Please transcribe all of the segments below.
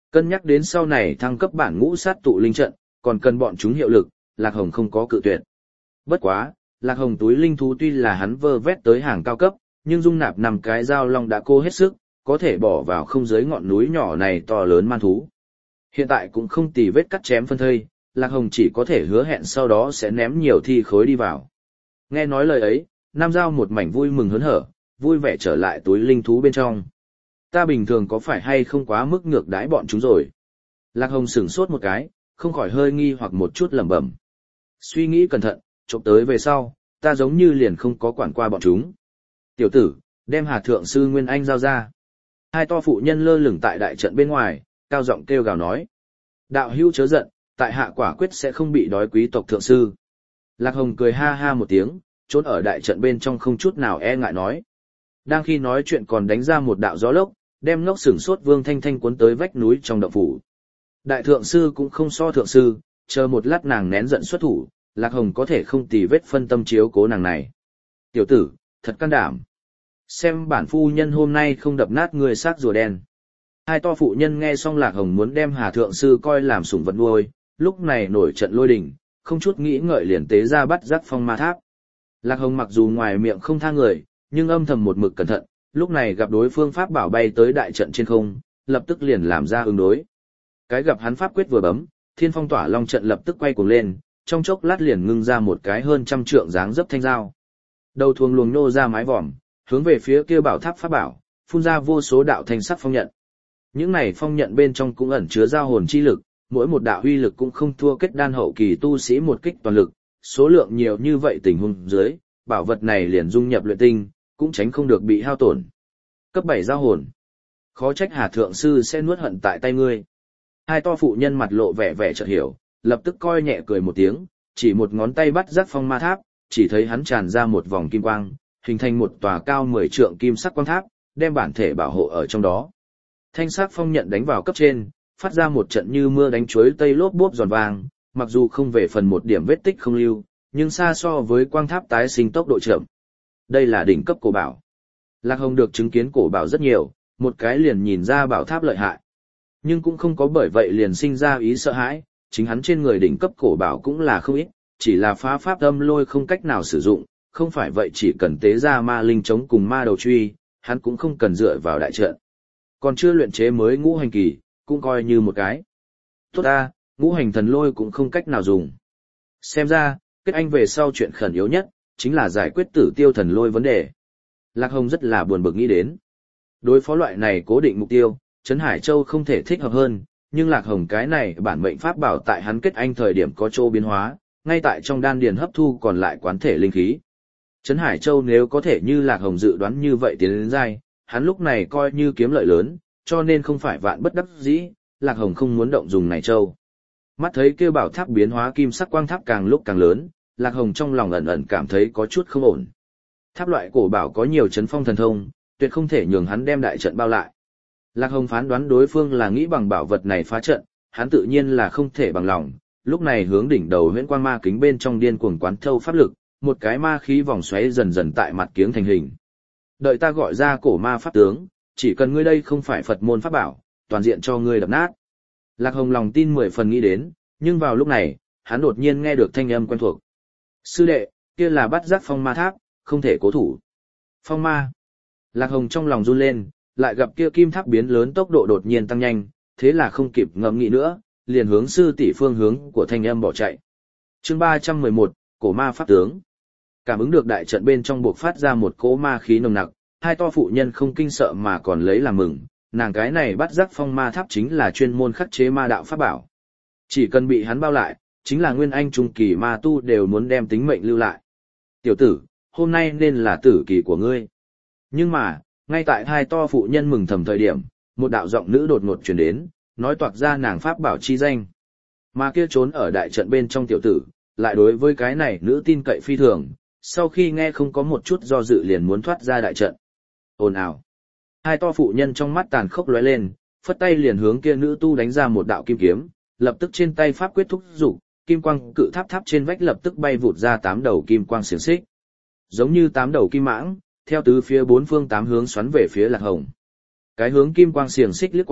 Cân nhắc đến sau này thăng cấp bản ngũ sát tụ linh trận, còn cần bọn chúng hiệu lực, Lạc Hồng không có cự tuyệt. Bất quá, Lạc Hồng túi linh thú tuy là hắn vơ vét tới hàng cao cấp, nhưng dung nạp 5 cái dao long đã cố hết sức, có thể bỏ vào không dưới ngọn núi nhỏ này to lớn man thú. Hiện tại cũng không tì vết cắt chém phân thây, Lạc Hồng chỉ có thể hứa hẹn sau đó sẽ ném nhiều thi khối đi vào. Nghe nói lời ấy, Nam Giao một mảnh vui mừng hớn hở, vui vẻ trở lại túi linh thú bên trong. Ta bình thường có phải hay không quá mức ngược đãi bọn chúng rồi? Lạc Hồng sửng sốt một cái, không khỏi hơi nghi hoặc một chút lẩm bẩm. Suy nghĩ cẩn thận, chụp tới về sau, ta giống như liền không có quản qua bọn chúng. Tiểu tử, đem Hà Thượng Sư Nguyên Anh giao ra. Hai to phụ nhân lơ lửng tại đại trận bên ngoài, cao giọng kêu gào nói. Đạo hữu chớ giận, tại hạ quả quyết sẽ không bị đói quý tộc thượng sư. Lạc Hồng cười ha ha một tiếng, trốn ở đại trận bên trong không chút nào e ngại nói. Đang khi nói chuyện còn đánh ra một đạo gió lốc, đem ngốc sửng sốt Vương Thanh Thanh cuốn tới vách núi trong động phủ. Đại thượng sư cũng không so thượng sư, chờ một lát nàng nén giận xuất thủ, Lạc Hồng có thể không tì vết phân tâm chiếu cố nàng này. Tiểu tử, thật can đảm. Xem bản phu nhân hôm nay không đập nát người xác rùa đen. Hai to phụ nhân nghe xong Lạc Hồng muốn đem Hà Thượng Sư coi làm sủng vật nuôi, lúc này nổi trận lôi đình, không chút nghĩ ngợi liền tế ra bắt giác phong ma tháp. Lạc Hồng mặc dù ngoài miệng không tha người, nhưng âm thầm một mực cẩn thận, lúc này gặp đối phương pháp bảo bay tới đại trận trên không, lập tức liền làm ra ứng đối. Cái gặp hắn pháp quyết vừa bấm, Thiên Phong Tỏa Long trận lập tức quay cuồng lên, trong chốc lát liền ngưng ra một cái hơn 100 trượng dáng dấp thanh dao. Đầu thuồng luồng nô ra mái vòm, hướng về phía kia bảo tháp pháp bảo, phun ra vô số đạo thanh sắc phong nhận. Những này phong nhận bên trong cũng ẩn chứa giao hồn chi lực, mỗi một đạo uy lực cũng không thua kết đan hậu kỳ tu sĩ một kích toàn lực, số lượng nhiều như vậy tình huống dưới, bảo vật này liền dung nhập luyện tinh, cũng tránh không được bị hao tổn. Cấp 7 giao hồn. Khó trách Hà Thượng Sư sẽ nuốt hận tại tay ngươi. Hai to phụ nhân mặt lộ vẻ vẻ chợt hiểu, lập tức coi nhẹ cười một tiếng, chỉ một ngón tay bắt giác phong ma tháp, chỉ thấy hắn tràn ra một vòng kim quang, hình thành một tòa cao 10 trượng kim sắc quang tháp, đem bản thể bảo hộ ở trong đó. Thanh sắc phong nhận đánh vào cấp trên, phát ra một trận như mưa đánh chuối tây lốp bốp giòn vàng, mặc dù không về phần một điểm vết tích không lưu, nhưng xa so với quang tháp tái sinh tốc độ chậm. Đây là đỉnh cấp cổ bảo. Lạc Hồng được chứng kiến cổ bảo rất nhiều, một cái liền nhìn ra bảo tháp lợi hại. Nhưng cũng không có bởi vậy liền sinh ra ý sợ hãi, chính hắn trên người đỉnh cấp cổ bảo cũng là không ít, chỉ là phá pháp âm lôi không cách nào sử dụng, không phải vậy chỉ cần tế ra ma linh chống cùng ma đầu truy, hắn cũng không cần dựa vào đại trận. Còn chưa luyện chế mới ngũ hành kỳ, cũng coi như một cái. Tốt ta, ngũ hành thần lôi cũng không cách nào dùng. Xem ra, kết anh về sau chuyện khẩn yếu nhất, chính là giải quyết tử tiêu thần lôi vấn đề. Lạc Hồng rất là buồn bực nghĩ đến. Đối phó loại này cố định mục tiêu, Trấn Hải Châu không thể thích hợp hơn, nhưng Lạc Hồng cái này bản mệnh pháp bảo tại hắn kết anh thời điểm có chỗ biến hóa, ngay tại trong đan điền hấp thu còn lại quán thể linh khí. Trấn Hải Châu nếu có thể như Lạc Hồng dự đoán như vậy tiến đến giai, hắn lúc này coi như kiếm lợi lớn, cho nên không phải vạn bất đắc dĩ, Lạc Hồng không muốn động dùng này châu. Mắt thấy kêu bảo tháp biến hóa kim sắc quang tháp càng lúc càng lớn, Lạc Hồng trong lòng ẩn ẩn cảm thấy có chút không ổn. Tháp loại cổ bảo có nhiều chấn phong thần thông, tuyệt không thể nhường hắn đem đại trận bao lại. Lạc Hồng phán đoán đối phương là nghĩ bằng bảo vật này phá trận, hắn tự nhiên là không thể bằng lòng, lúc này hướng đỉnh đầu huyễn quang ma kính bên trong điên cuồng quán thâu pháp lực, một cái ma khí vòng xoáy dần dần tại mặt kiếng thành hình. Đợi ta gọi ra cổ ma pháp tướng, chỉ cần ngươi đây không phải Phật môn pháp bảo, toàn diện cho ngươi đập nát. Lạc Hồng lòng tin 10 phần nghĩ đến, nhưng vào lúc này, hắn đột nhiên nghe được thanh âm quen thuộc. Sư đệ, kia là bắt giác phong ma tháp, không thể cố thủ. Phong ma. Lạc Hồng trong lòng run lên, lại gặp kia kim tháp biến lớn tốc độ đột nhiên tăng nhanh, thế là không kịp ngẫm nghĩ nữa, liền hướng sư tỷ phương hướng của thanh âm bỏ chạy. Chương 311, cổ ma pháp tướng. Cảm ứng được đại trận bên trong buộc phát ra một cỗ ma khí nồng nặc, hai to phụ nhân không kinh sợ mà còn lấy làm mừng, nàng cái này bắt giác phong ma tháp chính là chuyên môn khắc chế ma đạo pháp bảo. Chỉ cần bị hắn bao lại, chính là nguyên anh trung kỳ ma tu đều muốn đem tính mệnh lưu lại. Tiểu tử, hôm nay nên là tử kỳ của ngươi. Nhưng mà, ngay tại hai to phụ nhân mừng thầm thời điểm, một đạo giọng nữ đột ngột truyền đến, nói toạc ra nàng pháp bảo chi danh. Mà kia trốn ở đại trận bên trong tiểu tử, lại đối với cái này nữ tin cậy phi thường, sau khi nghe không có một chút do dự liền muốn thoát ra đại trận. Ồn ào. Hai to phụ nhân trong mắt tàn khốc lóe lên, phất tay liền hướng kia nữ tu đánh ra một đạo kim kiếm, lập tức trên tay pháp quyết thúc dục, kim quang cự tháp tháp trên vách lập tức bay vụt ra 8 đầu kim quang xiềng xích. Giống như 8 đầu kim mãng, theo tứ phía bốn phương 8 hướng xoắn về phía Lạc Hồng. Cái hướng kim quang xiềng xích lướt qua,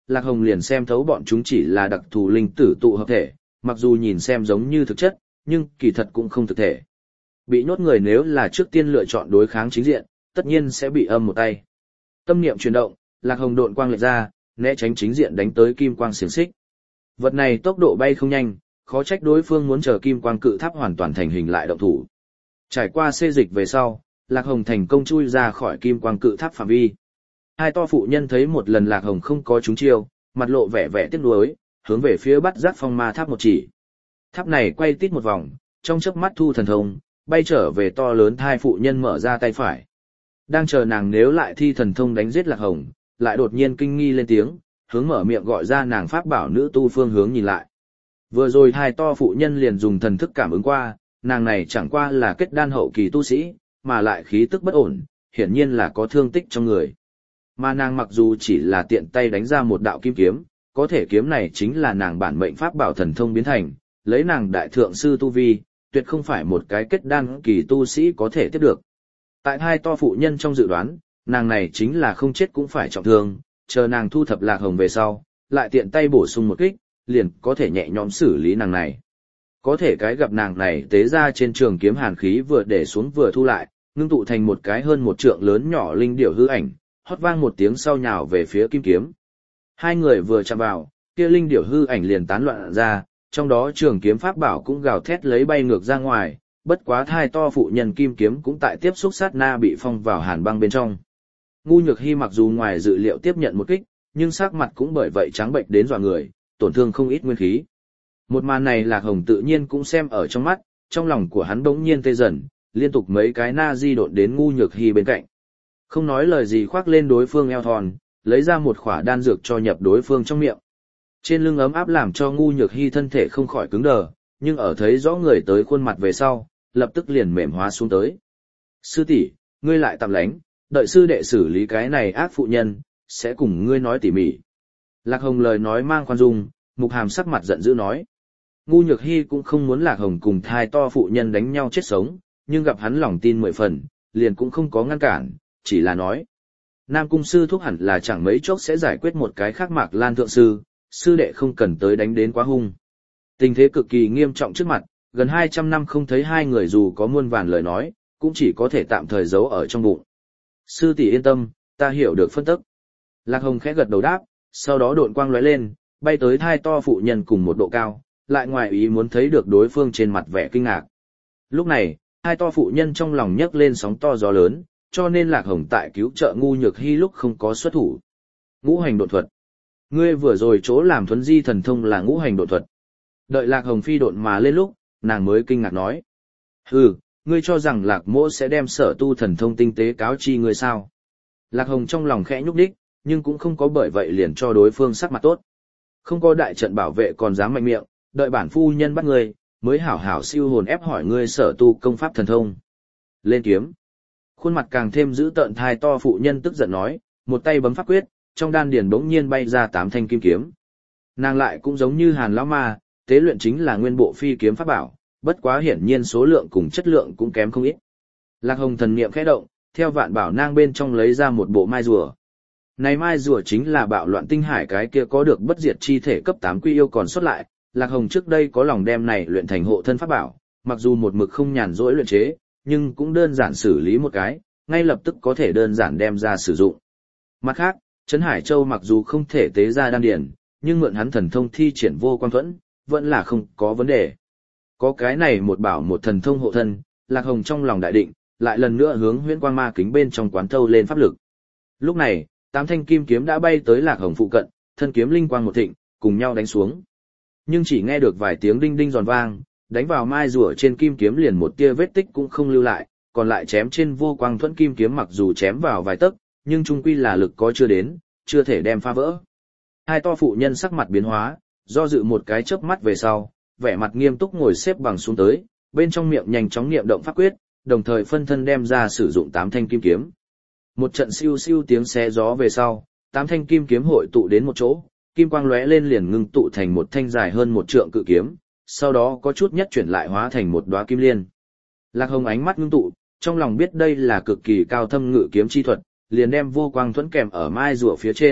Lạc Hồng liền xem thấu bọn chúng chỉ là đặc thù linh tử tụ hợp thể, mặc dù nhìn xem giống như thực chất, nhưng kỳ thật cũng không thực thể. Bị nhốt người nếu là trước tiên lựa chọn đối kháng chính diện, tất nhiên sẽ bị âm một tay. Tâm niệm chuyển động, Lạc Hồng độn quang lệch ra, né tránh chính diện đánh tới kim quang xiềng xích. Vật này tốc độ bay không nhanh, khó trách đối phương muốn chờ kim quang cự tháp hoàn toàn thành hình lại động thủ. Trải qua xê dịch về sau, Lạc Hồng thành công chui ra khỏi kim quang cự tháp phạm vi. Hai to phụ nhân thấy một lần Lạc Hồng không có trúng chiêu, mặt lộ vẻ vẻ tiếc nuối, hướng về phía Bắt Giác Phong Ma Tháp một chỉ. Tháp này quay tít một vòng, trong chớp mắt thu thần thông, bay trở về to lớn hai phụ nhân mở ra tay phải. Đang chờ nàng nếu lại thi thần thông đánh giết Lạc Hồng, lại đột nhiên kinh nghi lên tiếng, hướng mở miệng gọi ra nàng pháp bảo nữ tu phương hướng nhìn lại. Vừa rồi hai to phụ nhân liền dùng thần thức cảm ứng qua, nàng này chẳng qua là kết đan hậu kỳ tu sĩ, mà lại khí tức bất ổn, hiển nhiên là có thương tích trong người. Mà nàng mặc dù chỉ là tiện tay đánh ra một đạo kim kiếm, có thể kiếm này chính là nàng bản mệnh pháp bảo thần thông biến thành, lấy nàng đại thượng sư tu vi, tuyệt không phải một cái kết đan kỳ tu sĩ có thể tiếp được. Tại hai to phụ nhân trong dự đoán, nàng này chính là không chết cũng phải trọng thương, chờ nàng thu thập Lạc Hồng về sau, lại tiện tay bổ sung một kích, liền có thể nhẹ nhõm xử lý nàng này. Có thể cái gặp nàng này tế ra trên trường kiếm hàn khí vừa để xuống vừa thu lại, ngưng tụ thành một cái hơn một trượng lớn nhỏ linh điểu hư ảnh, hót vang một tiếng sau nhào về phía kim kiếm. Hai người vừa chạm vào, kia linh điểu hư ảnh liền tán loạn ra, trong đó trường kiếm pháp bảo cũng gào thét lấy bay ngược ra ngoài, bất quá thai to phụ nhân kim kiếm cũng tại tiếp xúc sát na bị phong vào hàn băng bên trong. Ngu Nhược Hy mặc dù ngoài dự liệu tiếp nhận một kích, nhưng sắc mặt cũng bởi vậy trắng bệch đến dọa người, tổn thương không ít nguyên khí. Một màn này Lạc Hồng tự nhiên cũng xem ở trong mắt, trong lòng của hắn bỗng nhiên tê dần, liên tục mấy cái na di độn đến Ngu Nhược Hy bên cạnh. Không nói lời gì khoác lên đối phương eo thon, lấy ra một khỏa đan dược cho nhập đối phương trong miệng. Trên lưng ấm áp làm cho Ngu Nhược Hy thân thể không khỏi cứng đờ, nhưng ở thấy rõ người tới khuôn mặt về sau, lập tức liền mềm hóa xuống tới. Sư tỷ, ngươi lại tạm lánh, đợi sư đệ xử lý cái này ác phụ nhân, sẽ cùng ngươi nói tỉ mỉ. Lạc Hồng lời nói mang khoan dung, Mục Hàm sắc mặt giận dữ nói. Ngu Nhược Hy cũng không muốn Lạc Hồng cùng thai to phụ nhân đánh nhau chết sống, nhưng gặp hắn lòng tin 10 phần, liền cũng không có ngăn cản, chỉ là nói. Nam Cung sư thúc hẳn là chẳng mấy chốc sẽ giải quyết một cái khác Mạc Lan thượng sư, sư đệ không cần tới đánh đến quá hung. Tình thế cực kỳ nghiêm trọng trước mặt, gần 200 năm không thấy hai người dù có muôn vàn lời nói, cũng chỉ có thể tạm thời giấu ở trong bụng. Sư tỷ yên tâm, ta hiểu được phân tức. Lạc Hồng khẽ gật đầu đáp, sau đó độn quang lóe lên, bay tới thai to phụ nhân cùng một độ cao, lại ngoài ý muốn thấy được đối phương trên mặt vẻ kinh ngạc. Lúc này, hai to phụ nhân trong lòng nhấc lên sóng to gió lớn, cho nên Lạc Hồng tại cứu trợ Ngu Nhược Hy lúc không có xuất thủ. Ngũ hành độn thuật. Ngươi vừa rồi chỗ làm thuấn di thần thông là ngũ hành độn thuật. Đợi Lạc Hồng phi độn mà lên lúc, nàng mới kinh ngạc nói. Hừ, ngươi cho rằng Lạc Mỗ sẽ đem sở tu thần thông tinh tế cáo chi ngươi sao? Lạc Hồng trong lòng khẽ nhúc đích, nhưng cũng không có bởi vậy liền cho đối phương sắc mặt tốt. Không có đại trận bảo vệ còn dám mạnh miệng, đợi bản phu nhân bắt ngươi, mới hảo hảo siêu hồn ép hỏi ngươi sở tu công pháp thần thông. Lên kiếm. Khuôn mặt càng thêm dữ tợn thai to phụ nhân tức giận nói, một tay bấm pháp quyết, trong đan điền bỗng nhiên bay ra 8 thanh kim kiếm. Nàng lại cũng giống như Hàn lão ma, tế luyện chính là nguyên bộ phi kiếm pháp bảo, bất quá hiển nhiên số lượng cùng chất lượng cũng kém không ít. Lạc Hồng thần niệm khẽ động, theo vạn bảo nang bên trong lấy ra một bộ mai rùa. Này mai rùa chính là bạo loạn tinh hải cái kia có được bất diệt chi thể cấp 8 quy yêu còn xuất lại, Lạc Hồng trước đây có lòng đem này luyện thành hộ thân pháp bảo, mặc dù một mực không nhàn rỗi luyện chế, nhưng cũng đơn giản xử lý một cái, ngay lập tức có thể đơn giản đem ra sử dụng. Mặt khác, Trấn Hải Châu mặc dù không thể tế ra đan điển, nhưng mượn hắn thần thông thi triển vô quan thuẫn, vẫn là không có vấn đề. Có cái này một bảo một thần thông hộ thân, Lạc Hồng trong lòng đại định, lại lần nữa hướng huyễn quang ma kính bên trong quán thâu lên pháp lực. Lúc này, 8 thanh kim kiếm đã bay tới Lạc Hồng phụ cận, thân kiếm linh quang một thịnh, cùng nhau đánh xuống. Nhưng chỉ nghe được vài tiếng đinh đinh giòn vang, đánh vào mai rùa trên kim kiếm liền một tia vết tích cũng không lưu lại, còn lại chém trên vô quang thuẫn kim kiếm mặc dù chém vào vài tấc, nhưng chung quy là lực có chưa đến, chưa thể đem phá vỡ. Hai to phụ nhân sắc mặt biến hóa, do dự một cái chớp mắt về sau, vẻ mặt nghiêm túc ngồi xếp bằng xuống tới, bên trong miệng nhanh chóng niệm động pháp quyết, đồng thời phân thân đem ra sử dụng 8 thanh kim kiếm. Một trận siêu siêu tiếng xé gió về sau, 8 thanh kim kiếm hội tụ đến một chỗ, kim quang lóe lên liền ngưng tụ thành một thanh dài hơn 1 trượng cự kiếm, sau đó có chút nhất chuyển lại hóa thành một đóa kim liên. Lạc Hồng ánh mắt ngưng tụ, trong lòng biết đây là cực kỳ cao thâm ngự kiếm chi thuật, liền đem vô quang thuẫn kèm ở mai rùa phía trên,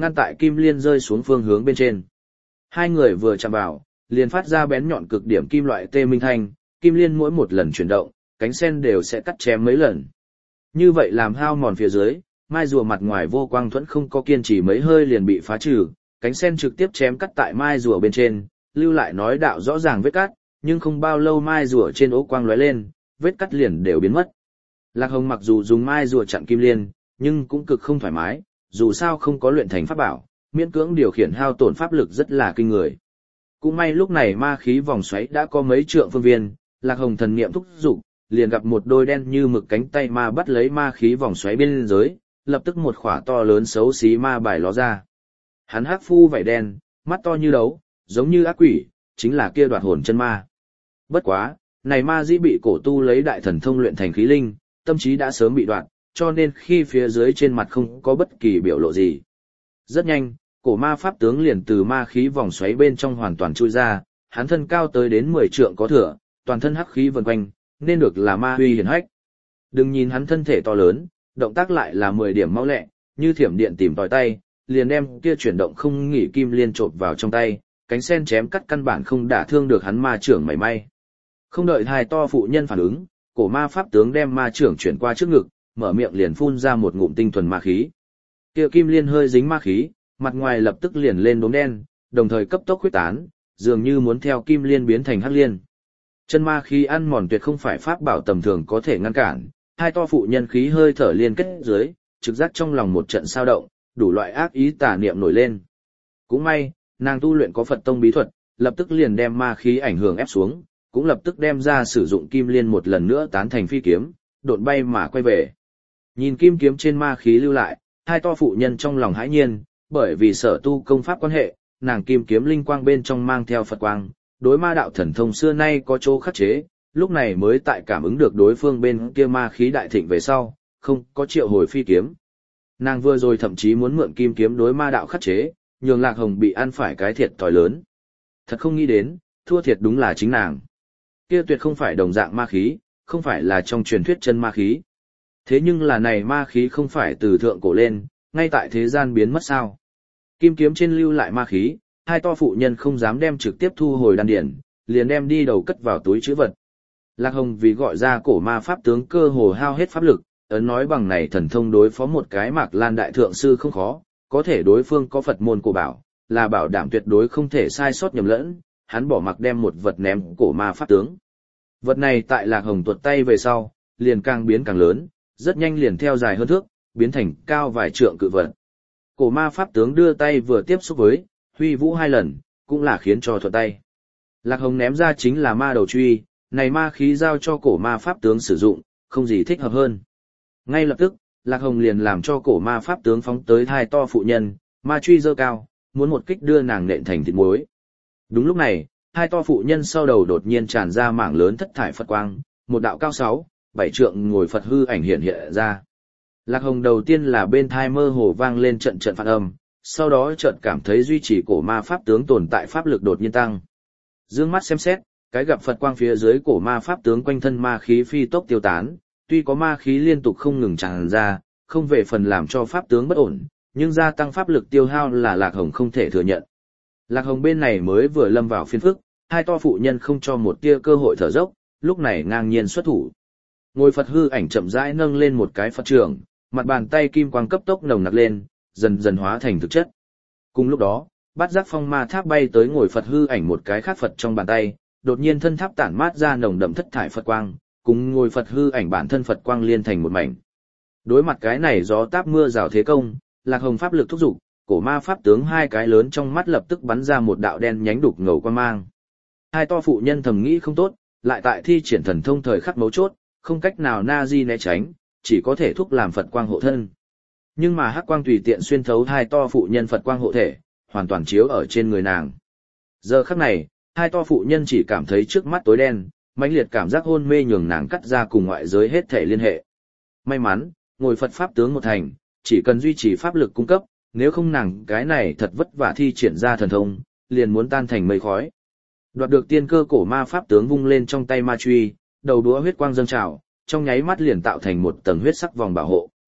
ngăn tại kim liên rơi xuống phương hướng bên trên. Hai người vừa chạm vào, liền phát ra bén nhọn cực điểm kim loại tê minh thanh, kim liên mỗi một lần chuyển động, cánh sen đều sẽ cắt chém mấy lần. Như vậy làm hao mòn phía dưới, mai rùa mặt ngoài vô quang thuẫn không có kiên trì mấy hơi liền bị phá trừ, cánh sen trực tiếp chém cắt tại mai rùa bên trên, lưu lại nói đạo rõ ràng vết cắt, nhưng không bao lâu mai rùa trên ố quang lóe lên, vết cắt liền đều biến mất. Lạc Hồng mặc dù dùng mai rùa chặn kim liên, nhưng cũng cực không thoải mái, dù sao không có luyện thành pháp bảo, miễn cưỡng điều khiển hao tổn pháp lực rất là kinh người. Cũng may lúc này ma khí vòng xoáy đã có mấy trượng phương viên, Lạc Hồng thần niệm thúc dục, liền gặp một đôi đen như mực cánh tay ma bắt lấy ma khí vòng xoáy bên dưới, lập tức một khỏa to lớn xấu xí ma bài ló ra. Hắn hắc phu vảy đen, mắt to như đấu, giống như ác quỷ, chính là kia đoạt hồn chân ma. Bất quá, này ma dĩ bị cổ tu lấy đại thần thông luyện thành khí linh, tâm trí đã sớm bị đoạn, cho nên khi phía dưới trên mặt không có bất kỳ biểu lộ gì. Rất nhanh, cổ ma pháp tướng liền từ ma khí vòng xoáy bên trong hoàn toàn chui ra, hắn thân cao tới đến 10 trượng có thừa, toàn thân hắc khí vần quanh, nên được là ma huy hiển hách. Đừng nhìn hắn thân thể to lớn, động tác lại là 10 điểm mau lẹ, như thiểm điện tìm tòi tay, liền đem kia chuyển động không nghỉ kim liên chộp vào trong tay, cánh sen chém cắt căn bản không đả thương được hắn ma trưởng mảy may. Không đợi hai to phụ nhân phản ứng, cổ ma pháp tướng đem ma trưởng chuyển qua trước ngực, mở miệng liền phun ra một ngụm tinh thuần ma khí. Kia kim liên hơi dính ma khí, mặt ngoài lập tức liền lên đốm đen, đồng thời cấp tốc khuếch tán, dường như muốn theo kim liên biến thành hắc liên. Chân ma khí ăn mòn tuyệt không phải pháp bảo tầm thường có thể ngăn cản, hai to phụ nhân khí hơi thở liên kết dưới, trực giác trong lòng một trận sao động, đủ loại ác ý tà niệm nổi lên. Cũng may, nàng tu luyện có Phật tông bí thuật, lập tức liền đem ma khí ảnh hưởng ép xuống, cũng lập tức đem ra sử dụng kim liên một lần nữa tán thành phi kiếm, độn bay mà quay về. Nhìn kim kiếm trên ma khí lưu lại, hai to phụ nhân trong lòng hãi nhiên, bởi vì sở tu công pháp quan hệ, nàng kim kiếm linh quang bên trong mang theo Phật quang, đối ma đạo thần thông xưa nay có chỗ khắc chế, lúc này mới tại cảm ứng được đối phương bên kia ma khí đại thịnh về sau, không có triệu hồi phi kiếm. Nàng vừa rồi thậm chí muốn mượn kim kiếm đối ma đạo khắc chế, nhường Lạc Hồng bị ăn phải cái thiệt thòi lớn. Thật không nghĩ đến, thua thiệt đúng là chính nàng. Kia tuyệt không phải đồng dạng ma khí, không phải là trong truyền thuyết chân ma khí. Thế nhưng là này ma khí không phải từ thượng cổ lên, ngay tại thế gian biến mất sao. Kim kiếm trên lưu lại ma khí, hai to phụ nhân không dám đem trực tiếp thu hồi đan điển, liền đem đi đầu cất vào túi trữ vật. Lạc Hồng vì gọi ra cổ ma pháp tướng cơ hồ hao hết pháp lực, ấn nói bằng này thần thông đối phó một cái Mạc Lan đại thượng sư không khó, có thể đối phương có Phật môn cổ bảo, là bảo đảm tuyệt đối không thể sai sót nhầm lẫn, hắn bỏ mặc đem một vật ném cổ ma pháp tướng. Vật này tại Lạc Hồng tuột tay về sau, liền càng biến càng lớn, rất nhanh liền theo dài hơn thước, biến thành cao vài trượng cự vật. Cổ ma pháp tướng đưa tay vừa tiếp xúc với, huy vũ hai lần, cũng là khiến cho thuận tay. Lạc Hồng ném ra chính là ma đầu truy, này ma khí giao cho cổ ma pháp tướng sử dụng, không gì thích hợp hơn. Ngay lập tức, Lạc Hồng liền làm cho cổ ma pháp tướng phóng tới hai to phụ nhân, ma truy giơ cao, muốn một kích đưa nàng nện thành thịt muối. Đúng lúc này, hai to phụ nhân sau đầu đột nhiên tràn ra mảng lớn thất thải Phật quang, một đạo cao 6, 7 trượng ngồi Phật hư ảnh hiện ra. Lạc Hồng đầu tiên là bên thai mơ hồ vang lên trận trận phản âm, sau đó chợt cảm thấy duy trì cổ ma pháp tướng tồn tại pháp lực đột nhiên tăng. Dương mắt xem xét, cái gặp Phật quang phía dưới cổ ma pháp tướng quanh thân ma khí phi tốc tiêu tán, tuy có ma khí liên tục không ngừng tràn ra, không về phần làm cho pháp tướng bất ổn, nhưng gia tăng pháp lực tiêu hao là Lạc Hồng không thể thừa nhận. Lạc Hồng bên này mới vừa lâm vào phiền phức, hai to phụ nhân không cho một tia cơ hội thở dốc, lúc này ngang nhiên xuất thủ. Ngồi Phật hư ảnh chậm rãi nâng lên một cái Phật trường, mặt bàn tay kim quang cấp tốc nồng nặc lên, dần dần hóa thành thực chất. Cùng lúc đó, bát giác phong ma tháp bay tới ngồi Phật hư ảnh một cái khác Phật trong bàn tay, đột nhiên thân tháp tản mát ra nồng đậm thất thải Phật quang, cùng ngồi Phật hư ảnh bản thân Phật quang liên thành một mảnh. Đối mặt cái này gió táp mưa rào thế công, Lạc Hồng pháp lực thúc giục, cổ ma pháp tướng hai cái lớn trong mắt lập tức bắn ra một đạo đen nhánh đục ngầu quang mang. Hai to phụ nhân thầm nghĩ không tốt, lại tại thi triển thần thông thời khắc mấu chốt, không cách nào na di né tránh, chỉ có thể thúc làm Phật quang hộ thân. Nhưng mà hắc quang tùy tiện xuyên thấu hai to phụ nhân Phật quang hộ thể, hoàn toàn chiếu ở trên người nàng. Giờ khắc này, hai to phụ nhân chỉ cảm thấy trước mắt tối đen, mãnh liệt cảm giác hôn mê nhường nàng cắt ra cùng ngoại giới hết thể liên hệ. May mắn, ngồi Phật pháp tướng một thành, chỉ cần duy trì pháp lực cung cấp, nếu không nàng cái này thật vất vả thi triển ra thần thông, liền muốn tan thành mây khói. Đoạt được tiên cơ cổ ma pháp tướng vung lên trong tay ma truy, đầu đũa huyết quang dâng trào, trong nháy mắt liền tạo thành một tầng huyết sắc vòng bảo hộ.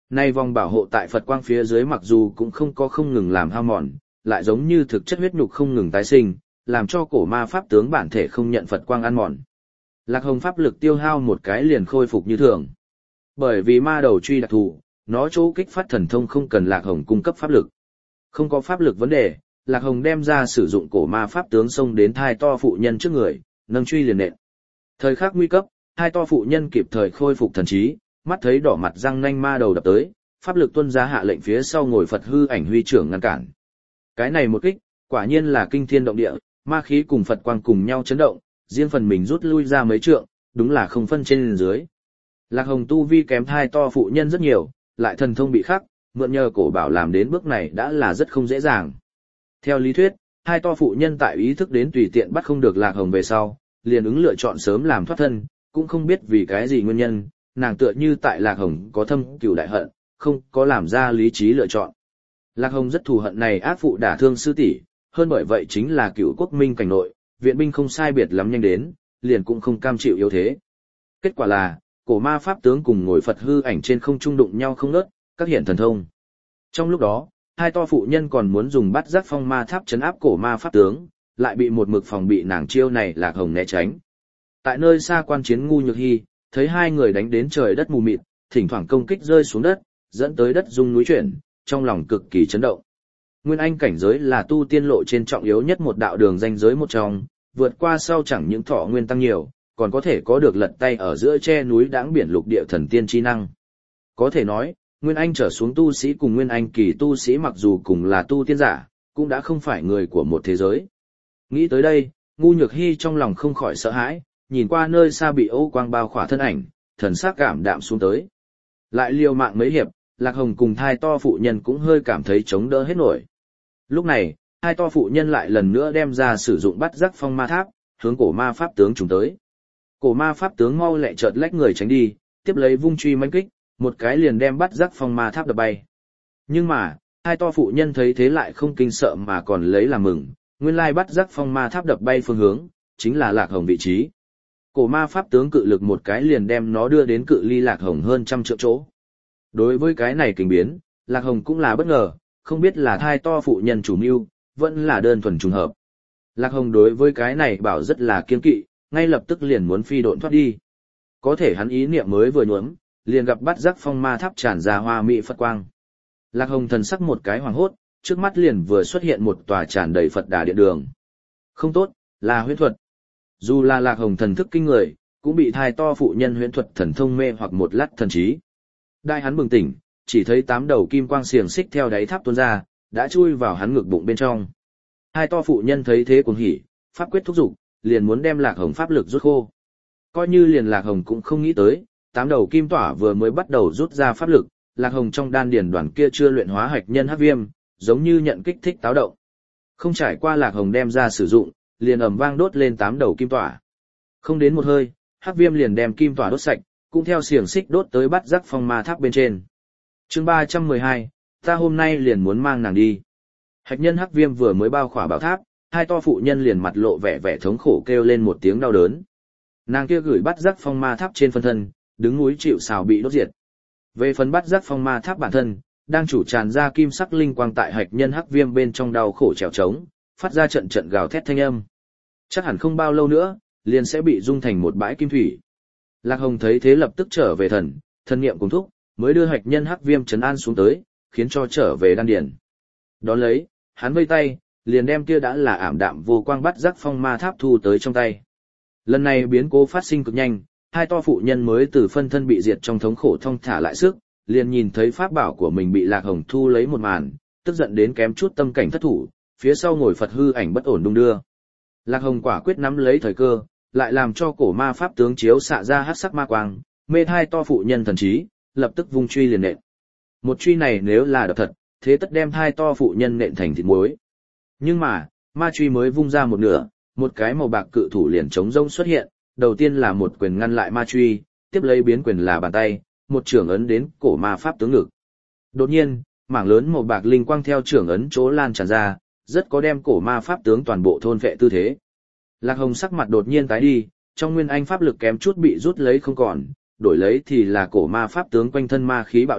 Nay vòng bảo hộ tại Phật quang phía dưới mặc dù cũng không có không ngừng làm hao mòn, lại giống như thực chất huyết nhục không ngừng tái sinh, làm cho cổ ma pháp tướng bản thể không nhận Phật quang ăn mòn. Lạc Hồng pháp lực tiêu hao một cái liền khôi phục như thường. Bởi vì ma đầu truy đặc thù, nó chỗ kích phát thần thông không cần Lạc Hồng cung cấp pháp lực. Không có pháp lực vấn đề, Lạc Hồng đem ra sử dụng cổ ma pháp tướng xông đến thai to phụ nhân trước người, nâng truy liền nện. Thời khắc nguy cấp, hai to phụ nhân kịp thời khôi phục thần trí, mắt thấy đỏ mặt răng nanh ma đầu đập tới, pháp lực tuân ra hạ lệnh phía sau ngồi Phật hư ảnh huy trưởng ngăn cản. Cái này một kích, quả nhiên là kinh thiên động địa, ma khí cùng Phật quang cùng nhau chấn động, riêng phần mình rút lui ra mấy trượng, đúng là không phân trên dưới. Lạc Hồng tu vi kém thai to phụ nhân rất nhiều, lại thần thông bị khắc, mượn nhờ cổ bảo làm đến bước này đã là rất không dễ dàng. Theo lý thuyết, hai to phụ nhân tại ý thức đến tùy tiện bắt không được Lạc Hồng về sau, liền ứng lựa chọn sớm làm thoát thân, cũng không biết vì cái gì nguyên nhân, nàng tựa như tại Lạc Hồng có thâm cừu đại hận, không có làm ra lý trí lựa chọn. Lạc Hồng rất thù hận này ác phụ đả thương sư tỷ, hơn bởi vậy chính là cựu quốc minh cảnh nội, viện binh không sai biệt lắm nhanh đến, liền cũng không cam chịu yếu thế. Kết quả là, cổ ma pháp tướng cùng ngồi Phật hư ảnh trên không trung đụng nhau không ngớt, các hiện thần thông. Trong lúc đó, hai to phụ nhân còn muốn dùng bắt giác phong ma tháp chấn áp cổ ma pháp tướng, lại bị một mực phòng bị nàng chiêu này Lạc Hồng né tránh. Tại nơi xa quan chiến Ngu Nhược Hy, thấy hai người đánh đến trời đất mù mịt, thỉnh thoảng công kích rơi xuống đất, dẫn tới đất rung núi chuyển, trong lòng cực kỳ chấn động. Nguyên Anh cảnh giới là tu tiên lộ trên trọng yếu nhất một đạo đường danh giới một trong, vượt qua sau chẳng những thọ nguyên tăng nhiều, còn có thể có được lật tay ở giữa che núi đãng biển lục địa thần tiên chi năng. Có thể nói, Nguyên Anh trở xuống tu sĩ cùng Nguyên Anh kỳ tu sĩ mặc dù cùng là tu tiên giả, cũng đã không phải người của một thế giới. Nghĩ tới đây, Ngu Nhược Hy trong lòng không khỏi sợ hãi, nhìn qua nơi xa bị ô quang bao khỏa thân ảnh, thần sắc cảm đạm xuống tới. Lại liều mạng mấy hiệp, Lạc Hồng cùng thai to phụ nhân cũng hơi cảm thấy chống đỡ hết nổi. Lúc này, hai to phụ nhân lại lần nữa đem ra sử dụng bắt giác phong ma tháp, hướng cổ ma pháp tướng chúng tới. Cổ ma pháp tướng mau lẹ chợt lách người tránh đi, tiếp lấy vung truy mãnh kích, một cái liền đem bắt giác phong ma tháp đập bay. Nhưng mà, hai to phụ nhân thấy thế lại không kinh sợ mà còn lấy làm mừng, nguyên lai bắt giác phong ma tháp đập bay phương hướng, chính là Lạc Hồng vị trí. Cổ ma pháp tướng cự lực một cái liền đem nó đưa đến cự ly Lạc Hồng hơn 100 trượng chỗ. Đối với cái này kinh biến, Lạc Hồng cũng là bất ngờ, không biết là thai to phụ nhân chủ mưu, vẫn là đơn thuần trùng hợp. Lạc Hồng đối với cái này bảo rất là kiên kỵ, ngay lập tức liền muốn phi độn thoát đi. Có thể hắn ý niệm mới vừa nhuốm, liền gặp bắt giác phong ma tháp tràn ra hoa mỹ Phật quang. Lạc Hồng thần sắc một cái hoàng hốt, trước mắt liền vừa xuất hiện một tòa tràn đầy Phật đà điện đường. Không tốt, là huyễn thuật. Dù là Lạc Hồng thần thức kinh người, cũng bị thai to phụ nhân huyễn thuật thần thông mê hoặc một lát thần trí. Đại hắn bừng tỉnh, chỉ thấy 8 đầu kim quang xiềng xích theo đáy tháp tuôn ra, đã chui vào hắn ngực bụng bên trong. Hai to phụ nhân thấy thế cuồng hỉ, pháp quyết thúc giục, liền muốn đem Lạc Hồng pháp lực rút khô. Coi như liền Lạc Hồng cũng không nghĩ tới, 8 đầu kim tỏa vừa mới bắt đầu rút ra pháp lực, Lạc Hồng trong đan điền đoàn kia chưa luyện hóa hạch nhân hắc viêm, giống như nhận kích thích táo động. Không trải qua Lạc Hồng đem ra sử dụng, liền ầm vang đốt lên 8 đầu kim tỏa. Không đến một hơi, hắc viêm liền đem kim tỏa đốt sạch, cũng theo xiềng xích đốt tới bắt giác phong ma tháp bên trên. Chương 312, ta hôm nay liền muốn mang nàng đi. Hạch nhân hắc viêm vừa mới bao khỏa bảo tháp, hai to phụ nhân liền mặt lộ vẻ vẻ thống khổ kêu lên một tiếng đau đớn. Nàng kia gửi bắt giác phong ma tháp trên phân thân, đứng núi chịu sào bị đốt diệt. Về phần bắt giác phong ma tháp bản thân, đang chủ tràn ra kim sắc linh quang tại hạch nhân hắc viêm bên trong đau khổ trèo trống, phát ra trận trận gào thét thanh âm. Chắc hẳn không bao lâu nữa, liền sẽ bị dung thành một bãi kim thủy. Lạc Hồng thấy thế lập tức trở về thần niệm cùng thúc, mới đưa hạch nhân hắc viêm trấn an xuống tới, khiến cho trở về đan điền. Đón lấy, hắn vây tay, liền đem kia đã là ảm đạm vô quang bắt giác phong ma tháp thu tới trong tay. Lần này biến cố phát sinh cực nhanh, hai to phụ nhân mới từ phân thân bị diệt trong thống khổ thong thả lại sức, liền nhìn thấy pháp bảo của mình bị Lạc Hồng thu lấy một màn, tức giận đến kém chút tâm cảnh thất thủ, phía sau ngồi Phật hư ảnh bất ổn đung đưa. Lạc Hồng quả quyết nắm lấy thời cơ, lại làm cho cổ ma pháp tướng chiếu xạ ra hắc sắc ma quang, mê hai to phụ nhân thần trí, lập tức vung truy liền nện. Một truy này nếu là đập thật, thế tất đem hai to phụ nhân nện thành thịt muối. Nhưng mà, ma truy mới vung ra một nửa, một cái màu bạc cự thủ liền trống rông xuất hiện, đầu tiên là một quyền ngăn lại ma truy, tiếp lấy biến quyền là bàn tay, một chưởng ấn đến cổ ma pháp tướng ngực. Đột nhiên, mảng lớn màu bạc linh quang theo chưởng ấn chỗ lan tràn ra, rất có đem cổ ma pháp tướng toàn bộ thôn vệ tư thế. Lạc Hồng sắc mặt đột nhiên tái đi, trong nguyên anh pháp lực kém chút bị rút lấy không còn, đổi lấy thì là cổ ma pháp tướng quanh thân ma khí bạo động,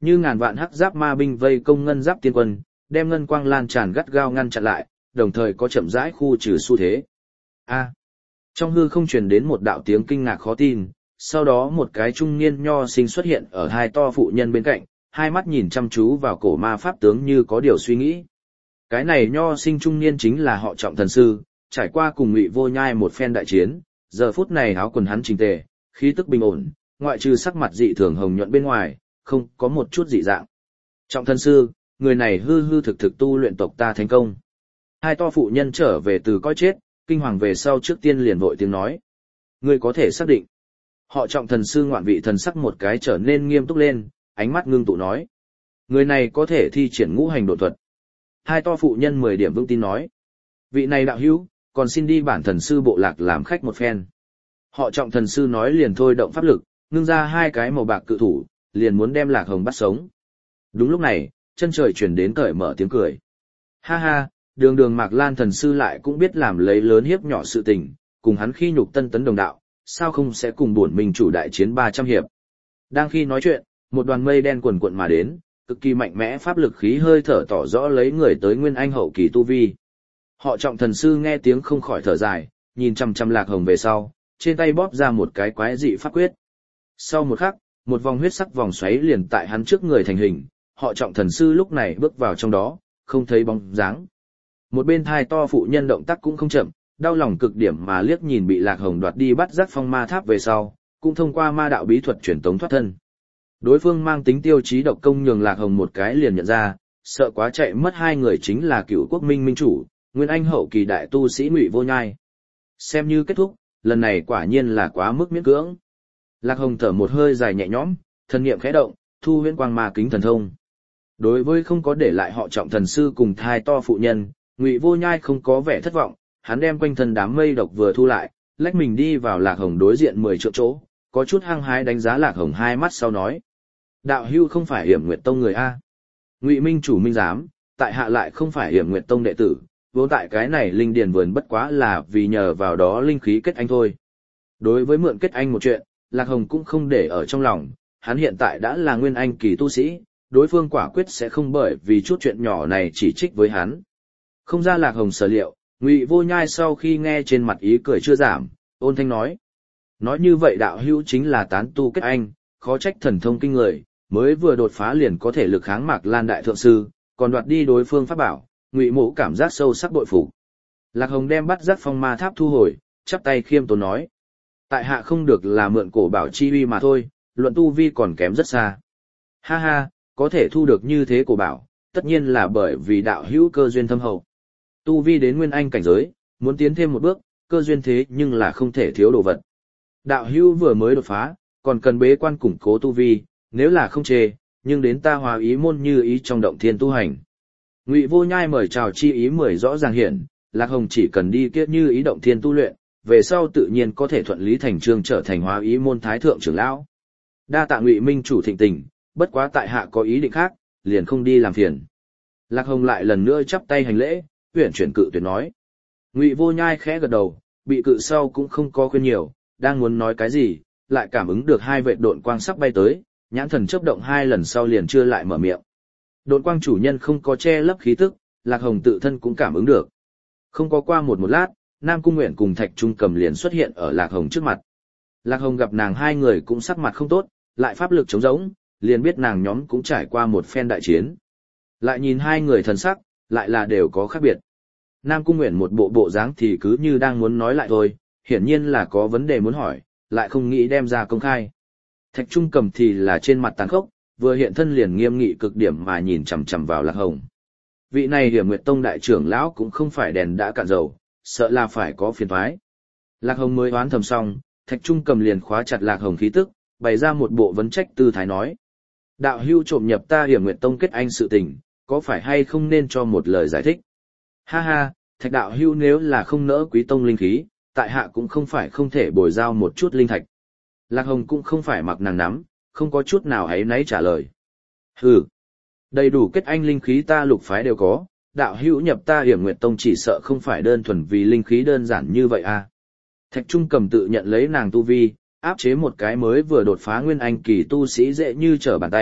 như ngàn vạn hắc giáp ma binh vây công ngân giáp tiên quân, đem ngân quang lan tràn gắt gao ngăn chặn lại, đồng thời có chậm rãi khu trừ xu thế. A. Trong hư không truyền đến một đạo tiếng kinh ngạc khó tin, sau đó một cái trung niên nho sinh xuất hiện ở hai to phụ nhân bên cạnh, hai mắt nhìn chăm chú vào cổ ma pháp tướng như có điều suy nghĩ. Cái này nho sinh trung niên chính là họ Trọng thần sư, trải qua cùng Ngụy Vô Nhai một phen đại chiến, giờ phút này áo quần hắn chỉnh tề, khí tức bình ổn, ngoại trừ sắc mặt dị thường hồng nhuận bên ngoài, không có một chút dị dạng. Trọng thần sư, người này hư hư thực thực tu luyện tộc ta thành công. Hai to phụ nhân trở về từ cõi chết, kinh hoàng về sau trước tiên liền vội tiếng nói. Ngươi có thể xác định. Họ Trọng thần sư ngoạn vị thần sắc một cái trở nên nghiêm túc lên, ánh mắt ngưng tụ nói. Người này có thể thi triển ngũ hành độ thuật. Hai to phụ nhân 10 điểm vững tin nói. Vị này đạo hữu, còn xin đi bản thần sư bộ lạc làm khách một phen. Họ Trọng thần sư nói liền thôi động pháp lực, ngưng ra hai cái màu bạc cự thủ, liền muốn đem Lạc Hồng bắt sống. Đúng lúc này, chân trời chuyển đến cởi mở tiếng cười. Ha ha, đường Mạc Lan thần sư lại cũng biết làm lấy lớn hiếp nhỏ sự tình, cùng hắn khi nhục tân tấn đồng đạo, sao không sẽ cùng bổn mình chủ đại chiến 300 hiệp. Đang khi nói chuyện, một đoàn mây đen quần quận mà đến, cực kỳ mạnh mẽ pháp lực khí hơi thở tỏ rõ lấy người tới nguyên anh hậu kỳ tu vi. Họ Trọng thần sư nghe tiếng không khỏi thở dài, nhìn chằm chằm Lạc Hồng về sau, trên tay bóp ra một cái quái dị pháp quyết. Sau một khắc, một vòng huyết sắc vòng xoáy liền tại hắn trước người thành hình, họ Trọng thần sư lúc này bước vào trong đó, không thấy bóng dáng. Một bên thai to phụ nhân động tác cũng không chậm, đau lòng cực điểm mà liếc nhìn bị Lạc Hồng đoạt đi bắt giác phong ma tháp về sau, cũng thông qua ma đạo bí thuật truyền tống thoát thân. Đối phương mang tính tiêu chí độc công nhường Lạc Hồng một cái liền nhận ra, sợ quá chạy mất hai người chính là Cựu Quốc Minh minh chủ, nguyên anh hậu kỳ đại tu sĩ Ngụy Vô Nhai. Xem như kết thúc, lần này quả nhiên là quá mức miễn cưỡng. Lạc Hồng thở một hơi dài nhẹ nhõm, thần niệm khẽ động, thu huyễn quang ma kính thần thông. Đối với không có để lại họ Trọng thần sư cùng thai to phụ nhân, Ngụy Vô Nhai không có vẻ thất vọng, hắn đem quanh thân đám mây độc vừa thu lại, lách mình đi vào Lạc Hồng đối diện 10 trượng chỗ, có chút hăng hái đánh giá Lạc Hồng hai mắt sau nói: "Đạo hữu không phải Hiểm Nguyệt Tông người a?" Ngụy minh chủ minh giám, tại hạ lại không phải Hiểm Nguyệt Tông đệ tử, vốn tại cái này linh điền vườn bất quá là vì nhờ vào đó linh khí kết anh thôi. Đối với mượn kết anh một chuyện, Lạc Hồng cũng không để ở trong lòng, hắn hiện tại đã là nguyên anh kỳ tu sĩ, đối phương quả quyết sẽ không bởi vì chút chuyện nhỏ này chỉ trích với hắn. Không ra Lạc Hồng sở liệu, Ngụy Vô Nhai sau khi nghe trên mặt ý cười chưa giảm, ôn thanh nói: "Nói như vậy đạo hữu chính là tán tu kết anh, khó trách thần thông kinh người, mới vừa đột phá liền có thể lực kháng Mạc Lan đại thượng sư, còn đoạt đi đối phương pháp bảo." Ngụy Mộ cảm giác sâu sắc bội phục. Lạc Hồng đem bắt giác phong ma tháp thu hồi, chắp tay khiêm tốn nói: "Tại hạ không được là mượn cổ bảo chi uy mà thôi, luận tu vi còn kém rất xa." Ha ha, có thể thu được như thế cổ bảo, tất nhiên là bởi vì đạo hữu cơ duyên thâm hậu. Tu vi đến nguyên anh cảnh giới, muốn tiến thêm một bước, cơ duyên thế nhưng là không thể thiếu đồ vật. Đạo hữu vừa mới đột phá, còn cần bế quan củng cố tu vi, nếu là không chê, nhưng đến ta Hòa Ý môn như ý trong động thiên tu hành. Ngụy Vô Nhai mời chào chi ý 10 rõ ràng hiển, Lạc Hồng chỉ cần đi kiết như ý động thiên tu luyện, về sau tự nhiên có thể thuận lý thành chương trở thành Hòa Ý môn thái thượng trưởng lão. Đa tạ Ngụy minh chủ thịnh tình, bất quá tại hạ có ý định khác, liền không đi làm phiền. Lạc Hồng lại lần nữa chắp tay hành lễ, uyển chuyển cự tuyệt nói. Ngụy Vô Nhai khẽ gật đầu, bị cự sau cũng không có khuyên nhiều, đang muốn nói cái gì, lại cảm ứng được hai vệt độn quang sắp bay tới, nhãn thần chớp động 2 lần sau liền chưa lại mở miệng. Độn quang chủ nhân không có che lấp khí tức, Lạc Hồng tự thân cũng cảm ứng được. Không có qua một lát, Nam Cung Nguyện cùng Thạch Trung Cầm liền xuất hiện ở Lạc Hồng trước mặt. Lạc Hồng gặp nàng hai người cũng sắc mặt không tốt, lại pháp lực trống rỗng, liền biết nàng nhóm cũng trải qua một phen đại chiến. Lại nhìn hai người thần sắc, lại là đều có khác biệt. Nam Cung Nguyện một bộ dáng thì cứ như đang muốn nói lại thôi, hiển nhiên là có vấn đề muốn hỏi, lại không nghĩ đem ra công khai. Thạch Trung Cầm thì là trên mặt tàn khốc, vừa hiện thân liền nghiêm nghị cực điểm mà nhìn chằm chằm vào Lạc Hồng. Vị này Hiểm Nguyệt Tông đại trưởng lão cũng không phải đèn đã cạn dầu, sợ là phải có phiền toái. Lạc Hồng mới oán thầm xong, Thạch Trung Cầm liền khóa chặt Lạc Hồng khí tức, bày ra một bộ vấn trách tư thái nói: "Đạo hữu trộm nhập ta Hiểm Nguyệt Tông kết anh sự tình, có phải hay không nên cho một lời giải thích?" Ha ha, Thạch đạo hữu nếu là không nỡ quý tông linh khí, tại hạ cũng không phải không thể bồi giao một chút linh thạch. Lạc Hồng cũng không phải mặc nàng nắm, không có chút nào áy náy trả lời. Hừ, đầy đủ kết anh linh khí ta lục phái đều có, đạo hữu nhập ta Hiểm Nguyệt Tông chỉ sợ không phải đơn thuần vì linh khí đơn giản như vậy à. Thạch Trung Cầm tự nhận lấy nàng tu vi, áp chế một cái mới vừa đột phá nguyên anh kỳ tu sĩ dễ như trở bàn tay,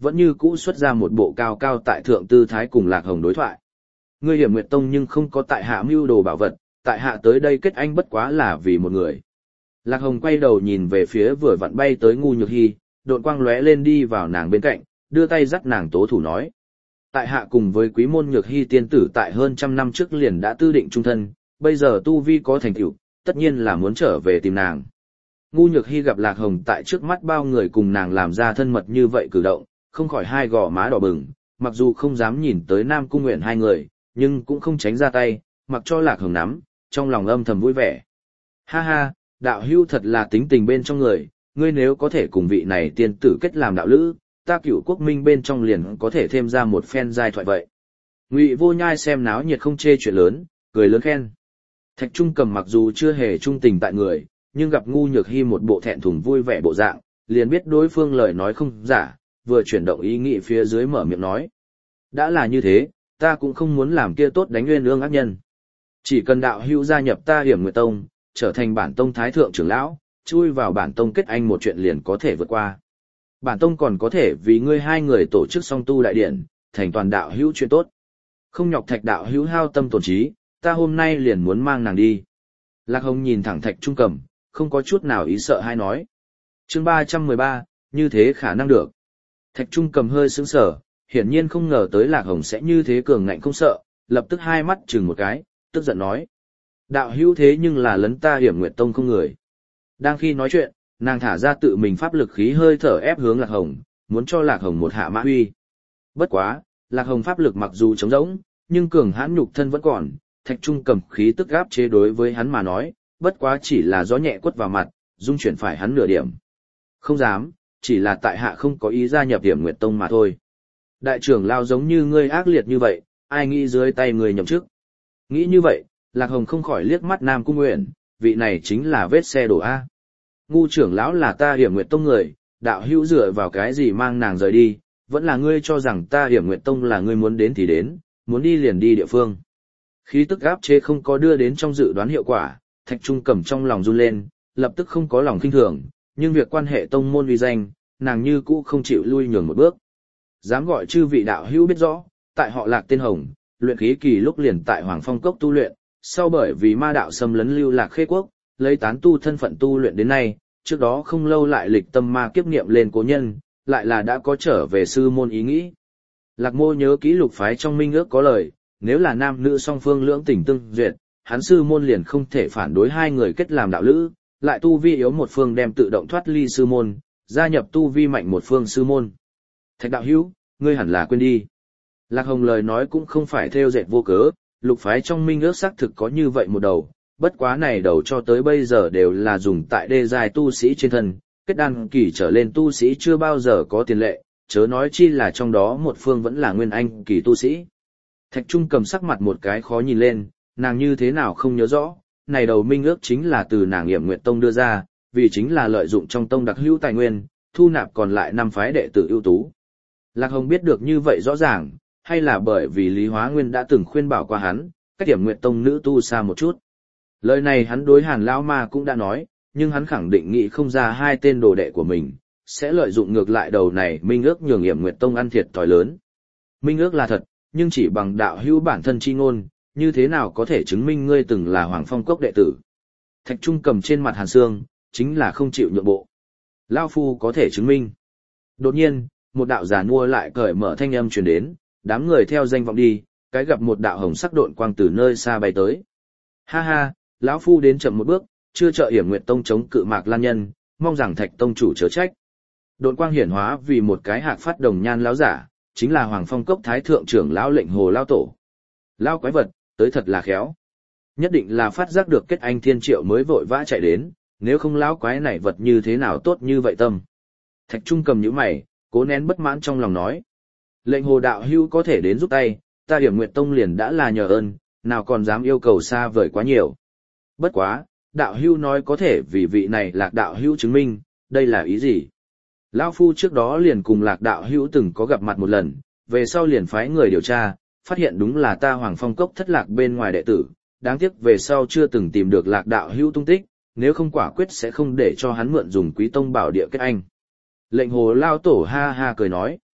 vẫn như cũ xuất ra một bộ cao cao tại thượng tư thái cùng Lạc Hồng đối thoại. Ngươi Hiểm Nguyệt Tông nhưng không có tại hạ mưu đồ bảo vật, tại hạ tới đây kết anh bất quá là vì một người. Lạc Hồng quay đầu nhìn về phía vừa vặn bay tới Ngu Nhược Hy, độn quang lóe lên đi vào nàng bên cạnh, đưa tay dắt nàng tố thủ nói. Tại hạ cùng với Quý môn Nhược Hy tiên tử tại hơn trăm năm trước liền đã tư định chung thân, bây giờ tu vi có thành tựu, tất nhiên là muốn trở về tìm nàng. Ngu Nhược Hy gặp Lạc Hồng tại trước mắt bao người cùng nàng làm ra thân mật như vậy cử động, không khỏi hai gò má đỏ bừng, mặc dù không dám nhìn tới Nam Cung Nguyện hai người, nhưng cũng không tránh ra tay, mặc cho Lạc Hồng nắm, trong lòng âm thầm vui vẻ. Ha ha, đạo hữu thật là tính tình bên trong người, ngươi nếu có thể cùng vị này tiên tử kết làm đạo lữ, ta Cửu Quốc Minh bên trong liền có thể thêm ra một phen giai thoại vậy. Ngụy Vô Nhai xem náo nhiệt không chê chuyện lớn, cười lớn khen. Thạch Trung Cầm mặc dù chưa hề trung tình tại người, nhưng gặp Ngu Nhược Hy một bộ thẹn thùng vui vẻ bộ dạng, liền biết đối phương lời nói không giả, vừa chuyển động ý nghĩ phía dưới mở miệng nói. Đã là như thế, ta cũng không muốn làm kia tốt đánh nguyên ương ác nhân. Chỉ cần đạo hữu gia nhập ta Hiểm Nguyệt Tông, trở thành bản tông thái thượng trưởng lão, chui vào bản tông kết anh một chuyện liền có thể vượt qua. Bản tông còn có thể vì ngươi hai người tổ chức song tu đại điển, thành toàn đạo hữu chuyện tốt. Không nhọc Thạch đạo hữu hao tâm tổn trí, ta hôm nay liền muốn mang nàng đi. Lạc Hồng nhìn thẳng Thạch Trung Cầm, không có chút nào ý sợ hay nói. Chương 313, như thế khả năng được. Thạch Trung Cầm hơi sững sờ, hiển nhiên không ngờ tới Lạc Hồng sẽ như thế cường ngạnh không sợ, lập tức hai mắt chừng một cái, tức giận nói. Đạo hữu thế nhưng là lấn ta Hiểm Nguyệt Tông không người. Đang khi nói chuyện, nàng thả ra tự mình pháp lực khí hơi thở ép hướng Lạc Hồng, muốn cho Lạc Hồng một hạ mã huy. Bất quá, Lạc Hồng pháp lực mặc dù trống rỗng, nhưng cường hãn nhục thân vẫn còn, Thạch Trung Cầm khí tức áp chế đối với hắn mà nói, bất quá chỉ là gió nhẹ quất vào mặt, dung chuyển phải hắn nửa điểm. Không dám, chỉ là tại hạ không có ý gia nhập Hiểm Nguyệt Tông mà thôi. Đại trưởng lao giống như ngươi ác liệt như vậy, ai nghĩ dưới tay người nhậm chức. Nghĩ như vậy, Lạc Hồng không khỏi liếc mắt Nam Cung Nguyện, vị này chính là vết xe đổ A. Ngu trưởng lão là ta Hiểm Nguyệt Tông người, đạo hữu dựa vào cái gì mang nàng rời đi, vẫn là ngươi cho rằng ta Hiểm Nguyệt Tông là ngươi muốn đến thì đến, muốn đi liền đi địa phương. Khí tức áp chế không có đưa đến trong dự đoán hiệu quả, Thạch Trung Cầm trong lòng run lên, lập tức không có lòng kinh thường, nhưng việc quan hệ tông môn uy danh, nàng như cũ không chịu lui nhường một bước. Dám gọi chư vị đạo hữu biết rõ, tại họ Lạc tên Hồng, luyện khí kỳ lúc liền tại Hoàng Phong Cốc tu luyện, sau bởi vì ma đạo xâm lấn lưu Lạc Khê Quốc, lấy tán tu thân phận tu luyện đến nay, trước đó không lâu lại lịch tâm ma kiếp niệm lên cố nhân, lại là đã có trở về sư môn ý nghĩ. Lạc Mô nhớ kỹ lục phái trong minh ước có lời, nếu là nam nữ song phương lưỡng tình tương duyệt, hắn sư môn liền không thể phản đối hai người kết làm đạo lữ, lại tu vi yếu một phương đem tự động thoát ly sư môn, gia nhập tu vi mạnh một phương sư môn. Thạch đạo hữu, ngươi hẳn là quên đi. Lạc Hồng lời nói cũng không phải theo dệt vô cớ, lục phái trong minh ước xác thực có như vậy một đầu, bất quá này đầu cho tới bây giờ đều là dùng tại đê giai tu sĩ trên thân, kết đan kỳ trở lên tu sĩ chưa bao giờ có tiền lệ, chớ nói chi là trong đó một phương vẫn là nguyên anh kỳ tu sĩ. Thạch Trung Cầm sắc mặt một cái khó nhìn lên, nàng như thế nào không nhớ rõ, này đầu minh ước chính là từ nàng Hiểm Nguyệt Tông đưa ra, vì chính là lợi dụng trong tông đặc hữu tài nguyên, thu nạp còn lại 5 phái đệ tử ưu tú. Lạc Hồng biết được như vậy rõ ràng, hay là bởi vì Lý Hóa Nguyên đã từng khuyên bảo qua hắn, cách Hiểm Nguyệt Tông nữ tu xa một chút. Lời này hắn đối Hàn Lão Ma cũng đã nói, nhưng hắn khẳng định nghĩ không ra hai tên đồ đệ của mình, sẽ lợi dụng ngược lại đầu này minh ước nhường Hiểm Nguyệt Tông ăn thiệt thòi lớn. Minh ước là thật, nhưng chỉ bằng đạo hữu bản thân chi ngôn, như thế nào có thể chứng minh ngươi từng là Hoàng Phong Cốc đệ tử. Thạch Trung Cầm trên mặt Hàn Sương, chính là không chịu nhượng bộ. Lao phu có thể chứng minh. Đột nhiên, một đạo giả nua lại cởi mở thanh âm truyền đến, đám người theo danh vọng đi, cái gặp một đạo hồng sắc độn quang từ nơi xa bay tới. Ha ha, lão phu đến chậm một bước, chưa trợ Hiểm Nguyệt Tông chống cự Mạc Lan Nhân, mong rằng Thạch tông chủ chớ trách. Độn quang hiển hóa vì một cái hạc phát đồng nhan lão giả, chính là Hoàng Phong Cốc thái thượng trưởng lão Lệnh Hồ lão tổ. Lão quái vật, tới thật là khéo. Nhất định là phát giác được kết anh thiên triệu mới vội vã chạy đến, nếu không lão quái này vật như thế nào tốt như vậy tâm. Thạch Trung Cầm nhíu mày, cố nén bất mãn trong lòng nói. Lệnh Hồ đạo hữu có thể đến giúp tay, ta Hiểm Nguyệt Tông liền đã là nhờ ơn, nào còn dám yêu cầu xa vời quá nhiều. Bất quá, đạo hữu nói có thể vì vị này Lạc đạo hữu chứng minh, đây là ý gì? Lão phu trước đó liền cùng Lạc đạo hữu từng có gặp mặt một lần, về sau liền phái người điều tra, phát hiện đúng là ta Hoàng Phong Cốc thất lạc bên ngoài đệ tử, đáng tiếc về sau chưa từng tìm được Lạc đạo hữu tung tích, nếu không quả quyết sẽ không để cho hắn mượn dùng Quý Tông bảo địa kết anh. Lệnh Hồ lao tổ ha ha cười nói.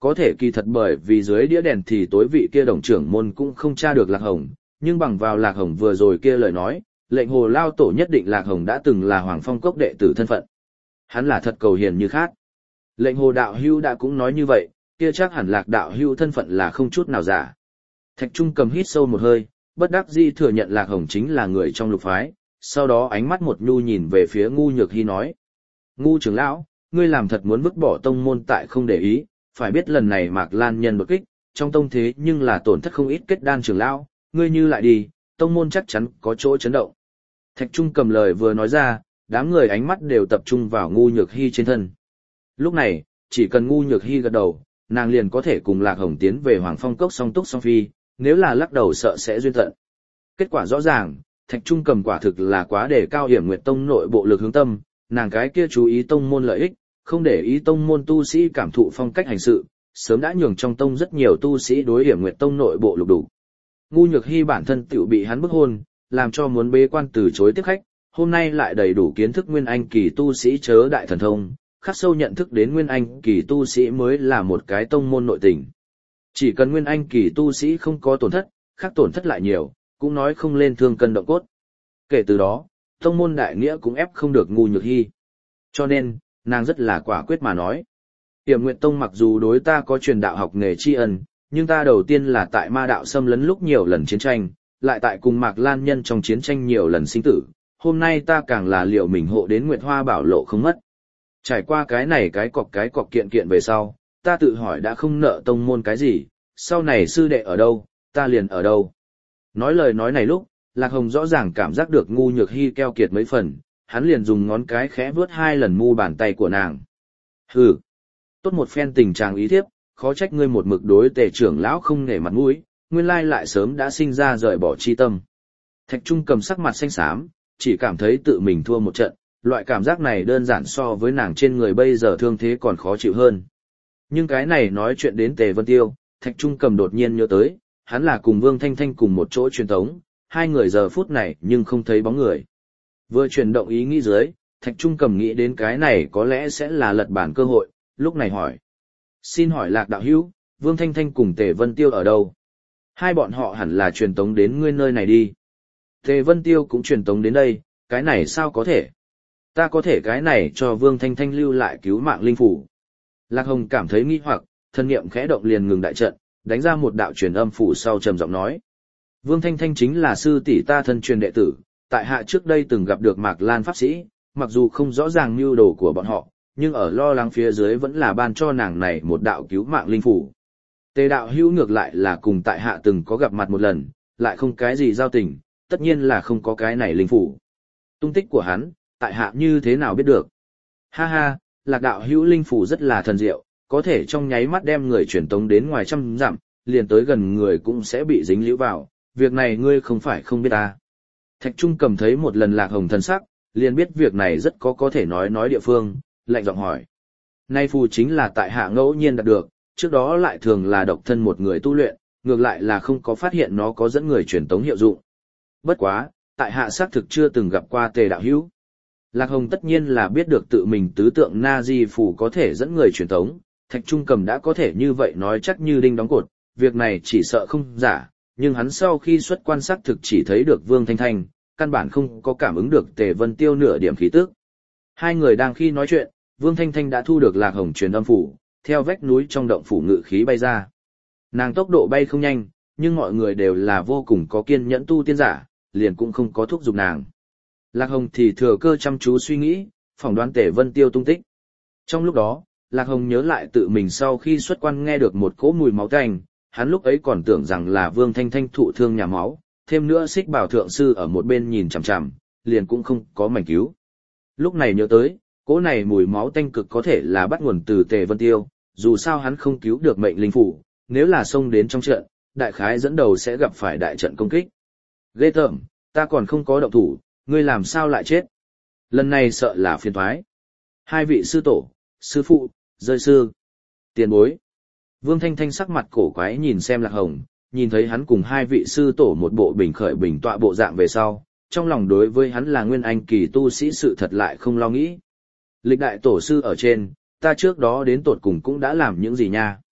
Có thể kỳ thật bởi vì dưới đĩa đèn thì tối vị kia đồng trưởng môn cũng không tra được Lạc Hồng, nhưng bằng vào Lạc Hồng vừa rồi kia lời nói, lệnh hồ lao tổ nhất định Lạc Hồng đã từng là Hoàng Phong Cốc đệ tử thân phận. Hắn là thật cầu hiền như khác. Lệnh hồ đạo hưu đã cũng nói như vậy, kia chắc hẳn Lạc đạo hưu thân phận là không chút nào giả. Thạch Trung cầm hít sâu một hơi, bất đắc dĩ thừa nhận Lạc Hồng chính là người trong lục phái, sau đó ánh mắt một nhu nhìn về phía Ngu Nhược Hy nói. Ngu trưởng lão, ngươi làm thật muốn vứt bỏ tông môn tại không để ý, phải biết lần này Mạc Lan nhân đột kích, trong tông thế nhưng là tổn thất không ít kết đan trưởng lão, ngươi như lại đi, tông môn chắc chắn có chỗ chấn động. Thạch Trung cầm lời vừa nói ra, đám người ánh mắt đều tập trung vào Ngu Nhược Hy trên thân. Lúc này, chỉ cần Ngu Nhược Hy gật đầu, nàng liền có thể cùng Lạc Hồng tiến về Hoàng Phong Cốc song túc song phi, nếu là lắc đầu sợ sẽ duyên tận. Kết quả rõ ràng, Thạch Trung cầm quả thực là quá để cao Hiểm Nguyệt Tông nội bộ lực hướng tâm, nàng cái kia chú ý tông môn lợi ích, không để ý tông môn tu sĩ cảm thụ phong cách hành sự, sớm đã nhường trong tông rất nhiều tu sĩ đối Hiểm Nguyệt Tông nội bộ lục đủ. Ngu Nhược Hy bản thân tiểu bị hắn bức hôn, làm cho muốn bế quan từ chối tiếp khách, hôm nay lại đầy đủ kiến thức nguyên anh kỳ tu sĩ chớ đại thần thông, khắc sâu nhận thức đến nguyên anh kỳ tu sĩ mới là một cái tông môn nội tình. Chỉ cần nguyên anh kỳ tu sĩ không có tổn thất, khác tổn thất lại nhiều, cũng nói không lên thương cân động cốt. Kể từ đó, tông môn đại nghĩa cũng ép không được Ngu Nhược Hy. Cho nên, nàng rất là quả quyết mà nói. Hiểm Nguyệt Tông mặc dù đối ta có truyền đạo học nghề tri ân, nhưng ta đầu tiên là tại ma đạo xâm lấn lúc nhiều lần chiến tranh, lại tại cùng Mạc Lan nhân trong chiến tranh nhiều lần sinh tử, hôm nay ta càng là liệu mình hộ đến Nguyệt Hoa bảo lộ không mất. Trải qua cái này cái cọc kiện kiện về sau, ta tự hỏi đã không nợ tông môn cái gì, sau này sư đệ ở đâu, ta liền ở đâu. Nói lời nói này lúc, Lạc Hồng rõ ràng cảm giác được Ngu Nhược Hy keo kiệt mấy phần, hắn liền dùng ngón cái khẽ vướt 2 lần mu bàn tay của nàng. Hừ, tốt một phen tình trạng ý thiếp, khó trách ngươi một mực đối Tề trưởng lão không nể mặt mũi, nguyên lai lại sớm đã sinh ra rời bỏ chi tâm. Thạch Trung cầm sắc mặt xanh xám, chỉ cảm thấy tự mình thua một trận, loại cảm giác này đơn giản so với nàng trên người bây giờ thương thế còn khó chịu hơn. Nhưng cái này nói chuyện đến Tề Vân Tiêu, Thạch Trung cầm đột nhiên nhớ tới, hắn là cùng Vương Thanh Thanh cùng một chỗ truyền tống, hai người giờ phút này nhưng không thấy bóng người. Vừa chuyển động ý nghĩ dưới, Thạch Trung cầm nghĩ đến cái này có lẽ sẽ là lật bản cơ hội, lúc này hỏi. Xin hỏi Lạc đạo hữu, Vương Thanh Thanh cùng Tề Vân Tiêu ở đâu? Hai bọn họ hẳn là truyền tống đến ngươi nơi này đi. Tề Vân Tiêu cũng truyền tống đến đây, cái này sao có thể? Ta có thể cái này cho Vương Thanh Thanh lưu lại cứu mạng linh phủ. Lạc Hồng cảm thấy nghi hoặc, thân niệm khẽ động liền ngừng đại trận, đánh ra một đạo truyền âm phủ sau trầm giọng nói. Vương Thanh Thanh chính là sư tỷ ta thân truyền đệ tử, tại hạ trước đây từng gặp được Mạc Lan pháp sĩ, mặc dù không rõ ràng mưu đồ của bọn họ, nhưng ở lo lắng phía dưới vẫn là ban cho nàng này một đạo cứu mạng linh phủ. Tề đạo hữu ngược lại là cùng tại hạ từng có gặp mặt một lần, lại không cái gì giao tình, tất nhiên là không có cái này linh phủ. Tung tích của hắn, tại hạ như thế nào biết được? Ha ha, Lạc đạo hữu linh phủ rất là thần diệu, có thể trong nháy mắt đem người truyền tống đến ngoài trăm dặm, liền tới gần người cũng sẽ bị dính liễu vào, việc này ngươi không phải không biết ta. Thạch Trung cầm thấy một lần Lạc Hồng thần sắc, liền biết việc này rất có thể nói địa phương, lạnh giọng hỏi. Nay phù chính là tại hạ ngẫu nhiên đạt được, trước đó lại thường là độc thân một người tu luyện, ngược lại là không có phát hiện nó có dẫn người truyền tống hiệu dụng. Bất quá, tại hạ xác thực chưa từng gặp qua Tề đạo hữu. Lạc Hồng tất nhiên là biết được tự mình tứ tượng na di phù có thể dẫn người truyền tống, Thạch Trung cầm đã có thể như vậy nói chắc như đinh đóng cột, việc này chỉ sợ không giả, nhưng hắn sau khi xuất quan sát thực chỉ thấy được Vương Thanh Thanh, căn bản không có cảm ứng được Tề Vân Tiêu nửa điểm khí tức. Hai người đang khi nói chuyện, Vương Thanh Thanh đã thu được Lạc Hồng truyền âm phủ, theo vách núi trong động phủ ngự khí bay ra. Nàng tốc độ bay không nhanh, nhưng mọi người đều là vô cùng có kiên nhẫn tu tiên giả, liền cũng không có thúc giục nàng. Lạc Hồng thì thừa cơ chăm chú suy nghĩ, phỏng đoán Tề Vân Tiêu tung tích. Trong lúc đó, Lạc Hồng nhớ lại tự mình sau khi xuất quan nghe được một cỗ mùi máu tanh, hắn lúc ấy còn tưởng rằng là Vương Thanh Thanh thụ thương nhà máu, thêm nữa Xích Bảo thượng sư ở một bên nhìn chằm chằm, liền cũng không có mảnh cứu. Lúc này nhớ tới, cỗ này mùi máu tanh cực có thể là bắt nguồn từ Tề Vân Tiêu, dù sao hắn không cứu được mệnh linh phủ, nếu là xông đến trong trận, đại khái dẫn đầu sẽ gặp phải đại trận công kích. Ghê tởm, ta còn không có động thủ, ngươi làm sao lại chết? Lần này sợ là phiền toái. Hai vị sư tổ, sư phụ, rơi sư, tiền bối. Vương Thanh Thanh sắc mặt cổ quái nhìn xem Lạc Hồng, nhìn thấy hắn cùng hai vị sư tổ một bộ bình khởi bình tọa bộ dạng về sau, trong lòng đối với hắn là nguyên anh kỳ tu sĩ sự thật lại không lo nghĩ. Lịch đại tổ sư ở trên, ta trước đó đến tột cùng cũng đã làm những gì nha?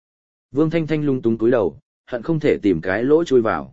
Vương Thanh Thanh lung túng túi đầu, hận không thể tìm cái lỗ chui vào.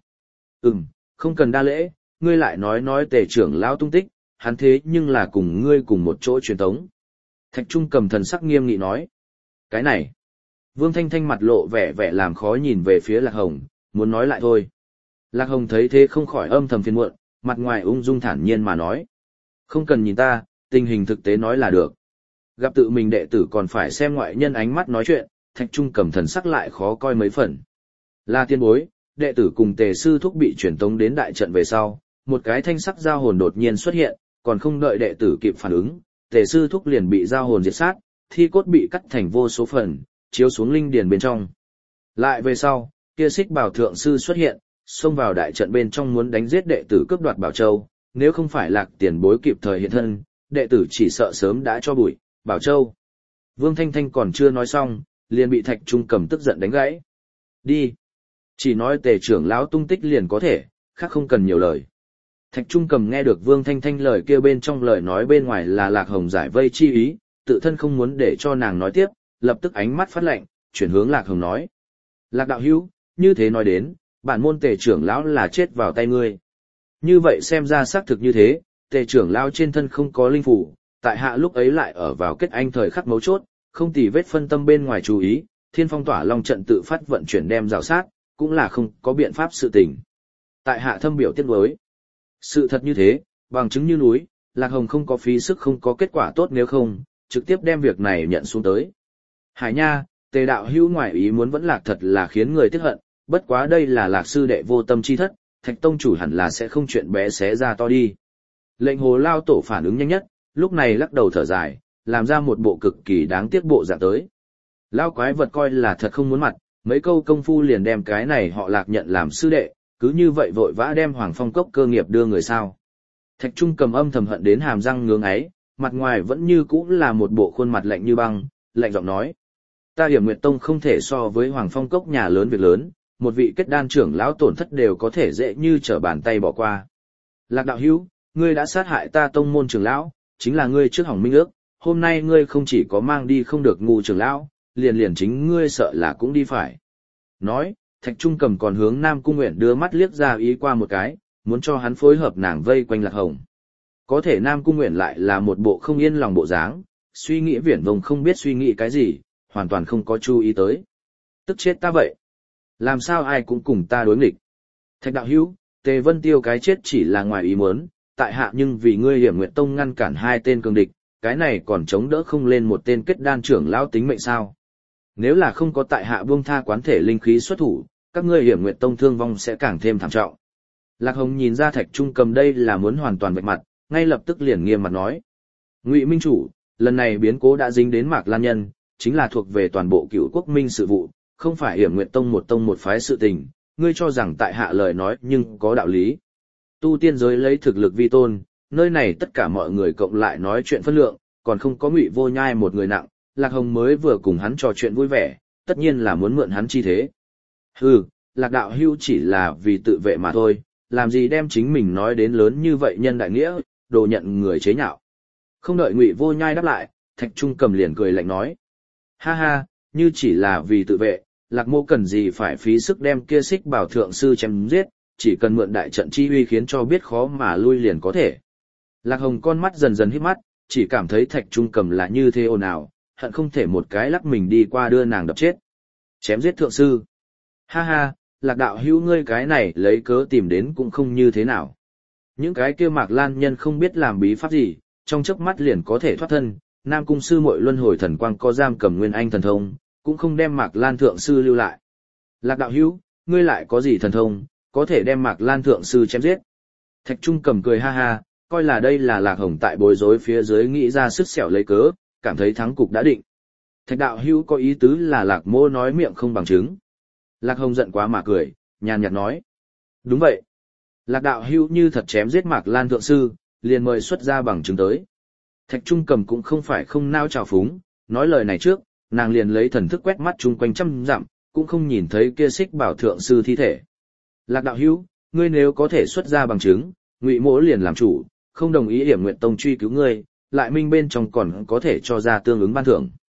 Không cần đa lễ, ngươi lại nói Tề trưởng lão tung tích, hắn thế nhưng là cùng ngươi cùng một chỗ truyền tống. Thạch Trung cầm thần sắc nghiêm nghị nói. Cái này. Vương Thanh Thanh mặt lộ vẻ vẻ làm khó nhìn về phía Lạc Hồng, muốn nói lại thôi. Lạc Hồng thấy thế không khỏi âm thầm phiền muộn, mặt ngoài ung dung thản nhiên mà nói. Không cần nhìn ta, tình hình thực tế nói là được. Gặp tự mình đệ tử còn phải xem ngoại nhân ánh mắt nói chuyện, Thạch Trung cầm thần sắc lại khó coi mấy phần. Là tiên bối, đệ tử cùng Tề sư thúc bị chuyển tống đến đại trận về sau, một cái thanh sắc giao hồn đột nhiên xuất hiện, còn không đợi đệ tử kịp phản ứng, Tề sư thúc liền bị giao hồn diệt sát, thi cốt bị cắt thành vô số phần, chiếu xuống linh điền bên trong. Lại về sau, kia Xích Bảo thượng sư xuất hiện, xông vào đại trận bên trong muốn đánh giết đệ tử cướp đoạt Bảo Châu, nếu không phải Lạc tiền bối kịp thời hiện thân, đệ tử chỉ sợ sớm đã cho bụi, Bảo Châu. Vương Thanh Thanh còn chưa nói xong, liền bị Thạch Trung cầm tức giận đánh gãy. Đi. Chỉ nói Tề trưởng lão tung tích liền có thể, khác không cần nhiều lời. Thạch Trung cầm nghe được Vương Thanh Thanh lời kêu bên trong lời nói bên ngoài là Lạc Hồng giải vây chi ý, tự thân không muốn để cho nàng nói tiếp, lập tức ánh mắt phát lạnh, chuyển hướng Lạc Hồng nói. Lạc đạo hữu, như thế nói đến, bản môn Tề trưởng lão là chết vào tay ngươi. Như vậy xem ra xác thực như thế, Tề trưởng lão trên thân không có linh phủ, tại hạ lúc ấy lại ở vào kết anh thời khắc mấu chốt, không tì vết phân tâm bên ngoài chú ý, Thiên Phong Tỏa Long trận tự phát vận chuyển đem rào sát, cũng là không có biện pháp sự tình. Tại hạ thâm biểu tiếc nuối. Sự thật như thế, bằng chứng như núi, Lạc Hồng không có phí sức không có kết quả tốt nếu không, trực tiếp đem việc này nhận xuống tới. Hải nha, Tề đạo hữu ngoại ý muốn vẫn Lạc thật là khiến người tiếc hận, bất quá đây là Lạc sư đệ vô tâm chi thất, Thạch tông chủ hẳn là sẽ không chuyện bé xé ra to đi. Lệnh Hồ Lao tổ phản ứng nhanh nhất, lúc này lắc đầu thở dài, làm ra một bộ cực kỳ đáng tiếc bộ dạng tới. Lao quái vật coi là thật không muốn mặt, mấy câu công phu liền đem cái này họ Lạc nhận làm sư đệ, cứ như vậy vội vã đem Hoàng Phong Cốc cơ nghiệp đưa người sao. Thạch Trung cầm âm thầm hận đến hàm răng ngưỡng ấy, mặt ngoài vẫn như cũ là một bộ khuôn mặt lạnh như băng, lạnh giọng nói. Ta Hiểm Nguyệt Tông không thể so với Hoàng Phong Cốc nhà lớn việc lớn, một vị kết đan trưởng lão tổn thất đều có thể dễ như trở bàn tay bỏ qua. Lạc đạo hữu, ngươi đã sát hại ta tông môn trưởng lão, chính là ngươi trước hỏng minh ước, hôm nay ngươi không chỉ có mang đi không được ngu trưởng lão, liền chính ngươi sợ là cũng đi phải. Nói, Thạch Trung cầm còn hướng Nam Cung Nguyện đưa mắt liếc ra ý qua một cái, muốn cho hắn phối hợp nàng vây quanh Lạc Hồng. Có thể Nam Cung Nguyện lại là một bộ không yên lòng bộ dáng, suy nghĩ viển vông không biết suy nghĩ cái gì, hoàn toàn không có chú ý tới. Tức chết ta vậy. Làm sao ai cũng cùng ta đối nghịch. Thạch đạo hữu, Tề Vân Tiêu cái chết chỉ là ngoài ý muốn, tại hạ nhưng vì ngươi Hiểm Nguyệt Tông ngăn cản hai tên cường địch, cái này còn chống đỡ không lên một tên kết đan trưởng lão tính mệnh sao. Nếu là không có tại hạ buông tha quán thể linh khí xuất thủ, các ngươi Hiểm Nguyệt Tông thương vong sẽ càng thêm thảm trọng. Lạc Hồng nhìn ra Thạch Trung cầm đây là muốn hoàn toàn vạch mặt, ngay lập tức liền nghiêm mặt nói. Ngụy Minh Chủ, lần này biến cố đã dính đến Mạc Lan Nhân, chính là thuộc về toàn bộ Cửu Quốc Minh sự vụ, không phải Hiểm Nguyệt Tông một phái sự tình, ngươi cho rằng tại hạ lời nói nhưng có đạo lý. Tu tiên giới lấy thực lực vi tôn, nơi này tất cả mọi người cộng lại nói chuyện phân lượng, còn không có Ngụy Vô Nhai một người nặng, Lạc Hồng mới vừa cùng hắn trò chuyện vui vẻ, tất nhiên là muốn mượn hắn chi thế. Hừ, Lạc đạo hưu chỉ là vì tự vệ mà thôi, làm gì đem chính mình nói đến lớn như vậy nhân đại nghĩa, đồ nhận người chế nhạo. Không đợi Ngụy Vô Nhai đáp lại, Thạch Trung cầm liền cười lạnh nói. Ha ha, như chỉ là vì tự vệ, Lạc mô cần gì phải phí sức đem kia Xích Bảo thượng sư chém giết, chỉ cần mượn đại trận chi uy khiến cho biết khó mà lui liền có thể. Lạc Hồng con mắt dần dần híp mắt, chỉ cảm thấy Thạch Trung cầm là như thế ồn ào, hận không thể một cái lắc mình đi qua đưa nàng đập chết. Chém giết thượng sư. Ha ha, Lạc đạo hữu ngươi cái này lấy cớ tìm đến cũng không như thế nào. Những cái kia Mạc Lan Nhân không biết làm bí pháp gì, trong chớp mắt liền có thể thoát thân, Nam Cung sư muội luân hồi thần quang có giam cầm nguyên anh thần thông, cũng không đem Mạc Lan thượng sư lưu lại. Lạc đạo hữu, ngươi lại có gì thần thông, có thể đem Mạc Lan thượng sư chém giết. Thạch Trung cầm cười ha ha, coi là đây là Lạc Hồng tại bối rối phía dưới nghĩ ra sức xẻo lấy cớ, cảm thấy thắng cục đã định. Thạch đạo hữu có ý tứ là Lạc mô nói miệng không bằng chứng. Lạc Hồng giận quá mà cười, nhàn nhạt nói. Đúng vậy. Lạc đạo hữu như thật chém giết Mạc Lan thượng sư, liền mời xuất ra bằng chứng tới. Thạch Trung cầm cũng không phải không nao trào phúng, nói lời này trước, nàng liền lấy thần thức quét mắt chung quanh trăm dặm, cũng không nhìn thấy kia Xích Bảo thượng sư thi thể. Lạc đạo hữu, ngươi nếu có thể xuất ra bằng chứng, Ngụy mỗ liền làm chủ, không đồng ý Hiểm Nguyệt Tông truy cứu ngươi, lại minh bên trong còn có thể cho ra tương ứng ban thưởng.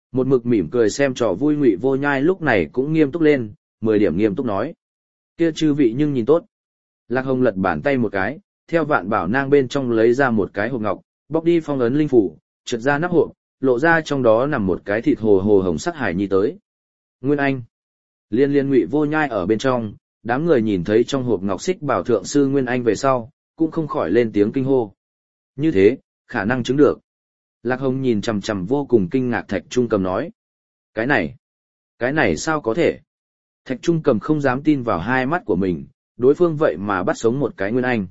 Một mực mỉm cười xem trò vui Ngụy Vô Nhai lúc này cũng nghiêm túc lên, 10 điểm nghiêm túc nói. Kia chư vị nhưng nhìn tốt. Lạc Hồng lật bàn tay một cái, theo Vạn Bảo Nang bên trong lấy ra một cái hộp ngọc, bóc đi phong ấn linh phủ, trượt ra nắp hộp, lộ ra trong đó nằm một cái thịt hồ hồ hồng sắc hải nhi tới. Nguyên Anh. Liên liên Ngụy Vô Nhai ở bên trong, đám người nhìn thấy trong hộp ngọc xích bảo thượng sư Nguyên Anh về sau, cũng không khỏi lên tiếng kinh hô. Như thế, khả năng chứng được. Lạc Hồng nhìn chằm chằm vô cùng kinh ngạc Thạch Trung Cầm nói. Cái này sao có thể? Thạch Trung Cầm không dám tin vào hai mắt của mình, đối phương vậy mà bắt sống một cái Nguyên Anh.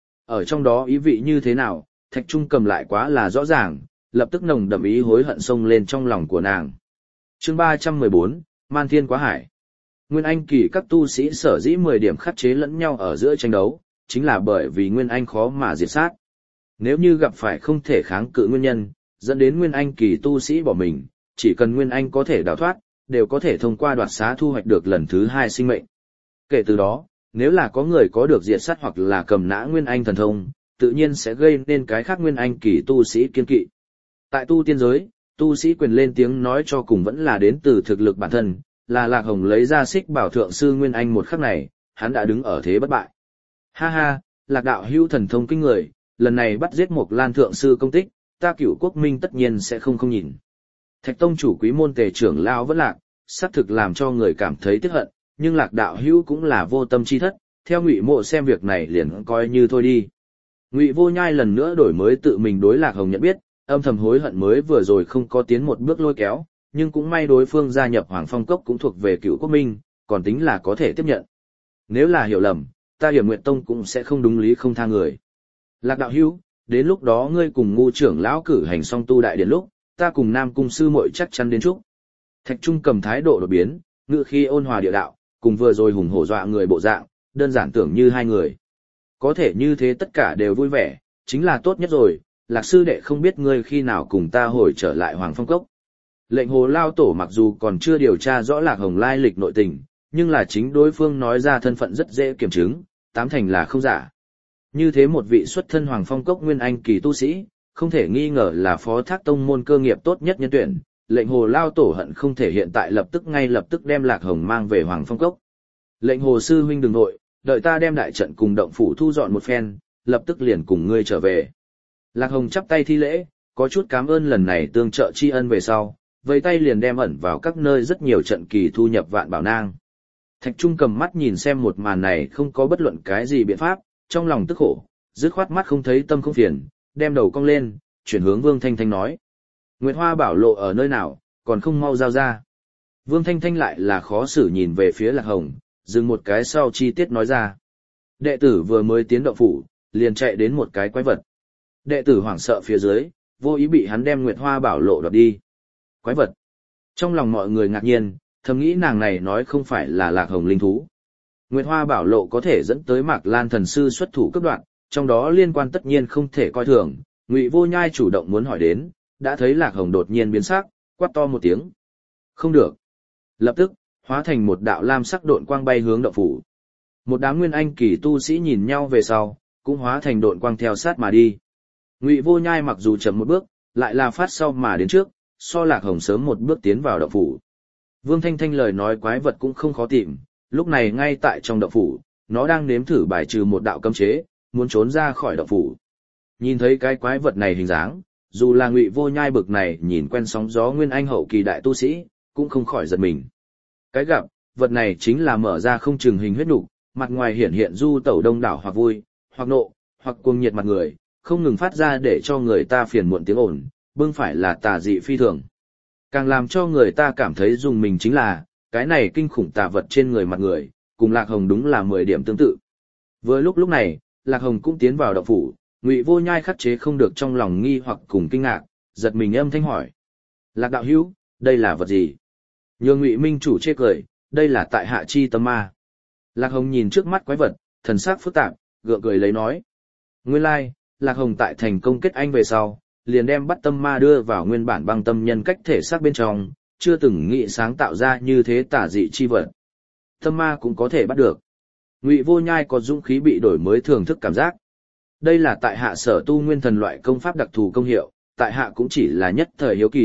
Ở trong đó ý vị như thế nào, Thạch Trung Cầm lại quá là rõ ràng, lập tức nồng đậm ý hối hận xông lên trong lòng của nàng. Chương 314, Man Thiên Quá Hải. Nguyên Anh kỳ các tu sĩ sở dĩ 10 điểm khắc chế lẫn nhau ở giữa tranh đấu, chính là bởi vì Nguyên Anh khó mà diệt sát. Nếu như gặp phải không thể kháng cự nguyên nhân, dẫn đến Nguyên Anh kỳ tu sĩ bỏ mình, chỉ cần Nguyên Anh có thể đào thoát, đều có thể thông qua đoạt xá thu hoạch được lần thứ 2 sinh mệnh. Kể từ đó, nếu là có người có được diệt sát hoặc là cầm nã Nguyên Anh thần thông, tự nhiên sẽ gây nên cái khác Nguyên Anh kỳ tu sĩ kiên kỵ. Tại tu tiên giới, tu sĩ quyền lên tiếng nói cho cùng vẫn là đến từ thực lực bản thân, là Lạc Hồng lấy ra xích bảo thượng sư Nguyên Anh một khắc này, hắn đã đứng ở thế bất bại. Ha ha, Lạc đạo hữu thần thông kinh người, lần này bắt giết một Lan thượng sư công tích, ta Cửu Quốc Minh tất nhiên sẽ không nhìn. Thạch tông chủ Quý môn tề trưởng lão vẫn Lạc, xác thực làm cho người cảm thấy tiếc hận, nhưng Lạc đạo hữu cũng là vô tâm chi thất, theo Ngụy Mộ xem việc này liền coi như thôi đi. Ngụy Vô Nhai lần nữa đổi mới tự mình đối Lạc Hồng nhận biết, âm thầm hối hận mới vừa rồi không có tiến một bước lôi kéo, nhưng cũng may đối phương gia nhập Hoàng Phong Cốc cũng thuộc về Cửu Quốc Minh, còn tính là có thể tiếp nhận. Nếu là hiểu lầm, ta Hiểm Nguyện Tông cũng sẽ không đúng lý không tha người. Lạc đạo hữu, đến lúc đó ngươi cùng Ngu trưởng lão cử hành song tu đại điện lúc, ta cùng Nam cung sư muội chắc chắn đến chúc. Thạch Trung Cầm thái độ đột biến, ngữ khi ôn hòa địa đạo, cùng vừa rồi hùng hổ dọa người bộ dạng, đơn giản tưởng như hai người. Có thể như thế tất cả đều vui vẻ, chính là tốt nhất rồi. Lạc sư đệ không biết ngươi khi nào cùng ta hồi trở lại Hoàng Phong Cốc. Lệnh Hồ Lao Tổ mặc dù còn chưa điều tra rõ Lạc Hồng lai lịch nội tình, nhưng là chính đối phương nói ra thân phận rất dễ kiểm chứng, tám thành là không giả. Như thế một vị xuất thân Hoàng Phong Cốc Nguyên Anh kỳ tu sĩ, không thể nghi ngờ là phó thác tông môn cơ nghiệp tốt nhất nhân tuyển. Lệnh Hồ Lao Tổ hận không thể hiện tại ngay lập tức đem Lạc Hồng mang về Hoàng Phong Cốc. Lệnh Hồ sư huynh đừng nội, đợi ta đem đại trận cùng động phủ thu dọn một phen, lập tức liền cùng ngươi trở về. Lạc Hồng chắp tay thi lễ, có chút cảm ơn lần này tương trợ tri ân về sau, vây tay liền đem ẩn vào các nơi rất nhiều trận kỳ thu nhập Vạn Bảo Nang. Thạch Trung cầm mắt nhìn xem một màn này không có bất luận cái gì biện pháp, trong lòng tức khổ, dứt khoát mắt không thấy tâm không phiền, đem đầu cong lên, chuyển hướng Vương Thanh Thanh nói. Nguyệt Hoa bảo lộ ở nơi nào, còn không mau giao ra. Vương Thanh Thanh lại là khó xử nhìn về phía Lạc Hồng, dừng một cái sau chi tiết nói ra. Đệ tử vừa mới tiến động phủ, liền chạy đến một cái quái vật. Đệ tử hoảng sợ phía dưới, vô ý bị hắn đem Nguyệt Hoa bảo lộ đoạt đi. Quái vật. Trong lòng mọi người ngạc nhiên, thầm nghĩ nàng này nói không phải là Lạc Hồng linh thú. Nguyệt Hoa bảo lộ có thể dẫn tới Mạc Lan thần sư xuất thủ cấp đoạn, trong đó liên quan tất nhiên không thể coi thường. Ngụy Vô Nhai chủ động muốn hỏi đến, đã thấy Lạc Hồng đột nhiên biến sắc, quát to một tiếng. Không được. Lập tức, hóa thành một đạo lam sắc độn quang bay hướng động phủ. Một đám Nguyên Anh kỳ tu sĩ nhìn nhau về sau, cũng hóa thành độn quang theo sát mà đi. Ngụy Vô Nhai mặc dù chậm một bước, lại là phát sau mà đến trước, so Lạc Hồng sớm một bước tiến vào động phủ. Vương Thanh Thanh lời nói quái vật cũng không khó tìm, lúc này ngay tại trong động phủ, nó đang nếm thử bài trừ một đạo cấm chế, muốn trốn ra khỏi động phủ. Nhìn thấy cái quái vật này hình dáng, dù là Ngụy Vô Nhai bực này nhìn quen sóng gió Nguyên Anh hậu kỳ đại tu sĩ, cũng không khỏi giật mình. Cái gặp, vật này chính là mở ra không chừng hình huyết nục, mặt ngoài hiển hiện du tẩu đông đảo hoặc vui, hoặc nộ, hoặc cuồng nhiệt mặt người, không ngừng phát ra để cho người ta phiền muộn tiếng ồn, bưng phải là tà dị phi thường. Càng làm cho người ta cảm thấy dùng mình chính là, cái này kinh khủng tà vật trên người mặt người, cùng Lạc Hồng đúng là 10 điểm tương tự. Vừa lúc này, Lạc Hồng cũng tiến vào động phủ, Ngụy Vô Nhai khắc chế không được trong lòng nghi hoặc cùng kinh ngạc, giật mình âm thanh hỏi. Lạc đạo hữu, đây là vật gì? Nhường Ngụy Minh chủ chê cười, đây là tại hạ chi tâm ma. Lạc Hồng nhìn trước mắt quái vật, thần sắc phức tạp, gượng cười lấy nói. Nguyên lai, Lạc Hồng tại thành công kết anh về sau, liền đem bắt tâm ma đưa vào nguyên bản băng tâm nhân cách thể xác bên trong, chưa từng nghĩ sáng tạo ra như thế tả dị chi vật. Tâm ma cũng có thể bắt được. Ngụy Vô Nhai có dũng khí bị đổi mới thưởng thức cảm giác. Đây là tại hạ sở tu nguyên thần loại công pháp đặc thù công hiệu, tại hạ cũng chỉ là nhất thời hiếu kỳ,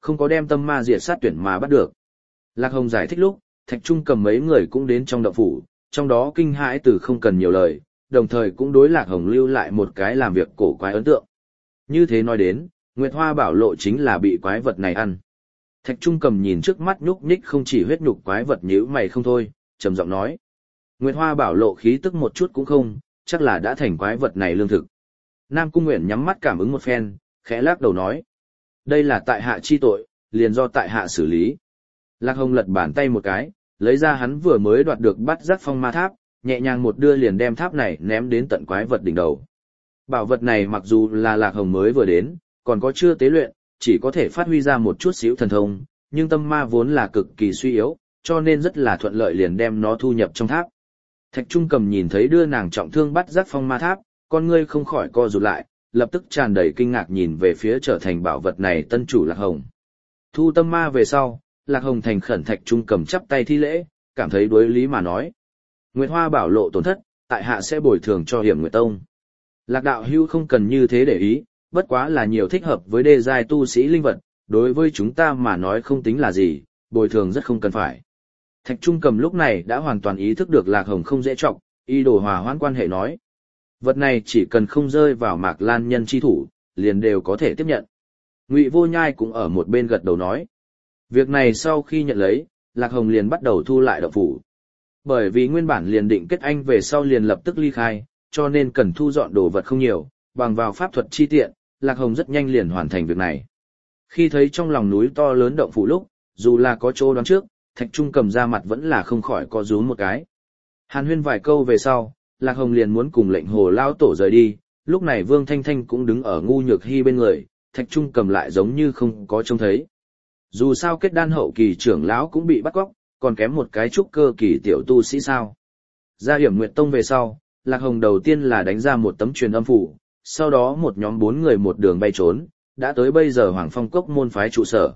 không có đem tâm ma diệt sát tuyển mà bắt được. Lạc Hồng giải thích lúc, Thạch Trung Cầm mấy người cũng đến trong động phủ, trong đó kinh hãi từ không cần nhiều lời, đồng thời cũng đối Lạc Hồng lưu lại một cái làm việc cổ quái ấn tượng. Như thế nói đến, Nguyệt Hoa Bảo Lộ chính là bị quái vật này ăn. Thạch Trung Cầm nhìn trước mắt nhúc nhích không chỉ huyết nhục quái vật nhíu mày không thôi, trầm giọng nói. Nguyệt Hoa Bảo Lộ khí tức một chút cũng không, chắc là đã thành quái vật này lương thực. Nam Cung Nguyện nhắm mắt cảm ứng một phen, khẽ lắc đầu nói. Đây là tại hạ chi tội, liền do tại hạ xử lý. Lạc Hồng lật bàn tay một cái, lấy ra hắn vừa mới đoạt được Bát Giác Phong Ma Tháp, nhẹ nhàng một đưa liền đem tháp này ném đến tận quái vật đỉnh đầu. Bảo vật này mặc dù là Lạc Hồng mới vừa đến, còn có chưa tế luyện, chỉ có thể phát huy ra một chút xíu thần thông, nhưng tâm ma vốn là cực kỳ suy yếu, cho nên rất là thuận lợi liền đem nó thu nhập trong tháp. Thạch Trung Cầm nhìn thấy đưa nàng trọng thương Bát Giác Phong Ma Tháp, con ngươi không khỏi co rụt lại, lập tức tràn đầy kinh ngạc nhìn về phía trở thành bảo vật này tân chủ Lạc Hồng. Thu tâm ma về sau, Lạc Hồng thành khẩn Thạch Trung Cầm chắp tay thi lễ, cảm thấy đối lý mà nói. Nguyệt Hoa Bảo Lộ tổn thất, tại hạ sẽ bồi thường cho Hiểm Nguyệt Tông. Lạc đạo hưu không cần như thế để ý, bất quá là nhiều thích hợp với đê giai tu sĩ linh vật, đối với chúng ta mà nói không tính là gì, bồi thường rất không cần phải. Thạch Trung Cầm lúc này đã hoàn toàn ý thức được Lạc Hồng không dễ trọng, y đồ hòa hoãn quan hệ nói. Vật này chỉ cần không rơi vào Mạc Lan Nhân chi thủ, liền đều có thể tiếp nhận. Ngụy Vô Nhai cũng ở một bên gật đầu nói. Việc này sau khi nhận lấy, Lạc Hồng liền bắt đầu thu lại động phủ. Bởi vì nguyên bản liền định kết anh về sau liền lập tức ly khai, cho nên cần thu dọn đồ vật không nhiều, bằng vào pháp thuật chi tiện, Lạc Hồng rất nhanh liền hoàn thành việc này. Khi thấy trong lòng núi to lớn động phủ lúc, dù là có chỗ đoán trước, Thạch Trung Cầm ra mặt vẫn là không khỏi có rúm một cái. Hàn huyên vài câu về sau, Lạc Hồng liền muốn cùng Lệnh Hồ lao tổ rời đi, lúc này Vương Thanh Thanh cũng đứng ở Ngu Nhược Hy bên người, Thạch Trung Cầm lại giống như không có trông thấy. Dù sao kết đan hậu kỳ trưởng lão cũng bị bắt cóc, còn kém một cái trúc cơ kỳ tiểu tu sĩ sao. Ra Hiểm Nguyệt Tông về sau, Lạc Hồng đầu tiên là đánh ra một tấm truyền âm phủ, sau đó một nhóm 4 người một đường bay trốn, đã tới bây giờ Hoàng Phong Cốc môn phái trụ sở.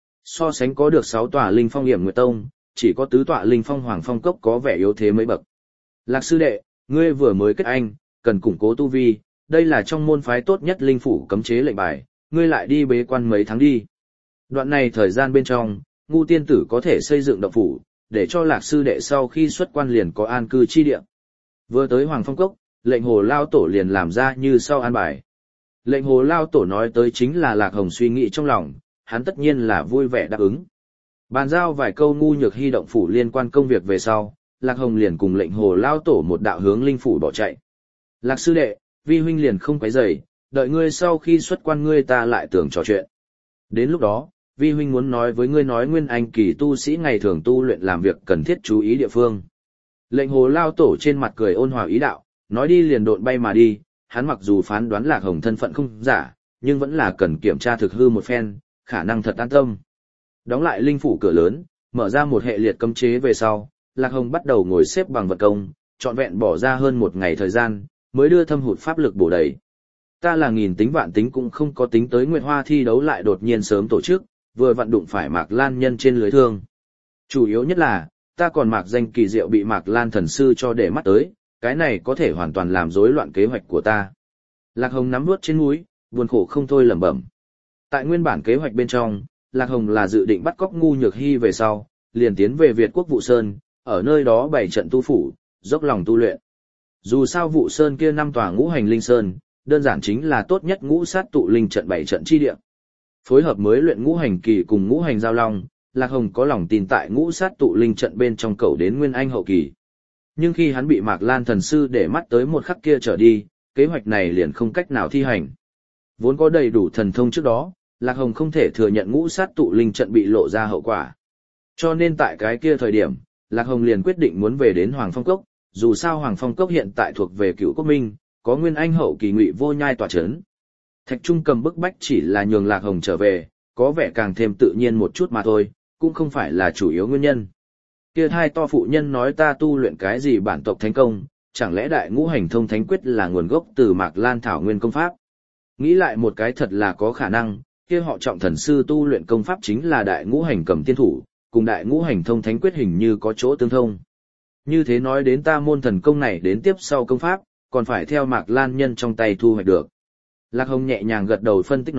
So sánh có được 6 tòa linh phong Hiểm Nguyệt Tông, chỉ có 4 tọa linh phong Hoàng Phong Cốc có vẻ yếu thế mấy bậc. Lạc sư đệ, ngươi vừa mới kết anh, cần củng cố tu vi, đây là trong môn phái tốt nhất linh phủ cấm chế lệnh bài, ngươi lại đi bế quan mấy tháng đi. Đoạn này thời gian bên trong, Ngu tiên tử có thể xây dựng động phủ, để cho Lạc sư đệ sau khi xuất quan liền có an cư chi địa. Vừa tới Hoàng Phong Cốc, Lệnh Hồ lao tổ liền làm ra như sau an bài. Lệnh Hồ lao tổ nói tới chính là Lạc Hồng suy nghĩ trong lòng, hắn tất nhiên là vui vẻ đáp ứng. Bàn giao vài câu Ngu Nhược Hy động phủ liên quan công việc về sau, Lạc Hồng liền cùng Lệnh Hồ lao tổ một đạo hướng linh phủ bỏ chạy. Lạc sư đệ, vi huynh liền không quấy rầy, đợi ngươi sau khi xuất quan ngươi ta lại tưởng trò chuyện. Đến lúc đó, vi huynh muốn nói với ngươi nói nguyên anh kỳ tu sĩ ngày thường tu luyện làm việc cần thiết chú ý địa phương. Lệnh Hồ lao tổ trên mặt cười ôn hòa ý đạo, nói đi liền độn bay mà đi, hắn mặc dù phán đoán Lạc Hồng thân phận không giả, nhưng vẫn là cần kiểm tra thực hư một phen, khả năng thật an tâm. Đóng lại linh phủ cửa lớn, mở ra một hệ liệt cấm chế về sau, Lạc Hồng bắt đầu ngồi xếp bằng vật công, trọn vẹn bỏ ra hơn 1 ngày thời gian, mới đưa thâm hụt pháp lực bổ đầy. Ta là nghìn tính vạn tính cũng không có tính tới Nguyệt Hoa thi đấu lại đột nhiên sớm tổ chức, vừa vặn đụng phải Mạc Lan Nhân trên lưới thương. Chủ yếu nhất là, ta còn mạc danh kỳ diệu bị Mạc Lan thần sư cho để mắt tới, cái này có thể hoàn toàn làm rối loạn kế hoạch của ta. Lạc Hồng nắm nuốt trên mũi, buồn khổ không thôi lẩm bẩm. Tại nguyên bản kế hoạch bên trong, Lạc Hồng là dự định bắt cóc Ngu Nhược Hy về sau, liền tiến về Việt Quốc Vụ Sơn, ở nơi đó bày trận tu phủ, dốc lòng tu luyện. Dù sao Vụ Sơn kia 5 tòa ngũ hành linh sơn, đơn giản chính là tốt nhất ngũ sát tụ linh trận 7 trận chi địa. Phối hợp mới luyện ngũ hành kỳ cùng ngũ hành giao long, Lạc Hồng có lòng tin tại ngũ sát tụ linh trận bên trong cầu đến nguyên anh hậu kỳ. Nhưng khi hắn bị Mạc Lan thần sư để mắt tới một khắc kia trở đi, kế hoạch này liền không cách nào thi hành. Vốn có đầy đủ thần thông trước đó, Lạc Hồng không thể thừa nhận ngũ sát tụ linh trận bị lộ ra hậu quả. Cho nên tại cái kia thời điểm, Lạc Hồng liền quyết định muốn về đến Hoàng Phong Cốc, dù sao Hoàng Phong Cốc hiện tại thuộc về Cửu Quốc Minh, có nguyên anh hậu kỳ Ngụy Vô Nhai tọa chấn. Thạch Trung Cầm bức bách chỉ là nhường Lạc Hồng trở về, có vẻ càng thêm tự nhiên một chút mà thôi, cũng không phải là chủ yếu nguyên nhân. Kia 2 to phụ nhân nói ta tu luyện cái gì bản tộc thánh công, chẳng lẽ đại ngũ hành thông thánh quyết là nguồn gốc từ Mạc Lan thảo nguyên công pháp? Nghĩ lại một cái thật là có khả năng, kia họ Trọng thần sư tu luyện công pháp chính là đại ngũ hành cầm tiên thủ, cùng đại ngũ hành thông thánh quyết hình như có chỗ tương thông. Như thế nói đến ta môn thần công này đến tiếp sau công pháp, còn phải theo Mạc Lan nhân trong tay thu hoạch được. Lạc Hồng nhẹ nhàng gật đầu phân tích nói,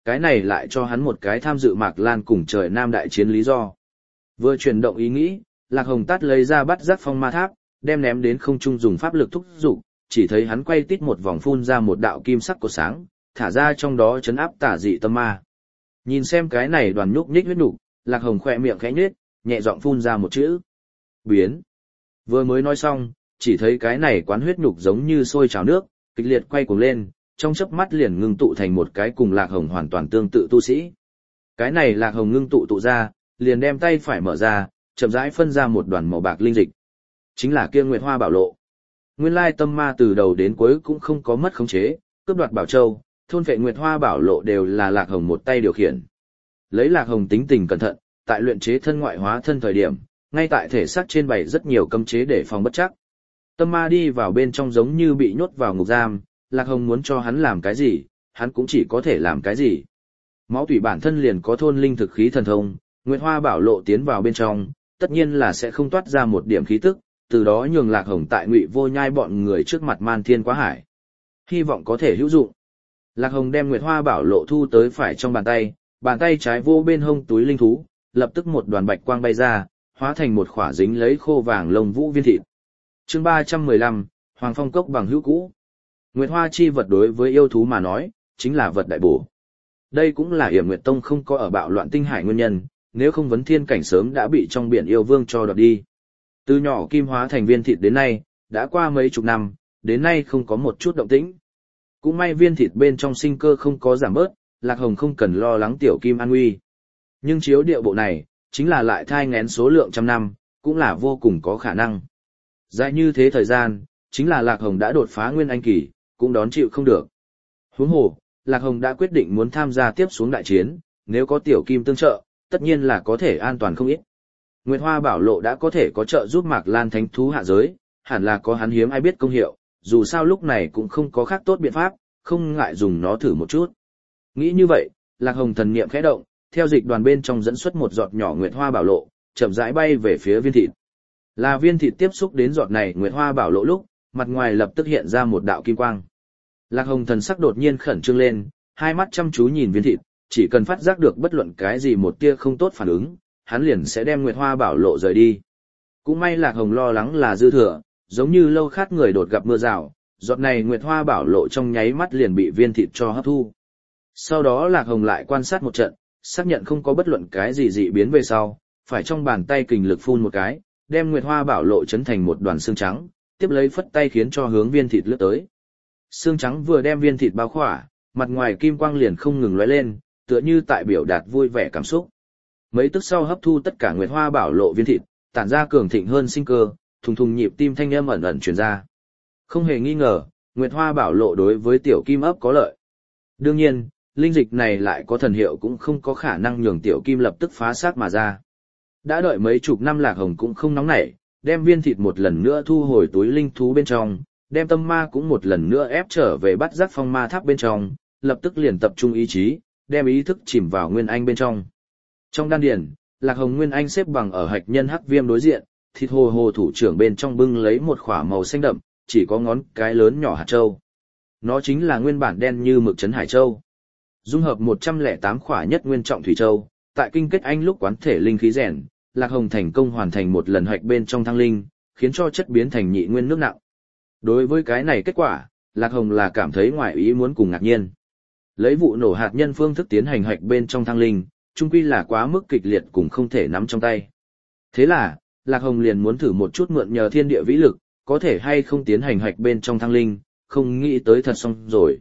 cái này lại cho hắn một cái tham dự Mạc Lan cùng trời Nam đại chiến lý do. Vừa chuyển động ý nghĩ, Lạc Hồng tát lấy ra bắt giác phong ma tháp, đem ném đến không trung dùng pháp lực thúc dục, chỉ thấy hắn quay tít một vòng phun ra một đạo kim sắc của sáng, thả ra trong đó chấn áp tả dị tâm ma. Nhìn xem cái này đoàn nhúc nhích huyết nục, Lạc Hồng khỏe miệng khẽ nhếch, nhẹ giọng phun ra một chữ: biến. Vừa mới nói xong, chỉ thấy cái này quán huyết nhục giống như sôi trào nước, kịch liệt quay cuồng lên, trong chớp mắt liền ngưng tụ thành một cái cùng Lạc Hồng hoàn toàn tương tự tu sĩ. Cái này Lạc Hồng ngưng tụ ra, liền đem tay phải mở ra, chậm rãi phân ra một đoàn màu bạc linh dịch. Chính là kia Nguyệt Hoa Bảo Lộ. Nguyên lai tâm ma từ đầu đến cuối cũng không có mất khống chế, cướp đoạt Bảo Châu, thôn phệ Nguyệt Hoa Bảo Lộ đều là Lạc Hồng một tay điều khiển. Lấy Lạc Hồng tính tình cẩn thận, tại luyện chế thân ngoại hóa thân thời điểm, ngay tại thể xác trên bày rất nhiều cấm chế để phòng bất trắc. Tâm ma đi vào bên trong giống như bị nhốt vào ngục giam, Lạc Hồng muốn cho hắn làm cái gì, hắn cũng chỉ có thể làm cái gì. Máu tủy bản thân liền có thôn linh thực khí thần thông, Nguyệt Hoa Bảo Lộ tiến vào bên trong, tất nhiên là sẽ không toát ra một điểm khí tức, từ đó nhường Lạc Hồng tại Ngụy Vô Nhai bọn người trước mặt man thiên quá hải. Hy vọng có thể hữu dụng. Lạc Hồng đem Nguyệt Hoa Bảo Lộ thu tới phải trong bàn tay trái vô bên hông túi linh thú, lập tức một đoàn bạch quang bay ra, hóa thành một khỏa dính lấy khô vàng lông vũ viên thịt. Chương 315, Hoàng Phong Cốc bằng hữu cũ. Nguyệt Hoa chi vật đối với yêu thú mà nói, chính là vật đại bổ. Đây cũng là Yểm Nguyệt Tông không có ở bạo loạn tinh hải nguyên nhân, nếu không vấn thiên cảnh sớm đã bị trong biển yêu vương cho đoạt đi. Từ nhỏ kim hóa thành viên thịt đến nay, đã qua mấy chục năm, đến nay không có một chút động tĩnh. Cũng may viên thịt bên trong sinh cơ không có giảm bớt, Lạc Hồng không cần lo lắng tiểu kim an nguy. Nhưng chiếu điệu bộ này, chính là lại thai nghén số lượng trăm năm, cũng là vô cùng có khả năng. Dài như thế thời gian, chính là Lạc Hồng đã đột phá nguyên anh kỳ, cũng đón chịu không được. Huống hồ, Lạc Hồng đã quyết định muốn tham gia tiếp xuống đại chiến, nếu có tiểu kim tương trợ, tất nhiên là có thể an toàn không ít. Nguyệt Hoa Bảo Lộ đã có thể có trợ giúp Mạc Lan thánh thú hạ giới, hẳn là có hắn hiếm ai biết công hiệu, dù sao lúc này cũng không có khác tốt biện pháp, không ngại dùng nó thử một chút. Nghĩ như vậy, Lạc Hồng thần niệm khẽ động, theo dịch đoàn bên trong dẫn xuất một giọt nhỏ Nguyệt Hoa Bảo Lộ, chậm rãi bay về phía viên thịt. Là viên thịt tiếp xúc đến giọt này Nguyệt Hoa Bảo Lộ lúc, mặt ngoài lập tức hiện ra một đạo kim quang. Lạc Hồng thần sắc đột nhiên khẩn trương lên, hai mắt chăm chú nhìn viên thịt, chỉ cần phát giác được bất luận cái gì một tia không tốt phản ứng, hắn liền sẽ đem Nguyệt Hoa Bảo Lộ rời đi. Cũng may Lạc Hồng lo lắng là dư thừa, giống như lâu khát người đột gặp mưa rào, giọt này Nguyệt Hoa Bảo Lộ trong nháy mắt liền bị viên thịt cho hấp thu. Sau đó Lạc Hồng lại quan sát một trận, xác nhận không có bất luận cái gì dị biến về sau, phải trong bàn tay kình lực phun một cái, đem Nguyệt Hoa Bảo Lộ chấn thành một đoàn xương trắng, tiếp lấy phất tay khiến cho hướng viên thịt lướt tới. Xương trắng vừa đem viên thịt bao khỏa, mặt ngoài kim quang liền không ngừng lóe lên, tựa như tại biểu đạt vui vẻ cảm xúc. Mấy tức sau hấp thu tất cả Nguyệt Hoa Bảo Lộ viên thịt, tản ra cường thịnh hơn sinh cơ, thùng thùng nhịp tim thanh âm ẩn ẩn truyền ra. Không hề nghi ngờ, Nguyệt Hoa Bảo Lộ đối với tiểu kim ấp có lợi. Đương nhiên, linh dịch này lại có thần hiệu cũng không có khả năng nhường tiểu kim lập tức phá xác mà ra. Đã đợi mấy chục năm Lạc Hồng cũng không nóng nảy, đem viên thịt một lần nữa thu hồi túi linh thú bên trong, đem tâm ma cũng một lần nữa ép trở về bắt giác phong ma tháp bên trong, lập tức liền tập trung ý chí, đem ý thức chìm vào nguyên anh bên trong. Trong đan điền, Lạc Hồng nguyên anh xếp bằng ở hạch nhân hắc viêm đối diện, thịt hồ hồ thủ trưởng bên trong bưng lấy một khỏa màu xanh đậm, chỉ có ngón cái lớn nhỏ hạt châu. Nó chính là nguyên bản đen như mực trấn hải châu. Dung hợp 108 khỏa nhất nguyên trọng thủy châu, tại kinh kết anh lúc quán thể linh khí rèn, Lạc Hồng thành công hoàn thành một lần hạch bên trong thăng linh, khiến cho chất biến thành nhị nguyên nước nặng. Đối với cái này kết quả, Lạc Hồng là cảm thấy ngoài ý muốn cùng ngạc nhiên. Lấy vụ nổ hạt nhân phương thức tiến hành hạch bên trong thăng linh, chung quy là quá mức kịch liệt cùng không thể nắm trong tay. Thế là, Lạc Hồng liền muốn thử một chút mượn nhờ thiên địa vĩ lực, có thể hay không tiến hành hạch bên trong thăng linh, không nghĩ tới thật xong rồi.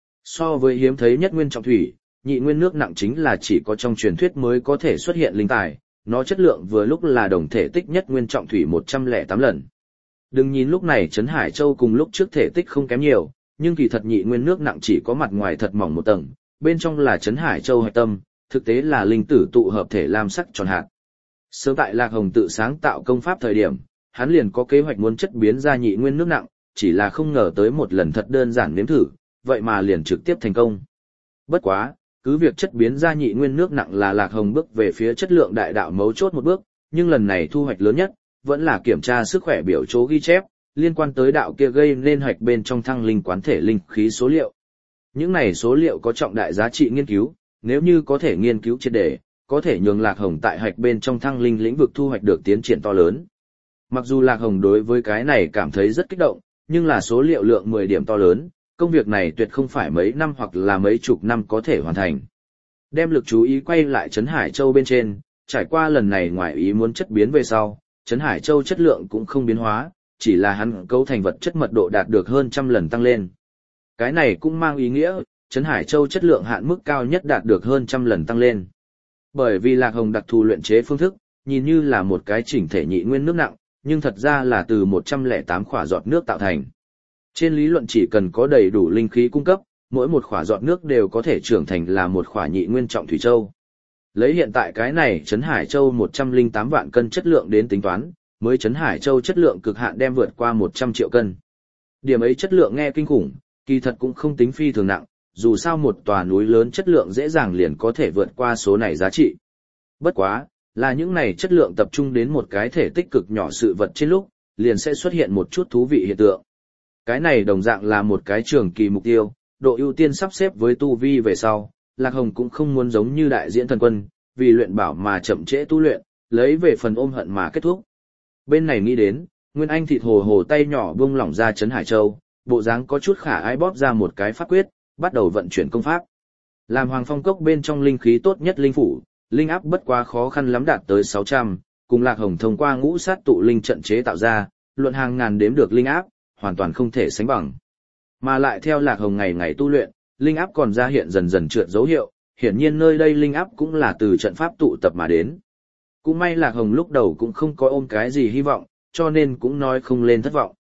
So với hiếm thấy nhất nguyên trọng thủy, nhị nguyên nước nặng chính là chỉ có trong truyền thuyết mới có thể xuất hiện linh tài, nó chất lượng vừa lúc là đồng thể tích nhất nguyên trọng thủy 108 lần. Đừng nhìn lúc này Trấn Hải Châu cùng lúc trước thể tích không kém nhiều, nhưng kỳ thật nhị nguyên nước nặng chỉ có mặt ngoài thật mỏng một tầng, bên trong là Trấn Hải Châu hạch tâm, thực tế là linh tử tụ hợp thể lam sắc tròn hạt. Sớm tại Lạc Hồng tự sáng tạo công pháp thời điểm, hắn liền có kế hoạch muốn chất biến ra nhị nguyên nước nặng, chỉ là không ngờ tới một lần thật đơn giản nếm thử, vậy mà liền trực tiếp thành công. Bất quá, cứ việc chất biến ra nhị nguyên nước nặng là Lạc Hồng bước về phía chất lượng đại đạo mấu chốt một bước, nhưng lần này thu hoạch lớn nhất, vẫn là kiểm tra sức khỏe biểu chỗ ghi chép, liên quan tới đạo kia gây nên hạch bên trong thăng linh quán thể linh khí số liệu. Những này số liệu có trọng đại giá trị nghiên cứu, nếu như có thể nghiên cứu triệt để, có thể nhường Lạc Hồng tại hạch bên trong thăng linh lĩnh vực thu hoạch được tiến triển to lớn. Mặc dù Lạc Hồng đối với cái này cảm thấy rất kích động, nhưng là số liệu lượng 10 điểm to lớn, công việc này tuyệt không phải mấy năm hoặc là mấy chục năm có thể hoàn thành. Đem lực chú ý quay lại Trấn Hải Châu bên trên, trải qua lần này ngoài ý muốn chất biến về sau, Trấn Hải Châu chất lượng cũng không biến hóa, chỉ là hắn cấu thành vật chất mật độ đạt được hơn trăm lần tăng lên. Cái này cũng mang ý nghĩa, Trấn Hải Châu chất lượng hạn mức cao nhất đạt được hơn trăm lần tăng lên. Bởi vì Lạc Hồng đặc thù luyện chế phương thức, nhìn như là một cái chỉnh thể nhị nguyên nước nặng, nhưng thật ra là từ 108 khỏa giọt nước tạo thành. Trên lý luận chỉ cần có đầy đủ linh khí cung cấp, mỗi một khỏa giọt nước đều có thể trưởng thành là một khỏa nhị nguyên trọng thủy châu. Lấy hiện tại cái này Trấn Hải Châu 108 vạn cân chất lượng đến tính toán, mới Trấn Hải Châu chất lượng cực hạn đem vượt qua 100 triệu cân. Điểm ấy chất lượng nghe kinh khủng, kỳ thật cũng không tính phi thường nặng, dù sao một tòa núi lớn chất lượng dễ dàng liền có thể vượt qua số này giá trị. Bất quá, là những này chất lượng tập trung đến một cái thể tích cực nhỏ sự vật trên lúc, liền sẽ xuất hiện một chút thú vị hiện tượng. Cái này đồng dạng là một cái trường kỳ mục tiêu, độ ưu tiên sắp xếp với tu vi về sau, Lạc Hồng cũng không muốn giống như đại diễn thần quân, vì luyện bảo mà chậm trễ tu luyện, lấy về phần ôm hận mà kết thúc. Bên này nghĩ đến, Nguyên Anh thịt hồ hồ tay nhỏ buông lỏng ra Trấn Hải Châu, bộ dáng có chút khả ái bóp ra một cái pháp quyết, bắt đầu vận chuyển công pháp. Làm Hoàng Phong Cốc bên trong linh khí tốt nhất linh phủ, linh áp bất quá khó khăn lắm đạt tới 600, cùng Lạc Hồng thông qua ngũ sát tụ linh trận chế tạo ra, luận hàng ngàn đếm được linh áp, hoàn toàn không thể sánh bằng. Mà lại theo Lạc Hồng ngày ngày tu luyện, linh áp còn ra hiện dần dần trượt dấu hiệu, hiển nhiên nơi đây linh áp cũng là từ trận pháp tụ tập mà đến. Cũng may Lạc Hồng lúc đầu cũng không có ôm cái gì hy vọng, cho nên cũng nói không lên thất vọng.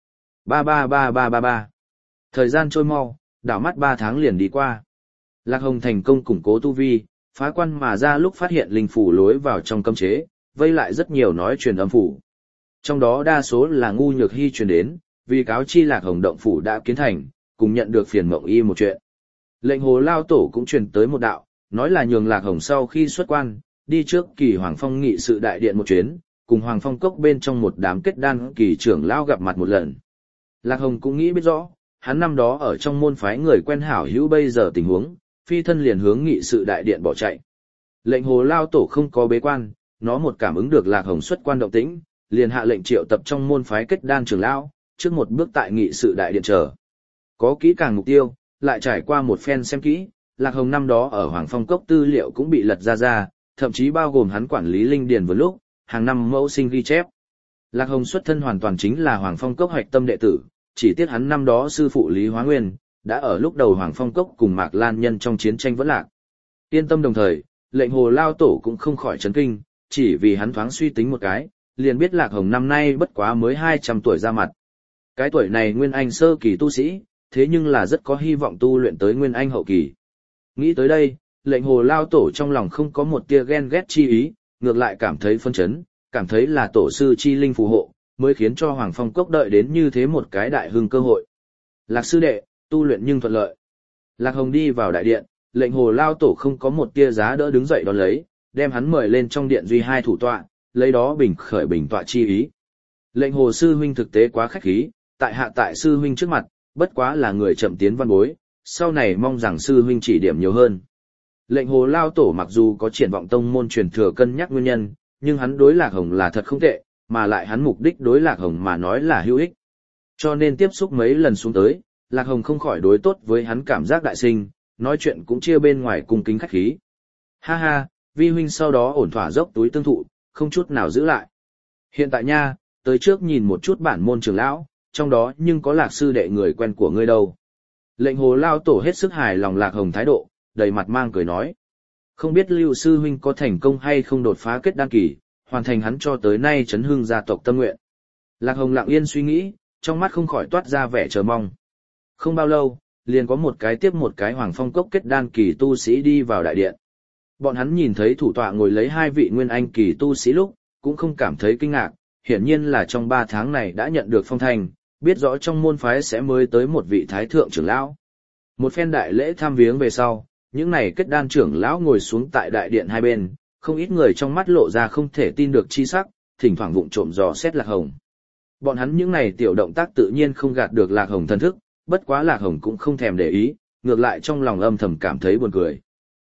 33333. Thời gian trôi mau, đảo mắt 3 tháng liền đi qua. Lạc Hồng thành công củng cố tu vi, phá quan mà ra lúc phát hiện linh phủ lối vào trong cấm chế, vây lại rất nhiều nói truyền âm phủ. Trong đó đa số là ngu nhược hy truyền đến, vì cáo chi Lạc Hồng động phủ đã kiến thành, cùng nhận được phiền mộng y một chuyện. Lệnh hồ lao tổ cũng truyền tới một đạo, nói là nhường Lạc Hồng sau khi xuất quan, đi trước kỳ Hoàng Phong nghị sự đại điện một chuyến, cùng Hoàng Phong cốc bên trong một đám kết đan kỳ trưởng lao gặp mặt một lần. Lạc Hồng cũng nghĩ biết rõ, hắn năm đó ở trong môn phái người quen hảo hữu bây giờ tình huống, phi thân liền hướng nghị sự đại điện bỏ chạy. Lệnh hồ lao tổ không có bế quan, nó một cảm ứng được Lạc Hồng xuất quan động tĩnh, liền hạ lệnh triệu tập trong môn phái kết đan trưởng lao, trước một bước tại nghị sự đại điện chờ. Có kỹ càng mục tiêu, lại trải qua một phen xem kỹ, Lạc Hồng năm đó ở Hoàng Phong cốc tư liệu cũng bị lật ra, thậm chí bao gồm hắn quản lý linh điền vừa lúc, hàng năm mẫu sinh ghi chép. Lạc Hồng xuất thân hoàn toàn chính là Hoàng Phong cốc hoạch tâm đệ tử, chỉ tiếc hắn năm đó sư phụ Lý Hóa Nguyên đã ở lúc đầu Hoàng Phong cốc cùng Mạc Lan Nhân trong chiến tranh vẫn lạc. Yên tâm đồng thời, lệnh hồ lao tổ cũng không khỏi chấn kinh, chỉ vì hắn thoáng suy tính một cái, liền biết Lạc Hồng năm nay bất quá mới 200 tuổi ra mặt. Cái tuổi này Nguyên Anh sơ kỳ tu sĩ, thế nhưng là rất có hy vọng tu luyện tới Nguyên Anh hậu kỳ. Nghĩ tới đây, lệnh hồ lao tổ trong lòng không có một tia ghen ghét chi ý, ngược lại cảm thấy phân chấn, cảm thấy là tổ sư chi linh phù hộ, mới khiến cho Hoàng Phong cốc đợi đến như thế một cái đại hưng cơ hội. Lạc sư đệ, tu luyện nhưng thuận lợi. Lạc Hồng đi vào đại điện, lệnh hồ lao tổ không có một tia giá đỡ đứng dậy đón lấy, đem hắn mời lên trong điện duy hai thủ tọa, lấy đó bình khởi bình tọa chi ý. Lệnh hồ sư huynh thực tế quá khách khí, tại hạ tại sư huynh trước mặt, bất quá là người chậm tiến văn bối, sau này mong rằng sư huynh chỉ điểm nhiều hơn. Lệnh hồ lao tổ mặc dù có triển vọng tông môn truyền thừa cân nhắc nguyên nhân, nhưng hắn đối Lạc Hồng là thật không tệ, mà lại hắn mục đích đối Lạc Hồng mà nói là hữu ích. Cho nên tiếp xúc mấy lần xuống tới, Lạc Hồng không khỏi đối tốt với hắn cảm giác đại sinh, nói chuyện cũng chia bên ngoài cung kính khách khí. Ha ha, vi huynh sau đó ổn thỏa dốc túi tương thụ, không chút nào giữ lại. Hiện tại nha, tới trước nhìn một chút bản môn trưởng lão, trong đó nhưng có Lạc sư đệ người quen của ngươi đâu. Lệnh hồ lao tổ hết sức hài lòng Lạc Hồng thái độ, đầy mặt mang cười nói. Không biết Lưu sư huynh có thành công hay không đột phá kết đan kỳ, hoàn thành hắn cho tới nay chấn hưng gia tộc tâm nguyện. Lạc Hồng lặng yên suy nghĩ, trong mắt không khỏi toát ra vẻ chờ mong. Không bao lâu, liền có một cái tiếp một cái Hoàng Phong cốc kết đan kỳ tu sĩ đi vào đại điện. Bọn hắn nhìn thấy thủ tọa ngồi lấy 2 vị nguyên anh kỳ tu sĩ lúc, cũng không cảm thấy kinh ngạc, hiển nhiên là trong 3 tháng này đã nhận được phong thành, biết rõ trong môn phái sẽ mới tới một vị thái thượng trưởng lão. Một phen đại lễ tham viếng về sau, những này kết đan trưởng lão ngồi xuống tại đại điện hai bên, không ít người trong mắt lộ ra không thể tin được chi sắc, thỉnh thoảng vụng trộm dò xét Lạc Hồng. Bọn hắn những này tiểu động tác tự nhiên không gạt được Lạc Hồng thần thức, bất quá Lạc Hồng cũng không thèm để ý, ngược lại trong lòng âm thầm cảm thấy buồn cười.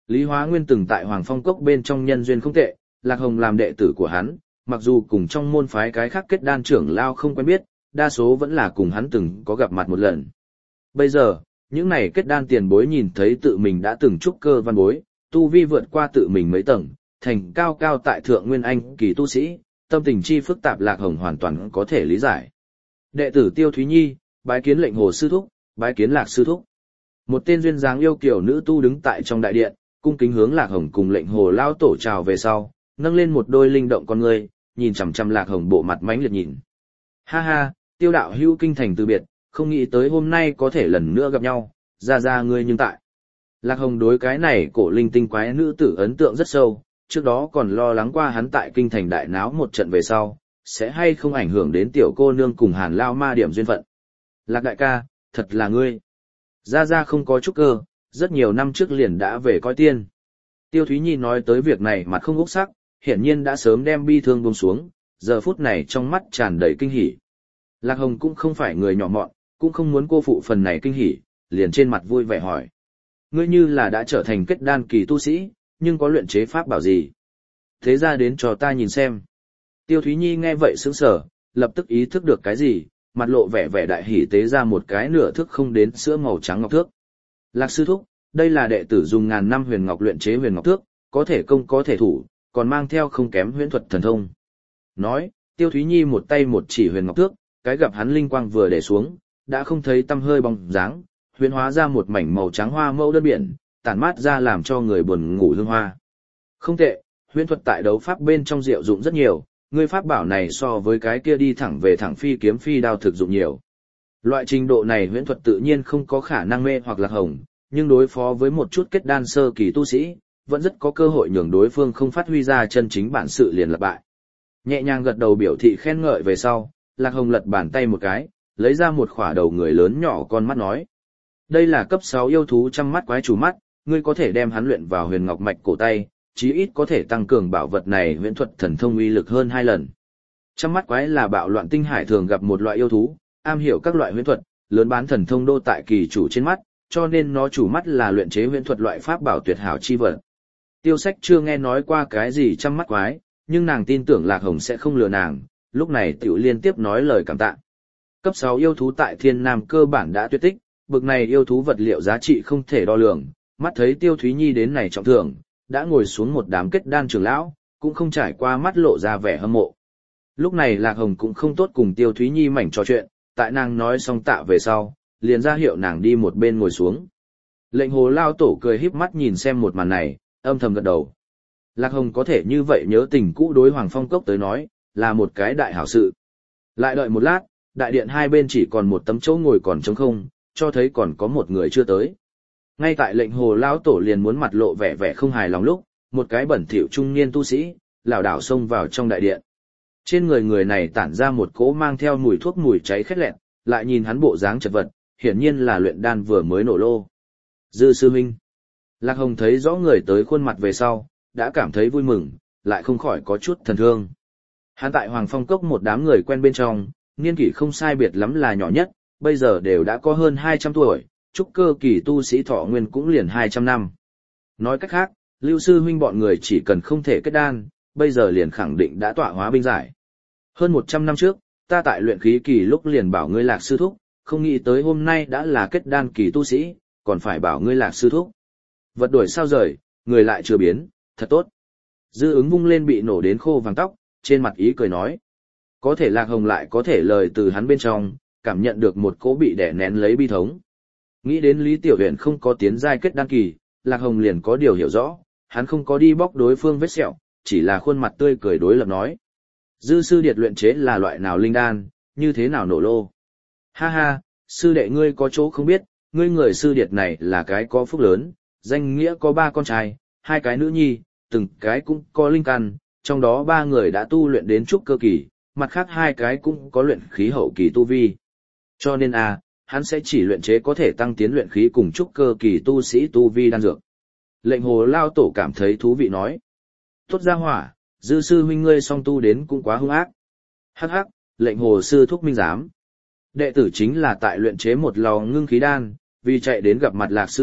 Lý Hóa Nguyên từng tại Hoàng Phong Cốc bên trong nhân duyên không tệ, Lạc Hồng làm đệ tử của hắn, mặc dù cùng trong môn phái cái khác kết đan trưởng lao không quen biết, đa số vẫn là cùng hắn từng có gặp mặt một lần. Bây giờ, những này kết đan tiền bối nhìn thấy tự mình đã từng trúc cơ văn bối, tu vi vượt qua tự mình mấy tầng, thành cao cao tại thượng nguyên anh kỳ tu sĩ, tâm tình chi phức tạp Lạc Hồng hoàn toàn có thể lý giải. Đệ tử Tiêu Thúy Nhi, bái kiến Lệnh Hồ sư thúc, bái kiến Lạc sư thúc. Một tên duyên dáng yêu kiều nữ tu đứng tại trong đại điện, cung kính hướng Lạc Hồng cùng Lệnh Hồ lao tổ chào về sau, nâng lên một đôi linh động con ngươi, nhìn chằm chằm Lạc Hồng bộ mặt mãnh liệt nhìn. Ha ha, Tiêu đạo hữu kinh thành từ biệt, không nghĩ tới hôm nay có thể lần nữa gặp nhau, ra ngươi nhưng tại. Lạc Hồng đối cái này cổ linh tinh quái nữ tử ấn tượng rất sâu, trước đó còn lo lắng qua hắn tại kinh thành đại náo một trận về sau, sẽ hay không ảnh hưởng đến tiểu cô nương cùng Hàn Lao Ma điểm duyên phận. Lạc đại ca, thật là ngươi. Ra không có chút cơ, rất nhiều năm trước liền đã về coi tiên. Tiêu Thúy Nhi nói tới việc này mặt không úc sắc, hiển nhiên đã sớm đem bi thương buông xuống, giờ phút này trong mắt tràn đầy kinh hỉ. Lạc Hồng cũng không phải người nhỏ mọn, cũng không muốn cô phụ phần này kinh hỉ, liền trên mặt vui vẻ hỏi. Ngươi như là đã trở thành kết đan kỳ tu sĩ, nhưng có luyện chế pháp bảo gì? Thế ra đến cho ta nhìn xem. Tiêu Thúy Nhi nghe vậy sững sờ, lập tức ý thức được cái gì, mặt lộ vẻ vẻ đại hỉ tế ra một cái nửa thước không đến sữa màu trắng ngọc thước. Lạc sư thúc, đây là đệ tử dùng ngàn năm huyền ngọc luyện chế huyền ngọc thước, có thể công có thể thủ, còn mang theo không kém huyễn thuật thần thông. Nói, Tiêu Thúy Nhi một tay một chỉ huyền ngọc thước, cái gặp hắn linh quang vừa để xuống, đã không thấy tăm hơi bóng dáng, huyễn hóa ra một mảnh màu trắng hoa mẫu đơn biển, tản mát ra làm cho người buồn ngủ hương hoa. Không tệ, huyễn thuật tại đấu pháp bên trong diệu dụng rất nhiều, ngươi pháp bảo này so với cái kia đi thẳng về thẳng phi kiếm phi đao thực dụng nhiều. Loại trình độ này huyễn thuật tự nhiên không có khả năng mê hoặc Lạc Hồng, nhưng đối phó với một chút kết đan sơ kỳ tu sĩ, vẫn rất có cơ hội nhường đối phương không phát huy ra chân chính bản sự liền lập bại. Nhẹ nhàng gật đầu biểu thị khen ngợi về sau, Lạc Hồng lật bàn tay một cái, lấy ra một khỏa đầu người lớn nhỏ con mắt nói. Đây là cấp 6 yêu thú trăm mắt quái chủ mắt, ngươi có thể đem hắn luyện vào huyền ngọc mạch cổ tay, chí ít có thể tăng cường bảo vật này huyễn thuật thần thông uy lực hơn 2 lần. Trăm mắt quái là bạo loạn tinh hải thường gặp một loại yêu thú, am hiểu các loại huyễn thuật, lớn bán thần thông đô tại kỳ chủ trên mắt, cho nên nó chủ mắt là luyện chế huyễn thuật loại pháp bảo tuyệt hảo chi vật. Tiêu Sách chưa nghe nói qua cái gì trăm mắt quái, nhưng nàng tin tưởng Lạc Hồng sẽ không lừa nàng, lúc này tiểu liên tiếp nói lời cảm tạ. Cấp 6 yêu thú tại Thiên Nam cơ bản đã tuyệt tích, bực này yêu thú vật liệu giá trị không thể đo lường, mắt thấy Tiêu Thúy Nhi đến này trọng thưởng, đã ngồi xuống một đám kết đan trưởng lão, cũng không trải qua mắt lộ ra vẻ hâm mộ. Lúc này Lạc Hồng cũng không tốt cùng Tiêu Thúy Nhi mảnh trò chuyện, tại nàng nói xong tạ về sau, liền ra hiệu nàng đi một bên ngồi xuống. Lệnh Hồ lao tổ cười híp mắt nhìn xem một màn này, âm thầm gật đầu. Lạc Hồng có thể như vậy nhớ tình cũ đối Hoàng Phong Cốc tới nói, là một cái đại hảo sự. Lại đợi một lát, đại điện hai bên chỉ còn một tấm chỗ ngồi còn trống không, cho thấy còn có một người chưa tới. Ngay tại Lệnh Hồ lão tổ liền muốn mặt lộ vẻ vẻ không hài lòng lúc, một cái bẩn thỉu trung niên tu sĩ lảo đảo xông vào trong đại điện. Trên người người này tản ra một cỗ mang theo mùi thuốc mùi cháy khét lẹt, lại nhìn hắn bộ dáng chật vật, hiển nhiên là luyện đan vừa mới nổ lô. Dư sư huynh. Lạc Hồng thấy rõ người tới khuôn mặt về sau, đã cảm thấy vui mừng, lại không khỏi có chút thần thương. Hắn tại Hoàng Phong Cốc một đám người quen bên trong, niên kỷ không sai biệt lắm là nhỏ nhất, bây giờ đều đã có hơn 200 tuổi, trúc cơ kỳ tu sĩ thọ nguyên cũng liền 200 năm. Nói cách khác, Lưu sư huynh bọn người chỉ cần không thể kết đan, bây giờ liền khẳng định đã tọa hóa binh giải. Hơn 100 năm trước, ta tại luyện khí kỳ lúc liền bảo ngươi Lạc sư thúc, không nghĩ tới hôm nay đã là kết đan kỳ tu sĩ, còn phải bảo ngươi Lạc sư thúc. Vật đổi sao rời, người lại chưa biến, thật tốt. Dư ứng vung lên bị nổ đến khô vàng tóc, trên mặt ý cười nói. Có thể Lạc Hồng lại có thể lời từ hắn bên trong, cảm nhận được một cỗ bị đè nén lấy bi thống. Nghĩ đến Lý Tiểu Huyền không có tiến giai kết đan kỳ, Lạc Hồng liền có điều hiểu rõ, hắn không có đi bóc đối phương vết sẹo, chỉ là khuôn mặt tươi cười đối lập nói. Dư sư điệt luyện chế là loại nào linh đan, như thế nào nổ lô. Ha ha, sư đệ ngươi có chỗ không biết, ngươi người sư điệt này là cái có phúc lớn, danh nghĩa có 3 con trai, 2 cái nữ nhi, từng cái cũng có linh căn, trong đó 3 người đã tu luyện đến trúc cơ kỳ, mặt khác 2 cái cũng có luyện khí hậu kỳ tu vi. Cho nên hắn sẽ chỉ luyện chế có thể tăng tiến luyện khí cùng trúc cơ kỳ tu sĩ tu vi đan dược. Lệnh Hồ lao tổ cảm thấy thú vị nói. Tốt ra hỏa, Dư sư huynh ngươi song tu đến cũng quá hung ác. Hắc hắc, Lệnh Hồ sư thúc minh giám. Đệ tử chính là tại luyện chế một lò ngưng khí đan, vì chạy đến gặp mặt Lạc sư thúc,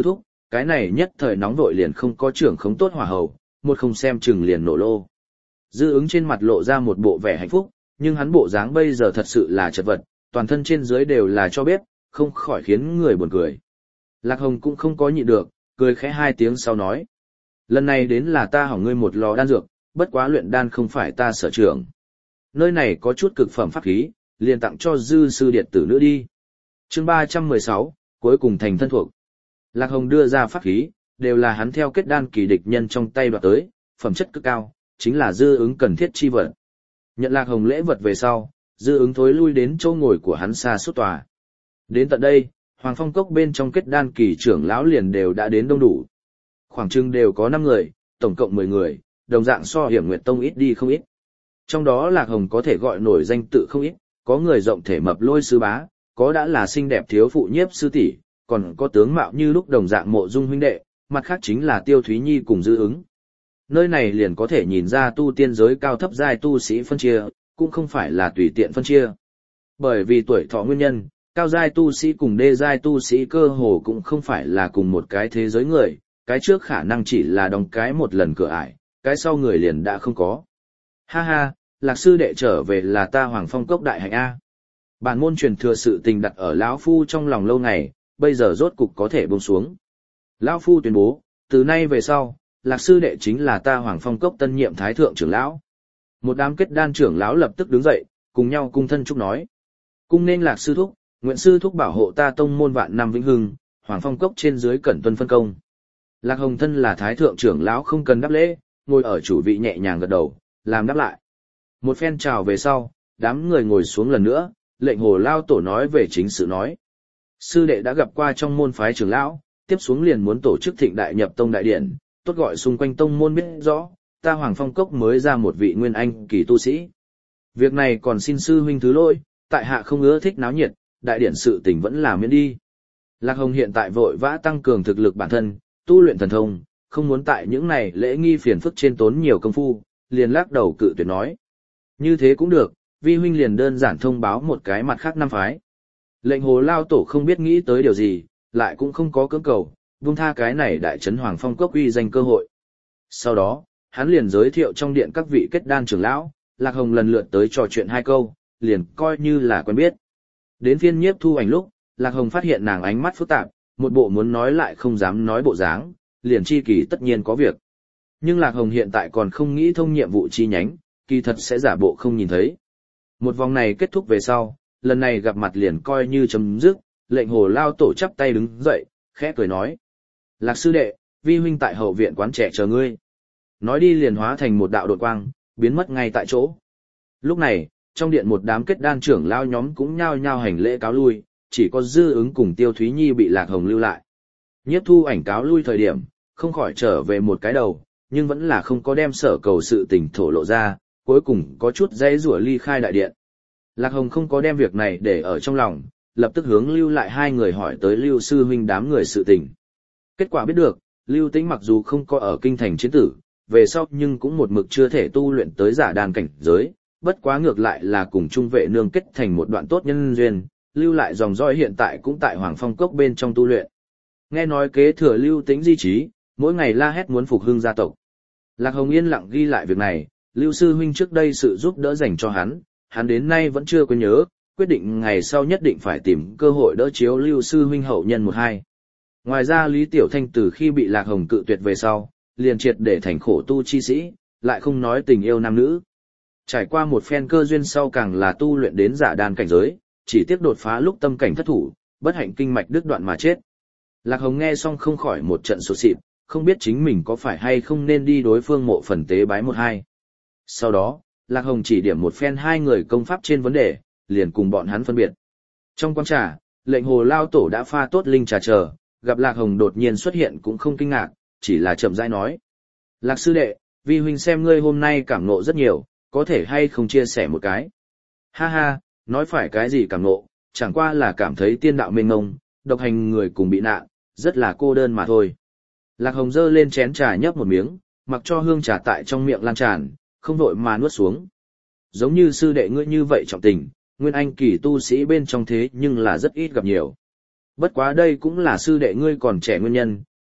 cái này nhất thời nóng vội liền không có trưởng không tốt hỏa hầu, một không xem chừng liền nổ lô. Dư ứng trên mặt lộ ra một bộ vẻ hạnh phúc, nhưng hắn bộ dáng bây giờ thật sự là chật vật, toàn thân trên dưới đều là cho biết, không khỏi khiến người buồn cười. Lạc Hồng cũng không có nhịn được, cười khẽ 2 tiếng sau nói. Lần này đến là ta hỏng ngươi một lò đan dược, bất quá luyện đan không phải ta sở trường. Nơi này có chút cực phẩm pháp khí, liền tặng cho dư sư điệt tử nữa đi. Chương 316, cuối cùng thành thân thuộc. Lạc Hồng đưa ra pháp khí, đều là hắn theo kết đan kỳ địch nhân trong tay đoạt tới, phẩm chất cực cao, chính là dư ứng cần thiết chi vật. Nhận Lạc Hồng lễ vật về sau, dư ứng thối lui đến chỗ ngồi của hắn xa suốt tòa. Đến tận đây, Hoàng Phong Cốc bên trong kết đan kỳ trưởng lão liền đều đã đến đông đủ. Khoảng chừng đều có 5 người, tổng cộng 10 người, đồng dạng so Hiểm Nguyệt Tông ít đi không ít. Trong đó Lạc Hồng có thể gọi nổi danh tự không ít, có người rộng thể mập lôi sư bá, có đã là xinh đẹp thiếu phụ nhiếp sư tỷ, còn có tướng mạo như lúc đồng dạng Mộ Dung huynh đệ, mặt khác chính là Tiêu Thúy Nhi cùng dư ứng. Nơi này liền có thể nhìn ra tu tiên giới cao thấp giai tu sĩ phân chia, cũng không phải là tùy tiện phân chia. Bởi vì tuổi thọ nguyên nhân, cao giai tu sĩ cùng đê giai tu sĩ cơ hồ cũng không phải là cùng một cái thế giới người, cái trước khả năng chỉ là đóng cái một lần cửa ải, cái sau người liền đã không có. Ha ha, Lạc sư đệ trở về là ta Hoàng Phong Cốc đại hạnh A. Bản môn truyền thừa sự tình đặt ở lão phu trong lòng lâu ngày, bây giờ rốt cục có thể buông xuống. Lão phu tuyên bố, từ nay về sau, Lạc sư đệ chính là ta Hoàng Phong Cốc tân nhiệm thái thượng trưởng lão. Một đám kết đan trưởng lão lập tức đứng dậy, cùng nhau cung thân chúc nói. Cung nên Lạc sư thúc, nguyện sư thúc bảo hộ ta tông môn vạn năm vĩnh hưng, Hoàng Phong Cốc trên dưới cẩn tuân phân công. Lạc Hồng thân là thái thượng trưởng lão không cần đáp lễ, ngồi ở chủ vị nhẹ nhàng gật đầu, làm đáp lại. Một phen chào về sau, đám người ngồi xuống lần nữa, lệnh hồ lao tổ nói về chính sự nói. Sư đệ đã gặp qua trong môn phái trưởng lão, tiếp xuống liền muốn tổ chức thịnh đại nhập tông đại điển, tốt gọi xung quanh tông môn biết rõ, ta Hoàng Phong Cốc mới ra một vị nguyên anh kỳ tu sĩ. Việc này còn xin sư huynh thứ lỗi, tại hạ không ưa thích náo nhiệt, đại điển sự tình vẫn là miễn đi. Lạc Hồng hiện tại vội vã tăng cường thực lực bản thân, tu luyện thần thông, không muốn tại những này lễ nghi phiền phức trên tốn nhiều công phu, liền lắc đầu cự tuyệt nói. Như thế cũng được, vi huynh liền đơn giản thông báo một cái mặt khác năm phái. Lệnh hồ lao tổ không biết nghĩ tới điều gì, lại cũng không có cưỡng cầu, buông tha cái này đại trấn Hoàng Phong Cốc uy danh cơ hội. Sau đó, hắn liền giới thiệu trong điện các vị kết đan trưởng lão, Lạc Hồng lần lượt tới trò chuyện 2 câu, liền coi như là quen biết. Đến phiên Nhiếp Thu Ảnh lúc, Lạc Hồng phát hiện nàng ánh mắt phức tạp, một bộ muốn nói lại không dám nói bộ dáng, liền chi kỳ tất nhiên có việc. Nhưng Lạc Hồng hiện tại còn không nghĩ thông nhiệm vụ chi nhánh, kỳ thật sẽ giả bộ không nhìn thấy. Một vòng này kết thúc về sau, lần này gặp mặt liền coi như chấm dứt, lệnh hồ lao tổ chắp tay đứng dậy, khẽ cười nói. Lạc sư đệ, vi huynh tại hậu viện quán trẻ chờ ngươi. Nói đi liền hóa thành một đạo đột quang, biến mất ngay tại chỗ. Lúc này, trong điện một đám kết đan trưởng lao nhóm cũng nhao nhao hành lễ cáo lui, chỉ có dư ứng cùng Tiêu Thúy Nhi bị Lạc Hồng lưu lại. Nhiếp Thu Ảnh cáo lui thời điểm, không khỏi trở về một cái đầu, nhưng vẫn là không có đem sở cầu sự tình thổ lộ ra, cuối cùng có chút dãy rủa ly khai đại điện. Lạc Hồng không có đem việc này để ở trong lòng, lập tức hướng lưu lại 2 người hỏi tới Lưu sư huynh đám người sự tình. Kết quả biết được, Lưu Tĩnh mặc dù không có ở kinh thành chiến tử, về sau nhưng cũng một mực chưa thể tu luyện tới giả đan cảnh giới, bất quá ngược lại là cùng trung vệ nương kết thành một đoạn tốt nhân duyên, lưu lại dòng dõi hiện tại cũng tại Hoàng Phong Cốc bên trong tu luyện. Nghe nói kế thừa Lưu Tĩnh di trí, mỗi ngày la hét muốn phục hưng gia tộc. Lạc Hồng yên lặng ghi lại việc này, Lưu sư huynh trước đây sự giúp đỡ dành cho hắn đến nay vẫn chưa quên nhớ, quyết định ngày sau nhất định phải tìm cơ hội đỡ chiếu Lưu sư huynh hậu nhân 1-2. Ngoài ra Lý Tiểu Thanh từ khi bị Lạc Hồng cự tuyệt về sau, liền triệt để thành khổ tu chi sĩ, lại không nói tình yêu nam nữ. Trải qua một phen cơ duyên sau càng là tu luyện đến giả đan cảnh giới, chỉ tiếc đột phá lúc tâm cảnh thất thủ, bất hạnh kinh mạch đứt đoạn mà chết. Lạc Hồng nghe xong không khỏi một trận sụt sịt, không biết chính mình có phải hay không nên đi đối phương mộ phần tế bái 1-2. Sau đó, Lạc Hồng chỉ điểm một phen 2 người công pháp trên vấn đề, liền cùng bọn hắn phân biệt. Trong quán trà, lệnh hồ lao tổ đã pha tốt linh trà chờ, gặp Lạc Hồng đột nhiên xuất hiện cũng không kinh ngạc, chỉ là chậm rãi nói. Lạc sư đệ, vi huynh xem ngươi hôm nay cảm ngộ rất nhiều, có thể hay không chia sẻ một cái. Ha ha, nói phải cái gì cảm ngộ, chẳng qua là cảm thấy tiên đạo mênh mông, độc hành người cùng bị nạn, rất là cô đơn mà thôi. Lạc Hồng giơ lên chén trà nhấp một miếng, mặc cho hương trà tại trong miệng lan tràn, không vội mà nuốt xuống. Giống như sư đệ ngươi như vậy trọng tình, nguyên anh kỳ tu sĩ bên trong thế nhưng là rất ít gặp nhiều. Bất quá đây cũng là sư đệ ngươi còn trẻ nguyên nhân,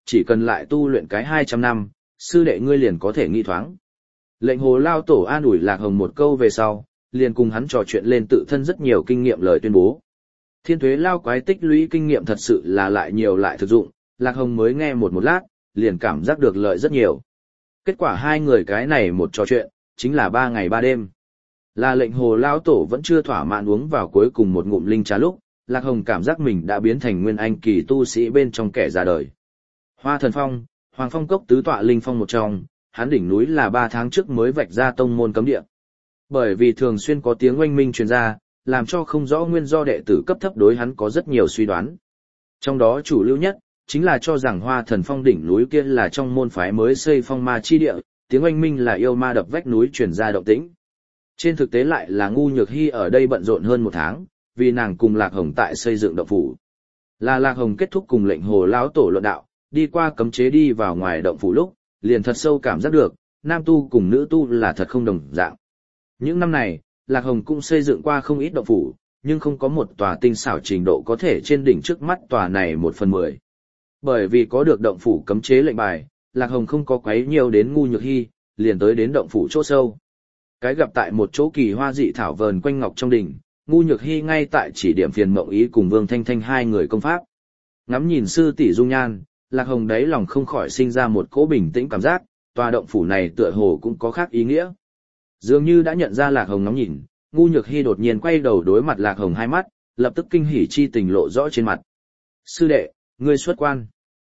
chỉ cần lại tu luyện cái 200 năm, sư đệ ngươi liền có thể nghi thoáng. Lệnh hồ lao tổ an ủi Lạc Hồng một câu về sau, liền cùng hắn trò chuyện lên tự thân rất nhiều kinh nghiệm lời tuyên bố. Thiên Tuế lao quái tích lũy kinh nghiệm thật sự là lại nhiều lại thực dụng, Lạc Hồng mới nghe một lát, liền cảm giác được lợi rất nhiều. Kết quả hai người cái này một trò chuyện, chính là 3 ngày 3 đêm. Là lệnh hồ lao tổ vẫn chưa thỏa mãn uống vào cuối cùng một ngụm linh trà lúc, Lạc Hồng cảm giác mình đã biến thành nguyên anh kỳ tu sĩ bên trong kẻ ra đời. Hoa Thần Phong, Hoàng Phong Cốc tứ tọa linh phong một trong, hắn đỉnh núi là 3 tháng trước mới vạch ra tông môn cấm địa. Bởi vì thường xuyên có tiếng oanh minh truyền ra, làm cho không rõ nguyên do đệ tử cấp thấp đối hắn có rất nhiều suy đoán. Trong đó chủ lưu nhất, chính là cho rằng Hoa Thần Phong đỉnh núi kia là trong môn phái mới xây phong ma chi địa, tiếng oanh minh là yêu ma đập vách núi truyền ra động tĩnh. Trên thực tế lại là Ngu Nhược Hy ở đây bận rộn hơn 1 tháng, vì nàng cùng Lạc Hồng tại xây dựng động phủ. Là Lạc Hồng kết thúc cùng lệnh hồ lão tổ luận đạo, đi qua cấm chế đi vào ngoài động phủ lúc, liền thật sâu cảm giác được, nam tu cùng nữ tu là thật không đồng dạng. Những năm này, Lạc Hồng cũng xây dựng qua không ít động phủ, nhưng không có một tòa tinh xảo trình độ có thể trên đỉnh trước mắt tòa này 1/10. Bởi vì có được động phủ cấm chế lệnh bài, Lạc Hồng không có quấy nhiều đến Ngu Nhược Hy, liền tới đến động phủ chỗ sâu. Cái gặp tại một chỗ kỳ hoa dị thảo vờn quanh ngọc trong đỉnh, Ngu Nhược Hy ngay tại chỉ điểm Phiền Mộng Ý cùng Vương Thanh Thanh hai người công pháp. Ngắm nhìn sư tỷ dung nhan, Lạc Hồng đáy lòng không khỏi sinh ra một cỗ bình tĩnh cảm giác, tòa động phủ này tựa hồ cũng có khác ý nghĩa. Dường như đã nhận ra Lạc Hồng ngắm nhìn, Ngu Nhược Hy đột nhiên quay đầu đối mặt Lạc Hồng hai mắt, lập tức kinh hỉ chi tình lộ rõ trên mặt. Sư đệ, ngươi xuất quan.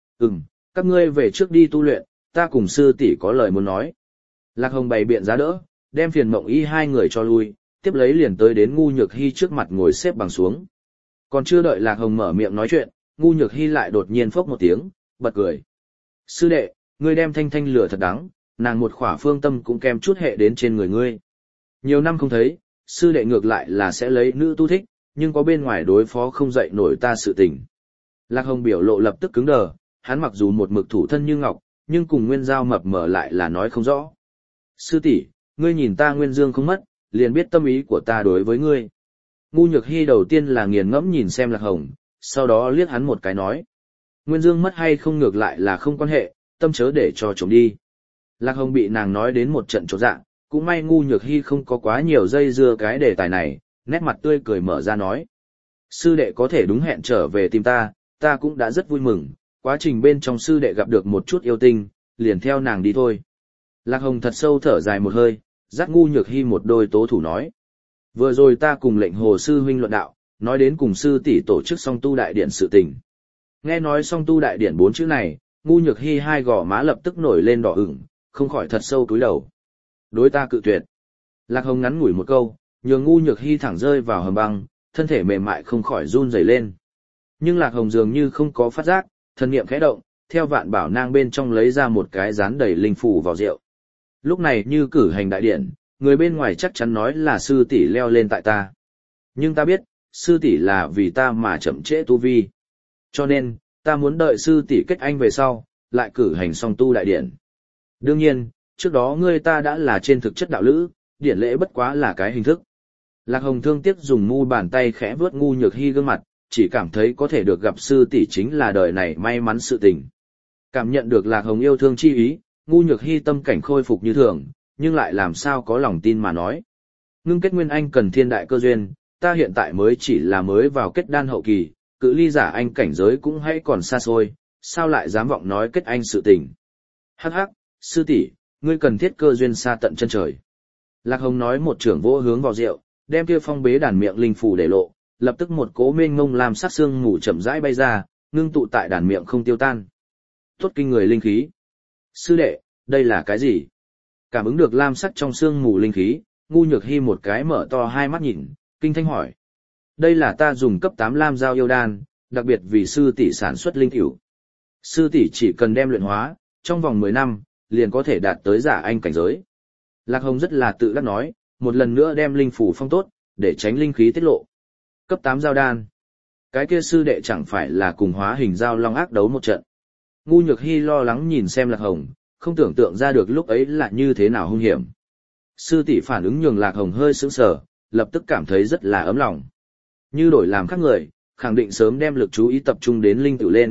Các ngươi về trước đi tu luyện, ta cùng sư tỷ có lời muốn nói. Lạc Hồng bày biện giá đỡ, đem Phiền Mộng Ý hai người cho lui, tiếp lấy liền tới đến Ngu Nhược Hy trước mặt ngồi xếp bằng xuống. Còn chưa đợi Lạc Hồng mở miệng nói chuyện, Ngu Nhược Hy lại đột nhiên phốc một tiếng, bật cười. Sư đệ, ngươi đem Thanh Thanh lửa thật đắng, nàng một khỏa phương tâm cũng kèm chút hệ đến trên người ngươi. Nhiều năm không thấy, sư đệ ngược lại là sẽ lấy nữ tu thích, nhưng có bên ngoài đối phó không dậy nổi ta sự tình. Lạc Hồng biểu lộ lập tức cứng đờ, hắn mặc dù một mực thủ thân như ngọc, nhưng cùng Nguyên Giao mập mờ lại là nói không rõ. Sư tỷ, ngươi nhìn ta Nguyên Dương không mất, liền biết tâm ý của ta đối với ngươi. Ngu Nhược Hy đầu tiên là nghiền ngẫm nhìn xem Lạc Hồng, sau đó liếc hắn một cái nói. Nguyên Dương mất hay không ngược lại là không quan hệ, tâm chớ để cho trộm đi. Lạc Hồng bị nàng nói đến một trận chột dạ, cũng may Ngu Nhược Hy không có quá nhiều dây dưa cái đề tài này, nét mặt tươi cười mở ra nói. Sư đệ có thể đúng hẹn trở về tìm ta, ta cũng đã rất vui mừng, quá trình bên trong sư đệ gặp được một chút yêu tinh, liền theo nàng đi thôi. Lạc Hồng thật sâu thở dài một hơi, dắt Ngu Nhược Hy một đôi tố thủ nói. Vừa rồi ta cùng lệnh hồ sư huynh luận đạo, nói đến cùng sư tỷ tổ chức song tu đại điện sự tình. Nghe nói song tu đại điện 4 chữ này, Ngu Nhược Hy hai gò má lập tức nổi lên đỏ ửng, không khỏi thật sâu cúi đầu. Đối ta cự tuyệt. Lạc Hồng ngắn ngủi một câu, nhường Ngu Nhược Hy thẳng rơi vào hầm băng, thân thể mềm mại không khỏi run rẩy lên. Nhưng Lạc Hồng dường như không có phát giác, thần niệm khẽ động, theo Vạn Bảo Nang bên trong lấy ra một cái dán đầy linh phù vào rượu. Lúc này như cử hành đại điện, người bên ngoài chắc chắn nói là sư tỷ leo lên tại ta. Nhưng ta biết, sư tỷ là vì ta mà chậm trễ tu vi. Cho nên, ta muốn đợi sư tỷ kết anh về sau, lại cử hành song tu đại điện. Đương nhiên, trước đó ngươi ta đã là trên thực chất đạo lữ, điển lễ bất quá là cái hình thức. Lạc Hồng thương tiếc dùng mu bàn tay khẽ vuốt Ngu Nhược Hy gương mặt, chỉ cảm thấy có thể được gặp sư tỷ chính là đời này may mắn sự tình. Cảm nhận được Lạc Hồng yêu thương chi ý, Ngu Nhược Hy tâm cảnh khôi phục như thường, nhưng lại làm sao có lòng tin mà nói. Ngưng kết nguyên anh cần thiên đại cơ duyên, ta hiện tại mới chỉ là mới vào kết đan hậu kỳ, cự ly giả anh cảnh giới cũng hãy còn xa xôi, sao lại dám vọng nói kết anh sự tình. Hắc hắc, sư tỷ, ngươi cần thiết cơ duyên xa tận chân trời. Lạc Hồng nói một trưởng vỗ hướng vào rượu, đem kia phong bế đàn miệng linh phù để lộ, lập tức một cỗ mênh mông làm sắc xương mù chậm rãi bay ra, ngưng tụ tại đàn miệng không tiêu tan. Tốt kinh người linh khí. Sư đệ, đây là cái gì? Cảm ứng được lam sắc trong xương mù linh khí, Ngu Nhược Hy một cái mở to hai mắt nhìn, kinh thanh hỏi. Đây là ta dùng cấp 8 lam giao yêu đan, đặc biệt vì sư tỷ sản xuất linh tiểu. Sư tỷ chỉ cần đem luyện hóa, trong vòng 10 năm, liền có thể đạt tới giả anh cảnh giới. Lạc Hồng rất là tự đắc nói, một lần nữa đem linh phủ phong tốt, để tránh linh khí tiết lộ. Cấp 8 giao đan. Cái kia sư đệ chẳng phải là cùng hóa hình giao long ác đấu một trận. Ngu Nhược Hy lo lắng nhìn xem Lạc Hồng, không tưởng tượng ra được lúc ấy là như thế nào hung hiểm. Sư tỷ phản ứng nhường Lạc Hồng hơi sững sờ, lập tức cảm thấy rất là ấm lòng. Như đổi làm khác người, khẳng định sớm đem lực chú ý tập trung đến linh tự lên,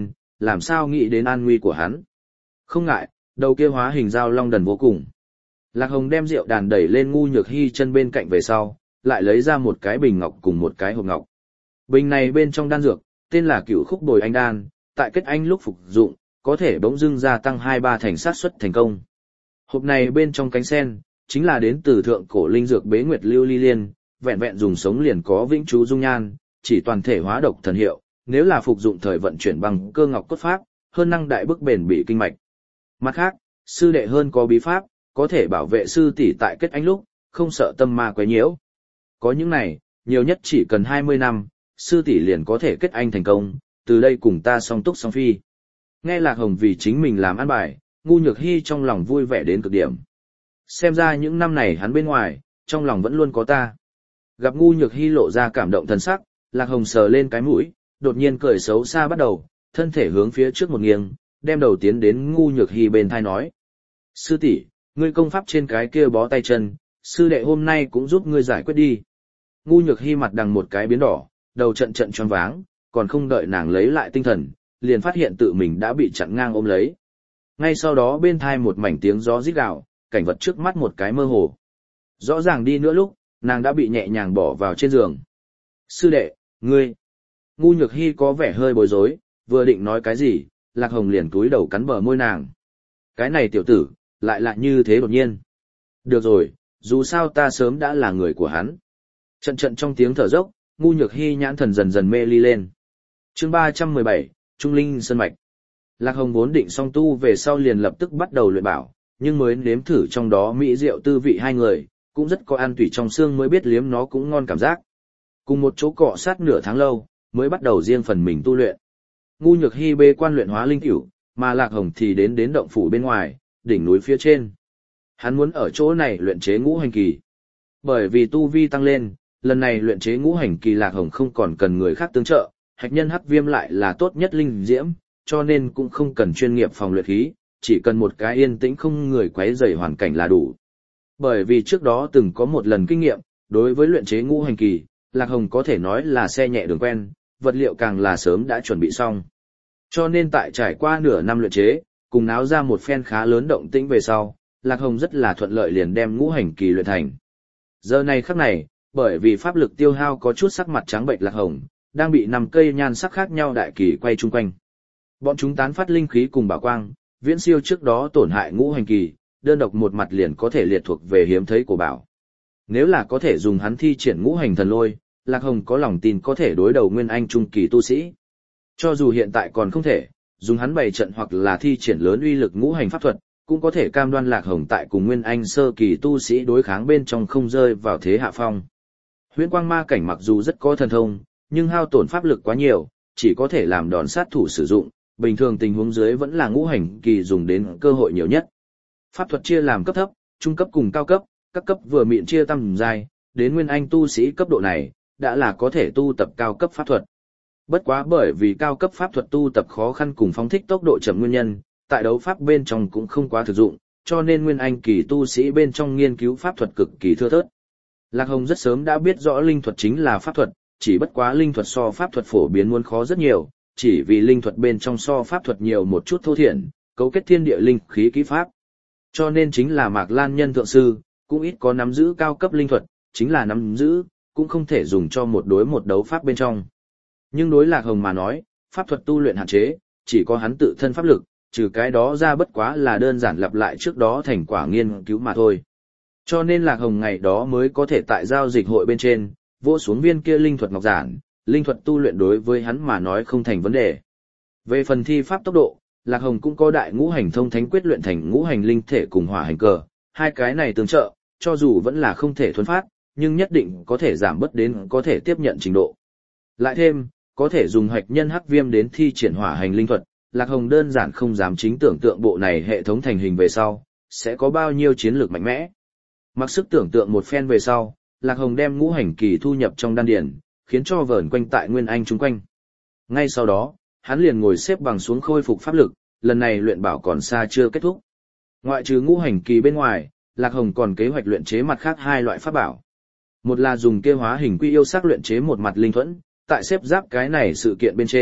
làm sao nghĩ đến an nguy của hắn. Không ngại, đầu kia hóa hình dao long đần vô cùng. Lạc Hồng đem rượu đàn đẩy lên Ngu Nhược Hy chân bên cạnh về sau, lại lấy ra một cái bình ngọc cùng một cái hộp ngọc. Bình này bên trong đan dược, tên là Cửu Khúc Bồi Anh đan, tại kết anh lúc phục dụng, có thể bỗng dưng gia tăng 2-3 thành sát suất thành công. Hộp này bên trong cánh sen, chính là đến từ thượng cổ linh dược Bế Nguyệt Lưu Ly Liên, vẹn vẹn dùng sống liền có vĩnh chú dung nhan, chỉ toàn thể hóa độc thần hiệu, nếu là phục dụng thời vận chuyển bằng cơ ngọc cốt pháp, hơn năng đại bức bền bị kinh mạch. Mặt khác, sư đệ hơn có bí pháp, có thể bảo vệ sư tỷ tại kết anh lúc, không sợ tâm ma quấy nhiễu. Có những này, nhiều nhất chỉ cần 20 năm, sư tỷ liền có thể kết anh thành công, từ đây cùng ta song túc song phi. Nghe Lạc Hồng vì chính mình làm ăn bài, Ngu Nhược Hy trong lòng vui vẻ đến cực điểm. Xem ra những năm này hắn bên ngoài, trong lòng vẫn luôn có ta. Gặp Ngu Nhược Hy lộ ra cảm động thần sắc, Lạc Hồng sờ lên cái mũi, đột nhiên cười xấu xa bắt đầu, thân thể hướng phía trước một nghiêng, đem đầu tiến đến Ngu Nhược Hy bên thai nói. Sư tỷ, ngươi công pháp trên cái kia bó tay chân, sư đệ hôm nay cũng giúp ngươi giải quyết đi. Ngu Nhược Hy mặt đằng một cái biến đỏ, đầu trận trận choáng váng, còn không đợi nàng lấy lại tinh thần, liền phát hiện tự mình đã bị chặn ngang ôm lấy. Ngay sau đó bên thai một mảnh tiếng gió rít gào, cảnh vật trước mắt một cái mơ hồ. Rõ ràng đi nữa lúc, nàng đã bị nhẹ nhàng bỏ vào trên giường. Sư đệ, ngươi. Ngu Nhược Hy có vẻ hơi bối rối, vừa định nói cái gì, Lạc Hồng liền cúi đầu cắn bờ môi nàng. Cái này tiểu tử, lại là như thế đột nhiên. Được rồi, dù sao ta sớm đã là người của hắn. Trận trận trong tiếng thở dốc, Ngu Nhược Hy nhãn thần dần dần mê ly lên. Chương 317, Trung Linh Sơn Mạch. Lạc Hồng vốn định song tu về sau liền lập tức bắt đầu luyện bảo, nhưng mới nếm thử trong đó mỹ rượu tư vị hai người, cũng rất có ăn tủy trong xương mới biết liếm nó cũng ngon cảm giác. Cùng một chỗ cọ sát nửa tháng lâu, mới bắt đầu riêng phần mình tu luyện. Ngu Nhược Hy bê quan luyện hóa linh cửu, mà Lạc Hồng thì đến động phủ bên ngoài, đỉnh núi phía trên. Hắn muốn ở chỗ này luyện chế ngũ hành kỳ. Bởi vì tu vi tăng lên, lần này luyện chế ngũ hành kỳ Lạc Hồng không còn cần người khác tương trợ, hạch nhân hắc viêm lại là tốt nhất linh diễm, cho nên cũng không cần chuyên nghiệp phòng luyện khí, chỉ cần một cái yên tĩnh không người quấy rầy hoàn cảnh là đủ. Bởi vì trước đó từng có một lần kinh nghiệm, đối với luyện chế ngũ hành kỳ, Lạc Hồng có thể nói là xe nhẹ đường quen, vật liệu càng là sớm đã chuẩn bị xong. Cho nên tại trải qua nửa năm luyện chế, cùng náo ra một phen khá lớn động tĩnh về sau, Lạc Hồng rất là thuận lợi liền đem ngũ hành kỳ luyện thành. Giờ này khắc này, bởi vì pháp lực tiêu hao có chút sắc mặt trắng bệnh Lạc Hồng, đang bị 5 cây nhan sắc khác nhau đại kỳ quay chung quanh. Bọn chúng tán phát linh khí cùng bảo quang, viễn siêu trước đó tổn hại ngũ hành kỳ, đơn độc một mặt liền có thể liệt thuộc về hiếm thấy của bảo. Nếu là có thể dùng hắn thi triển ngũ hành thần lôi, Lạc Hồng có lòng tin có thể đối đầu nguyên anh trung kỳ tu sĩ. Cho dù hiện tại còn không thể, dùng hắn bày trận hoặc là thi triển lớn uy lực ngũ hành pháp thuật, cũng có thể cam đoan Lạc Hồng tại cùng nguyên anh sơ kỳ tu sĩ đối kháng bên trong không rơi vào thế hạ phong. Huyễn quang ma cảnh mặc dù rất có thần thông, nhưng hao tổn pháp lực quá nhiều, chỉ có thể làm đòn sát thủ sử dụng, bình thường tình huống dưới vẫn là ngũ hành kỳ dùng đến cơ hội nhiều nhất. Pháp thuật chia làm cấp thấp, trung cấp cùng cao cấp, các cấp vừa miệng chia tam giai, đến nguyên anh tu sĩ cấp độ này, đã là có thể tu tập cao cấp pháp thuật. Bất quá bởi vì cao cấp pháp thuật tu tập khó khăn cùng phóng thích tốc độ chậm nguyên nhân, tại đấu pháp bên trong cũng không quá thực dụng, cho nên nguyên anh kỳ tu sĩ bên trong nghiên cứu pháp thuật cực kỳ thưa thớt. Lạc Hồng rất sớm đã biết rõ linh thuật chính là pháp thuật, chỉ bất quá linh thuật so pháp thuật phổ biến muốn khó rất nhiều, chỉ vì linh thuật bên trong so pháp thuật nhiều một chút thô thiển, cấu kết thiên địa linh khí kỹ pháp. Cho nên chính là Mạc Lan Nhân thượng sư, cũng ít có nắm giữ cao cấp linh thuật, chính là nắm giữ, cũng không thể dùng cho một đối một đấu pháp bên trong. Nhưng đối Lạc Hồng mà nói, pháp thuật tu luyện hạn chế, chỉ có hắn tự thân pháp lực, trừ cái đó ra bất quá là đơn giản lặp lại trước đó thành quả nghiên cứu mà thôi. Cho nên Lạc Hồng ngày đó mới có thể tại giao dịch hội bên trên, vỗ xuống viên kia linh thuật ngọc giản, linh thuật tu luyện đối với hắn mà nói không thành vấn đề. Về phần thi pháp tốc độ, Lạc Hồng cũng có đại ngũ hành thông thánh quyết luyện thành ngũ hành linh thể cùng hỏa hành cờ, hai cái này tương trợ, cho dù vẫn là không thể thuần phát, nhưng nhất định có thể giảm bớt đến có thể tiếp nhận trình độ. Lại thêm, có thể dùng hạch nhân hắc viêm đến thi triển hỏa hành linh thuật, Lạc Hồng đơn giản không dám chính tưởng tượng bộ này hệ thống thành hình về sau, sẽ có bao nhiêu chiến lược mạnh mẽ. Mặc sức tưởng tượng một phen về sau, Lạc Hồng đem ngũ hành kỳ thu nhập trong đan điển, khiến cho vờn quanh tại nguyên anh chung quanh. Ngay sau đó, hắn liền ngồi xếp bằng xuống khôi phục pháp lực, lần này luyện bảo còn xa chưa kết thúc. Ngoại trừ ngũ hành kỳ bên ngoài, Lạc Hồng còn kế hoạch luyện chế mặt khác hai loại pháp bảo. Một là dùng kia hóa hình quy yêu sắc luyện chế một mặt linh thuẫn, tại xếp giáp cái này sự kiện bên trên,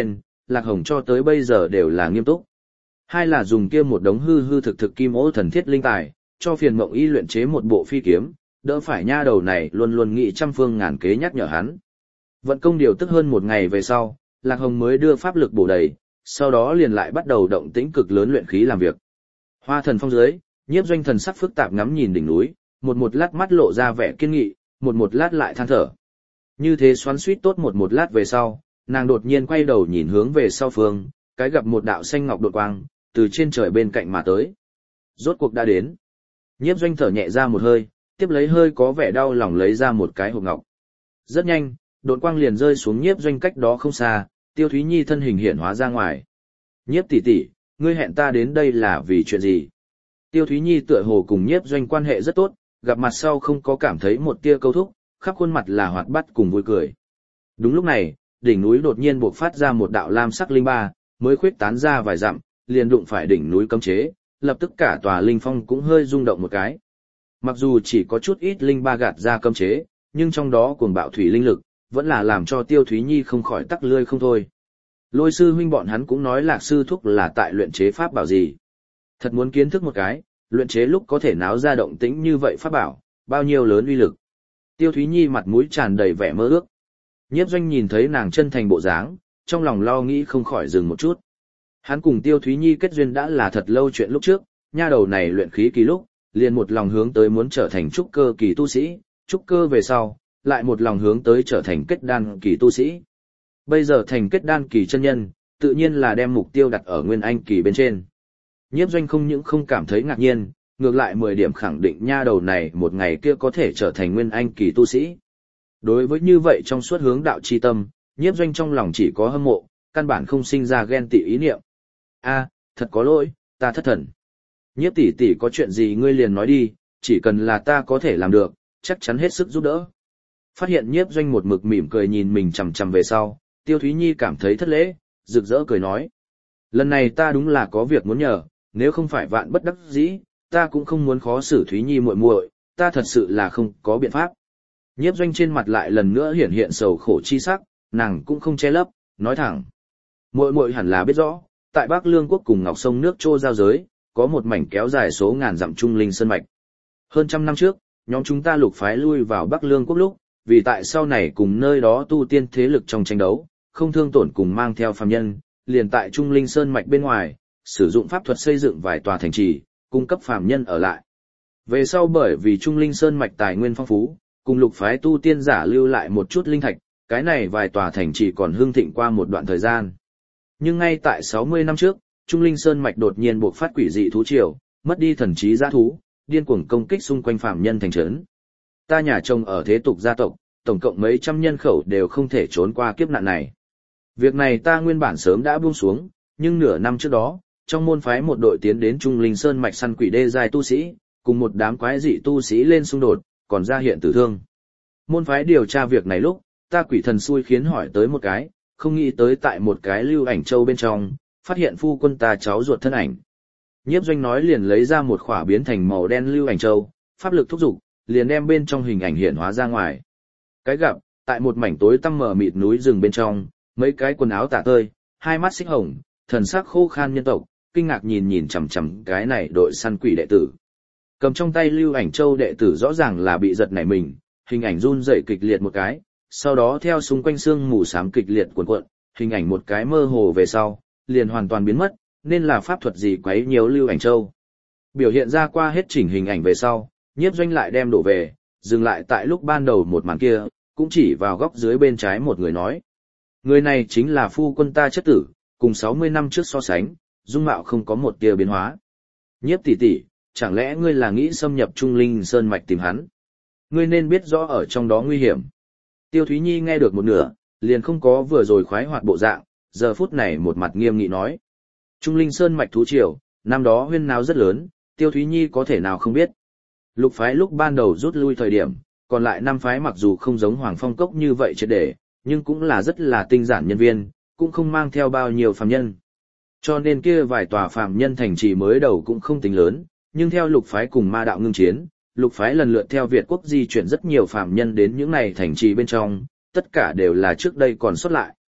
Lạc Hồng cho tới bây giờ đều là nghiêm túc. Hai là dùng kia một đống hư hư thực thực kim ô thần thiết linh tài, cho phiền mộng y luyện chế một bộ phi kiếm, đỡ phải nha đầu này luôn luôn nghĩ trăm phương ngàn kế nhắc nhở hắn. Vận công điều tức hơn một ngày về sau, Lạc Hồng mới đưa pháp lực bổ đầy, sau đó liền lại bắt đầu động tĩnh cực lớn luyện khí làm việc. Hoa Thần Phong dưới, Nhiếp Doanh thần sắc phức tạp ngắm nhìn đỉnh núi, một lát mắt lộ ra vẻ kiên nghị, một lát lại than thở. Như thế xoắn xuýt tốt một lát về sau, nàng đột nhiên quay đầu nhìn hướng về sau phương, cái gặp một đạo xanh ngọc đột quang, từ trên trời bên cạnh mà tới. Rốt cuộc đã đến. Nhiếp Doanh thở nhẹ ra một hơi, tiếp lấy hơi có vẻ đau lòng lấy ra một cái hộp ngọc. Rất nhanh, đột quang liền rơi xuống Nhiếp Doanh cách đó không xa, Tiêu Thúy Nhi thân hình hiện hóa ra ngoài. Nhiếp tỷ tỷ, ngươi hẹn ta đến đây là vì chuyện gì? Tiêu Thúy Nhi tựa hồ cùng Nhiếp Doanh quan hệ rất tốt, gặp mặt sau không có cảm thấy một tia câu thúc, khắp khuôn mặt là hoạt bát cùng vui cười. Đúng lúc này, đỉnh núi đột nhiên bộc phát ra một đạo lam sắc linh ba, mới khuyết tán ra vài dặm, liền đụng phải đỉnh núi cấm chế, lập tức cả tòa linh phong cũng hơi rung động một cái. Mặc dù chỉ có chút ít linh ba gạt ra cấm chế, nhưng trong đó cuồng bạo thủy linh lực, vẫn là làm cho Tiêu Thúy Nhi không khỏi tắc lươi không thôi. Lôi sư huynh bọn hắn cũng nói Lạc sư thúc là tại luyện chế pháp bảo gì. Thật muốn kiến thức một cái, luyện chế lúc có thể náo ra động tĩnh như vậy pháp bảo, bao nhiêu lớn uy lực. Tiêu Thúy Nhi mặt mũi tràn đầy vẻ mơ ước. Nhiếp Doanh nhìn thấy nàng chân thành bộ dáng, trong lòng lo nghĩ không khỏi dừng một chút. Hắn cùng Tiêu Thúy Nhi kết duyên đã là thật lâu chuyện lúc trước, nha đầu này luyện khí kỳ lúc, liền một lòng hướng tới muốn trở thành trúc cơ kỳ tu sĩ, trúc cơ về sau, lại một lòng hướng tới trở thành kết đan kỳ tu sĩ. Bây giờ thành kết đan kỳ chân nhân, tự nhiên là đem mục tiêu đặt ở nguyên anh kỳ bên trên. Nhiếp Doanh không những không cảm thấy ngạc nhiên, ngược lại 10 điểm khẳng định nha đầu này một ngày kia có thể trở thành nguyên anh kỳ tu sĩ. Đối với như vậy trong suốt hướng đạo chi tâm, Nhiếp Doanh trong lòng chỉ có hâm mộ, căn bản không sinh ra ghen tị ý niệm. A, thật có lỗi, ta thất thần. Nhiếp tỷ tỷ có chuyện gì ngươi liền nói đi, chỉ cần là ta có thể làm được, chắc chắn hết sức giúp đỡ. Phát hiện Nhiếp Doanh một mực mỉm cười nhìn mình chằm chằm về sau, Tiêu Thúy Nhi cảm thấy thất lễ, rực rỡ cười nói. Lần này ta đúng là có việc muốn nhờ, nếu không phải vạn bất đắc dĩ, ta cũng không muốn khó xử Thúy Nhi muội muội, ta thật sự là không có biện pháp. Nhiếp Doanh trên mặt lại lần nữa hiển hiện sầu khổ chi sắc, nàng cũng không che lấp, nói thẳng. Muội muội hẳn là biết rõ, tại Bắc Lương quốc cùng Ngọc Sông nước Trô giao giới, có một mảnh kéo dài số ngàn dặm trung linh sơn mạch. Hơn trăm năm trước, nhóm chúng ta lục phái lui vào Bắc Lương quốc lúc, vì tại sau này cùng nơi đó tu tiên thế lực trong tranh đấu, không thương tổn cùng mang theo phàm nhân, liền tại trung linh sơn mạch bên ngoài, sử dụng pháp thuật xây dựng vài tòa thành trì, cung cấp phàm nhân ở lại. Về sau bởi vì trung linh sơn mạch tài nguyên phong phú, cùng lục phái tu tiên giả lưu lại một chút linh thạch, cái này vài tòa thành trì còn hưng thịnh qua một đoạn thời gian. Nhưng ngay tại 60 năm trước, trung linh sơn mạch đột nhiên buộc phát quỷ dị thú triều, mất đi thần trí dã thú, điên cuồng công kích xung quanh phàm nhân thành trấn. Ta nhà chồng ở thế tục gia tộc, tổng cộng mấy trăm nhân khẩu đều không thể trốn qua kiếp nạn này. Việc này ta nguyên bản sớm đã buông xuống, nhưng nửa năm trước đó, trong môn phái một đội tiến đến Trung Linh Sơn mạch săn quỷ đê giai tu sĩ, cùng một đám quái dị tu sĩ lên xung đột, còn ra hiện tử thương. Môn phái điều tra việc này lúc, ta quỷ thần xui khiến hỏi tới một cái, không nghĩ tới tại một cái lưu ảnh châu bên trong, phát hiện phu quân ta cháu ruột thân ảnh. Nhiếp Doanh nói liền lấy ra một khỏa biến thành màu đen lưu ảnh châu, pháp lực thúc giục, liền đem bên trong hình ảnh hiện hóa ra ngoài. Cái gặp, tại một mảnh tối tăm mờ mịt núi rừng bên trong, mấy cái quần áo tả tơi, hai mắt xích hồng, thần sắc khô khan nhân tộc, kinh ngạc nhìn chằm chằm cái này đội săn quỷ đệ tử. Cầm trong tay lưu ảnh châu đệ tử rõ ràng là bị giật nảy mình, hình ảnh run rẩy kịch liệt một cái, sau đó theo xung quanh xương mù xám kịch liệt cuộn cuộn, hình ảnh một cái mơ hồ về sau, liền hoàn toàn biến mất, nên là pháp thuật gì quấy nhiều lưu ảnh châu. Biểu hiện ra qua hết chỉnh hình ảnh về sau, Nhiếp Doanh lại đem đổ về, dừng lại tại lúc ban đầu một màn kia, cũng chỉ vào góc dưới bên trái một người nói. Người này chính là phu quân ta chất tử, cùng 60 năm trước so sánh, dung mạo không có một tia biến hóa. Nhiếp tỷ tỷ, chẳng lẽ ngươi là nghĩ xâm nhập Trung Linh Sơn mạch tìm hắn? Ngươi nên biết rõ ở trong đó nguy hiểm. Tiêu Thúy Nhi nghe được một nửa, liền không có vừa rồi khoái hoạt bộ dạng, giờ phút này một mặt nghiêm nghị nói. Trung Linh Sơn mạch thú triều, năm đó huyên náo rất lớn, Tiêu Thúy Nhi có thể nào không biết. Lục phái lúc ban đầu rút lui thời điểm, còn lại 5 phái mặc dù không giống Hoàng Phong Cốc như vậy triệt để, nhưng cũng là rất là tinh giản nhân viên, cũng không mang theo bao nhiêu phàm nhân. Cho nên kia vài tòa phàm nhân thành trì mới đầu cũng không tính lớn, nhưng theo lục phái cùng ma đạo ngưng chiến, lục phái lần lượt theo Việt quốc di chuyển rất nhiều phàm nhân đến những này thành trì bên trong, tất cả đều là trước đây còn xuất lại.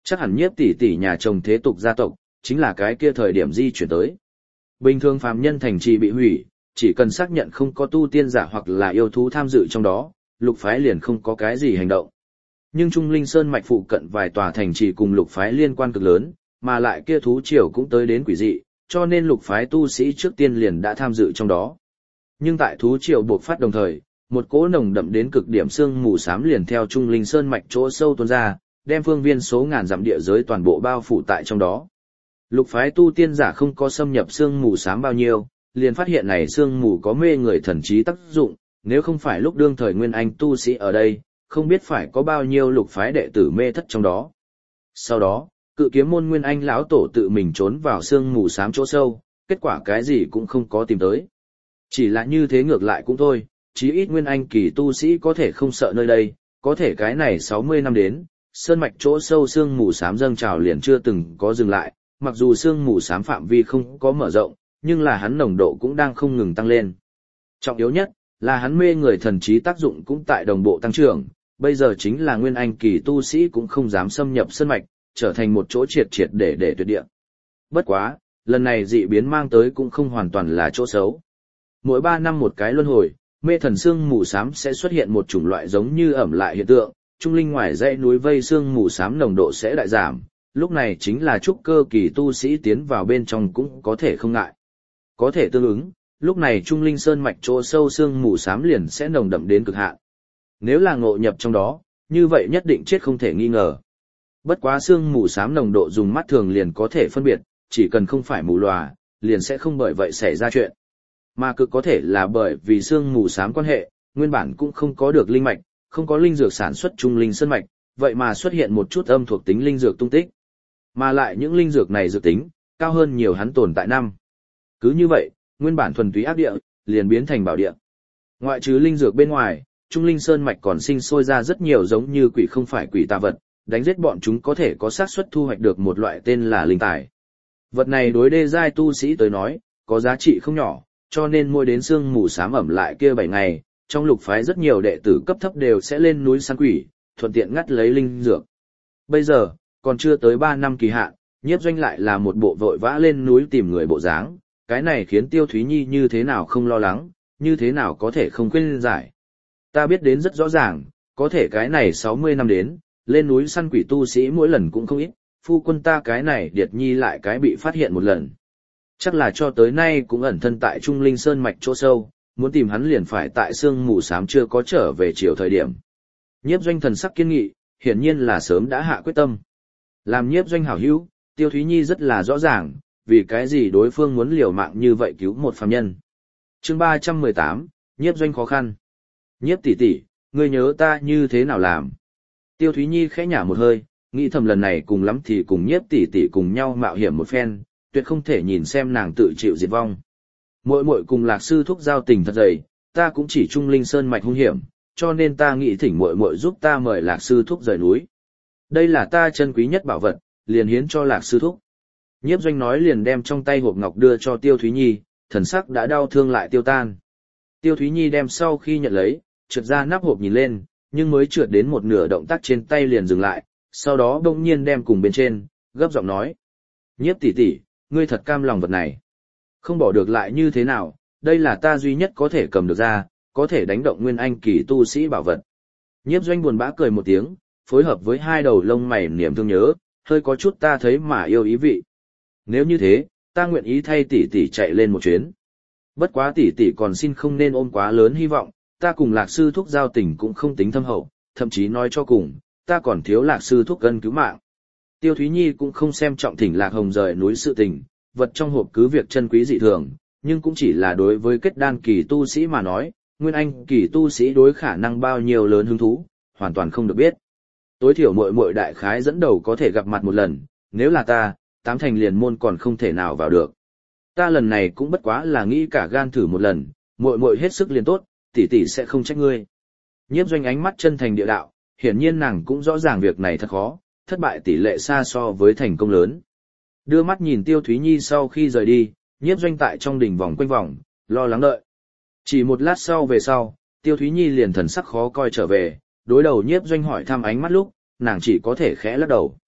Chắc hẳn Nhiếp tỷ tỷ nhà chồng thế tục gia tộc, chính là cái kia thời điểm di chuyển tới. Bình thường phàm nhân thành trì bị hủy, chỉ cần xác nhận không có tu tiên giả hoặc là yêu thú tham dự trong đó, lục phái liền không có cái gì hành động. Nhưng Trung Linh Sơn mạch phụ cận vài tòa thành trì cùng lục phái liên quan cực lớn, mà lại kia thú triều cũng tới đến quỷ dị, cho nên lục phái tu sĩ trước tiên liền đã tham dự trong đó. Nhưng tại thú triều buộc phát đồng thời, một cỗ nồng đậm đến cực điểm sương mù xám liền theo Trung Linh Sơn mạch chỗ sâu tuôn ra, đem phương viên số ngàn dặm địa giới toàn bộ bao phủ tại trong đó. Lục phái tu tiên giả không có xâm nhập sương mù xám bao nhiêu, liền phát hiện này sương mù có mê người thần trí tác dụng, nếu không phải lúc đương thời nguyên anh tu sĩ ở đây, không biết phải có bao nhiêu lục phái đệ tử mê thất trong đó. Sau đó, Cự Kiếm môn nguyên anh lão tổ tự mình trốn vào sương mù xám chỗ sâu, kết quả cái gì cũng không có tìm tới. Chỉ là như thế ngược lại cũng thôi, chí ít nguyên anh kỳ tu sĩ có thể không sợ nơi đây, có thể cái này 60 năm đến, sơn mạch chỗ sâu sương mù xám dâng trào liền chưa từng có dừng lại, mặc dù sương mù xám phạm vi không có mở rộng, nhưng là hắn nồng độ cũng đang không ngừng tăng lên. Trọng yếu nhất là hắn mê người thần trí tác dụng cũng tại đồng bộ tăng trưởng, bây giờ chính là nguyên anh kỳ tu sĩ cũng không dám xâm nhập sơn mạch, trở thành một chỗ triệt triệt để tuyệt địa. Bất quá, lần này dị biến mang tới cũng không hoàn toàn là chỗ xấu. Mỗi 3 năm một cái luân hồi, mê thần sương mù xám sẽ xuất hiện một chủng loại giống như ẩm lại hiện tượng, trung linh ngoài dãy núi vây sương mù xám nồng độ sẽ đại giảm, lúc này chính là trúc cơ kỳ tu sĩ tiến vào bên trong cũng có thể không ngại. Có thể tương ứng, lúc này trung linh sơn mạch chỗ sâu sương mù xám liền sẽ nồng đậm đến cực hạn. Nếu là ngộ nhập trong đó, như vậy nhất định chết không thể nghi ngờ. Bất quá sương mù xám nồng độ dùng mắt thường liền có thể phân biệt, chỉ cần không phải mù lòa, liền sẽ không bởi vậy xảy ra chuyện. Mà cực có thể là bởi vì sương mù xám quan hệ, nguyên bản cũng không có được linh mạch, không có linh dược sản xuất trung linh sơn mạch, vậy mà xuất hiện một chút âm thuộc tính linh dược tung tích. Mà lại những linh dược này dược tính, cao hơn nhiều hắn tồn tại năm. Cứ như vậy, nguyên bản thuần túy ác địa, liền biến thành bảo địa. Ngoại trừ linh dược bên ngoài, trung linh sơn mạch còn sinh sôi ra rất nhiều giống như quỷ không phải quỷ tà vật, đánh giết bọn chúng có thể có xác suất thu hoạch được một loại tên là linh tài. Vật này đối đê giai tu sĩ tới nói, có giá trị không nhỏ, cho nên mỗi đến sương mù xám ẩm lại kia 7 ngày, trong lục phái rất nhiều đệ tử cấp thấp đều sẽ lên núi săn quỷ, thuận tiện ngắt lấy linh dược. Bây giờ, còn chưa tới 3 năm kỳ hạn, Nhiếp Doanh lại là một bộ vội vã lên núi tìm người bộ dáng, cái này khiến Tiêu Thúy Nhi như thế nào không lo lắng, như thế nào có thể không quên giải. Ta biết đến rất rõ ràng, có thể cái này 60 năm đến, lên núi săn quỷ tu sĩ mỗi lần cũng không ít, phu quân ta cái này Điệt Nhi lại cái bị phát hiện một lần. Chắc là cho tới nay cũng ẩn thân tại Trung Linh Sơn mạch chỗ sâu, muốn tìm hắn liền phải tại sương mù xám chưa có trở về chiều thời điểm. Nhiếp Doanh thần sắc kiên nghị, hiển nhiên là sớm đã hạ quyết tâm. Làm Nhiếp Doanh hảo hữu, Tiêu Thúy Nhi rất là rõ ràng, vì cái gì đối phương muốn liều mạng như vậy cứu một phàm nhân. Chương 318, Nhiếp Doanh khó khăn. Nhiếp tỷ tỷ, ngươi nhớ ta như thế nào làm? Tiêu Thúy Nhi khẽ nhả một hơi, nghĩ thầm lần này cùng lắm thì cùng Nhiếp tỷ tỷ cùng nhau mạo hiểm một phen, tuyệt không thể nhìn xem nàng tự chịu diệt vong. Muội muội cùng Lạc sư thúc giao tình thật dày, ta cũng chỉ Trung Linh Sơn mạch hung hiểm, cho nên ta nghĩ thỉnh muội muội giúp ta mời Lạc sư thúc rời núi. Đây là ta chân quý nhất bảo vật, liền hiến cho Lạc sư thúc. Nhiếp Doanh nói liền đem trong tay hộp ngọc đưa cho Tiêu Thúy Nhi, thần sắc đã đau thương lại tiêu tan. Tiêu Thúy Nhi đem sau khi nhận lấy, trượt ra nắp hộp nhìn lên, nhưng mới trượt đến một nửa động tác trên tay liền dừng lại, sau đó bỗng nhiên đem cùng bên trên, gấp giọng nói: "Nhiếp tỷ tỷ, ngươi thật cam lòng vật này. Không bỏ được lại như thế nào, đây là ta duy nhất có thể cầm được ra, có thể đánh động nguyên anh kỳ tu sĩ bảo vật." Nhiếp Doanh buồn bã cười một tiếng, phối hợp với hai đầu lông mày niềm thương nhớ, hơi có chút ta thấy mà yêu ý vị. Nếu như thế, ta nguyện ý thay tỷ tỷ chạy lên một chuyến. Bất quá tỷ tỷ còn xin không nên ôm quá lớn hy vọng, ta cùng Lạc sư thúc giao tình cũng không tính thâm hậu, thậm chí nói cho cùng, ta còn thiếu Lạc sư thúc ân cứu mạng. Tiêu Thúy Nhi cũng không xem trọng thỉnh Lạc Hồng rời núi sự tình, vật trong hộp cứ việc chân quý dị thường, nhưng cũng chỉ là đối với kết đan kỳ tu sĩ mà nói, nguyên anh kỳ tu sĩ đối khả năng bao nhiêu lớn hứng thú, hoàn toàn không được biết. Tối thiểu muội muội đại khái dẫn đầu có thể gặp mặt một lần, nếu là ta, 8 thành liền môn còn không thể nào vào được. Ta lần này cũng bất quá là nghĩ cả gan thử một lần, muội muội hết sức liền tốt, tỷ tỷ sẽ không trách ngươi. Nhiếp Doanh ánh mắt chân thành địa đạo, hiển nhiên nàng cũng rõ ràng việc này thật khó, thất bại tỷ lệ xa so với thành công lớn. Đưa mắt nhìn Tiêu Thúy Nhi sau khi rời đi, Nhiếp Doanh tại trong đỉnh vòng quanh vòng, lo lắng đợi. Chỉ một lát sau về sau, Tiêu Thúy Nhi liền thần sắc khó coi trở về, đối đầu Nhiếp Doanh hỏi thăm ánh mắt lúc, nàng chỉ có thể khẽ lắc đầu.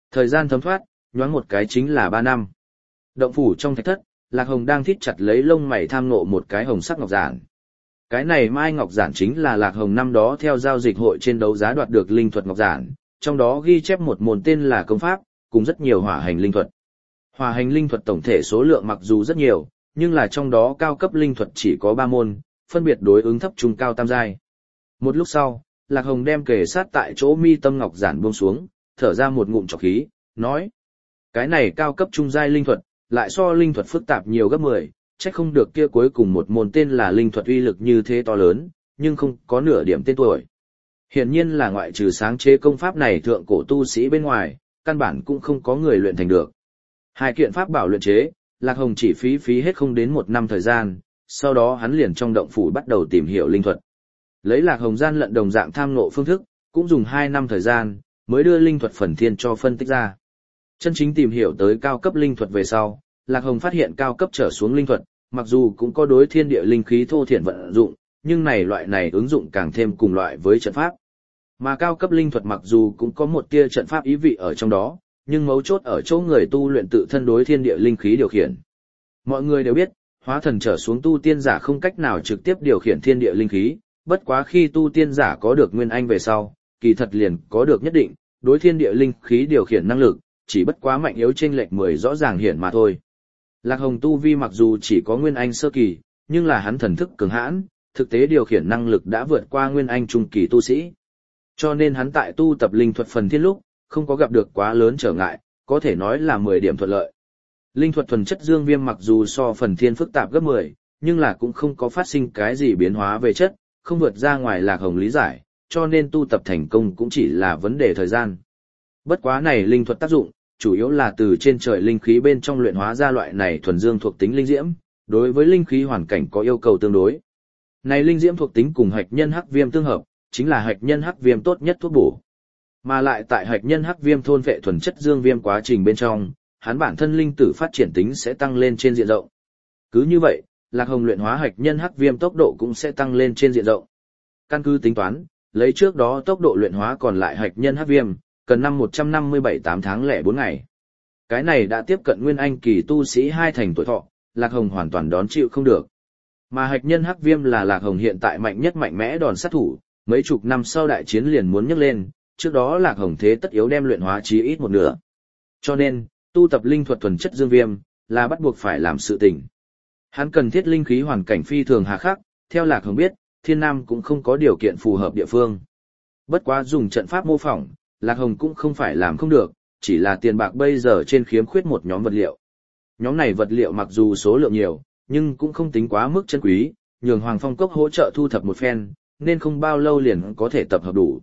Thời gian thấm thoát, nhoáng một cái chính là 3 năm. Động phủ trong thạch thất, Lạc Hồng đang thít chặt lấy lông mày tham ngộ một cái hồng sắc ngọc giản. Cái này mai ngọc giản chính là Lạc Hồng năm đó theo giao dịch hội trên đấu giá đoạt được linh thuật ngọc giản, trong đó ghi chép một môn tên là công pháp, cùng rất nhiều hỏa hành linh thuật. Hỏa hành linh thuật tổng thể số lượng mặc dù rất nhiều, nhưng là trong đó cao cấp linh thuật chỉ có 3 môn, phân biệt đối ứng thấp trung cao tam giai. Một lúc sau, Lạc Hồng đem kề sát tại chỗ mi tâm ngọc giản buông xuống, thở ra một ngụm trọc khí, nói: cái này cao cấp trung giai linh thuật, lại so linh thuật phức tạp nhiều gấp 10, chắc không được kia cuối cùng một môn tên là linh thuật uy lực như thế to lớn, nhưng không có nửa điểm tên tuổi. Hiển nhiên là ngoại trừ sáng chế công pháp này thượng cổ tu sĩ bên ngoài, căn bản cũng không có người luyện thành được. Hai kiện pháp bảo luyện chế, Lạc Hồng chỉ phí hết không đến 1 năm thời gian, sau đó hắn liền trong động phủ bắt đầu tìm hiểu linh thuật. Lấy Lạc Hồng gian lận đồng dạng tham ngộ phương thức, cũng dùng 2 năm thời gian, mới đưa linh thuật phần thiên cho phân tích ra. Chân chính tìm hiểu tới cao cấp linh thuật về sau, Lạc Hồng phát hiện cao cấp trở xuống linh thuật, mặc dù cũng có đối thiên địa linh khí thô thiển vận dụng, nhưng loại này ứng dụng càng thêm cùng loại với trận pháp. Mà cao cấp linh thuật mặc dù cũng có một tia trận pháp ý vị ở trong đó, nhưng mấu chốt ở chỗ người tu luyện tự thân đối thiên địa linh khí điều khiển. Mọi người đều biết, hóa thần trở xuống tu tiên giả không cách nào trực tiếp điều khiển thiên địa linh khí, bất quá khi tu tiên giả có được nguyên anh về sau, kỳ thật liền có được nhất định đối thiên địa linh khí điều khiển năng lực, chỉ bất quá mạnh yếu chênh lệch 10 rõ ràng hiển mà thôi. Lạc Hồng tu vi mặc dù chỉ có nguyên anh sơ kỳ, nhưng là hắn thần thức cường hãn, thực tế điều khiển năng lực đã vượt qua nguyên anh trung kỳ tu sĩ. Cho nên hắn tại tu tập linh thuật phần thiên lúc, không có gặp được quá lớn trở ngại, có thể nói là 10 điểm thuận lợi. Linh thuật thuần chất dương viêm mặc dù so phần thiên phức tạp gấp 10, nhưng là cũng không có phát sinh cái gì biến hóa về chất, không vượt ra ngoài Lạc Hồng lý giải, cho nên tu tập thành công cũng chỉ là vấn đề thời gian. Bất quá này linh thuật tác dụng, chủ yếu là từ trên trời linh khí bên trong luyện hóa ra loại này thuần dương thuộc tính linh diễm, đối với linh khí hoàn cảnh có yêu cầu tương đối. Này linh diễm thuộc tính cùng hạch nhân hắc viêm tương hợp, chính là hạch nhân hắc viêm tốt nhất thuốc bổ. Mà lại tại hạch nhân hắc viêm thôn vệ thuần chất dương viêm quá trình bên trong, hắn bản thân linh tử phát triển tính sẽ tăng lên trên diện rộng. Cứ như vậy, Lạc Hồng luyện hóa hạch nhân hắc viêm tốc độ cũng sẽ tăng lên trên diện rộng. Căn cứ tính toán, lấy trước đó tốc độ luyện hóa còn lại hạch nhân hắc viêm, cần năm 157 8 tháng lẻ 4 ngày. Cái này đã tiếp cận nguyên anh kỳ tu sĩ 2 thành tuổi thọ, Lạc Hồng hoàn toàn đón chịu không được. Mà hạch nhân hắc viêm là Lạc Hồng hiện tại mạnh nhất mạnh mẽ đòn sát thủ, mấy chục năm sau đại chiến liền muốn nhấc lên, trước đó Lạc Hồng thế tất yếu đem luyện hóa chí ít một nửa. Cho nên, tu tập linh thuật thuần chất dương viêm là bắt buộc phải làm sự tình. Hắn cần thiết linh khí hoàn cảnh phi thường hà khắc, theo Lạc Hồng biết, Thiên Nam cũng không có điều kiện phù hợp địa phương. Bất quá dùng trận pháp mô phỏng, Lạc Hồng cũng không phải làm không được, chỉ là tiền bạc bây giờ trên khiếm khuyết một nhóm vật liệu. Nhóm này vật liệu mặc dù số lượng nhiều, nhưng cũng không tính quá mức chân quý, nhường Hoàng Phong Cốc hỗ trợ thu thập một phen, nên không bao lâu liền có thể tập hợp đủ.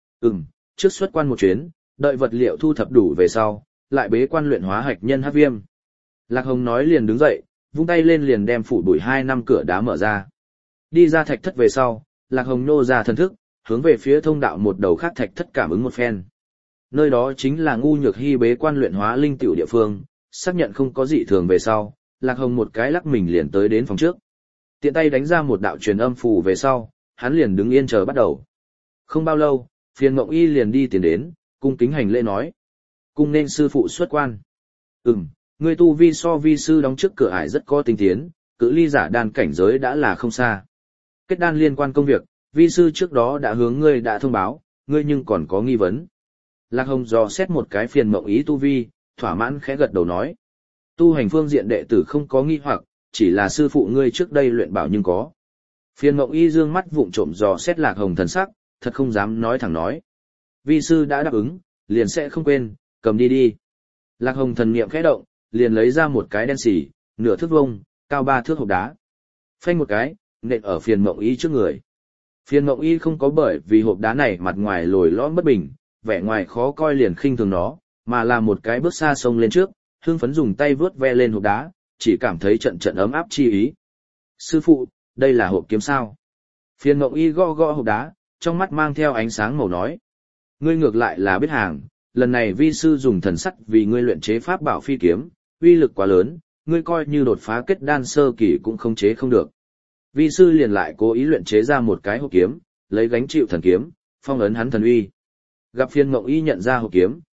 Trước xuất quan một chuyến, đợi vật liệu thu thập đủ về sau, lại bế quan luyện hóa hạch nhân hắc viêm. Lạc Hồng nói liền đứng dậy, vung tay lên liền đem phủ bụi 2 năm cửa đá mở ra. Đi ra thạch thất về sau, Lạc Hồng nô ra thần thức, hướng về phía thông đạo một đầu khác thạch thất cảm ứng một phen. Nơi đó chính là Ngu Nhược Hy bế quan luyện hóa linh tiểu địa phương, xác nhận không có dị thường về sau, Lạc Hồng một cái lắc mình liền tới đến phòng trước. Tiện tay đánh ra một đạo truyền âm phù về sau, hắn liền đứng yên chờ bắt đầu. Không bao lâu, Phiền Mộng Y liền đi tiến đến, cung kính hành lễ nói: "Cung nên sư phụ xuất quan." Ngươi tu vi so vi sư đóng trước cửa ải rất có tinh tiến, cự ly giả đan cảnh giới đã là không xa. Kết đan liên quan công việc, vi sư trước đó đã hướng ngươi đã thông báo, ngươi nhưng còn có nghi vấn. Lạc Hồng dò xét một cái Phiền Mộng Y tu vi, thỏa mãn khẽ gật đầu nói: "Tu hành phương diện đệ tử không có nghi hoặc, chỉ là sư phụ ngươi trước đây luyện bảo nhưng có." Phiền Mộng Y dương mắt vụng trộm dò xét Lạc Hồng thần sắc, thật không dám nói thẳng nói: "Vi sư đã đáp ứng, liền sẽ không quên, cầm đi đi." Lạc Hồng thần niệm khẽ động, liền lấy ra một cái đen xỉ, nửa thước vuông, cao 3 thước hộp đá. Phanh một cái, nện ở Phiền Mộng Y trước người. Phiền Mộng Y không có bởi vì hộp đá này mặt ngoài lồi lõm bất bình, vẻ ngoài khó coi liền khinh thường nó, mà là một cái bước xa xông lên trước, hưng phấn dùng tay vướt ve lên hộp đá, chỉ cảm thấy trận trận ấm áp chi ý. "Sư phụ, đây là hộp kiếm sao?" Phiền Mộng Y gõ gõ hộp đá, trong mắt mang theo ánh sáng màu nói: "Ngươi ngược lại là biết hàng, lần này vi sư dùng thần sắt vì ngươi luyện chế pháp bảo phi kiếm, uy lực quá lớn, ngươi coi như đột phá kết đan sơ kỳ cũng không chế không được." Vi sư liền lại cố ý luyện chế ra một cái hộp kiếm, lấy gánh chịu thần kiếm, phong ấn hắn thần uy. Gặp Phiền Mộng Y nhận ra hộp kiếm,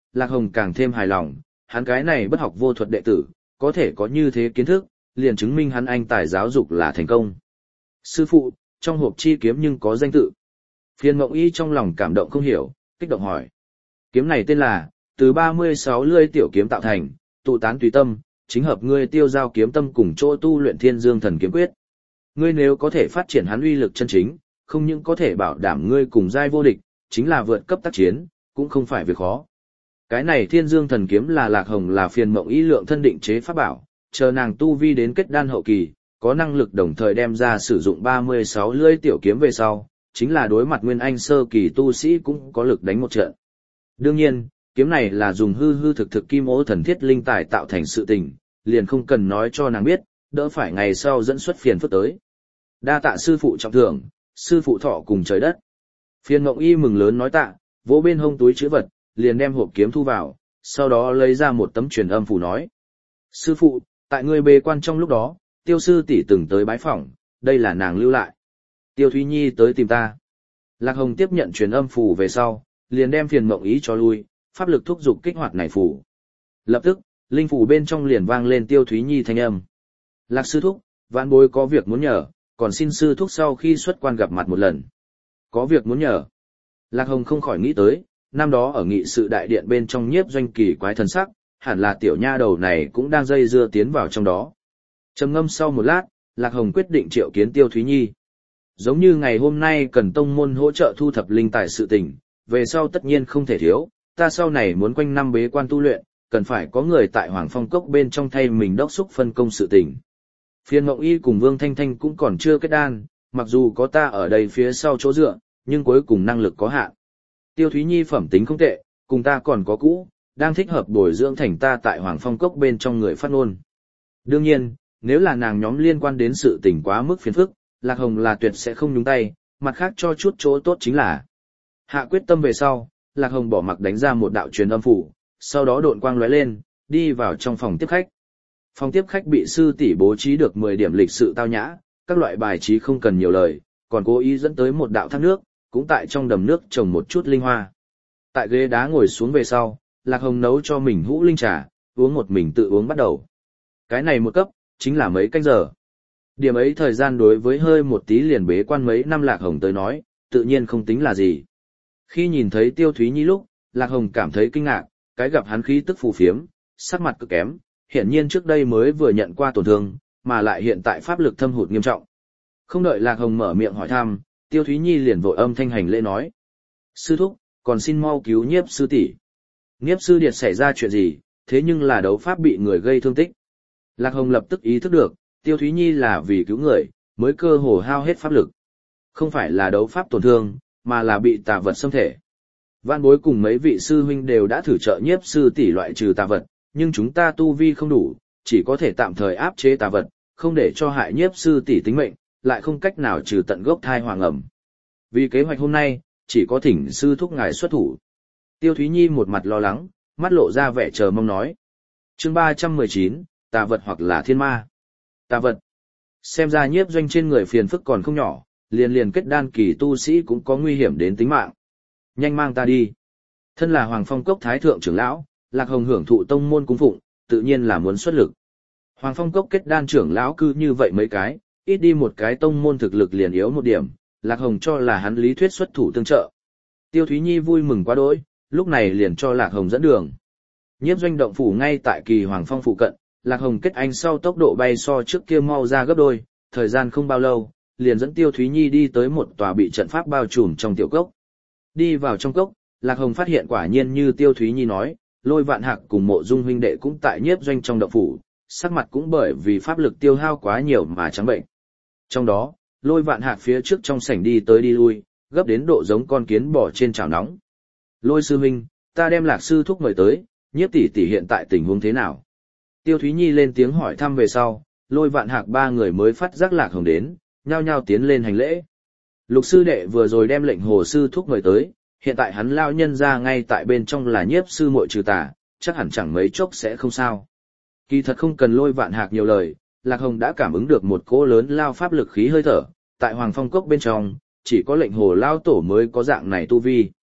Lạc Hồng càng thêm hài lòng, hắn cái này bất học vô thuật đệ tử, có thể có như thế kiến thức, liền chứng minh hắn anh tài giáo dục là thành công. Sư phụ, trong hộp chi kiếm nhưng có danh tự. Phiền Mộng Y trong lòng cảm động không hiểu, kích động hỏi. Kiếm này tên là, từ 36 lưỡi tiểu kiếm tạo thành, tụ tán tùy tâm, chính hợp ngươi tiêu giao kiếm tâm cùng chỗ tu luyện Thiên Dương Thần Kiếm Quyết. Ngươi nếu có thể phát triển hắn uy lực chân chính, không những có thể bảo đảm ngươi cùng giai vô địch, chính là vượt cấp tác chiến, cũng không phải việc khó. Cái này Thiên Dương Thần Kiếm là Lạc Hồng là Phiền Mộng Y lượng thân định chế pháp bảo, chờ nàng tu vi đến kết đan hậu kỳ, có năng lực đồng thời đem ra sử dụng 36 lưỡi tiểu kiếm về sau, chính là đối mặt nguyên anh sơ kỳ tu sĩ cũng có lực đánh một trận. Đương nhiên, kiếm này là dùng hư thực kim ô thần thiết linh tài tạo thành sự tình, liền không cần nói cho nàng biết, đỡ phải ngày sau dẫn xuất phiền phức tới. Đa tạ sư phụ trọng thưởng, sư phụ thọ cùng trời đất. Phiền Mộng Y mừng lớn nói tạ, vỗ bên hông túi trữ vật, liền đem hộp kiếm thu vào, sau đó lấy ra một tấm truyền âm phù nói. Sư phụ, tại ngươi bế quan trong lúc đó, Tiêu sư tỷ từng tới bái phỏng, đây là nàng lưu lại. Tiêu Thúy Nhi tới tìm ta. Lạc Hồng tiếp nhận truyền âm phù về sau, liền đem Phiền Mộng Y cho lui, pháp lực thúc giục kích hoạt này phù. Lập tức, linh phù bên trong liền vang lên Tiêu Thúy Nhi thanh âm. Lạc sư thúc, vãn bối có việc muốn nhờ, còn xin sư thúc sau khi xuất quan gặp mặt một lần. Có việc muốn nhờ. Lạc Hồng không khỏi nghĩ tới, năm đó ở nghị sự đại điện bên trong Nhiếp Doanh kỳ quái thần sắc, hẳn là tiểu nha đầu này cũng đang dây dưa tiến vào trong đó. Trầm ngâm sau một lát, Lạc Hồng quyết định triệu kiến Tiêu Thúy Nhi. Giống như ngày hôm nay cần tông môn hỗ trợ thu thập linh tài sự tình, về sau tất nhiên không thể thiếu, ta sau này muốn quanh năm bế quan tu luyện, cần phải có người tại Hoàng Phong Cốc bên trong thay mình đốc thúc phân công sự tình. Phiền Mộng Y cùng Vương Thanh Thanh cũng còn chưa kết đan, mặc dù có ta ở đây phía sau chỗ dựa, nhưng cuối cùng năng lực có hạn. Tiêu Thúy Nhi phẩm tính không tệ, cùng ta còn có cũ, đang thích hợp bồi dưỡng thành ta tại Hoàng Phong Cốc bên trong người phát ngôn. Đương nhiên, nếu là nàng nhóm liên quan đến sự tình quá mức phiền phức, Lạc Hồng là tuyệt sẽ không nhúng tay, mặt khác cho chút chỗ tốt chính là. Hạ quyết tâm về sau, Lạc Hồng bỏ mặc đánh ra một đạo truyền âm phủ, sau đó độn quang lóe lên, đi vào trong phòng tiếp khách. Phòng tiếp khách bị sư tỷ bố trí được 10 điểm lịch sự tao nhã, các loại bài trí không cần nhiều lời, còn cố ý dẫn tới một đạo thác nước, cũng tại trong đầm nước trồng một chút linh hoa. Tại ghế đá ngồi xuống về sau, Lạc Hồng nấu cho mình hũ linh trà, uống một mình tự uống bắt đầu. Cái này một cấp, chính là mấy canh giờ. Điểm ấy thời gian đối với hơi một tí liền bế quan mấy năm Lạc Hồng tới nói, tự nhiên không tính là gì. Khi nhìn thấy Tiêu Thúy Nhi lúc, Lạc Hồng cảm thấy kinh ngạc, cái gặp hắn khí tức phù phiếm, sắc mặt cực kém, hiển nhiên trước đây mới vừa nhận qua tổn thương, mà lại hiện tại pháp lực thâm hụt nghiêm trọng. Không đợi Lạc Hồng mở miệng hỏi thăm, Tiêu Thúy Nhi liền vội âm thanh hành lễ nói. Sư thúc, còn xin mau cứu Nhiếp sư tỷ. Nhiếp sư điệt xảy ra chuyện gì, thế nhưng là đấu pháp bị người gây thương tích. Lạc Hồng lập tức ý thức được, Tiêu Thúy Nhi là vì cứu người, mới cơ hồ hao hết pháp lực. Không phải là đấu pháp tổn thương, mà là bị tà vật xâm thể. Vạn bối cùng mấy vị sư huynh đều đã thử trợ Nhiếp sư tỷ loại trừ tà vật, nhưng chúng ta tu vi không đủ, chỉ có thể tạm thời áp chế tà vật, không để cho hại Nhiếp sư tỷ tính mệnh, lại không cách nào trừ tận gốc thai hoàng ẩm. Vì kế hoạch hôm nay, chỉ có thỉnh sư thúc ngài xuất thủ. Tiêu Thúy Nhi một mặt lo lắng, mắt lộ ra vẻ chờ mong nói. Chương 319, tà vật hoặc là thiên ma. Tà vật. Xem ra Nhiếp Doanh trên người phiền phức còn không nhỏ, liền kết đan kỳ tu sĩ cũng có nguy hiểm đến tính mạng. Nhanh mang ta đi. Thân là Hoàng Phong Cốc Thái Thượng trưởng lão, Lạc Hồng hưởng thụ tông môn cúng phụng, tự nhiên là muốn xuất lực. Hoàng Phong Cốc kết đan trưởng lão cứ như vậy mấy cái, ít đi một cái tông môn thực lực liền yếu một điểm, Lạc Hồng cho là hắn lý thuyết xuất thủ tương trợ. Tiêu Thúy Nhi vui mừng quá đỗi, lúc này liền cho Lạc Hồng dẫn đường. Nhiếp Doanh động phủ ngay tại Kỳ Hoàng Phong phụ cận, Lạc Hồng kết anh sau tốc độ bay so trước kia mau ra gấp đôi, thời gian không bao lâu, liền dẫn Tiêu Thúy Nhi đi tới một tòa bị trận pháp bao trùm trong tiểu cốc. Đi vào trong cốc, Lạc Hồng phát hiện quả nhiên như Tiêu Thúy Nhi nói, Lôi Vạn Hạc cùng Mộ Dung huynh đệ cũng tại Nhiếp Doanh trong động phủ, sắc mặt cũng bởi vì pháp lực tiêu hao quá nhiều mà trắng bệnh. Trong đó, Lôi Vạn Hạc phía trước trong sảnh đi tới đi lui, gấp đến độ giống con kiến bò trên chảo nóng. Lôi sư huynh, ta đem Lạc sư thúc mời tới, Nhiếp tỷ tỷ hiện tại tình huống thế nào? Tiêu Thúy Nhi lên tiếng hỏi thăm về sau, Lôi Vạn Hạc ba người mới phát giác Lạc Hồng đến, nhao nhao tiến lên hành lễ. Lục sư đệ vừa rồi đem lệnh Hồ sư thúc mời tới, hiện tại hắn lao nhân ra ngay tại bên trong là Nhiếp sư muội trừ tà, chắc hẳn chẳng mấy chốc sẽ không sao. Kỳ thật không cần Lôi Vạn Hạc nhiều lời, Lạc Hồng đã cảm ứng được một cỗ lớn lao pháp lực khí hơi thở, tại Hoàng Phong Cốc bên trong, chỉ có lệnh Hồ lao tổ mới có dạng này tu vi.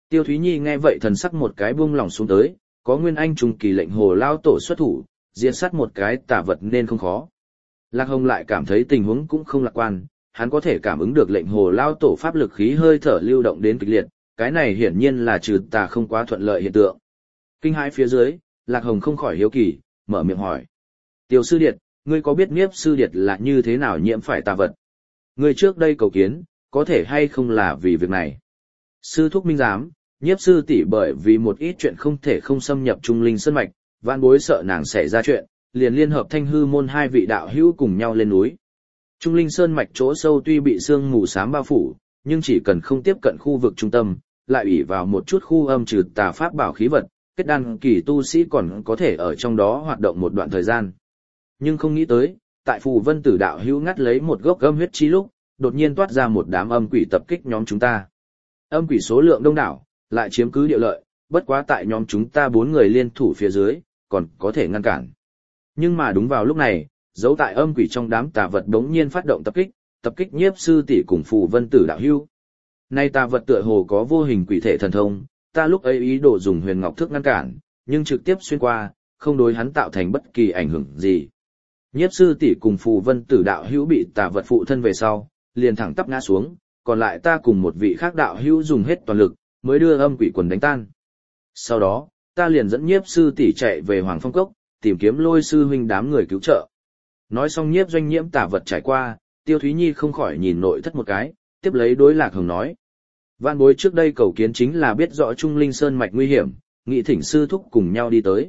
Tiêu Thúy Nhi nghe vậy thần sắc một cái buông lỏng xuống tới, có Nguyên Anh trung kỳ lệnh hồ lao tổ xuất thủ, diệt sát một cái tà vật nên không khó. Lạc Hồng lại cảm thấy tình huống cũng không lạc quan, hắn có thể cảm ứng được lệnh hồ lao tổ pháp lực khí hơi thở lưu động đến kịch liệt, cái này hiển nhiên là trừ tà không quá thuận lợi hiện tượng. Kinh hãi phía dưới, Lạc Hồng không khỏi hiếu kỳ, mở miệng hỏi. Tiêu sư điệt, ngươi có biết Niếp sư điệt là như thế nào nhiễm phải tà vật? Ngươi trước đây cầu kiến, có thể hay không là vì việc này? Sư thúc minh giám, Nhiếp sư tỷ bởi vì một ít chuyện không thể không xâm nhập Trung Linh Sơn Mạch, vạn bối sợ nàng xảy ra chuyện, liền liên hợp Thanh Hư môn hai vị đạo hữu cùng nhau lên núi. Trung Linh Sơn Mạch chỗ sâu tuy bị sương mù xám bao phủ, nhưng chỉ cần không tiếp cận khu vực trung tâm, lại ủy vào một chút khu âm trừ tà pháp bảo khí vật, kết đan kỳ tu sĩ còn có thể ở trong đó hoạt động một đoạn thời gian. Nhưng không nghĩ tới, tại Phù Vân Tử đạo hữu ngắt lấy một gốc âm huyết chi lúc, đột nhiên toát ra một đám âm quỷ tập kích nhóm chúng ta. Âm quỷ số lượng đông đảo, lại chiếm cứ địa lợi, bất quá tại nhóm chúng ta 4 người liên thủ phía dưới, còn có thể ngăn cản. Nhưng mà đúng vào lúc này, dấu tại âm quỷ trong đám tà vật đống nhiên phát động tập kích Nhiếp sư tỷ cùng Phù Vân Tử đạo hữu. Nay tà vật tựa hồ có vô hình quỷ thể thần thông, ta lúc ấy ý đồ dùng huyền ngọc thước ngăn cản, nhưng trực tiếp xuyên qua, không đối hắn tạo thành bất kỳ ảnh hưởng gì. Nhiếp sư tỷ cùng Phù Vân Tử đạo hữu bị tà vật phụ thân về sau, liền thẳng tắp ngã xuống, còn lại ta cùng một vị khác đạo hữu dùng hết toàn lực, mới đưa âm quỷ quần đánh tan. Sau đó, ta liền dẫn Nhiếp sư tỷ chạy về Hoàng Phong Cốc, tìm kiếm Lôi sư huynh đám người cứu trợ. Nói xong Nhiếp Doanh nhiễm tà vật trải qua, Tiêu Thúy Nhi không khỏi nhìn nội thất một cái, tiếp lấy đối Lạc Hồng nói. Vạn bối trước đây cầu kiến chính là biết rõ Trung Linh Sơn Mạch nguy hiểm, nghị thỉnh sư thúc cùng nhau đi tới.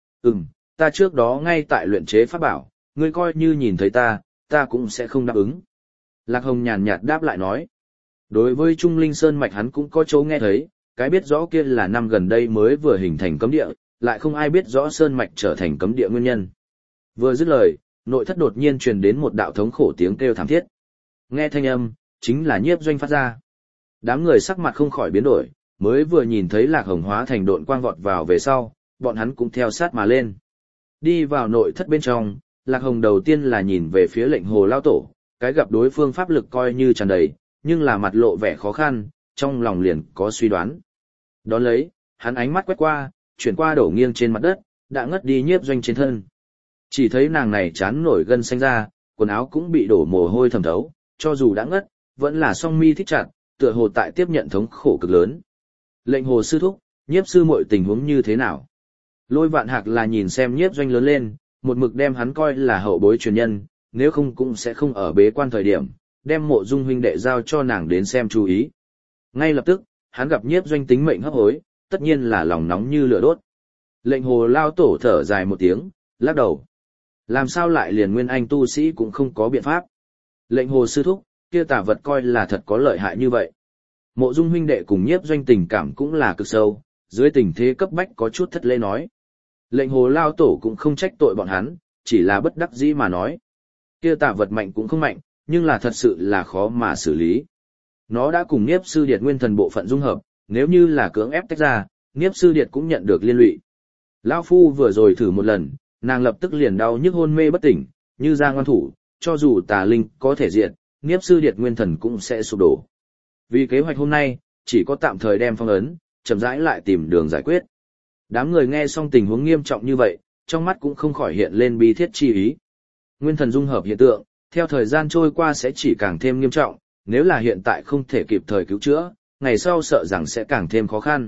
Ta trước đó ngay tại luyện chế pháp bảo, ngươi coi như nhìn thấy ta cũng sẽ không đáp ứng. Lạc Hồng nhàn nhạt đáp lại nói. Đối với Trung Linh Sơn Mạch hắn cũng có chỗ nghe thấy, cái biết rõ kia là năm gần đây mới vừa hình thành cấm địa, lại không ai biết rõ Sơn Mạch trở thành cấm địa nguyên nhân. Vừa dứt lời, nội thất đột nhiên truyền đến một đạo thống khổ tiếng kêu thảm thiết. Nghe thanh âm, chính là Nhiếp Doanh phát ra. Đám người sắc mặt không khỏi biến đổi, mới vừa nhìn thấy Lạc Hồng hóa thành độn quang vọt vào về sau, bọn hắn cũng theo sát mà lên. Đi vào nội thất bên trong, Lạc Hồng đầu tiên là nhìn về phía lệnh hồ lao tổ, cái gặp đối phương pháp lực coi như tràn đầy, nhưng là mặt lộ vẻ khó khăn, trong lòng liền có suy đoán. Đón lấy, hắn ánh mắt quét qua, chuyển qua đổ nghiêng trên mặt đất, đã ngất đi Nhiếp Doanh trên thân. Chỉ thấy nàng này chán nổi gân xanh ra, quần áo cũng bị đổ mồ hôi thấm thấu, cho dù đã ngất, vẫn là song mi thích chặt, tựa hồ tại tiếp nhận thống khổ cực lớn. Lệnh hồ sư thúc, Nhiếp sư muội tình huống như thế nào? Lôi Vạn Hạc là nhìn xem Nhiếp Doanh lớn lên, một mực đem hắn coi là hậu bối truyền nhân, nếu không cũng sẽ không ở bế quan thời điểm, đem Mộ Dung huynh đệ giao cho nàng đến xem chú ý. Ngay lập tức, hắn gặp Nhiếp Doanh tính mệnh hấp hối, tất nhiên là lòng nóng như lửa đốt. Lệnh hồ lao tổ thở dài một tiếng, lắc đầu. Làm sao lại liền nguyên anh tu sĩ cũng không có biện pháp? Lệnh hồ sư thúc, kia tà vật coi là thật có lợi hại như vậy. Mộ Dung huynh đệ cùng Nhiếp Doanh tình cảm cũng là cực sâu, dưới tình thế cấp bách có chút thất lễ nói. Lệnh hồ lao tổ cũng không trách tội bọn hắn, chỉ là bất đắc dĩ mà nói. Kia tà vật mạnh cũng không mạnh, nhưng là thật sự là khó mà xử lý. Nó đã cùng Niếp sư điệt nguyên thần bộ phận dung hợp, nếu như là cưỡng ép tách ra, Niếp sư điệt cũng nhận được liên lụy. Lão phu vừa rồi thử một lần, nàng lập tức liền đau nhức hôn mê bất tỉnh, như ra ngoan thủ, cho dù tà linh có thể diệt, Niếp sư điệt nguyên thần cũng sẽ sụp đổ. Vì kế hoạch hôm nay, chỉ có tạm thời đem phong ấn, chậm rãi lại tìm đường giải quyết. Đám người nghe xong tình huống nghiêm trọng như vậy, trong mắt cũng không khỏi hiện lên bi thiết chi ý. Nguyên thần dung hợp hiện tượng, theo thời gian trôi qua sẽ chỉ càng thêm nghiêm trọng, nếu là hiện tại không thể kịp thời cứu chữa, ngày sau sợ rằng sẽ càng thêm khó khăn.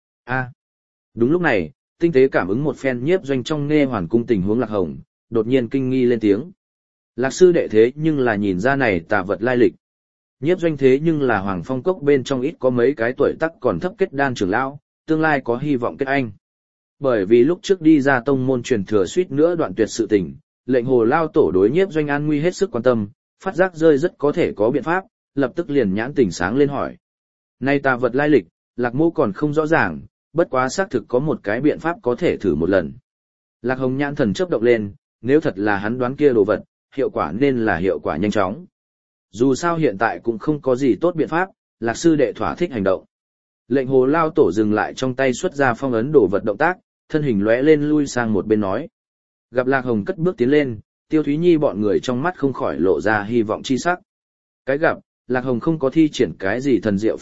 Đúng lúc này, tinh tế cảm ứng một phen Nhiếp Doanh trong nghe hoàn cung tình huống Lạc Hồng, đột nhiên kinh nghi lên tiếng. Lạc sư đệ thế nhưng là nhìn ra này tà vật lai lịch. Nhiếp Doanh thế nhưng là Hoàng Phong Cốc bên trong ít có mấy cái tuổi tác còn thấp kết đan trưởng lão, tương lai có hy vọng kết anh. Bởi vì lúc trước đi ra tông môn truyền thừa suýt nữa đoạn tuyệt sự tình, lệnh hồ lao tổ đối Nhiếp Doanh an nguy hết sức quan tâm, phát giác rơi rất có thể có biện pháp, lập tức liền nhãn tỉnh sáng lên hỏi. Nay tà vật lai lịch, Lạc mô còn không rõ ràng, bất quá xác thực có một cái biện pháp có thể thử một lần. Lạc Hồng nhãn thần chớp động lên, nếu thật là hắn đoán kia đồ vật, hiệu quả nên là hiệu quả nhanh chóng. Dù sao hiện tại cũng không có gì tốt biện pháp, Lạc sư đệ thỏa thích hành động. Lệnh hồ lao tổ dừng lại trong tay xuất ra phong ấn đồ vật động tác, thân hình lóe lên lui sang một bên nói. Gặp Lạc Hồng cất bước tiến lên, Tiêu Thúy Nhi bọn người trong mắt không khỏi lộ ra hy vọng chi sắc. Cái gặp, Lạc Hồng không có thi triển cái gì thần diệu pháp thuật,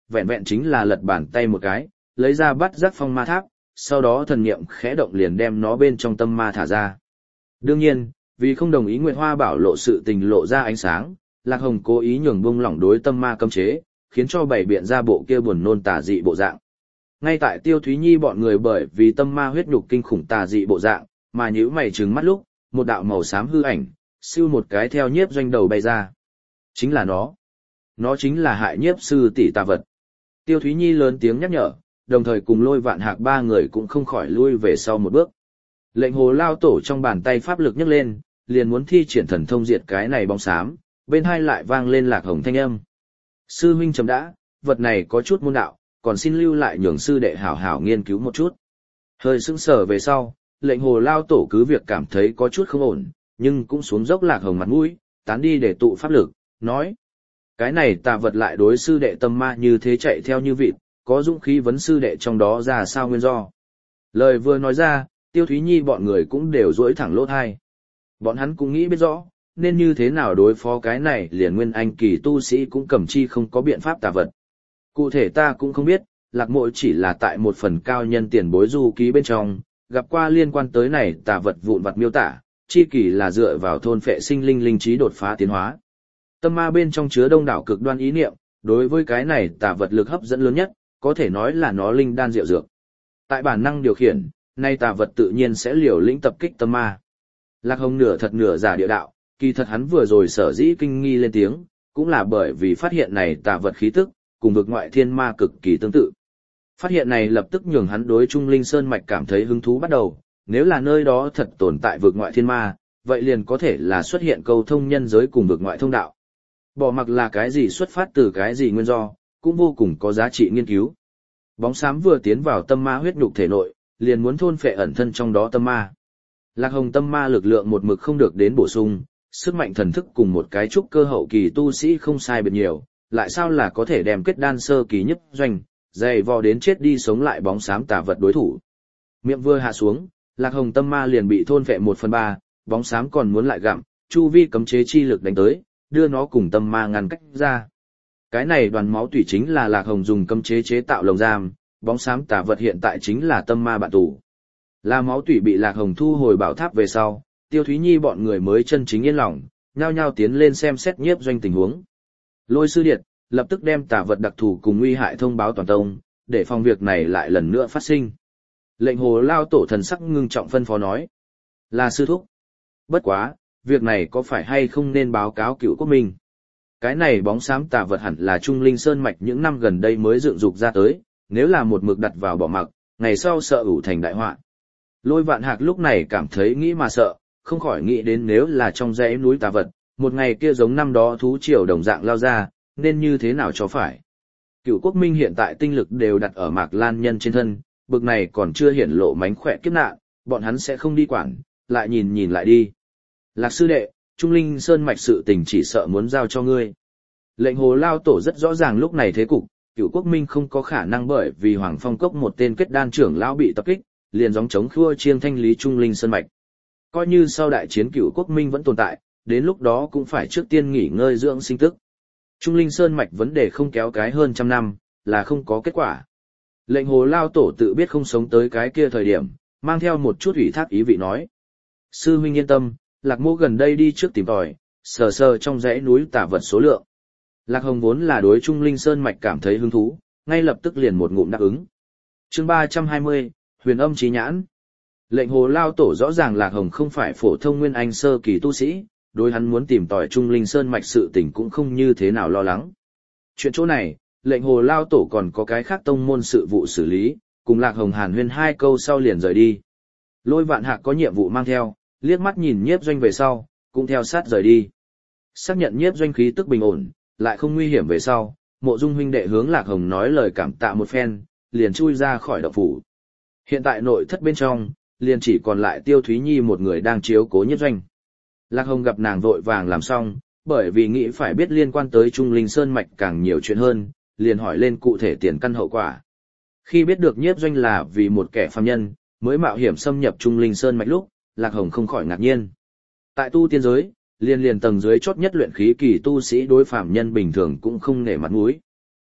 vẹn vẹn chính là lật bàn tay một cái, lấy ra bắt giác phong ma tháp, sau đó thần niệm khẽ động liền đem nó bên trong tâm ma thả ra. Đương nhiên, vì không đồng ý Nguyệt Hoa Bảo lộ sự tình lộ ra ánh sáng, Lạc Hồng cố ý nhường bông lỏng đối tâm ma cấm chế, khiến cho bảy biện ra bộ kia buồn nôn tà dị bộ dạng. Ngay tại Tiêu Thúy Nhi bọn người bởi vì tâm ma huyết nhục kinh khủng tà dị bộ dạng, mà nhíu mày trừng mắt lúc, một đạo màu xám hư ảnh, siêu một cái theo Nhiếp Doanh đầu bay ra. Chính là nó. Nó chính là hại Nhiếp sư tỷ tà vật. Tiêu Thúy Nhi lớn tiếng nhắc nhở, đồng thời cùng Lôi Vạn Hạc ba người cũng không khỏi lui về sau một bước. Lệnh Hồ Lao Tổ trong bàn tay pháp lực nhấc lên, liền muốn thi triển thần thông diệt cái này bóng xám, bên hai lại vang lên Lạc Hồng thanh âm. Sư huynh chấm đã, vật này có chút môn đạo, còn xin lưu lại nhường sư đệ hảo hảo nghiên cứu một chút. Hơi sững sờ về sau, lệnh Hồ Lao Tổ cứ việc cảm thấy có chút không ổn, nhưng cũng xuống dốc Lạc Hồng mặt mũi, tán đi để tụ pháp lực, nói. Cái này tà vật lại đối sư đệ tâm ma như thế chạy theo như vịt, có dũng khí vấn sư đệ trong đó ra sao nguyên do. Lời vừa nói ra, Tiêu Thúy Nhi bọn người cũng đều duỗi thẳng lỗ thai. Bọn hắn cũng nghĩ biết rõ, nên như thế nào đối phó cái này liền nguyên anh kỳ tu sĩ cũng cầm chi không có biện pháp tà vật. Cụ thể ta cũng không biết, Lạc Mộ chỉ là tại một phần cao nhân tiền bối du ký bên trong, gặp qua liên quan tới này tà vật vụn vặt miêu tả, chi kỳ là dựa vào thôn phệ sinh linh linh trí đột phá tiến hóa. Tâm ma bên trong chứa đông đảo cực đoan ý niệm, đối với cái này tà vật lực hấp dẫn lớn nhất, có thể nói là nó linh đan diệu dược. Tại bản năng điều khiển, nay tà vật tự nhiên sẽ liều lĩnh tập kích tâm ma. Lạc Hồng nửa thật nửa giả địa đạo, kỳ thật hắn vừa rồi sở dĩ kinh nghi lên tiếng, cũng là bởi vì phát hiện này tà vật khí tức, cùng vực ngoại thiên ma cực kỳ tương tự. Phát hiện này lập tức nhường hắn đối Trung Linh Sơn Mạch cảm thấy hứng thú bắt đầu, nếu là nơi đó thật tồn tại vực ngoại thiên ma, vậy liền có thể là xuất hiện câu thông nhân giới cùng vực ngoại thông đạo. Bỏ mặc là cái gì xuất phát từ cái gì nguyên do, cũng vô cùng có giá trị nghiên cứu. Bóng xám vừa tiến vào tâm ma huyết nhục thể nội, liền muốn thôn phệ ẩn thân trong đó tâm ma. Lạc Hồng tâm ma lực lượng một mực không được đến bổ sung, sức mạnh thần thức cùng một cái trúc cơ hậu kỳ tu sĩ không sai biệt nhiều, lại sao là có thể đem kết đan sơ kỳ Nhiếp Doanh, dày vò đến chết đi sống lại bóng xám tà vật đối thủ. Miệng vừa hạ xuống, Lạc Hồng tâm ma liền bị thôn phệ 1/3, bóng xám còn muốn lại gặm, chu vi cấm chế chi lực đánh tới, đưa nó cùng tâm ma ngăn cách ra. Cái này đoàn máu tủy chính là Lạc Hồng dùng cấm chế chế tạo lồng giam, bóng xám tà vật hiện tại chính là tâm ma bạn tù. Là máu tủy bị Lạc Hồng thu hồi bảo tháp về sau, Tiêu Thúy Nhi bọn người mới chân chính yên lòng, nhao nhao tiến lên xem xét Nhiếp Doanh tình huống. Lôi Sư Điệt lập tức đem tà vật đặc thù cùng nguy hại thông báo toàn tông, để phòng việc này lại lần nữa phát sinh. Lệnh Hồ Lao Tổ thần sắc ngưng trọng phân phó nói, là sư thúc. Bất quá, việc này có phải hay không nên báo cáo Cựu Quốc Minh? Cái này bóng xám tà vật hẳn là Trung Linh Sơn Mạch những năm gần đây mới dựng dục ra tới, nếu là một mực đặt vào bỏ mặc, ngày sau sợ ủ thành đại họa. Lôi Vạn Hạc lúc này cảm thấy nghĩ mà sợ, không khỏi nghĩ đến nếu là trong dãy núi tà vật, một ngày kia giống năm đó thú triều đồng dạng lao ra, nên như thế nào cho phải. Cựu Quốc Minh hiện tại tinh lực đều đặt ở Mạc Lan Nhân trên thân, bực này còn chưa hiển lộ mánh khỏe kiếp nạn, bọn hắn sẽ không đi quản, lại nhìn lại đi. Lạc sư đệ, Trung Linh Sơn Mạch sự tình chỉ sợ muốn giao cho ngươi. Lệnh Hồ Lao Tổ rất rõ ràng lúc này thế cục, Cựu Quốc Minh không có khả năng bởi vì Hoàng Phong Cốc một tên kết đan trưởng lão bị tập kích, liền gióng chống khua chiêng thanh lý Trung Linh Sơn Mạch. Coi như sau đại chiến Cựu Quốc Minh vẫn tồn tại, đến lúc đó cũng phải trước tiên nghỉ ngơi dưỡng sinh tức. Trung Linh Sơn Mạch vấn đề không kéo cái hơn 100 năm, là không có kết quả. Lệnh Hồ Lao Tổ tự biết không sống tới cái kia thời điểm, mang theo một chút ủy thác ý vị nói. Sư huynh yên tâm, Lạc Mô gần đây đi trước tìm tòi, sờ trong dãy núi tả vật số lượng. Lạc Hồng vốn là đối Trung Linh Sơn Mạch cảm thấy hứng thú, ngay lập tức liền một ngụm đáp ứng. Chương 320, Huyền Âm Chí Nhãn. Lệnh Hồ Lao Tổ rõ ràng Lạc Hồng không phải phổ thông nguyên anh sơ kỳ tu sĩ, đối hắn muốn tìm tòi Trung Linh Sơn Mạch sự tình cũng không như thế nào lo lắng. Chuyện chỗ này, lệnh Hồ Lao Tổ còn có cái khác tông môn sự vụ xử lý, cùng Lạc Hồng hàn huyên 2 câu sau liền rời đi. Lôi Vạn Hạc có nhiệm vụ mang theo, liếc mắt nhìn Nhiếp Doanh về sau, cũng theo sát rời đi. Xác nhận Nhiếp Doanh khí tức bình ổn, lại không nguy hiểm về sau, Mộ Dung huynh đệ hướng Lạc Hồng nói lời cảm tạ một phen, liền chui ra khỏi động phủ. Hiện tại nội thất bên trong, liền chỉ còn lại Tiêu Thúy Nhi một người đang chiếu cố Nhiếp Doanh. Lạc Hồng gặp nàng vội vàng làm xong, bởi vì nghĩ phải biết liên quan tới Trung Linh Sơn Mạch càng nhiều chuyện hơn, liền hỏi lên cụ thể tiền căn hậu quả. Khi biết được Nhiếp Doanh là vì một kẻ phàm nhân, mới mạo hiểm xâm nhập Trung Linh Sơn Mạch lúc, Lạc Hồng không khỏi ngạc nhiên. Tại tu tiên giới, liền tầng dưới chót nhất luyện khí kỳ tu sĩ đối phàm nhân bình thường cũng không nể mặt mũi.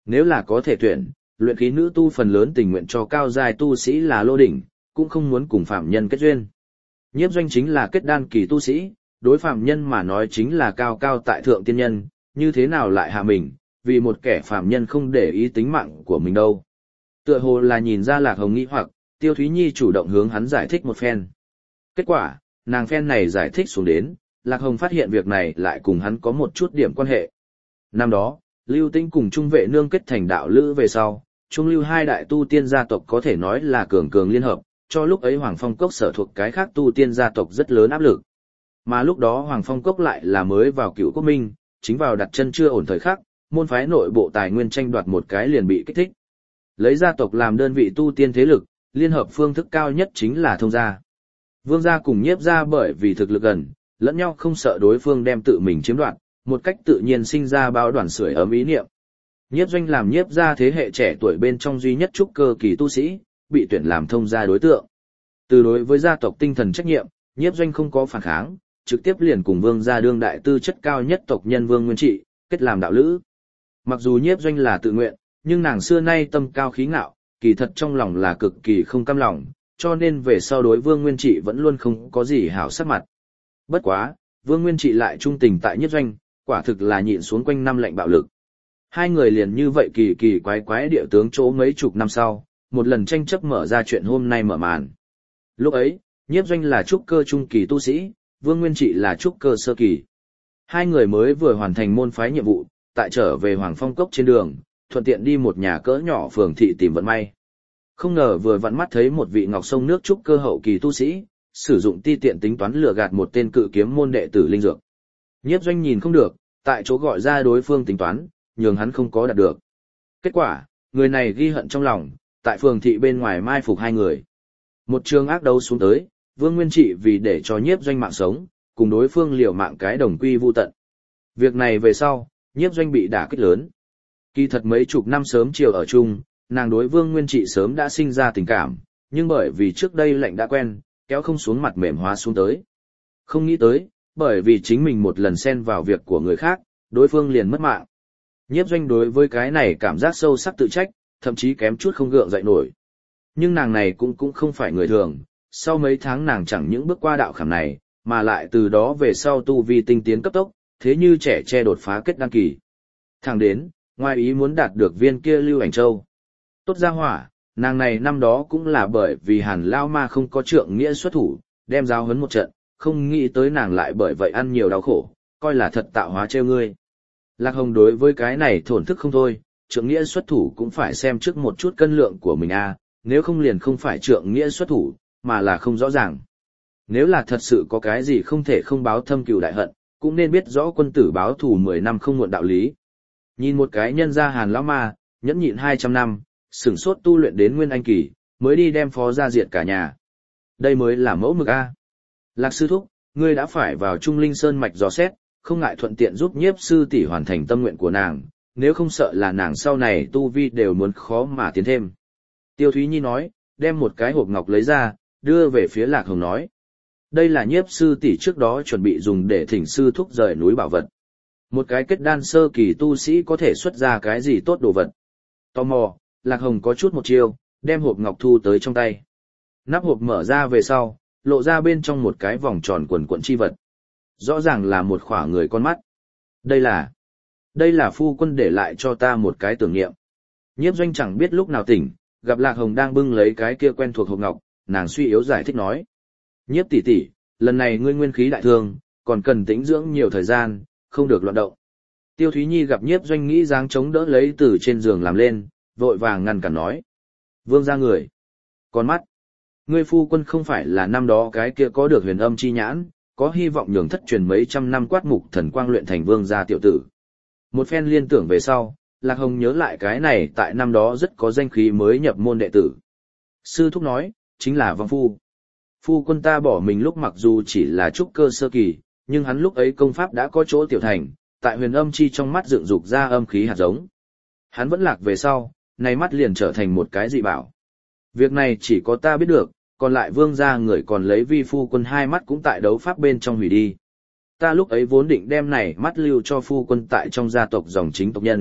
Nếu là có thể tuyển, luyện khí nữ tu phần lớn tình nguyện cho cao giai tu sĩ là lô đỉnh, cũng không muốn cùng phạm nhân kết duyên. Nhiếp Doanh chính là kết đan kỳ tu sĩ, đối phạm nhân mà nói chính là cao cao tại thượng tiên nhân, như thế nào lại hạ mình, vì một kẻ phạm nhân không để ý tính mạng của mình đâu. Tựa hồ là nhìn ra Lạc Hồng nghi hoặc, Tiêu Thúy Nhi chủ động hướng hắn giải thích một phen. Kết quả, nàng phen này giải thích xuống đến, Lạc Hồng phát hiện việc này lại cùng hắn có một chút điểm quan hệ. Năm đó, Lưu Tĩnh cùng Trung Vệ Nương kết thành đạo lữ về sau, Trung Lưu hai đại tu tiên gia tộc có thể nói là cường cường liên hợp, cho lúc ấy Hoàng Phong Cốc sở thuộc cái khác tu tiên gia tộc rất lớn áp lực. Mà lúc đó Hoàng Phong Cốc lại là mới vào Cựu Quốc Minh, chính vào đặt chân chưa ổn thời khắc, môn phái nội bộ tài nguyên tranh đoạt một cái liền bị kích thích. Lấy gia tộc làm đơn vị tu tiên thế lực, liên hợp phương thức cao nhất chính là thông gia. Vương gia cùng Nhiếp gia bởi vì thực lực gần, lẫn nhau không sợ đối phương đem tự mình chiếm đoạt, một cách tự nhiên sinh ra bao đoàn sưởi ấm ý niệm. Nhiếp Doanh làm Nhiếp gia thế hệ trẻ tuổi bên trong duy nhất trúc cơ kỳ tu sĩ, bị tuyển làm thông gia đối tượng. Từ đối với gia tộc tinh thần trách nhiệm, Nhiếp Doanh không có phản kháng, trực tiếp liền cùng Vương gia đương đại tư chất cao nhất tộc nhân Vương Nguyên Trị, kết làm đạo lữ. Mặc dù Nhiếp Doanh là tự nguyện, nhưng nàng xưa nay tâm cao khí ngạo, kỳ thật trong lòng là cực kỳ không cam lòng, cho nên về sau đối Vương Nguyên Trị vẫn luôn không có gì hảo sắc mặt. Bất quá, Vương Nguyên Trị lại trung tình tại Nhiếp Doanh, quả thực là nhịn xuống quanh năm lệnh bạo lực. Hai người liền như vậy kỳ kỳ quái quái địa tướng chỗ mấy chục năm sau, một lần tranh chấp mở ra chuyện hôm nay mở màn. Lúc ấy, Nhiếp Doanh là trúc cơ trung kỳ tu sĩ, Vương Nguyên Trị là trúc cơ sơ kỳ. Hai người mới vừa hoàn thành môn phái nhiệm vụ, tại trở về Hoàng Phong Cốc trên đường, thuận tiện đi một nhà cỡ nhỏ phường thị tìm vận may. Không ngờ vừa vặn mắt thấy một vị ngọc sông nước trúc cơ hậu kỳ tu sĩ, sử dụng ti tiện tính toán lừa gạt một tên cự kiếm môn đệ tử linh dược. Nhiếp Doanh nhìn không được, tại chỗ gọi ra đối phương tính toán, nhường hắn không có đạt được. Kết quả, người này ghi hận trong lòng, tại phường thị bên ngoài mai phục hai người. Một trường ác đấu xuống tới, Vương Nguyên Trị vì để cho Nhiếp Doanh mạng sống, cùng đối phương liều mạng cái đồng quy vu tận. Việc này về sau, Nhiếp Doanh bị đả kích lớn. Kỳ thật mấy chục năm sớm chiều ở chung, nàng đối Vương Nguyên Trị sớm đã sinh ra tình cảm, nhưng bởi vì trước đây lạnh đã quen, kéo không xuống mặt mềm hóa xuống tới. Không nghĩ tới, bởi vì chính mình một lần xen vào việc của người khác, đối phương liền mất mạng. Nhiếp Doanh đối với cái này cảm giác sâu sắc tự trách, thậm chí kém chút không gượng dậy nổi. Nhưng nàng này cũng không phải người thường, sau mấy tháng nàng chẳng những bước qua đạo khảm này, mà lại từ đó về sau tu vi tinh tiến cấp tốc, thế như trẻ tre đột phá kết đăng kỳ. Thẳng đến, ngoài ý muốn đạt được viên kia Lưu Ảnh Châu. Tốt ra hỏa, nàng này năm đó cũng là bởi vì Hàn Lao Ma không có trượng nghĩa xuất thủ, đem giáo huấn một trận, không nghĩ tới nàng lại bởi vậy ăn nhiều đau khổ, coi là thật tạo hóa trêu ngươi. Lạc Hồng đối với cái này thổn thức không thôi, trượng nghĩa xuất thủ cũng phải xem trước một chút cân lượng của mình a, nếu không liền không phải trượng nghĩa xuất thủ, mà là không rõ ràng. Nếu là thật sự có cái gì không thể không báo thâm cừu đại hận, cũng nên biết rõ quân tử báo thù 10 năm không muộn đạo lý. Nhìn một cái nhân gia Hàn lão ma, nhẫn nhịn 200 năm, sửng sốt tu luyện đến nguyên anh kỳ, mới đi đem phó gia diệt cả nhà. Đây mới là mẫu mực a. Lạc sư thúc, ngươi đã phải vào Trung Linh Sơn mạch dò xét, không ngại thuận tiện giúp Nhiếp sư tỷ hoàn thành tâm nguyện của nàng, nếu không sợ là nàng sau này tu vi đều muốn khó mà tiến thêm. Tiêu Thúy Nhi nói, đem một cái hộp ngọc lấy ra, đưa về phía Lạc Hồng nói. Đây là Nhiếp sư tỷ trước đó chuẩn bị dùng để thỉnh sư thúc rời núi bảo vật. Một cái kết đan sơ kỳ tu sĩ có thể xuất ra cái gì tốt đồ vật. Tò mò, Lạc Hồng có chút một chiêu, đem hộp ngọc thu tới trong tay. Nắp hộp mở ra về sau, lộ ra bên trong một cái vòng tròn quần quận chi vật. Rõ ràng là một khỏa người con mắt. Đây là phu quân để lại cho ta một cái tưởng niệm. Nhiếp Doanh chẳng biết lúc nào tỉnh, gặp Lạc Hồng đang bưng lấy cái kia quen thuộc hộp ngọc, nàng suy yếu giải thích nói. Nhiếp tỷ tỷ, lần này ngươi nguyên khí đại thương, còn cần tĩnh dưỡng nhiều thời gian, không được loạn động. Tiêu Thúy Nhi gặp Nhiếp Doanh nghĩ dáng chống đỡ lấy từ trên giường làm lên, vội vàng ngăn cản nói. Vương ra người. Con mắt. Ngươi phu quân không phải là năm đó cái kia có được huyền âm chi nhãn, có hy vọng nhường thất truyền mấy trăm năm quát mục thần quang luyện thành vương gia tiểu tử. Một phen liên tưởng về sau, Lạc Hồng nhớ lại cái này tại năm đó rất có danh khí mới nhập môn đệ tử. Sư thúc nói, chính là Vong Phu. Phu quân ta bỏ mình lúc mặc dù chỉ là trúc cơ sơ kỳ, nhưng hắn lúc ấy công pháp đã có chỗ tiểu thành, tại huyền âm chi trong mắt dựng dục ra âm khí hạt giống. Hắn vẫn lạc về sau, nay mắt liền trở thành một cái dị bảo. Việc này chỉ có ta biết được, còn lại vương gia người còn lấy vi phu quân hai mắt cũng tại đấu pháp bên trong hủy đi. Ta lúc ấy vốn định đem này mắt lưu cho phu quân tại trong gia tộc dòng chính tộc nhân,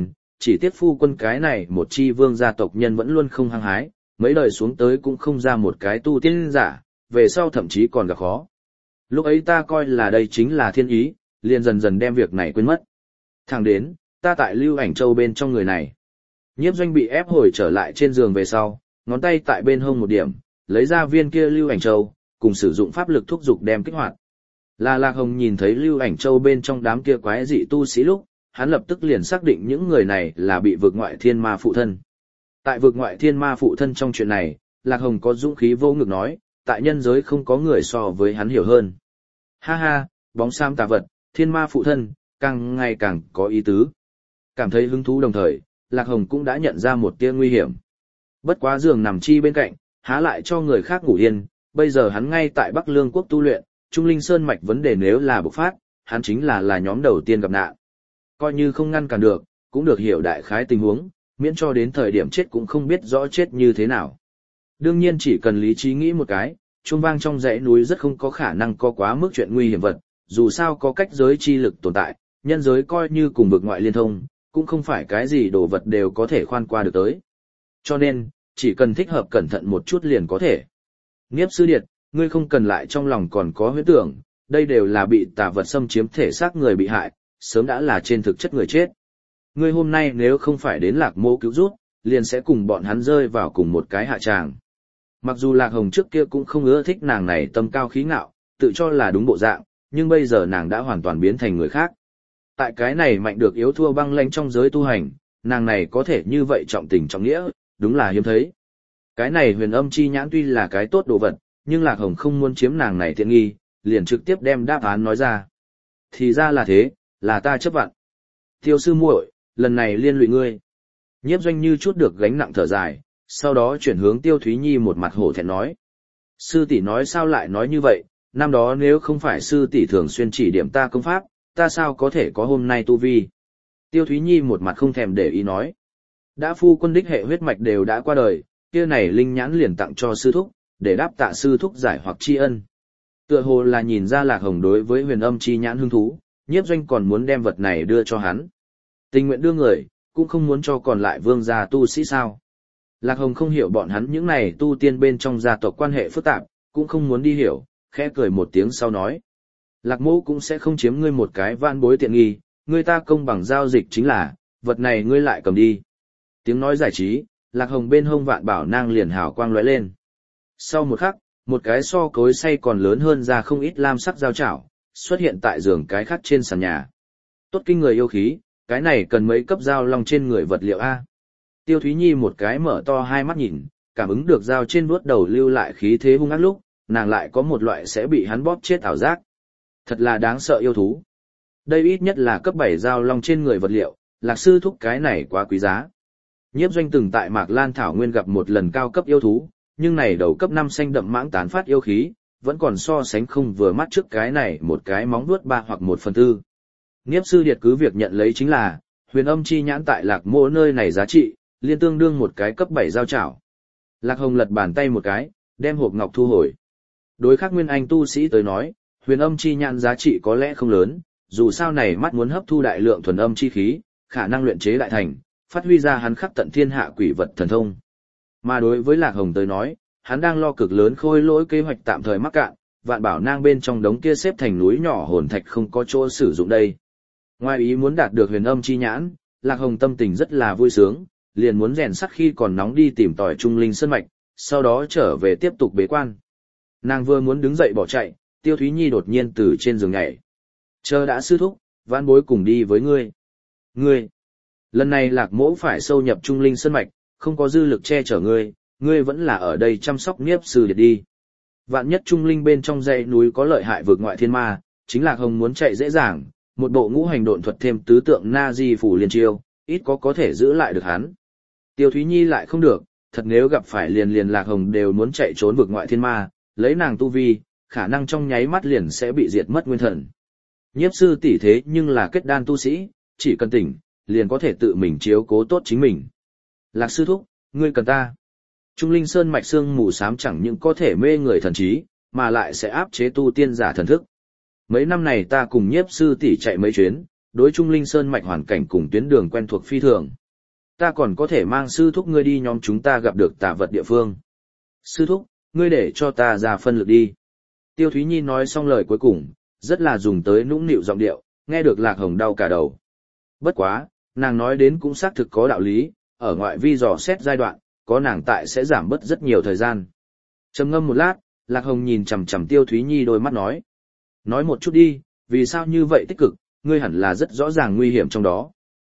chỉ tiếc phu quân cái này một chi vương gia tộc nhân vẫn luôn không hăng hái, mấy đời xuống tới cũng không ra một cái tu tiên giả, về sau thậm chí còn gặp khó. Lúc ấy ta coi là đây chính là thiên ý, liền dần dần đem việc này quên mất. Thẳng đến, ta tại Lưu Ảnh Châu bên trong người này. Nhiếp Doanh bị ép hồi trở lại trên giường về sau, ngón tay tại bên hông một điểm, lấy ra viên kia Lưu Ảnh Châu, cùng sử dụng pháp lực thúc dục đem kích hoạt. Là Lạc Hồng nhìn thấy Lưu Ảnh Châu bên trong đám kia quái dị tu sĩ lúc, hắn lập tức liền xác định những người này là bị vực ngoại thiên ma phụ thân. Tại vực ngoại thiên ma phụ thân trong chuyện này, Lạc Hồng có dũng khí vô ngực nói, tại nhân giới không có người so với hắn hiểu hơn. Ha ha, bóng sam tà vật, thiên ma phụ thân, càng ngày càng có ý tứ. Cảm thấy hứng thú đồng thời, Lạc Hồng cũng đã nhận ra một tia nguy hiểm. Bất quá giường nằm chi bên cạnh, há lại cho người khác ngủ yên, bây giờ hắn ngay tại Bắc Lương quốc tu luyện, Trung Linh Sơn mạch vấn đề nếu là bộc phát, hắn chính là nhóm đầu tiên gặp nạn. Coi như không ngăn cản được, cũng được hiểu đại khái tình huống, miễn cho đến thời điểm chết cũng không biết rõ chết như thế nào. Đương nhiên chỉ cần lý trí nghĩ một cái, chuông vang trong dãy núi rất không có khả năng có quá mức chuyện nguy hiểm vật, dù sao có cách giới chi lực tồn tại, nhân giới coi như cùng vực ngoại liên thông, cũng không phải cái gì đồ vật đều có thể khoan qua được tới. Cho nên, chỉ cần thích hợp cẩn thận một chút liền có thể. Niếp sư điệt, ngươi không cần lại trong lòng còn có huyễn tưởng, đây đều là bị tà vật xâm chiếm thể xác người bị hại, sớm đã là trên thực chất người chết. Ngươi hôm nay nếu không phải đến Lạc Mỗ cứu rút, liền sẽ cùng bọn hắn rơi vào cùng một cái hạ tràng. Mặc dù Lạc Hồng trước kia cũng không ưa thích nàng này tâm cao khí ngạo, tự cho là đúng bộ dạng, nhưng bây giờ nàng đã hoàn toàn biến thành người khác. Tại cái này mạnh được yếu thua băng lãnh trong giới tu hành, nàng này có thể như vậy trọng tình trọng nghĩa, đúng là hiếm thấy. Cái này huyền âm chi nhãn tuy là cái tốt đồ vật, nhưng Lạc Hồng không muốn chiếm nàng này tiện nghi, liền trực tiếp đem đáp án nói ra. Thì ra là thế, là ta chấp vặn. Tiêu sư muội, lần này liên lụy ngươi. Nhiếp Doanh như chút được gánh nặng thở dài, sau đó chuyển hướng Tiêu Thúy Nhi một mặt hổ thẹn nói. Sư tỷ nói sao lại nói như vậy, năm đó nếu không phải sư tỷ thường xuyên chỉ điểm ta công pháp, ta sao có thể có hôm nay tu vi. Tiêu Thúy Nhi một mặt không thèm để ý nói. Đã phu quân đích hệ huyết mạch đều đã qua đời, kia này linh nhãn liền tặng cho sư thúc, để đáp tạ sư thúc giải hoặc tri ân. Tựa hồ là nhìn ra Lạc Hồng đối với huyền âm chi nhãn hứng thú, Nhiếp Doanh còn muốn đem vật này đưa cho hắn. Tình nguyện đưa người, cũng không muốn cho còn lại vương gia tu sĩ sao. Lạc Hồng không hiểu bọn hắn những này tu tiên bên trong gia tộc quan hệ phức tạp, cũng không muốn đi hiểu, khẽ cười một tiếng sau nói. Lạc Mỗ cũng sẽ không chiếm ngươi một cái van bối tiện nghi, ngươi ta công bằng giao dịch chính là, vật này ngươi lại cầm đi. Tiếng nói giải trí, Lạc Hồng bên hông vạn bảo nang liền hào quang lóe lên. Sau một khắc, một cái so cối xay còn lớn hơn ra không ít lam sắc dao chảo, xuất hiện tại giường cái khắc trên sàn nhà. Tốt kinh người yêu khí, cái này cần mấy cấp dao long trên người vật liệu A. Tiêu Thúy Nhi một cái mở to hai mắt nhìn, cảm ứng được dao trên vuốt đầu lưu lại khí thế hung ác lúc, nàng lại có một loại sẽ bị hắn bóp chết ảo giác. Thật là đáng sợ yêu thú. Đây ít nhất là cấp 7 dao long trên người vật liệu, Lạc sư thúc cái này quá quý giá. Nhiếp Doanh từng tại Mạc Lan Thảo Nguyên gặp một lần cao cấp yêu thú, nhưng này đầu cấp 5 xanh đậm mãng tán phát yêu khí, vẫn còn so sánh không vừa mắt trước cái này một cái móng vuốt 3 hoặc 1/4. Nhiếp sư điệt cứ việc nhận lấy chính là, huyền âm chi nhãn tại Lạc Mỗ nơi này giá trị, liên tương đương một cái cấp 7 dao chảo. Lạc Hồng lật bàn tay một cái, đem hộp ngọc thu hồi. Đối khác nguyên anh tu sĩ tới nói, huyền âm chi nhãn giá trị có lẽ không lớn, dù sao này mắt muốn hấp thu đại lượng thuần âm chi khí, khả năng luyện chế đại thành, phát huy ra hắn khắc tận thiên hạ quỷ vật thần thông. Mà đối với Lạc Hồng tới nói, hắn đang lo cực lớn khôi lỗi kế hoạch tạm thời mắc cạn, vạn bảo nang bên trong đống kia xếp thành núi nhỏ hồn thạch không có chỗ sử dụng đây. Ngoài ý muốn đạt được huyền âm chi nhãn, Lạc Hồng tâm tình rất là vui sướng, liền muốn rèn sắt khi còn nóng đi tìm tòi Trung Linh Sơn mạch, sau đó trở về tiếp tục bế quan. Nàng vừa muốn đứng dậy bỏ chạy, Tiêu Thúy Nhi đột nhiên từ trên giường nhảy. Chờ đã sư thúc, vãn bối cùng đi với ngươi. Ngươi, lần này Lạc Mỗ phải sâu nhập Trung Linh Sơn mạch, không có dư lực che chở ngươi, ngươi vẫn là ở đây chăm sóc Niếp sư điệt đi. Vạn nhất Trung Linh bên trong dãy núi có lợi hại vượt ngoại thiên ma, chính Lạc Hồng muốn chạy dễ dàng, một bộ ngũ hành độn thuật thêm tứ tượng na di phủ liên chiêu, ít có thể giữ lại được hắn. Tiêu Thúy Nhi lại không được, thật nếu gặp phải liền Lạc Hồng đều muốn chạy trốn vượt ngoại thiên ma, lấy nàng tu vi, khả năng trong nháy mắt liền sẽ bị diệt mất nguyên thần. Nhiếp sư tỷ thế nhưng là kết đan tu sĩ, chỉ cần tỉnh, liền có thể tự mình chiếu cố tốt chính mình. Lạc sư thúc, ngươi cần ta. Trung Linh Sơn mạch xương mù xám chẳng những có thể mê người thần trí, mà lại sẽ áp chế tu tiên giả thần thức. Mấy năm này ta cùng nhiếp sư tỷ chạy mấy chuyến, đối Trung Linh Sơn mạch hoàn cảnh cùng tuyến đường quen thuộc phi thường. ta còn có thể mang sư thúc ngươi đi nhóm chúng ta gặp được tà vật địa phương. Sư thúc, ngươi để cho ta ra phân lực đi. Tiêu Thúy Nhi nói xong lời cuối cùng, rất là dùng tới nũng nịu giọng điệu, nghe được Lạc Hồng đau cả đầu. Bất quá, nàng nói đến cũng xác thực có đạo lý, ở ngoại vi dò xét giai đoạn, có nàng tại sẽ giảm bớt rất nhiều thời gian. Trầm ngâm một lát, Lạc Hồng nhìn chằm chằm Tiêu Thúy Nhi đôi mắt nói. Nói một chút đi, vì sao như vậy tích cực, ngươi hẳn là rất rõ ràng nguy hiểm trong đó.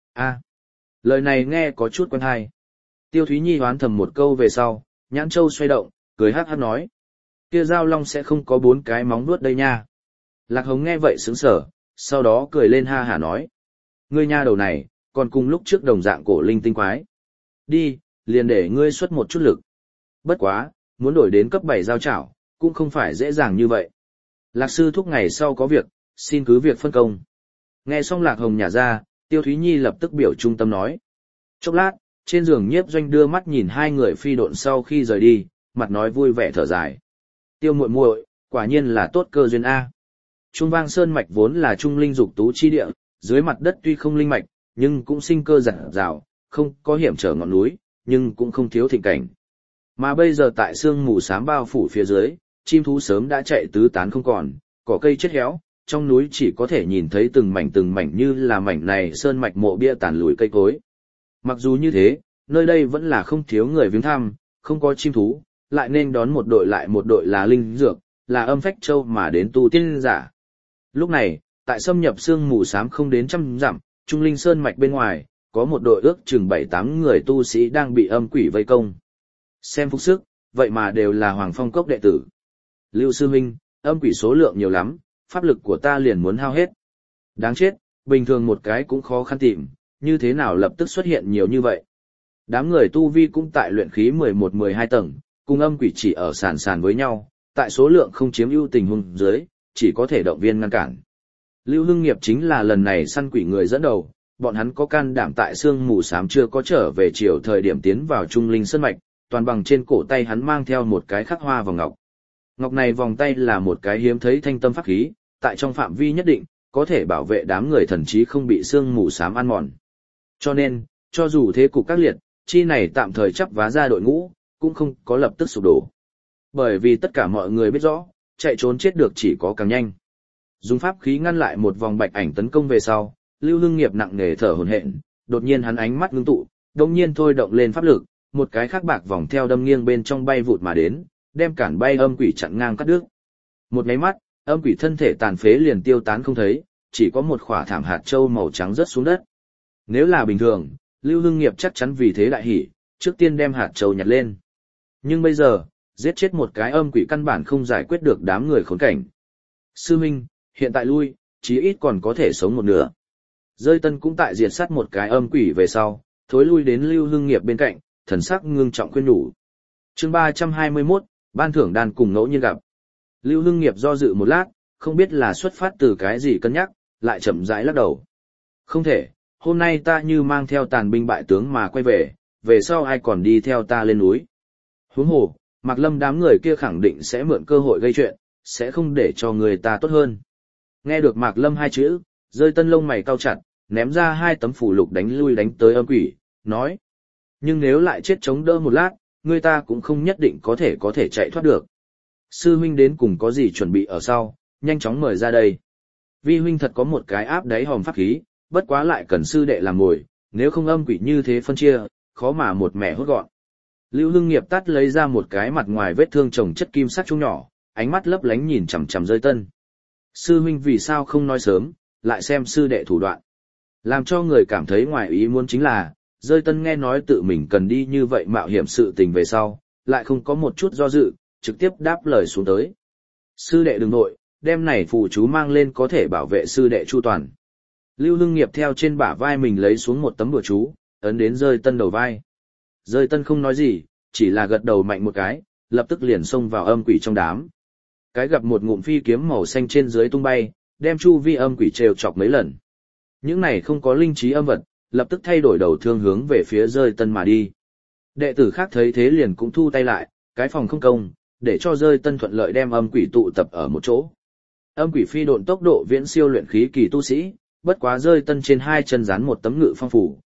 Lời này nghe có chút quen hay. Tiêu Thúy Nhi hoán thầm một câu về sau, nhãn châu xoay động, cười hát hát nói. Kia Giao Long sẽ không có 4 cái móng vuốt đây nha. Lạc Hồng nghe vậy sững sờ, sau đó cười lên ha hả nói. Ngươi nha đầu này, còn cùng lúc trước đồng dạng cổ linh tinh quái. Đi, liền để ngươi xuất một chút lực. Bất quá, muốn đổi đến cấp 7 giao chảo, cũng không phải dễ dàng như vậy. Lạc sư thúc ngày sau có việc, xin cứ việc phân công. Nghe xong Lạc Hồng nhả ra, Tiêu Thúy Nhi lập tức biểu trung tâm nói. Chốc lát, trên giường Nhiếp Doanh đưa mắt nhìn hai người phi độn sau khi rời đi, mặt nói vui vẻ thở dài. Tiêu muội muội, quả nhiên là tốt cơ duyên A. Trung Vang Sơn Mạch vốn là trung linh dục tú chi địa, dưới mặt đất tuy không linh mạch, nhưng cũng sinh cơ rạng rào, không có hiểm trở ngọn núi, nhưng cũng không thiếu thịnh cảnh. Mà bây giờ tại sương mù xám bao phủ phía dưới, chim thú sớm đã chạy tứ tán không còn, cỏ cây chết héo, trong núi chỉ có thể nhìn thấy từng mảnh như là mảnh này sơn mạch mộ bia tàn lùi cây cối. Mặc dù như thế, nơi đây vẫn là không thiếu người viếng thăm, không có chim thú, lại nên đón một đội lại một đội là linh dược, là âm phách châu mà đến tu tiên giả. Lúc này, tại xâm nhập sương mù xám không đến 100 dặm, trung linh sơn mạch bên ngoài, có một đội ước chừng 7-8 người tu sĩ đang bị âm quỷ vây công. Xem phục sức, vậy mà đều là Hoàng Phong Cốc đệ tử. Lưu sư huynh, âm quỷ số lượng nhiều lắm, pháp lực của ta liền muốn hao hết. Đáng chết, bình thường một cái cũng khó khăn tìm, như thế nào lập tức xuất hiện nhiều như vậy. Đám người tu vi cũng tại luyện khí 11-12 tầng, cùng âm quỷ chỉ ở sàn với nhau, tại số lượng không chiếm ưu tình huống dưới, chỉ có thể động viên ngăn cản. Lưu Hưng Nghiệp chính là lần này săn quỷ người dẫn đầu, bọn hắn có can đảm tại sương mù xám chưa có trở về chiều thời điểm tiến vào trung linh sơn mạch, toàn bằng trên cổ tay hắn mang theo một cái khắc hoa vòng ngọc. Ngọc này vòng tay là một cái hiếm thấy thanh tâm pháp khí, tại trong phạm vi nhất định, có thể bảo vệ đám người thần trí không bị sương mù xám ăn mòn. Cho nên, cho dù thế cục các liệt, chi này tạm thời chấp vá ra đội ngũ, cũng không có lập tức sụp đổ. Bởi vì tất cả mọi người biết rõ, chạy trốn chết được chỉ có càng nhanh. Dùng pháp khí ngăn lại một vòng bạch ảnh tấn công về sau, Lưu Hưng Nghiệp nặng nề thở hổn hển, đột nhiên hắn ánh mắt ngưng tụ, đột nhiên thôi động lên pháp lực, một cái khắc bạc vòng theo đâm nghiêng bên trong bay vụt mà đến, đem cản bay âm quỷ chặn ngang cắt đứt. Một cái mắt, âm quỷ thân thể tàn phế liền tiêu tán không thấy, chỉ có một khỏa thảm hạt châu màu trắng rớt xuống đất. Nếu là bình thường, Lưu Hưng Nghiệp chắc chắn vì thế đại hỉ, trước tiên đem hạt châu nhặt lên. Nhưng bây giờ, giết chết một cái âm quỷ căn bản không giải quyết được đám người khốn cảnh. Sư Minh, hiện tại lui, chí ít còn có thể sống một nửa. Rơi Tân cũng tại diệt sát một cái âm quỷ về sau, thối lui đến Lưu Hưng Nghiệp bên cạnh, thần sắc ngưng trọng khuyên nhủ. Chương 321, ban thưởng đàn cùng ngẫu nhiên gặp. Lưu Hưng Nghiệp do dự một lát, không biết là xuất phát từ cái gì cân nhắc, lại chậm rãi lắc đầu. Không thể, hôm nay ta như mang theo tàn binh bại tướng mà quay về sau ai còn đi theo ta lên núi. Huống hồ, Mạc Lâm đám người kia khẳng định sẽ mượn cơ hội gây chuyện, sẽ không để cho người ta tốt hơn. Nghe được Mạc Lâm hai chữ, Rơi Tân lông mày cau chặt, ném ra 2 tấm phù lục đánh lui đánh tới âm quỷ, nói. Nhưng nếu lại chết chống đỡ một lát, người ta cũng không nhất định có thể chạy thoát được. Sư huynh đến cùng có gì chuẩn bị ở sau, nhanh chóng mời ra đây. Vi huynh thật có một cái áp đáy hòm pháp khí, bất quá lại cần sư đệ làm mồi, nếu không âm quỷ như thế phân chia, khó mà một mẻ hốt gọn. Lưu Hưng Nghiệp tắt lấy ra một cái mặt ngoài vết thương chồng chất kim sắc chung nhỏ, ánh mắt lấp lánh nhìn chằm chằm Rơi Tân. Sư huynh vì sao không nói sớm, lại xem sư đệ thủ đoạn. Làm cho người cảm thấy ngoài ý muốn chính là, Rơi Tân nghe nói tự mình cần đi như vậy mạo hiểm sự tình về sau, lại không có một chút do dự, trực tiếp đáp lời xuống tới. Sư đệ đừng nội, đem này phù chú mang lên có thể bảo vệ sư đệ chu toàn. Lưu Hưng Nghiệp theo trên bả vai mình lấy xuống một tấm bùa chú, ấn đến Rơi Tân đầu vai. Rơi Tân không nói gì, chỉ là gật đầu mạnh một cái, lập tức liền xông vào âm quỷ trong đám. Cái gặp một ngụm phi kiếm màu xanh trên dưới tung bay, đem chu vi âm quỷ trêu chọc mấy lần. Những này không có linh trí âm vật, lập tức thay đổi đầu thương hướng về phía Rơi Tân mà đi. Đệ tử khác thấy thế liền cũng thu tay lại, cái phòng không công, để cho Rơi Tân thuận lợi đem âm quỷ tụ tập ở một chỗ. Âm quỷ phi độn tốc độ viễn siêu luyện khí kỳ tu sĩ, bất quá Rơi Tân trên 2 chân dán một tấm ngự phong phủ,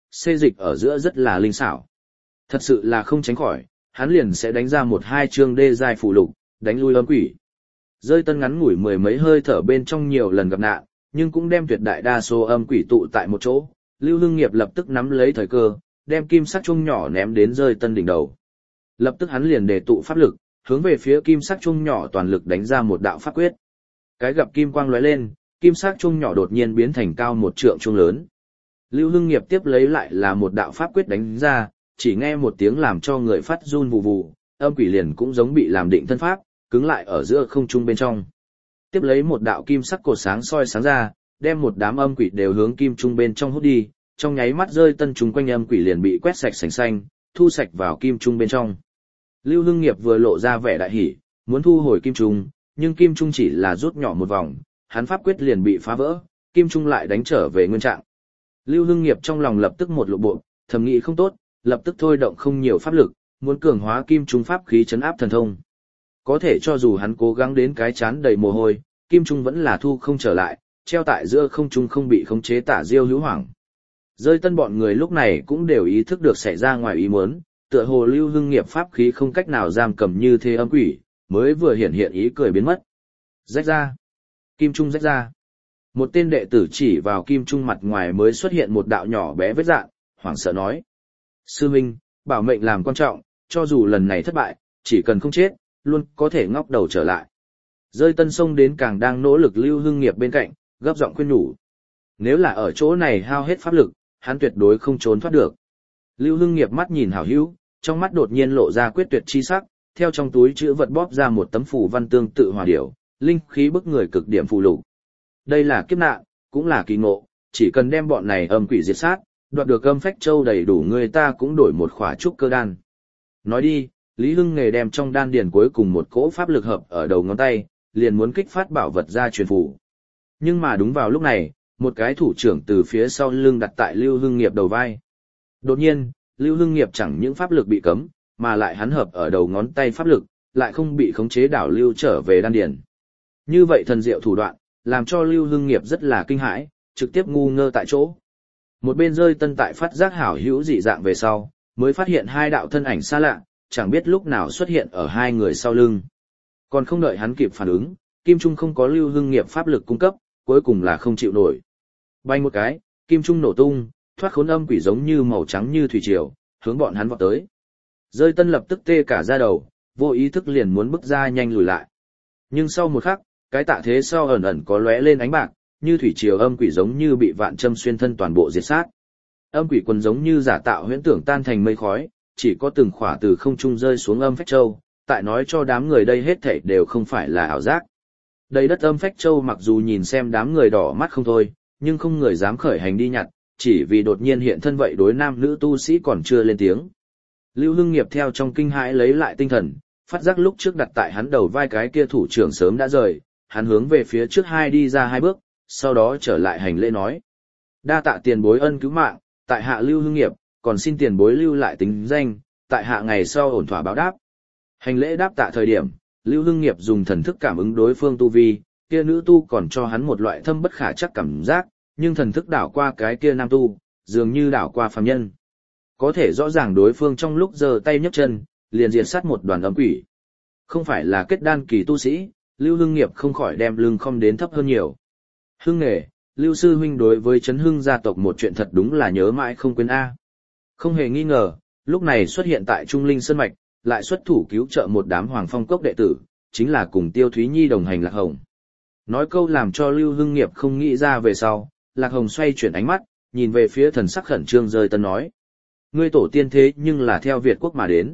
xê dịch ở giữa rất là linh xảo. Thật sự là không tránh khỏi, hắn liền sẽ đánh ra một hai chương đê giai phụ lục, đánh lui âm quỷ. Rơi Tân ngắn ngủi mười mấy hơi thở bên trong nhiều lần gặp nạn, nhưng cũng đem tuyệt đại đa số âm quỷ tụ tại một chỗ. Lưu Hưng Nghiệp lập tức nắm lấy thời cơ, đem kim sắc chuông nhỏ ném đến Rơi Tân đỉnh đầu. Lập tức hắn liền đề tụ pháp lực, hướng về phía kim sắc chuông nhỏ toàn lực đánh ra một đạo pháp quyết. Cái gặp kim quang lóe lên, kim sắc chuông nhỏ đột nhiên biến thành cao một trượng chuông lớn. Lưu Hưng Nghiệp tiếp lấy lại là một đạo pháp quyết đánh ra, chỉ nghe một tiếng làm cho người phát run vù vù, âm quỷ liền cũng giống bị làm định thân pháp, cứng lại ở giữa không trung bên trong. Tiếp lấy một đạo kim sắc cột sáng soi sáng ra, đem một đám âm quỷ đều hướng kim trung bên trong hút đi, trong nháy mắt Rơi Tân chúng quanh âm quỷ liền bị quét sạch sành xanh, thu sạch vào kim trung bên trong. Lưu Hưng Nghiệp vừa lộ ra vẻ đại hỉ, muốn thu hồi kim trung, nhưng kim trung chỉ là rút nhỏ một vòng, hắn pháp quyết liền bị phá vỡ, kim trung lại đánh trở về nguyên trạng. Lưu Hưng Nghiệp trong lòng lập tức một lộ bộ, thầm nghĩ không tốt, lập tức thôi động không nhiều pháp lực, muốn cường hóa kim trung pháp khí trấn áp thần thông. Có thể cho dù hắn cố gắng đến cái chán đầy mồ hôi, kim trung vẫn là thu không trở lại, treo tại giữa không trung không bị khống chế tả diêu hữu hoảng. Rơi Tân bọn người lúc này cũng đều ý thức được xảy ra ngoài ý muốn, tựa hồ Lưu Hưng Nghiệp pháp khí không cách nào giam cầm như thế âm quỷ, mới vừa hiện hiện ý cười biến mất. Rách ra. Kim trung rách ra. Một tên đệ tử chỉ vào kim trung mặt ngoài mới xuất hiện một đạo nhỏ bé vết dạn, hoảng sợ nói. Sư huynh, bảo mệnh làm quan trọng, cho dù lần này thất bại, chỉ cần không chết, luôn có thể ngóc đầu trở lại. Rơi Tân xông đến càng đang nỗ lực Lưu Hưng Nghiệp bên cạnh, gấp giọng khuyên nhủ. Nếu là ở chỗ này hao hết pháp lực, hắn tuyệt đối không trốn thoát được. Lưu Hưng Nghiệp mắt nhìn hảo hữu, trong mắt đột nhiên lộ ra quyết tuyệt chi sắc, theo trong túi chữ vật bóp ra một tấm phù văn tương tự hòa điểu, linh khí bức người cực điểm phù lục. Đây là kiếp nạn, cũng là kỳ ngộ, chỉ cần đem bọn này âm quỷ diệt sát, đoạt được âm phách châu đầy đủ người ta cũng đổi một khỏa trúc cơ đan. Nói đi, Lý Hưng Nghề đem trong đan điền cuối cùng một cỗ pháp lực hợp ở đầu ngón tay, liền muốn kích phát bảo vật ra truyền phù. Nhưng mà đúng vào lúc này, một cái thủ trưởng từ phía sau lưng đặt tại Lưu Hưng Nghiệp đầu vai. Đột nhiên, Lưu Hưng Nghiệp chẳng những pháp lực bị cấm, mà lại hắn hợp ở đầu ngón tay pháp lực, lại không bị khống chế đảo lưu trở về đan điền. Như vậy thần diệu thủ đoạn, làm cho Lưu Hưng Nghiệp rất là kinh hãi, trực tiếp ngu ngơ tại chỗ. Một bên Rơi Tân tại phát giác hảo hữu dị dạng về sau, mới phát hiện hai đạo thân ảnh xa lạ, chẳng biết lúc nào xuất hiện ở hai người sau lưng. Còn không đợi hắn kịp phản ứng, kim trung không có Lưu Hưng Nghiệp pháp lực cung cấp, cuối cùng là không chịu nổi. Bay một cái, kim trung nổ tung, thoát khốn âm quỷ giống như màu trắng như thủy triều, hướng bọn hắn vọt tới. Rơi Tân lập tức tê cả da đầu, vô ý thức liền muốn bước ra nhanh lùi lại. Nhưng sau một khắc, cái tạ thế sau ẩn ẩn có lóe lên ánh bạc, như thủy triều âm quỷ giống như bị vạn châm xuyên thân toàn bộ diệt sát. Âm quỷ quần giống như giả tạo huyễn tưởng tan thành mây khói, chỉ có từng khỏa từ không trung rơi xuống âm phách châu, tại nói cho đám người đây hết thảy đều không phải là ảo giác. Đầy đất âm phách châu mặc dù nhìn xem đám người đỏ mắt không thôi, nhưng không người dám khởi hành đi nhặt, chỉ vì đột nhiên hiện thân vậy đối nam nữ tu sĩ còn chưa lên tiếng. Lưu Hưng Nghiệp theo trong kinh hãi lấy lại tinh thần, phát giác lúc trước đặt tại hắn đầu vai cái kia thủ trưởng sớm đã rời, hắn hướng về phía trước hai đi ra hai bước, sau đó trở lại hành lễ nói. Đa tạ tiền bối ân cứu mạng, tại hạ Lưu Hưng Nghiệp, còn xin tiền bối lưu lại tính danh, tại hạ ngày sau ổn thỏa báo đáp. Hành lễ đáp tạ thời điểm, Lưu Hưng Nghiệp dùng thần thức cảm ứng đối phương tu vi, kia nữ tu còn cho hắn một loại thâm bất khả chắc cảm giác, nhưng thần thức đảo qua cái kia nam tu, dường như đảo qua phàm nhân. Có thể rõ ràng đối phương trong lúc giơ tay nhấc chân, liền diệt sát một đoàn âm quỷ. Không phải là kết đan kỳ tu sĩ, Lưu Hưng Nghiệp không khỏi đem lưng không đến thấp hơn nhiều. Hưng Nghề, Lưu sư huynh đối với Trấn Hưng gia tộc một chuyện thật đúng là nhớ mãi không quên a. Không hề nghi ngờ, lúc này xuất hiện tại Trung Linh Sơn Mạch, lại xuất thủ cứu trợ một đám Hoàng Phong Cốc đệ tử, chính là cùng Tiêu Thúy Nhi đồng hành Lạc Hồng. Nói câu làm cho Lưu Hưng Nghiệp không nghĩ ra về sau, Lạc Hồng xoay chuyển ánh mắt, nhìn về phía thần sắc khẩn trương Rơi Tân nói. Ngươi tổ tiên thế nhưng là theo Việt quốc mà đến.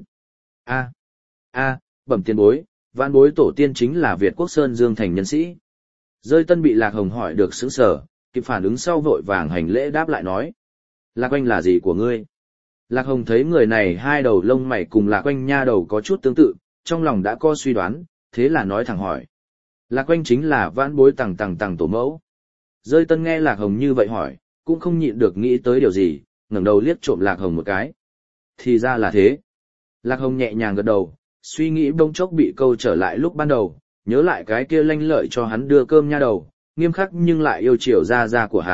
Bẩm tiền bối, vãn bối tổ tiên chính là Việt quốc Sơn Dương thành nhân sĩ. Rơi Tân bị Lạc Hồng hỏi được sững sờ, kịp phản ứng sau vội vàng hành lễ đáp lại nói. Lạc Oanh là gì của ngươi? Lạc Hồng thấy người này hai đầu lông mày cùng Lạc Oanh nha đầu có chút tương tự, trong lòng đã có suy đoán, thế là nói thẳng hỏi. Lạc Oanh chính là vãn bối tằng tổ mẫu. Rơi Tân nghe Lạc Hồng như vậy hỏi, cũng không nhịn được nghĩ tới điều gì, ngẩng đầu liếc trộm Lạc Hồng một cái. Thì ra là thế. Lạc Hồng nhẹ nhàng gật đầu, suy nghĩ bỗng chốc bị câu trở lại lúc ban đầu, nhớ lại cái kia lanh lợi cho hắn đưa cơm nha đầu, nghiêm khắc nhưng lại yêu chiều ra của hắn,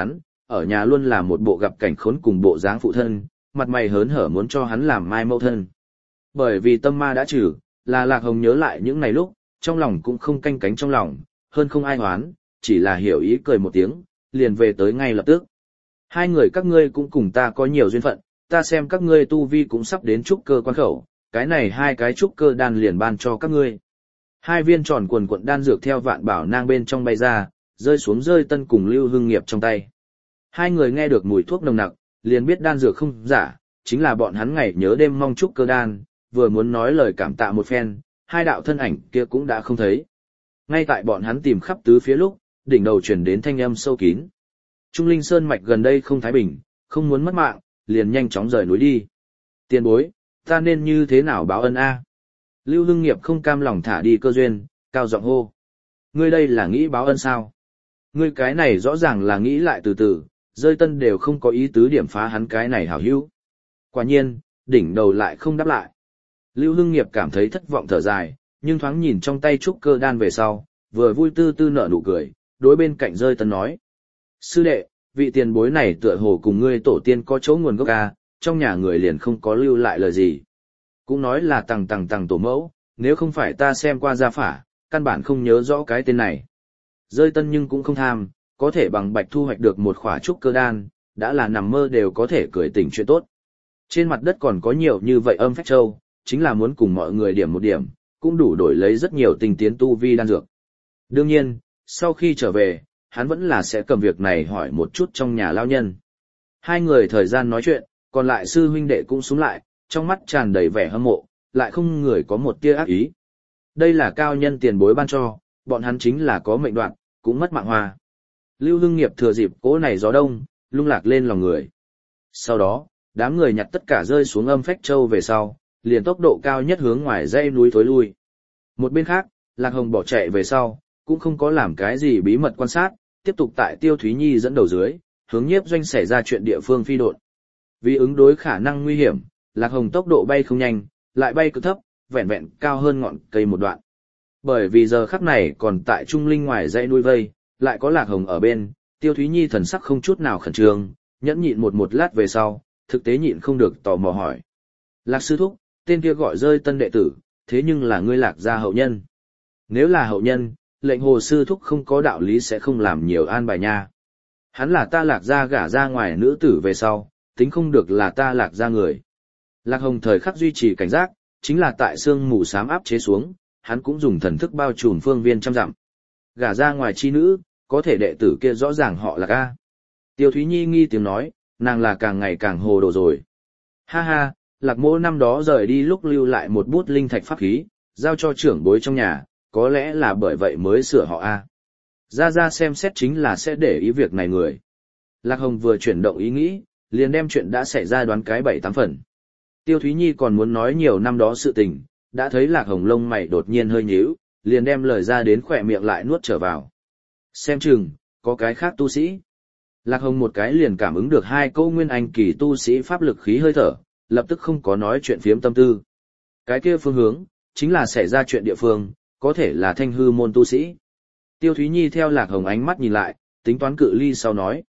ở nhà luôn là một bộ gặp cảnh khốn cùng bộ dáng phụ thân, mặt mày hớn hở muốn cho hắn làm mai mẫu thân. Bởi vì tâm ma đã trừ, là Lạc Hồng nhớ lại những ngày lúc, trong lòng cũng không canh cánh trong lòng, hơn không ai hoán, chỉ là hiểu ý cười một tiếng, liền về tới ngay lập tức. Hai người các ngươi cũng cùng ta có nhiều duyên phận, ta xem các ngươi tu vi cũng sắp đến trúc cơ quan khẩu, cái này hai cái trúc cơ đan liền ban cho các ngươi. Hai viên tròn quần quận đan dược theo Vạn Bảo Nang bên trong bay ra, rơi xuống Rơi Tân cùng Lưu Hưng Nghiệp trong tay. Hai người nghe được mùi thuốc nồng nặc, liền biết đan dược không giả, chính là bọn hắn ngày nhớ đêm mong trúc cơ đan, vừa muốn nói lời cảm tạ một phen, hai đạo thân ảnh kia cũng đã không thấy. Ngay tại bọn hắn tìm khắp tứ phía lúc, đỉnh đầu truyền đến thanh âm sâu kín. Trung Linh Sơn mạch gần đây không thái bình, không muốn mất mạng, liền nhanh chóng rời núi đi. Tiền bối, ta nên như thế nào báo ân a? Lưu Hưng Nghiệp không cam lòng thả đi cơ duyên, cao giọng hô. Ngươi đây là nghĩ báo ân sao? Ngươi cái này rõ ràng là nghĩ lại từ từ, Rơi Tân đều không có ý tứ điểm phá hắn cái này hảo hữu. Quả nhiên, đỉnh đầu lại không đáp lại. Lưu Hưng Nghiệp cảm thấy thất vọng thở dài, nhưng thoáng nhìn trong tay trúc cơ đan về sau, vừa vui tư tư nở nụ cười, đối bên cạnh Rơi Tân nói. Sư đệ, vị tiền bối này tựa hồ cùng ngươi tổ tiên có chỗ nguồn gốc a, trong nhà người liền không có lưu lại lời gì. Cũng nói là tằng tổ mẫu, nếu không phải ta xem qua gia phả, căn bản không nhớ rõ cái tên này. Rơi Tân nhưng cũng không tham, có thể bằng bạch thu hoạch được một khỏa trúc cơ đan, đã là nằm mơ đều có thể cười tỉnh chuyện tốt. Trên mặt đất còn có nhiều như vậy âm phách châu, chính là muốn cùng mọi người điểm một điểm, cũng đủ đổi lấy rất nhiều tinh tiến tu vi đan dược. Đương nhiên, sau khi trở về, hắn vẫn là sẽ cầm việc này hỏi một chút trong nhà lao nhân. Hai người thời gian nói chuyện, còn lại sư huynh đệ cũng xuống lại, trong mắt tràn đầy vẻ hâm mộ, lại không người có một tia ác ý. Đây là cao nhân tiền bối ban cho, bọn hắn chính là có mệnh đoạn, cũng mất mạng hoa. Lưu Hưng Nghiệp thừa dịp cỗ này gió đông, lung lạc lên lòng người. Sau đó, đám người nhặt tất cả rơi xuống âm phách châu về sau, liền tốc độ cao nhất hướng ngoài dãy núi thối lui. Một bên khác, Lạc Hồng bỏ chạy về sau, cũng không có làm cái gì bí mật quan sát, tiếp tục tại Tiêu Thúy Nhi dẫn đầu dưới, hướng Nhiếp Doanh xảy ra chuyện địa phương phi độn. Vì ứng đối khả năng nguy hiểm, Lạc Hồng tốc độ bay không nhanh, lại bay cực thấp, vẹn vẹn cao hơn ngọn cây một đoạn. Bởi vì giờ khắc này còn tại Trung Linh ngoài dãy núi vây, lại có Lạc Hồng ở bên, Tiêu Thúy Nhi thần sắc không chút nào khẩn trương, nhẫn nhịn một lát về sau, thực tế nhịn không được tò mò hỏi. Lạc sư thúc, tên kia gọi Rơi Tân đệ tử, thế nhưng là ngươi Lạc gia hậu nhân. Nếu là hậu nhân, lệnh hồ sư thúc không có đạo lý sẽ không làm nhiều an bài nha. Hắn là ta Lạc gia gả ra ngoài nữ tử về sau, tính không được là ta Lạc gia người. Lạc Hồng thời khắc duy trì cảnh giác, chính là tại sương mù xám áp chế xuống, hắn cũng dùng thần thức bao trùm phương viên trăm dặm. Gả ra ngoài chi nữ, có thể đệ tử kia rõ ràng họ là ca. Tiêu Thúy Nhi nghi tiếng nói, nàng là càng ngày càng hồ đồ rồi. Ha ha, Lạc mỗ năm đó rời đi lúc lưu lại một bút linh thạch pháp khí, giao cho trưởng bối trong nhà, có lẽ là bởi vậy mới sửa họ A. Ra xem xét chính là sẽ để ý việc này người. Lạc Hồng vừa chuyển động ý nghĩ, liền đem chuyện đã xảy ra đoán cái 7-8 phần. Tiêu Thúy Nhi còn muốn nói nhiều năm đó sự tình, đã thấy Lạc Hồng lông mày đột nhiên hơi nhíu, liền đem lời ra đến khỏe miệng lại nuốt trở vào. Xem chừng, có cái khác tu sĩ. Lạc Hồng một cái liền cảm ứng được hai câu nguyên anh kỳ tu sĩ pháp lực khí hơi thở, lập tức không có nói chuyện phiếm tâm tư. Cái kia phương hướng, chính là xảy ra chuyện địa phương, có thể là Thanh hư môn tu sĩ. Tiêu Thúy Nhi theo Lạc Hồng ánh mắt nhìn lại, tính toán cự ly sau nói.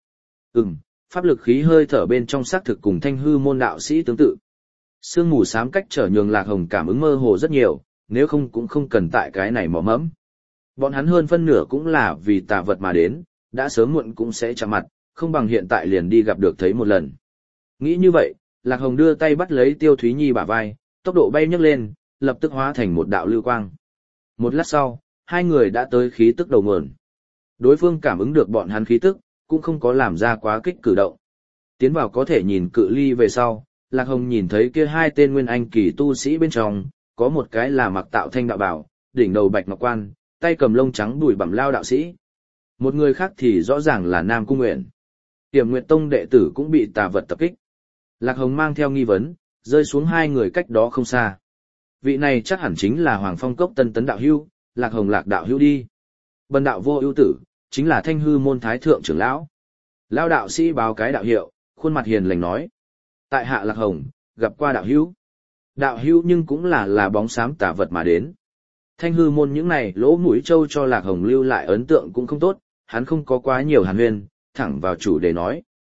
Pháp lực khí hơi thở bên trong xác thực cùng Thanh hư môn đạo sĩ tương tự. Sương mù xám cách trở nhường Lạc Hồng cảm ứng mơ hồ rất nhiều, nếu không cũng không cần tại cái này mò mẫm. Bọn hắn hơn phân nửa cũng là vì tà vật mà đến, đã sớm muộn cũng sẽ chạm mặt, không bằng hiện tại liền đi gặp được thấy một lần. Nghĩ như vậy, Lạc Hồng đưa tay bắt lấy Tiêu Thúy Nhi bả vai, tốc độ bay nhấc lên, lập tức hóa thành một đạo lưu quang. Một lát sau, hai người đã tới khí tức đầu nguồn. Đối phương cảm ứng được bọn hắn khí tức, cũng không có làm ra quá kích cử động. Tiến vào có thể nhìn cự ly về sau, Lạc Hồng nhìn thấy kia hai tên nguyên anh kỳ tu sĩ bên trong, có một cái là mặc tạo thanh đạo bảo, đỉnh đầu bạch ngọc quan, tay cầm lông trắng đùi bẩm lao đạo sĩ. Một người khác thì rõ ràng là Nam Cung Nguyện. Tiềm Nguyệt Tông đệ tử cũng bị tà vật tập kích. Lạc Hồng mang theo nghi vấn, rơi xuống hai người cách đó không xa. Vị này chắc hẳn chính là Hoàng Phong Cốc Tân Tấn đạo hữu, Lạc Hồng Lạc đạo hữu đi. Bần đạo vô ưu tử, chính là Thanh hư môn thái thượng trưởng lão. Lão đạo sĩ báo cái đạo hiệu, khuôn mặt hiền lành nói: tại hạ Lạc Hồng, gặp qua đạo hữu. Đạo hữu nhưng cũng là bóng xám tà vật mà đến. Thanh hư môn những này lỗ mũi trâu cho Lạc Hồng lưu lại ấn tượng cũng không tốt, hắn không có quá nhiều hàn huyên, thẳng vào chủ đề nói: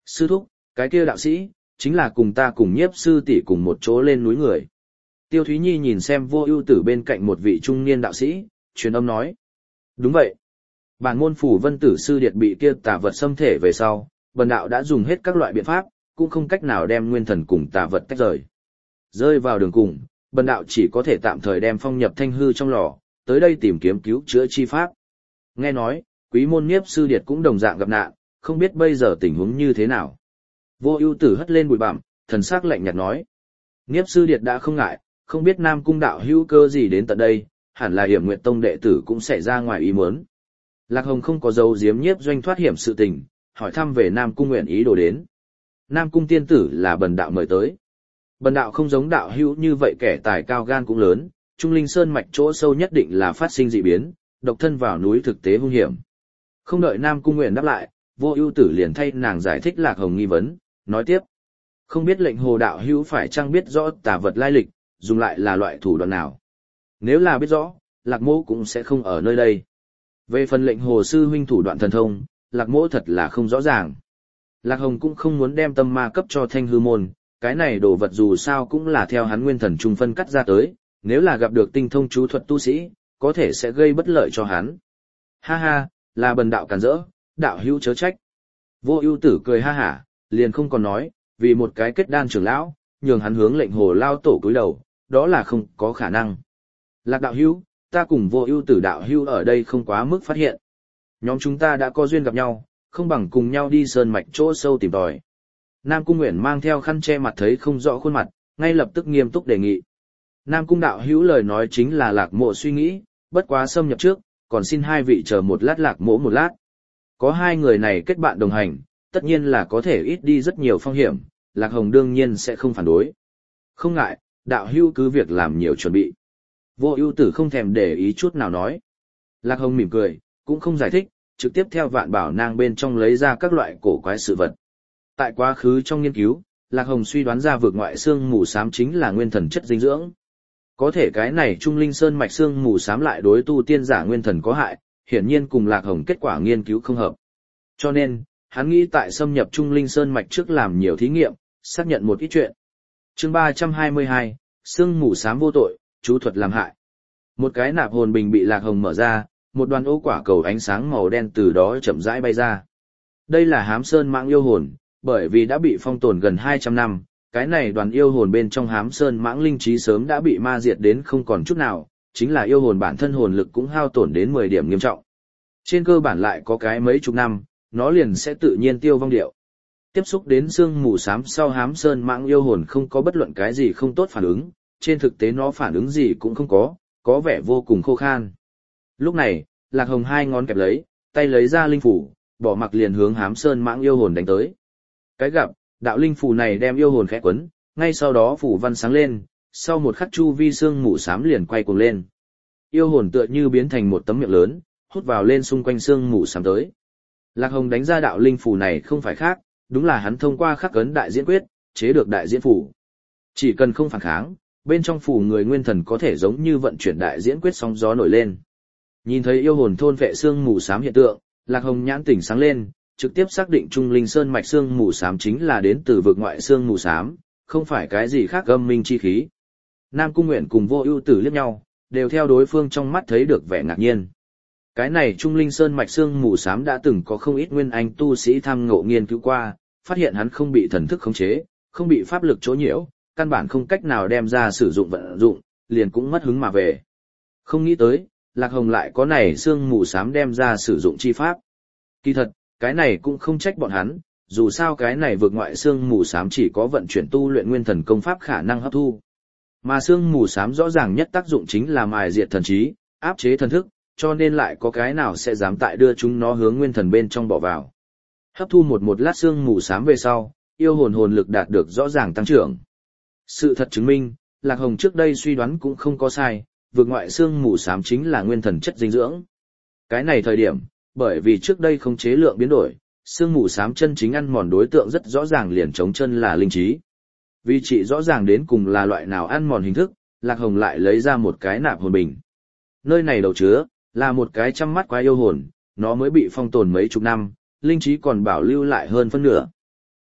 Sư thúc, cái kia đạo sĩ, chính là cùng ta cùng Nhiếp sư tỷ cùng một chỗ lên núi người. Tiêu Thúy Nhi nhìn xem Vô Ưu Tử bên cạnh một vị trung niên đạo sĩ, truyền âm nói. Đúng vậy. Bản môn Phủ Vân Tử sư điệt bị kia tà vật xâm thể về sau, bần đạo đã dùng hết các loại biện pháp, cũng không cách nào đem nguyên thần cùng tà vật tách rời. Rơi vào đường cùng, bần đạo chỉ có thể tạm thời đem phong nhập thanh hư trong lò, tới đây tìm kiếm cứu chữa chi pháp. Nghe nói, Quý môn Nhiếp sư điệt cũng đồng dạng gặp nạn, không biết bây giờ tình huống như thế nào. Vô Ưu Tử hất lên bụi bặm, thần sắc lạnh nhạt nói: Nhiếp sư điệt đã không ngại, không biết Nam cung đạo hữu cơ gì đến tận đây, hẳn là Hiểm Nguyệt Tông đệ tử cũng sẽ ra ngoài ý muốn. Lạc Hồng không có dấu giếm Nhiếp Doanh thoát hiểm sự tình, hỏi thăm về Nam cung nguyện ý đồ đến. Nam cung tiên tử là bần đạo mời tới. Bần đạo không giống đạo hữu như vậy kẻ tài cao gan cũng lớn, Trung Linh Sơn mạch chỗ sâu nhất định là phát sinh dị biến, độc thân vào núi thực tế hung hiểm. Không đợi Nam cung nguyện đáp lại, Vô Ưu Tử liền thay nàng giải thích Lạc Hồng nghi vấn, nói tiếp: không biết lệnh hồ đạo hữu phải chăng biết rõ tà vật lai lịch, dùng lại là loại thủ đoạn nào. Nếu là biết rõ, Lạc mỗ cũng sẽ không ở nơi đây. Về phần lệnh hồ sư huynh thủ đoạn thần thông, Lạc mỗ thật là không rõ ràng. Lạc Hồng cũng không muốn đem tâm ma cấp cho Thanh Hư môn, cái này đồ vật dù sao cũng là theo hắn nguyên thần trung phân cắt ra tới, nếu là gặp được tinh thông chú thuật tu sĩ, có thể sẽ gây bất lợi cho hắn. Ha ha, là bần đạo cản rỡ, đạo hữu chớ trách. Vô Ưu Tử cười ha hả, liền không còn nói, vì một cái kết đan trưởng lão, nhường hắn hướng lệnh hồ lao tổ cúi đầu, đó là không có khả năng. Lạc đạo hữu, ta cùng Vô Ưu Tử đạo hữu ở đây không quá mức phát hiện. Nhóm chúng ta đã có duyên gặp nhau, không bằng cùng nhau đi sơn mạch chỗ sâu tìm tòi. Nam Cung Nguyện mang theo khăn che mặt thấy không rõ khuôn mặt, ngay lập tức nghiêm túc đề nghị. Nam Cung đạo hữu lời nói chính là Lạc mộ suy nghĩ, bất quá xâm nhập trước, còn xin hai vị chờ một lát Lạc mộ một lát. Có hai người này kết bạn đồng hành, tất nhiên là có thể ít đi rất nhiều phong hiểm, Lạc Hồng đương nhiên sẽ không phản đối. Không ngại, đạo hữu cứ việc làm nhiều chuẩn bị. Vô Ưu Tử không thèm để ý chút nào nói. Lạc Hồng mỉm cười, cũng không giải thích, trực tiếp theo Vạn Bảo Nang bên trong lấy ra các loại cổ quái sự vật. Tại quá khứ trong nghiên cứu, Lạc Hồng suy đoán ra vực ngoại xương mù xám chính là nguyên thần chất dinh dưỡng. Có thể cái này Trung Linh Sơn mạch xương mù xám lại đối tu tiên giả nguyên thần có hại, hiển nhiên cùng Lạc Hồng kết quả nghiên cứu không hợp. Cho nên, hắn nghĩ tại xâm nhập Trung Linh Sơn mạch trước làm nhiều thí nghiệm, xác nhận một ít chuyện. Chương 322, xương mù xám vô tội, chú thuật làm hại. Một cái nạp hồn bình bị Lạc Hồng mở ra, một đoàn ô quả cầu ánh sáng màu đen từ đó chậm rãi bay ra. Đây là Hám Sơn Mãng yêu hồn, bởi vì đã bị phong tồn gần 200 năm, cái này đoàn yêu hồn bên trong Hám Sơn Mãng linh trí sớm đã bị ma diệt đến không còn chút nào, chính là yêu hồn bản thân hồn lực cũng hao tổn đến 10 điểm nghiêm trọng. Trên cơ bản lại có cái mấy chục năm, nó liền sẽ tự nhiên tiêu vong điệu. Tiếp xúc đến xương mù xám sau Hám Sơn Mãng yêu hồn không có bất luận cái gì không tốt phản ứng, trên thực tế nó phản ứng gì cũng không có vẻ vô cùng khô khan. Lúc này, Lạc Hồng hai ngón kẹp lấy, tay lấy ra linh phủ, bỏ mặc liền hướng Hám Sơn Mãng yêu hồn đánh tới. Cái gặp, đạo linh phủ này đem yêu hồn khẽ quấn, ngay sau đó phủ văn sáng lên, sau một khắc chu vi xương mù xám liền quay cuồng lên. Yêu hồn tựa như biến thành một tấm miệng lớn, hút vào lên xung quanh xương mù xám tới. Lạc Hồng đánh ra đạo linh phủ này không phải khác, đúng là hắn thông qua khắc ấn đại diễn quyết, chế được đại diễn phủ. Chỉ cần không phản kháng, bên trong phủ người nguyên thần có thể giống như vận chuyển đại diễn quyết sóng gió nổi lên. Nhìn thấy yêu hồn thôn vệ xương mù xám hiện tượng, Lạc Hồng nhãn tỉnh sáng lên, trực tiếp xác định Trung Linh Sơn mạch xương mù xám chính là đến từ vực ngoại xương mù xám, không phải cái gì khác âm minh chi khí. Nam Cung Nguyện cùng Vô Ưu Tử liếc nhau, đều theo đối phương trong mắt thấy được vẻ ngạc nhiên. Cái này Trung Linh Sơn mạch xương mù xám đã từng có không ít nguyên anh tu sĩ tham ngộ nghiên cứu qua, phát hiện hắn không bị thần thức khống chế, không bị pháp lực chỗ nhiễu, căn bản không cách nào đem ra sử dụng vận dụng, liền cũng mất hứng mà về. Không nghĩ tới, Lạc Hồng lại có này xương mù xám đem ra sử dụng chi pháp. Kỳ thật, cái này cũng không trách bọn hắn, dù sao cái này vượt ngoại xương mù xám chỉ có vận chuyển tu luyện nguyên thần công pháp khả năng hấp thu. Mà xương mù xám rõ ràng nhất tác dụng chính là mài diệt thần trí, áp chế thần thức, cho nên lại có cái nào sẽ dám tại đưa chúng nó hướng nguyên thần bên trong bỏ vào. Hấp thu một lát xương mù xám về sau, yêu hồn hồn lực đạt được rõ ràng tăng trưởng. Sự thật chứng minh, Lạc Hồng trước đây suy đoán cũng không có sai, vượt ngoại xương mù xám chính là nguyên thần chất dinh dưỡng. Cái này thời điểm, bởi vì trước đây không chế lượng biến đổi, xương mù xám chân chính ăn mòn đối tượng rất rõ ràng liền chống chân là linh trí. Vì chỉ rõ ràng đến cùng là loại nào ăn mòn hình thức, Lạc Hồng lại lấy ra một cái nạp hồn bình. Nơi này đầu chứa là một cái trăm mắt quái yêu hồn, nó mới bị phong tồn mấy chục năm, linh trí còn bảo lưu lại hơn phân nửa.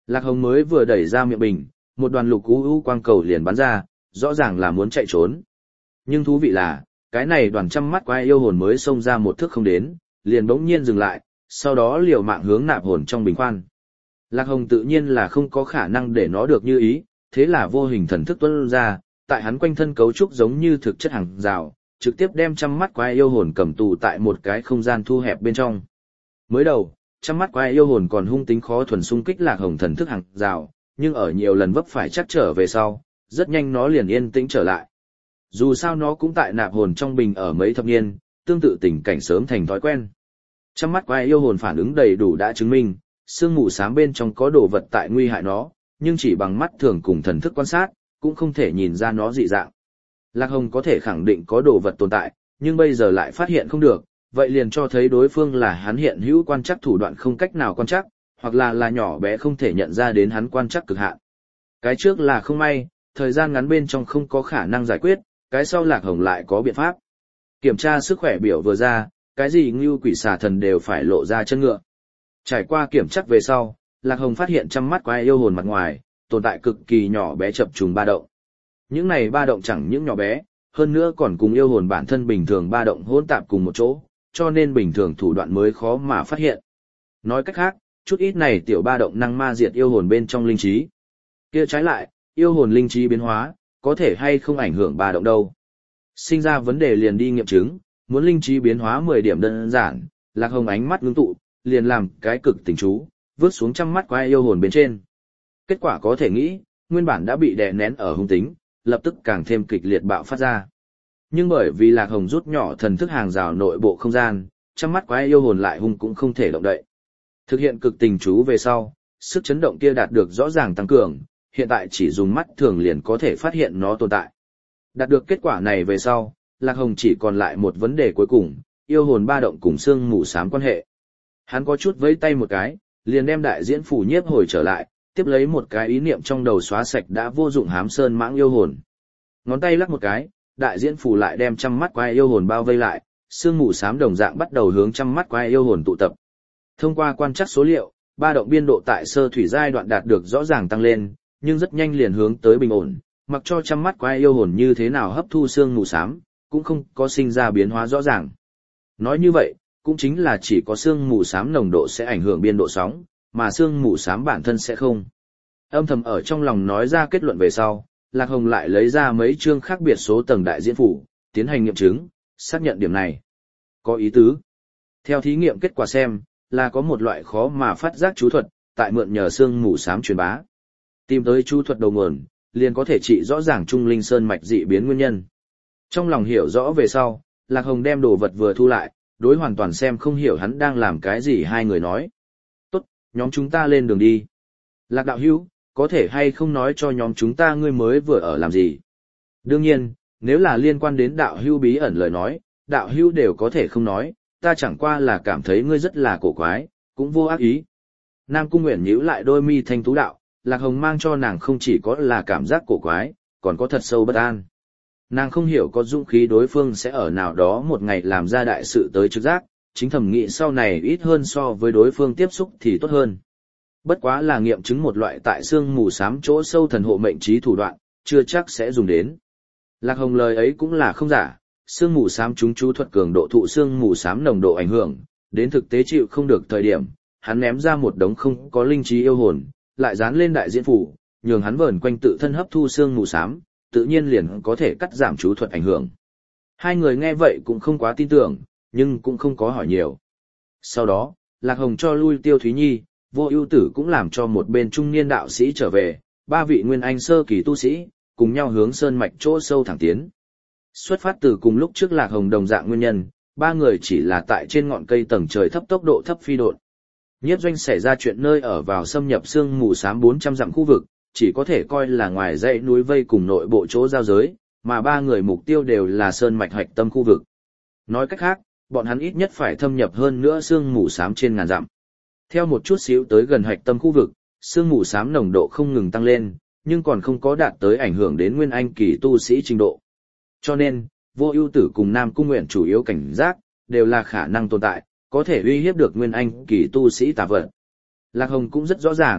Lạc Hồng mới vừa đẩy ra miệng bình, một đoàn lục u u quang cầu liền bắn ra, rõ ràng là muốn chạy trốn. Nhưng thú vị là, cái này đoàn trăm mắt quái yêu hồn mới xông ra một thước không đến, liền bỗng nhiên dừng lại, sau đó liều mạng hướng nạp hồn trong bình khoan. Lạc Hồng tự nhiên là không có khả năng để nó được như ý, thế là vô hình thần thức tuôn ra, tại hắn quanh thân cấu trúc giống như thực chất hàng rào, trực tiếp đem trăm mắt quái yêu hồn cầm tù tại một cái không gian thu hẹp bên trong. Mới đầu, trăm mắt quái yêu hồn còn hung tính khó thuần xung kích Lạc Hồng thần thức hàng rào, nhưng ở nhiều lần vấp phải chắc trở về sau, rất nhanh nó liền yên tĩnh trở lại. Dù sao nó cũng tại nạp hồn trong bình ở mấy thập niên, tương tự tình cảnh sớm thành thói quen. Trăm mắt quái yêu hồn phản ứng đầy đủ đã chứng minh, sương mù xám bên trong có đồ vật tại nguy hại nó, nhưng chỉ bằng mắt thường cùng thần thức quan sát, cũng không thể nhìn ra nó dị dạng. Lạc Hồng có thể khẳng định có đồ vật tồn tại, nhưng bây giờ lại phát hiện không được, vậy liền cho thấy đối phương là hắn hiện hữu quan trắc thủ đoạn không cách nào quan trắc, hoặc là nhỏ bé không thể nhận ra đến hắn quan trắc cực hạn. Cái trước là không may, thời gian ngắn bên trong không có khả năng giải quyết, cái sau Lạc Hồng lại có biện pháp. Kiểm tra sức khỏe biểu vừa ra, cái gì ngưu quỷ xà thần đều phải lộ ra chân ngựa. Trải qua kiểm chắc về sau, Lạc Hồng phát hiện trăm mắt quái yêu hồn mặt ngoài, tồn tại cực kỳ nhỏ bé chập trùng ba động. Những này ba động chẳng những nhỏ bé, hơn nữa còn cùng yêu hồn bản thân bình thường ba động hỗn tạp cùng một chỗ, cho nên bình thường thủ đoạn mới khó mà phát hiện. Nói cách khác, chút ít này tiểu ba động năng ma diệt yêu hồn bên trong linh trí. Kia trái lại, yêu hồn linh trí biến hóa, có thể hay không ảnh hưởng ba động đâu. Sinh ra vấn đề liền đi nghiệm chứng, muốn linh trí biến hóa 10 điểm đơn giản, Lạc Hồng ánh mắt ngưng tụ, liền làm cái cực tình chú, vớt xuống trăm mắt quái yêu hồn bên trên. Kết quả có thể nghĩ, nguyên bản đã bị đè nén ở hung tính, lập tức càng thêm kịch liệt bạo phát ra. Nhưng bởi vì Lạc Hồng rút nhỏ thần thức hàng rào nội bộ không gian, trăm mắt quái yêu hồn lại hung cũng không thể động đậy. Thực hiện cực tình chú về sau, sức chấn động kia đạt được rõ ràng tăng cường, hiện tại chỉ dùng mắt thường liền có thể phát hiện nó tồn tại. Đạt được kết quả này về sau, Lạc Hồng chỉ còn lại một vấn đề cuối cùng, yêu hồn ba động cùng xương mù xám quan hệ. Hắn có chút vẫy tay một cái, liền đem đại diễn phủ nhiếp hồi trở lại, tiếp lấy một cái ý niệm trong đầu xóa sạch đã vô dụng hám sơn mãng yêu hồn. Ngón tay lắc một cái, đại diễn phủ lại đem trăm mắt quái yêu hồn bao vây lại, xương mù xám đồng dạng bắt đầu hướng trăm mắt quái yêu hồn tụ tập. Thông qua quan trắc số liệu, ba động biên độ tại sơ thủy giai đoạn đạt được rõ ràng tăng lên, nhưng rất nhanh liền hướng tới bình ổn, mặc cho trăm mắt quái yêu hồn như thế nào hấp thu xương mù xám, cũng không có sinh ra biến hóa rõ ràng. Nói như vậy, cũng chính là chỉ có xương mù xám nồng độ sẽ ảnh hưởng biên độ sóng, mà xương mù xám bản thân sẽ không. Âm thầm ở trong lòng nói ra kết luận về sau, Lạc Hồng lại lấy ra mấy chương khác biệt số tầng đại diễn phủ, tiến hành nghiệm chứng, xác nhận điểm này. Có ý tứ. Theo thí nghiệm kết quả xem, là có một loại khó mà phát giác chú thuật, tại mượn nhờ xương mù xám truyền bá. Tìm tới chú thuật đầu nguồn, liền có thể trị rõ ràng trung linh sơn mạch dị biến nguyên nhân. Trong lòng hiểu rõ về sau, Lạc Hồng đem đồ vật vừa thu lại, đối hoàn toàn xem không hiểu hắn đang làm cái gì hai người nói. Tốt, nhóm chúng ta lên đường đi. Lạc đạo hữu, có thể hay không nói cho nhóm chúng ta ngươi mới vừa ở làm gì? Đương nhiên, nếu là liên quan đến đạo hữu bí ẩn lời nói, đạo hữu đều có thể không nói, ta chẳng qua là cảm thấy ngươi rất là cổ quái, cũng vô ác ý. Nam Cung Nguyện nhíu lại đôi mi thanh tú đạo, Lạc Hồng mang cho nàng không chỉ có là cảm giác cổ quái, còn có thật sâu bất an. Nàng không hiểu có dũng khí đối phương sẽ ở nào đó một ngày làm ra đại sự tới trực giác, chính thẩm nghĩ sau này ít hơn so với đối phương tiếp xúc thì tốt hơn. Bất quá là nghiệm chứng một loại tại xương mù xám chỗ sâu thần hộ mệnh trí thủ đoạn, chưa chắc sẽ dùng đến. Lạc Hồng lời ấy cũng là không giả, xương mù xám chúng chú thuật cường độ thụ xương mù xám nồng độ ảnh hưởng, đến thực tế chịu không được thời điểm, hắn ném ra một đống không có linh trí yêu hồn, lại dán lên đại diễn phủ, nhường hắn vờn quanh tự thân hấp thu xương mù xám, tự nhiên liền có thể cắt giảm chú thuật ảnh hưởng. Hai người nghe vậy cũng không quá tin tưởng, nhưng cũng không có hỏi nhiều. Sau đó, Lạc Hồng cho lui Tiêu Thúy Nhi, Vô Ưu Tử cũng làm cho một bên trung niên đạo sĩ trở về, ba vị nguyên anh sơ kỳ tu sĩ, cùng nhau hướng sơn mạch chỗ sâu thẳng tiến. Xuất phát từ cùng lúc trước Lạc Hồng đồng dạng nguyên nhân, ba người chỉ là tại trên ngọn cây tầng trời thấp tốc độ thấp phi độn. Nhiếp Doanh xảy ra chuyện nơi ở vào xâm nhập xương mù xám 400 dặm khu vực, chỉ có thể coi là ngoài dãy núi vây cùng nội bộ chỗ giao giới, mà ba người mục tiêu đều là sơn mạch hạch tâm khu vực. Nói cách khác, bọn hắn ít nhất phải thâm nhập hơn nữa xương mù xám trên ngàn dặm. Theo một chút xíu tới gần hạch tâm khu vực, xương mù xám nồng độ không ngừng tăng lên, nhưng còn không có đạt tới ảnh hưởng đến nguyên anh kỳ tu sĩ trình độ. Cho nên, Vô Ưu Tử cùng Nam Cung Nguyện chủ yếu cảnh giác, đều là khả năng tồn tại, có thể uy hiếp được nguyên anh kỳ tu sĩ tà vật. Lạc Hồng cũng rất rõ ràng,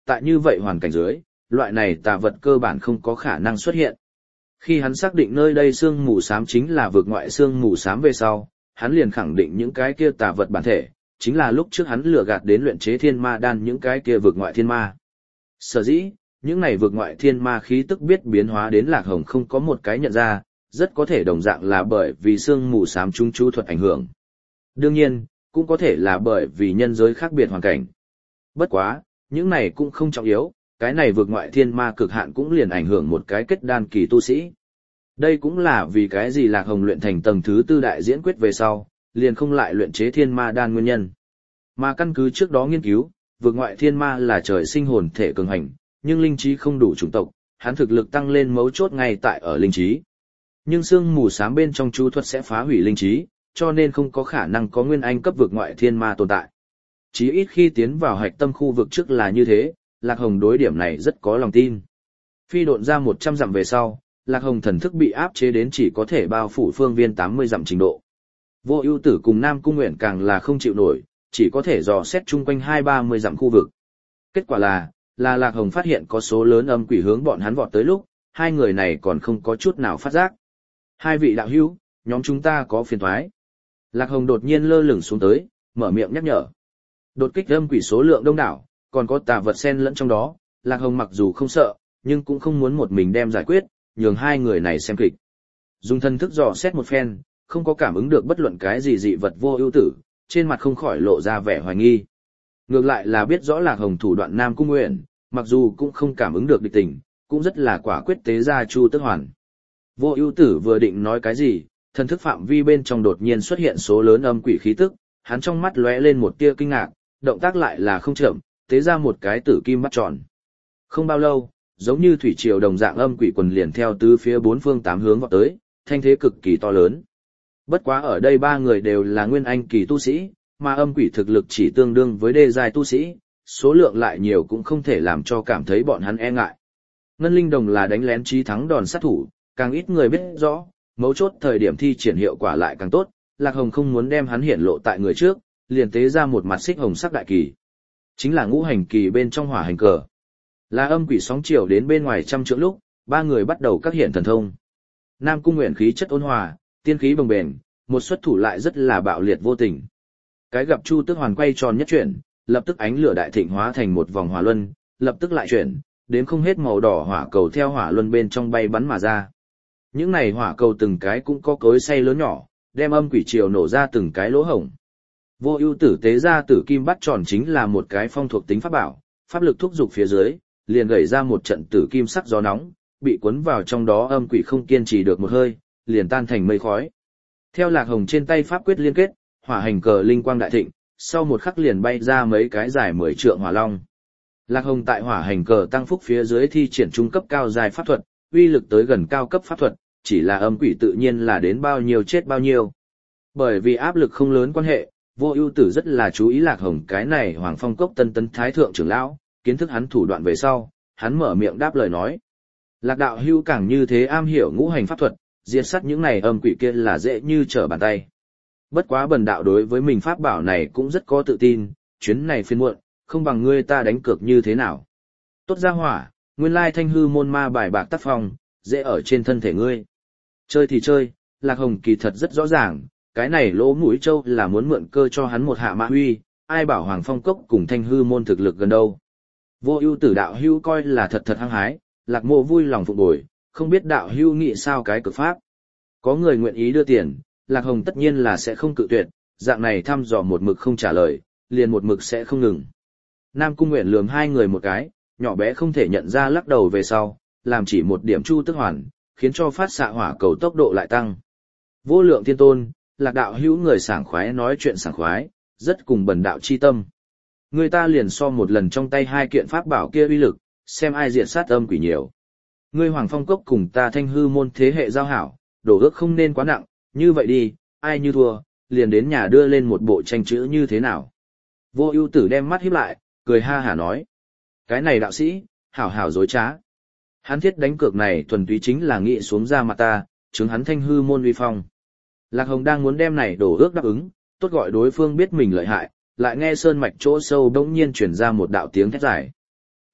tại như vậy hoàn cảnh dưới, loại này tà vật cơ bản không có khả năng xuất hiện. Khi hắn xác định nơi đây sương mù xám chính là vực ngoại sương mù xám về sau, hắn liền khẳng định những cái kia tà vật bản thể, chính là lúc trước hắn lừa gạt đến luyện chế thiên ma đan những cái kia vực ngoại thiên ma. Sở dĩ, những này vực ngoại thiên ma khí tức biết biến hóa đến Lạc Hồng không có một cái nhận ra, rất có thể đồng dạng là bởi vì sương mù xám chúng chú thuật ảnh hưởng. Đương nhiên, cũng có thể là bởi vì nhân giới khác biệt hoàn cảnh. Bất quá, những này cũng không trọng yếu, cái này vượt ngoại thiên ma cực hạn cũng liền ảnh hưởng một cái kết đan kỳ tu sĩ. Đây cũng là vì cái gì Lạc Hồng luyện thành tầng thứ 4 đại diễn quyết về sau, liền không lại luyện chế thiên ma đan nguyên nhân. Mà căn cứ trước đó nghiên cứu, vượt ngoại thiên ma là trời sinh hồn thể cường hành, nhưng linh trí không đủ chủng tộc, hắn thực lực tăng lên mấu chốt ngay tại ở linh trí. Nhưng sương mù xám bên trong chú thuật sẽ phá hủy linh trí, cho nên không có khả năng có nguyên anh cấp vượt ngoại thiên ma tồn tại. Chí ít khi tiến vào hạch tâm khu vực trước là như thế, Lạc Hồng đối điểm này rất có lòng tin. Phi độn ra 100 dặm về sau, Lạc Hồng thần thức bị áp chế đến chỉ có thể bao phủ phương viên 80 dặm trình độ. Vô Ưu Tử cùng Nam Cung Nguyện càng là không chịu nổi, chỉ có thể dò xét chung quanh 20-30 dặm khu vực. Kết quả là Lạc Hồng phát hiện có số lớn âm quỷ hướng bọn hắn vọt tới lúc, hai người này còn không có chút nào phát giác. Hai vị đạo hữu, nhóm chúng ta có phiền toái. Lạc Hồng đột nhiên lơ lửng xuống tới, mở miệng nhắc nhở. Đột kích âm quỷ số lượng đông đảo, còn có tà vật xen lẫn trong đó, Lạc Hồng mặc dù không sợ, nhưng cũng không muốn một mình đem giải quyết, nhường hai người này xem kịch. Dùng thân thức dò xét một phen, không có cảm ứng được bất luận cái gì dị vật Vô Ưu Tử, trên mặt không khỏi lộ ra vẻ hoài nghi. Ngược lại là biết rõ Lạc Hồng thủ đoạn Nam Cung Nguyện, mặc dù cũng không cảm ứng được địch tình, cũng rất là quả quyết tế ra Chu Tức Hoàn. Vô Ưu Tử vừa định nói cái gì, thần thức phạm vi bên trong đột nhiên xuất hiện số lớn âm quỷ khí tức, hắn trong mắt lóe lên một tia kinh ngạc, động tác lại là không chậm, tế ra một cái tử kim bắt tròn. Không bao lâu, giống như thủy triều đồng dạng âm quỷ quần liền theo tứ phía bốn phương tám hướng vọt tới, thanh thế cực kỳ to lớn. Bất quá ở đây ba người đều là nguyên anh kỳ tu sĩ, mà âm quỷ thực lực chỉ tương đương với đê giai tu sĩ, số lượng lại nhiều cũng không thể làm cho cảm thấy bọn hắn e ngại. Ngân Linh Đồng là đánh lén chí thắng đòn sát thủ, càng ít người biết rõ, mấu chốt thời điểm thi triển hiệu quả lại càng tốt, Lạc Hồng không muốn đem hắn hiển lộ tại người trước, liền tế ra một mặt xích hồng sắc đại kỳ. Chính là ngũ hành kỳ bên trong hỏa hành cờ. Là âm quỷ sóng chiều đến bên ngoài trăm trượng lúc, ba người bắt đầu các hiện thần thông. Nam Cung Nguyện khí chất ôn hòa, tiên khí bồng bềnh, một xuất thủ lại rất là bạo liệt vô tình. Cái gặp Chu Tức Hoàn quay tròn nhất chuyển, lập tức ánh lửa đại thịnh hóa thành một vòng hỏa luân, lập tức lại chuyển, đến không hết màu đỏ hỏa cầu theo hỏa luân bên trong bay bắn mà ra. Những này hỏa cầu từng cái cũng có cối xay lớn nhỏ, đem âm quỷ triều nổ ra từng cái lỗ hổng. Vô Ưu Tử tế ra tử kim bắt tròn chính là một cái phong thuộc tính pháp bảo, pháp lực thúc dục phía dưới, liền gảy ra một trận tử kim sắc gió nóng, bị cuốn vào trong đó âm quỷ không kiên trì được một hơi, liền tan thành mây khói. Theo Lạc Hồng trên tay pháp quyết liên kết, hỏa hành cờ linh quang đại thịnh, sau một khắc liền bay ra mấy cái dài 10 trượng hỏa long. Lạc Hồng tại hỏa hành cờ tăng phúc phía dưới thi triển trung cấp cao dài pháp thuật, uy lực tới gần cao cấp pháp thuật, chỉ là âm quỷ tự nhiên là đến bao nhiêu chết bao nhiêu. Bởi vì áp lực không lớn quan hệ, Vô Ưu Tử rất là chú ý Lạc Hồng cái này Hoàng Phong Cốc tân tấn thái thượng trưởng lão, kiến thức hắn thủ đoạn về sau, hắn mở miệng đáp lời nói. Lạc đạo hữu càng như thế am hiểu ngũ hành pháp thuật, diệt sát những này âm quỷ kia là dễ như trở bàn tay. Bất quá bần đạo đối với mình pháp bảo này cũng rất có tự tin, chuyến này phiền muộn, không bằng ngươi ta đánh cược như thế nào. Tốt ra hỏa, nguyên lai thanh hư môn ma bài bạc tác phong, dễ ở trên thân thể ngươi. Chơi thì chơi, Lạc Hồng kỳ thật rất rõ ràng, cái này lỗ mũi trâu là muốn mượn cơ cho hắn một hạ mã huy, ai bảo Hoàng Phong Cốc cùng thanh hư môn thực lực gần đâu. Vô Ưu Tử đạo hữu coi là thật thật hăng hái, Lạc Mộ vui lòng phục bồi, không biết đạo hữu nghĩ sao cái cực pháp. Có người nguyện ý đưa tiền, Lạc Hồng tất nhiên là sẽ không cự tuyệt, dạng này thăm dò một mực không trả lời, liền một mực sẽ không ngừng. Nam Cung Nguyện lườm hai người một cái, nhỏ bé không thể nhận ra lắc đầu về sau, làm chỉ một điểm Chu Tức Hoàn, khiến cho phát xạ hỏa cầu tốc độ lại tăng. Vô Lượng Thiên Tôn, Lạc đạo hữu người sảng khoái nói chuyện sảng khoái, rất cùng bần đạo chi tâm. Người ta liền so một lần trong tay hai kiện pháp bảo kia uy lực, xem ai diệt sát âm quỷ nhiều. Ngươi Hoàng Phong Cốc cùng ta thanh hư môn thế hệ giao hảo, đổ ước không nên quá nặng, như vậy đi, ai như thua, liền đến nhà đưa lên một bộ tranh chữ như thế nào. Vô Ưu Tử đem mắt híp lại, cười ha hả nói. Cái này đạo sĩ, hảo hảo dối trá. Hắn thiết đánh cược này thuần túy chính là nghị xuống ra mặt ta, chứng hắn thanh hư môn uy phong. Lạc Hồng đang muốn đem này đổ ước đáp ứng, tốt gọi đối phương biết mình lợi hại, lại nghe sơn mạch chỗ sâu bỗng nhiên truyền ra một đạo tiếng thét dài.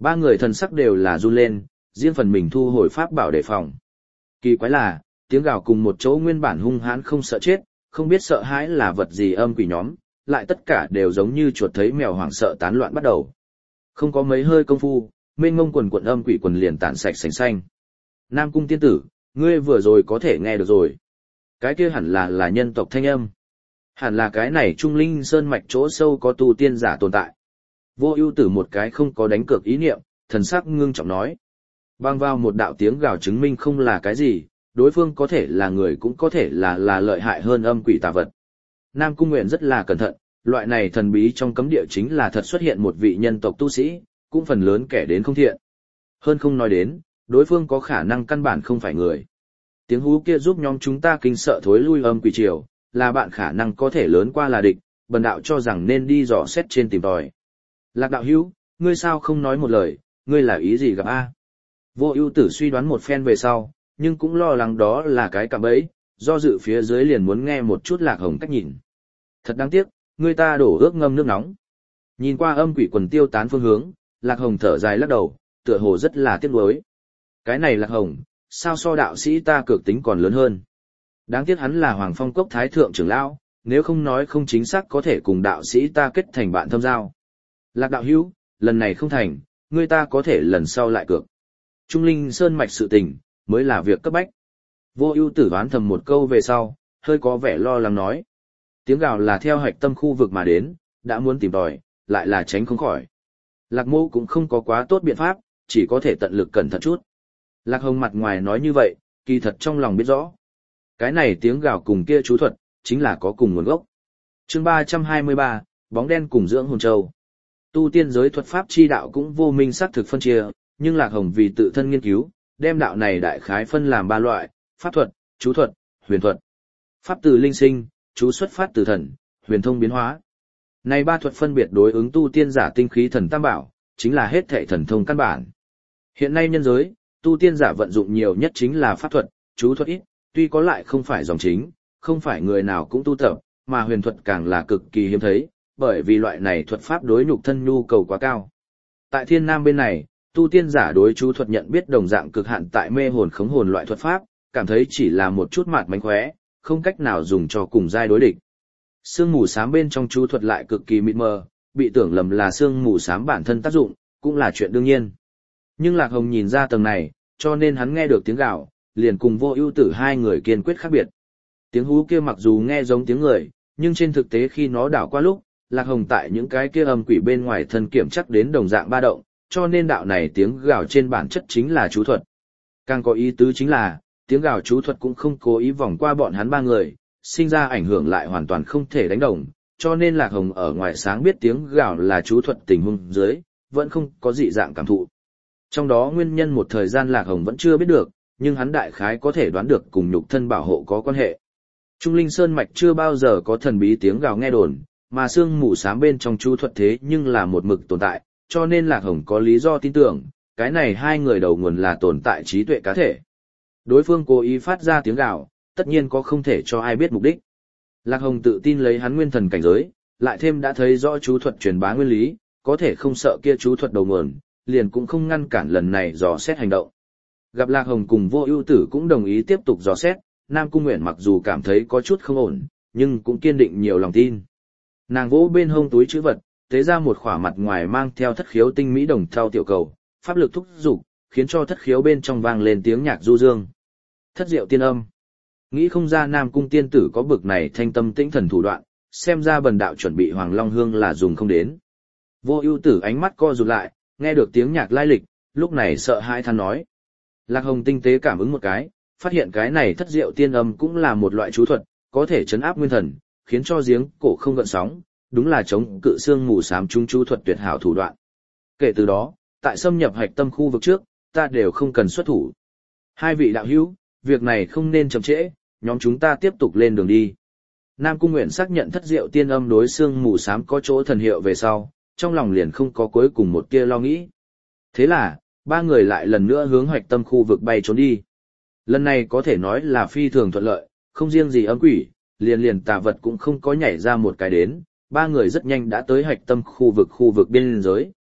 Ba người thần sắc đều là run lên, riêng phần mình thu hồi pháp bảo đề phòng. Kỳ quái là, tiếng gào cùng một chỗ nguyên bản hung hãn không sợ chết, không biết sợ hãi là vật gì âm quỷ nhóm, lại tất cả đều giống như chuột thấy mèo hoảng sợ tán loạn bắt đầu. Không có mấy hơi công phu, mênh mông quần quần âm quỷ quần liền tản sạch sành xanh. Nam Cung tiên tử, ngươi vừa rồi có thể nghe được rồi. Cái kia hẳn là nhân tộc thanh âm. Hẳn là cái này Trung Linh Sơn mạch chỗ sâu có tu tiên giả tồn tại. Vô Ưu Tử một cái không có đánh cược ý niệm, thần sắc ngưng trọng nói. Bang vào một đạo tiếng gào chứng minh không là cái gì, đối phương có thể là người cũng có thể là lợi hại hơn âm quỷ tà vật. Nam Cung Nguyện rất là cẩn thận, loại này thần bí trong cấm địa chính là thật xuất hiện một vị nhân tộc tu sĩ, cũng phần lớn kẻ đến không thiện. Hơn không nói đến, đối phương có khả năng căn bản không phải người. Tiếng hú kia giúp nhóm chúng ta kinh sợ thối lui âm quỷ triều, là bạn khả năng có thể lớn qua là địch, bần đạo cho rằng nên đi dò xét trên tìm tòi. Lạc đạo hữu, ngươi sao không nói một lời, ngươi là ý gì gặp a? Vô Ưu Tử suy đoán một phen về sau, nhưng cũng lo lắng đó là cái cạm bẫy, do dự phía dưới liền muốn nghe một chút Lạc Hồng cách nhìn. Thật đáng tiếc, người ta đổ ước ngâm nước nóng. Nhìn qua âm quỷ quần tiêu tán phương hướng, Lạc Hồng thở dài lắc đầu, tựa hồ rất là tiếc nuối. Cái này Lạc Hồng, sao so đạo sĩ ta cược tính còn lớn hơn. Đáng tiếc hắn là Hoàng Phong Cốc Thái Thượng trưởng lão, nếu không nói không chính xác có thể cùng đạo sĩ ta kết thành bạn thâm giao. Lạc đạo hữu, lần này không thành, người ta có thể lần sau lại cược. Trung Linh Sơn mạch sự tình, mới là việc cấp bách. Vô Ưu Tử đoán thầm một câu về sau, hơi có vẻ lo lắng nói. Tiếng gào là theo hạch tâm khu vực mà đến, đã muốn tìm tòi, lại là tránh không khỏi. Lạc Mô cũng không có quá tốt biện pháp, chỉ có thể tận lực cẩn thận chút. Lạc Hồng mặt ngoài nói như vậy, kỳ thật trong lòng biết rõ. Cái này tiếng gào cùng kia chú thuật, chính là có cùng nguồn gốc. Chương 323, bóng đen cùng dưỡng hồn châu. Tu tiên giới thuật pháp chi đạo cũng vô minh xác thực phân chia, nhưng Lạc Hồng vì tự thân nghiên cứu, đem đạo này đại khái phân làm ba loại: pháp thuật, chú thuật, huyền thuật. Pháp từ linh sinh, chú xuất phát từ thần, huyền thông biến hóa. Này ba thuật phân biệt đối ứng tu tiên giả tinh khí thần tam bảo, chính là hết thảy thần thông căn bản. Hiện nay nhân giới, tu tiên giả vận dụng nhiều nhất chính là pháp thuật, chú thuật ít, tuy có lại không phải dòng chính, không phải người nào cũng tu tập, mà huyền thuật càng là cực kỳ hiếm thấy, bởi vì loại này thuật pháp đối nhục thân nhu cầu quá cao. Tại Thiên Nam bên này, tu tiên giả đối chú thuật nhận biết đồng dạng cực hạn tại mê hồn khống hồn loại thuật pháp, cảm thấy chỉ là một chút mạt mánh khóe, không cách nào dùng cho cùng giai đối địch. Sương mù xám bên trong chú thuật lại cực kỳ mịt mờ, bị tưởng lầm là sương mù xám bản thân tác dụng, cũng là chuyện đương nhiên. Nhưng Lạc Hồng nhìn ra tầng này, cho nên hắn nghe được tiếng gào, liền cùng Vô Ưu Tử hai người kiên quyết khác biệt. Tiếng hú kia mặc dù nghe giống tiếng người, nhưng trên thực tế khi nó đảo qua lúc, Lạc Hồng tại những cái kia âm quỷ bên ngoài thân kiểm chắc đến đồng dạng ba động, cho nên đạo này tiếng gào trên bản chất chính là chú thuật. Càng có ý tứ chính là, tiếng gào chú thuật cũng không cố ý vòng qua bọn hắn ba người, sinh ra ảnh hưởng lại hoàn toàn không thể đánh đồng, cho nên Lạc Hồng ở ngoài sáng biết tiếng gào là chú thuật tình huống dưới, vẫn không có dị dạng cảm thụ. Trong đó nguyên nhân một thời gian Lạc Hồng vẫn chưa biết được, nhưng hắn đại khái có thể đoán được cùng nhục thân bảo hộ có quan hệ. Trung Linh Sơn mạch chưa bao giờ có thần bí tiếng gào nghe đồn, mà sương mù xám bên trong chú thuật thế nhưng là một mực tồn tại, cho nên Lạc Hồng có lý do tin tưởng, cái này hai người đầu nguồn là tồn tại trí tuệ cá thể. Đối phương cố ý phát ra tiếng gào, tất nhiên có không thể cho ai biết mục đích. Lạc Hồng tự tin lấy hắn nguyên thần cảnh giới, lại thêm đã thấy rõ chú thuật truyền bá nguyên lý, có thể không sợ kia chú thuật đầu nguồn, liền cũng không ngăn cản lần này dò xét hành động. Gặp Lạc Hồng cùng Vô Ưu Tử cũng đồng ý tiếp tục dò xét, Nam Cung Nguyện mặc dù cảm thấy có chút không ổn, nhưng cũng kiên định nhiều lòng tin. Nàng vỗ bên hông túi trữ vật, tế ra một khỏa mặt ngoài mang theo thất khiếu tinh mỹ đồng thau tiểu cầu, pháp lực thúc dục, khiến cho thất khiếu bên trong vang lên tiếng nhạc du dương. Thất diệu tiên âm. Nghĩ không ra Nam Cung tiên tử có bực này thanh tâm tĩnh thần thủ đoạn, xem ra bần đạo chuẩn bị Hoàng Long hương là dùng không đến. Vô Ưu Tử ánh mắt co rụt lại, nghe được tiếng nhạc lai lịch, lúc này sợ hãi than nói. Lạc Hồng tinh tế cảm ứng một cái, phát hiện cái này thất diệu tiên âm cũng là một loại chú thuật, có thể trấn áp nguyên thần, khiến cho giếng cổ không gợn sóng, đúng là chống cự xương mù xám chúng chú thuật tuyệt hảo thủ đoạn. Kể từ đó, tại xâm nhập hạch tâm khu vực trước, ta đều không cần xuất thủ. Hai vị đạo hữu, việc này không nên chậm trễ, nhóm chúng ta tiếp tục lên đường đi. Nam Cung Nguyện xác nhận thất diệu tiên âm đối xương mù xám có chỗ thần hiệu về sau, trong lòng liền không có cuối cùng một tia lo nghĩ. Thế là, ba người lại lần nữa hướng hoạch tâm khu vực bay trốn đi. Lần này có thể nói là phi thường thuận lợi, không riêng gì âm quỷ, liền tà vật cũng không có nhảy ra một cái đến, ba người rất nhanh đã tới hoạch tâm khu vực biên giới.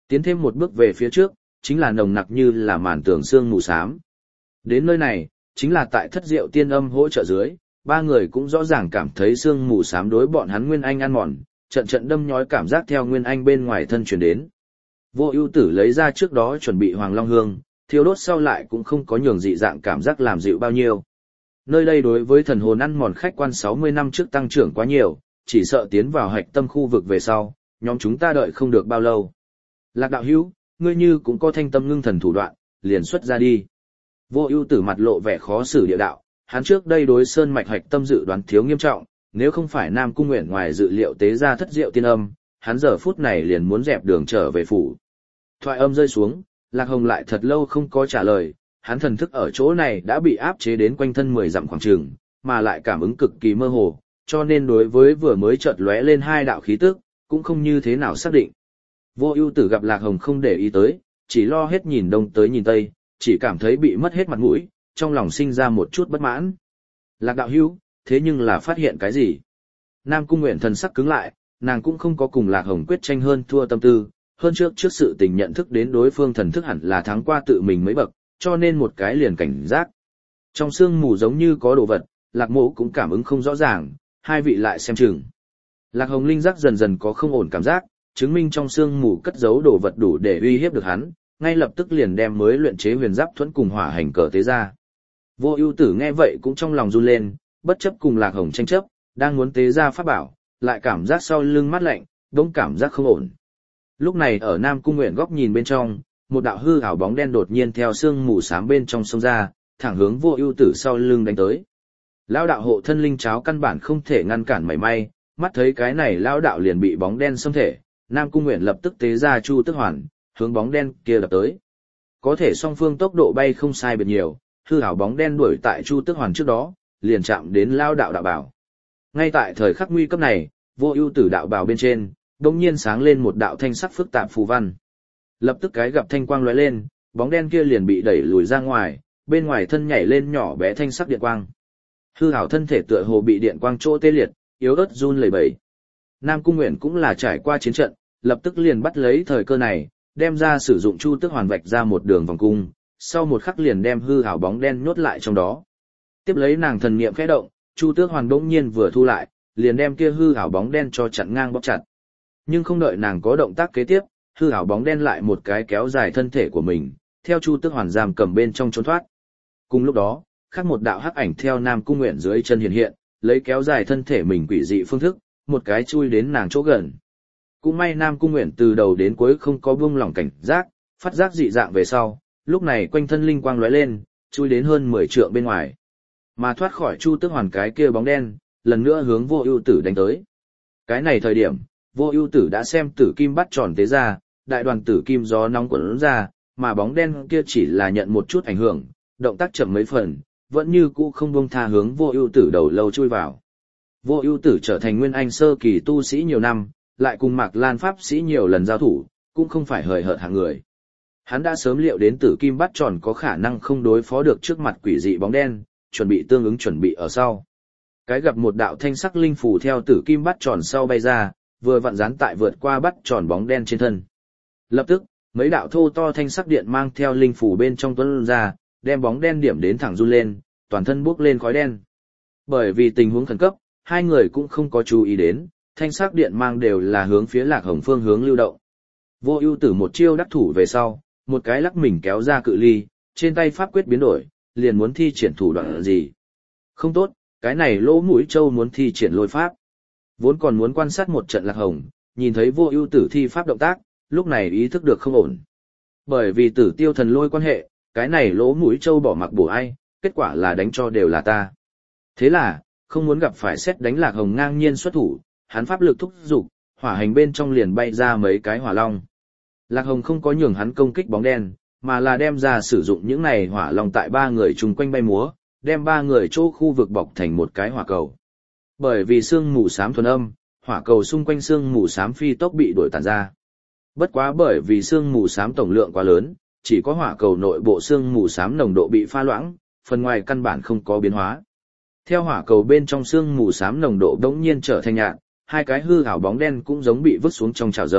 Tiến thêm một bước về phía trước, chính là nồng nặc như là màn tường sương mù xám. Đến nơi này, chính là tại Thất Diệu Tiên Âm hỗ trợ dưới, ba người cũng rõ ràng cảm thấy sương mù xám đối bọn hắn Nguyên Anh ăn mòn, trận trận đâm nhói cảm giác theo Nguyên Anh bên ngoài thân truyền đến. Vô Ưu Tử lấy ra trước đó chuẩn bị Hoàng Long Hương, thiêu đốt sau lại cũng không có nhường dị dạng cảm giác làm dịu bao nhiêu. Nơi đây đối với thần hồn ăn mòn khách quan 60 năm trước tăng trưởng quá nhiều, chỉ sợ tiến vào hạch tâm khu vực về sau, nhóm chúng ta đợi không được bao lâu. Lạc đạo hữu, ngươi như cũng có thanh tâm ngưng thần thủ đoạn, liền xuất ra đi. Vô Ưu Tử mặt lộ vẻ khó xử địa đạo, hắn trước đây đối sơn mạch hạch tâm dự đoán thiếu nghiêm trọng, nếu không phải Nam Cung Nguyện ngoài dự liệu tế ra Thất Diệu Tiên Âm, hắn giờ phút này liền muốn dẹp đường trở về phủ. Thoại âm rơi xuống, Lạc Hồng lại thật lâu không có trả lời, hắn thần thức ở chỗ này đã bị áp chế đến quanh thân 10 dặm khoảng trường, mà lại cảm ứng cực kỳ mơ hồ, cho nên đối với vừa mới chợt lóe lên hai đạo khí tức, cũng không như thế nào xác định. Vô Ưu Tử gặp Lạc Hồng không để ý tới, chỉ lo hết nhìn đông tới nhìn tây, chỉ cảm thấy bị mất hết mặt mũi, trong lòng sinh ra một chút bất mãn. Lạc đạo hữu, thế nhưng là phát hiện cái gì? Nam Cung Nguyện thần sắc cứng lại, nàng cũng không có cùng Lạc Hồng quyết tranh hơn thua tâm tư, hơn trước sự tình nhận thức đến đối phương thần thức hẳn là thắng qua tự mình mấy bậc, cho nên một cái liền cảnh giác. Trong sương mù giống như có đồ vật, Lạc Mộ cũng cảm ứng không rõ ràng, hai vị lại xem chừng. Lạc Hồng linh giác dần dần có không ổn cảm giác, chứng minh trong sương mù cất giấu đồ vật đủ để uy hiếp được hắn, ngay lập tức liền đem mới luyện chế huyền giáp thuẫn cùng hỏa hành cờ tế ra. Vô Ưu Tử nghe vậy cũng trong lòng run lên, bất chấp cùng Lạc Hồng tranh chấp, đang muốn tế ra pháp bảo, lại cảm giác sau lưng mát lạnh, bỗng cảm giác không ổn. Lúc này ở Nam Cung Nguyện góc nhìn bên trong, một đạo hư ảo bóng đen đột nhiên theo sương mù xám bên trong sông ra, thẳng hướng Vô Ưu Tử sau lưng đánh tới. Lão đạo hộ thân linh cháo căn bản không thể ngăn cản mảy may, mắt thấy cái này lão đạo liền bị bóng đen xâm thể, Nam Cung Nguyện lập tức tế ra Chu Tức Hoàn, hướng bóng đen kia đập tới. Có thể song phương tốc độ bay không sai biệt nhiều, hư ảo bóng đen đuổi tại Chu Tức Hoàn trước đó, liền chạm đến lão đạo đạo bảo. Ngay tại thời khắc nguy cấp này, Vô Ưu Tử đạo bảo bên trên, đột nhiên sáng lên một đạo thanh sắc phức tạp phù văn. Lập tức cái gặp thanh quang lóe lên, bóng đen kia liền bị đẩy lùi ra ngoài, bên ngoài thân nhảy lên nhỏ bé thanh sắc điện quang. Hư ảo thân thể tựa hồ bị điện quang chỗ tê liệt, yếu ớt run lẩy bẩy. Nam Cung Nguyện cũng là trải qua chiến trận, lập tức liền bắt lấy thời cơ này, đem ra sử dụng Chu Tức Hoàn vạch ra một đường vòng cung, sau một khắc liền đem hư ảo bóng đen nhốt lại trong đó. Tiếp lấy nàng thần niệm khẽ động, Chu Tước Hoàn bỗng nhiên vừa thu lại, liền đem kia hư ảo bóng đen cho chặn ngang bóp chặt. Nhưng không đợi nàng có động tác kế tiếp, hư ảo bóng đen lại một cái kéo dài thân thể của mình, theo Chu Tước Hoàn giam cầm bên trong trốn thoát. Cùng lúc đó, khác một đạo hắc ảnh theo Nam Cung Nguyện dưới chân hiện hiện, lấy kéo dài thân thể mình quỷ dị phương thức, một cái chui đến nàng chỗ gần. Cũng may Nam Cung Nguyện từ đầu đến cuối không có buông lỏng cảnh giác, phát giác dị dạng về sau, lúc này quanh thân linh quang lóe lên, chui đến hơn 10 trượng bên ngoài. Mà thoát khỏi Chu Tước Hoàn cái kia bóng đen, lần nữa hướng Vô Ưu Tử đánh tới. Cái này thời điểm, Vô Ưu Tử đã xem tử kim bắt tròn tế ra, đại đoàn tử kim gió nóng cuốn ra, mà bóng đen kia chỉ là nhận một chút ảnh hưởng, động tác chậm mấy phần, vẫn như cũ không buông tha hướng Vô Ưu Tử đầu lâu chui vào. Vô Ưu Tử trở thành nguyên anh sơ kỳ tu sĩ nhiều năm, lại cùng Mạc Lan pháp sĩ nhiều lần giao thủ, cũng không phải hời hợt hạng người. Hắn đã sớm liệu đến tử kim bắt tròn có khả năng không đối phó được trước mặt quỷ dị bóng đen, chuẩn bị tương ứng chuẩn bị ở sau. Cái gặp một đạo thanh sắc linh phù theo tử kim bắt tròn sau bay ra, vừa vặn dán tại vượt qua bắt tròn bóng đen trên thân. Lập tức, mấy đạo thô to thanh sắc điện mang theo linh phù bên trong tuôn ra, đem bóng đen điểm đến thẳng run lên, toàn thân bốc lên khói đen. Bởi vì tình huống khẩn cấp, hai người cũng không có chú ý đến, thanh sắc điện mang đều là hướng phía Lạc Hồng phương hướng lưu động. Vô Ưu Tử một chiêu đắc thủ về sau, một cái lắc mình kéo ra cự ly, trên tay pháp quyết biến đổi, liền muốn thi triển thủ đoạn gì. Không tốt, cái này lỗ mũi trâu muốn thi triển lôi pháp. Vốn còn muốn quan sát một trận Lạc Hồng, nhìn thấy Vô Ưu Tử thi pháp động tác, lúc này ý thức được không ổn. Bởi vì Tử Tiêu thần lôi quan hệ, cái này lỗ mũi trâu bỏ mặc bổ ai, kết quả là đánh cho đều là ta. Thế là, không muốn gặp phải xét đánh Lạc Hồng ngang nhiên xuất thủ, hắn pháp lực thúc giục, hỏa hành bên trong liền bay ra mấy cái hỏa long. Lạc Hồng không có nhường hắn công kích bóng đen, mà là đem ra sử dụng những này hỏa long tại ba người chung quanh bay múa, đem ba người chỗ khu vực bọc thành một cái hỏa cầu. Bởi vì sương mù xám thuần âm, hỏa cầu xung quanh sương mù xám phi tốc bị đuổi tản ra. Bất quá bởi vì sương mù xám tổng lượng quá lớn, chỉ có hỏa cầu nội bộ sương mù xám nồng độ bị pha loãng, phần ngoài căn bản không có biến hóa. Theo hỏa cầu bên trong sương mù xám nồng độ đống nhiên trở thành nhạt, hai cái hư ảo bóng đen cũng giống bị vứt xuống trong chảo dầu,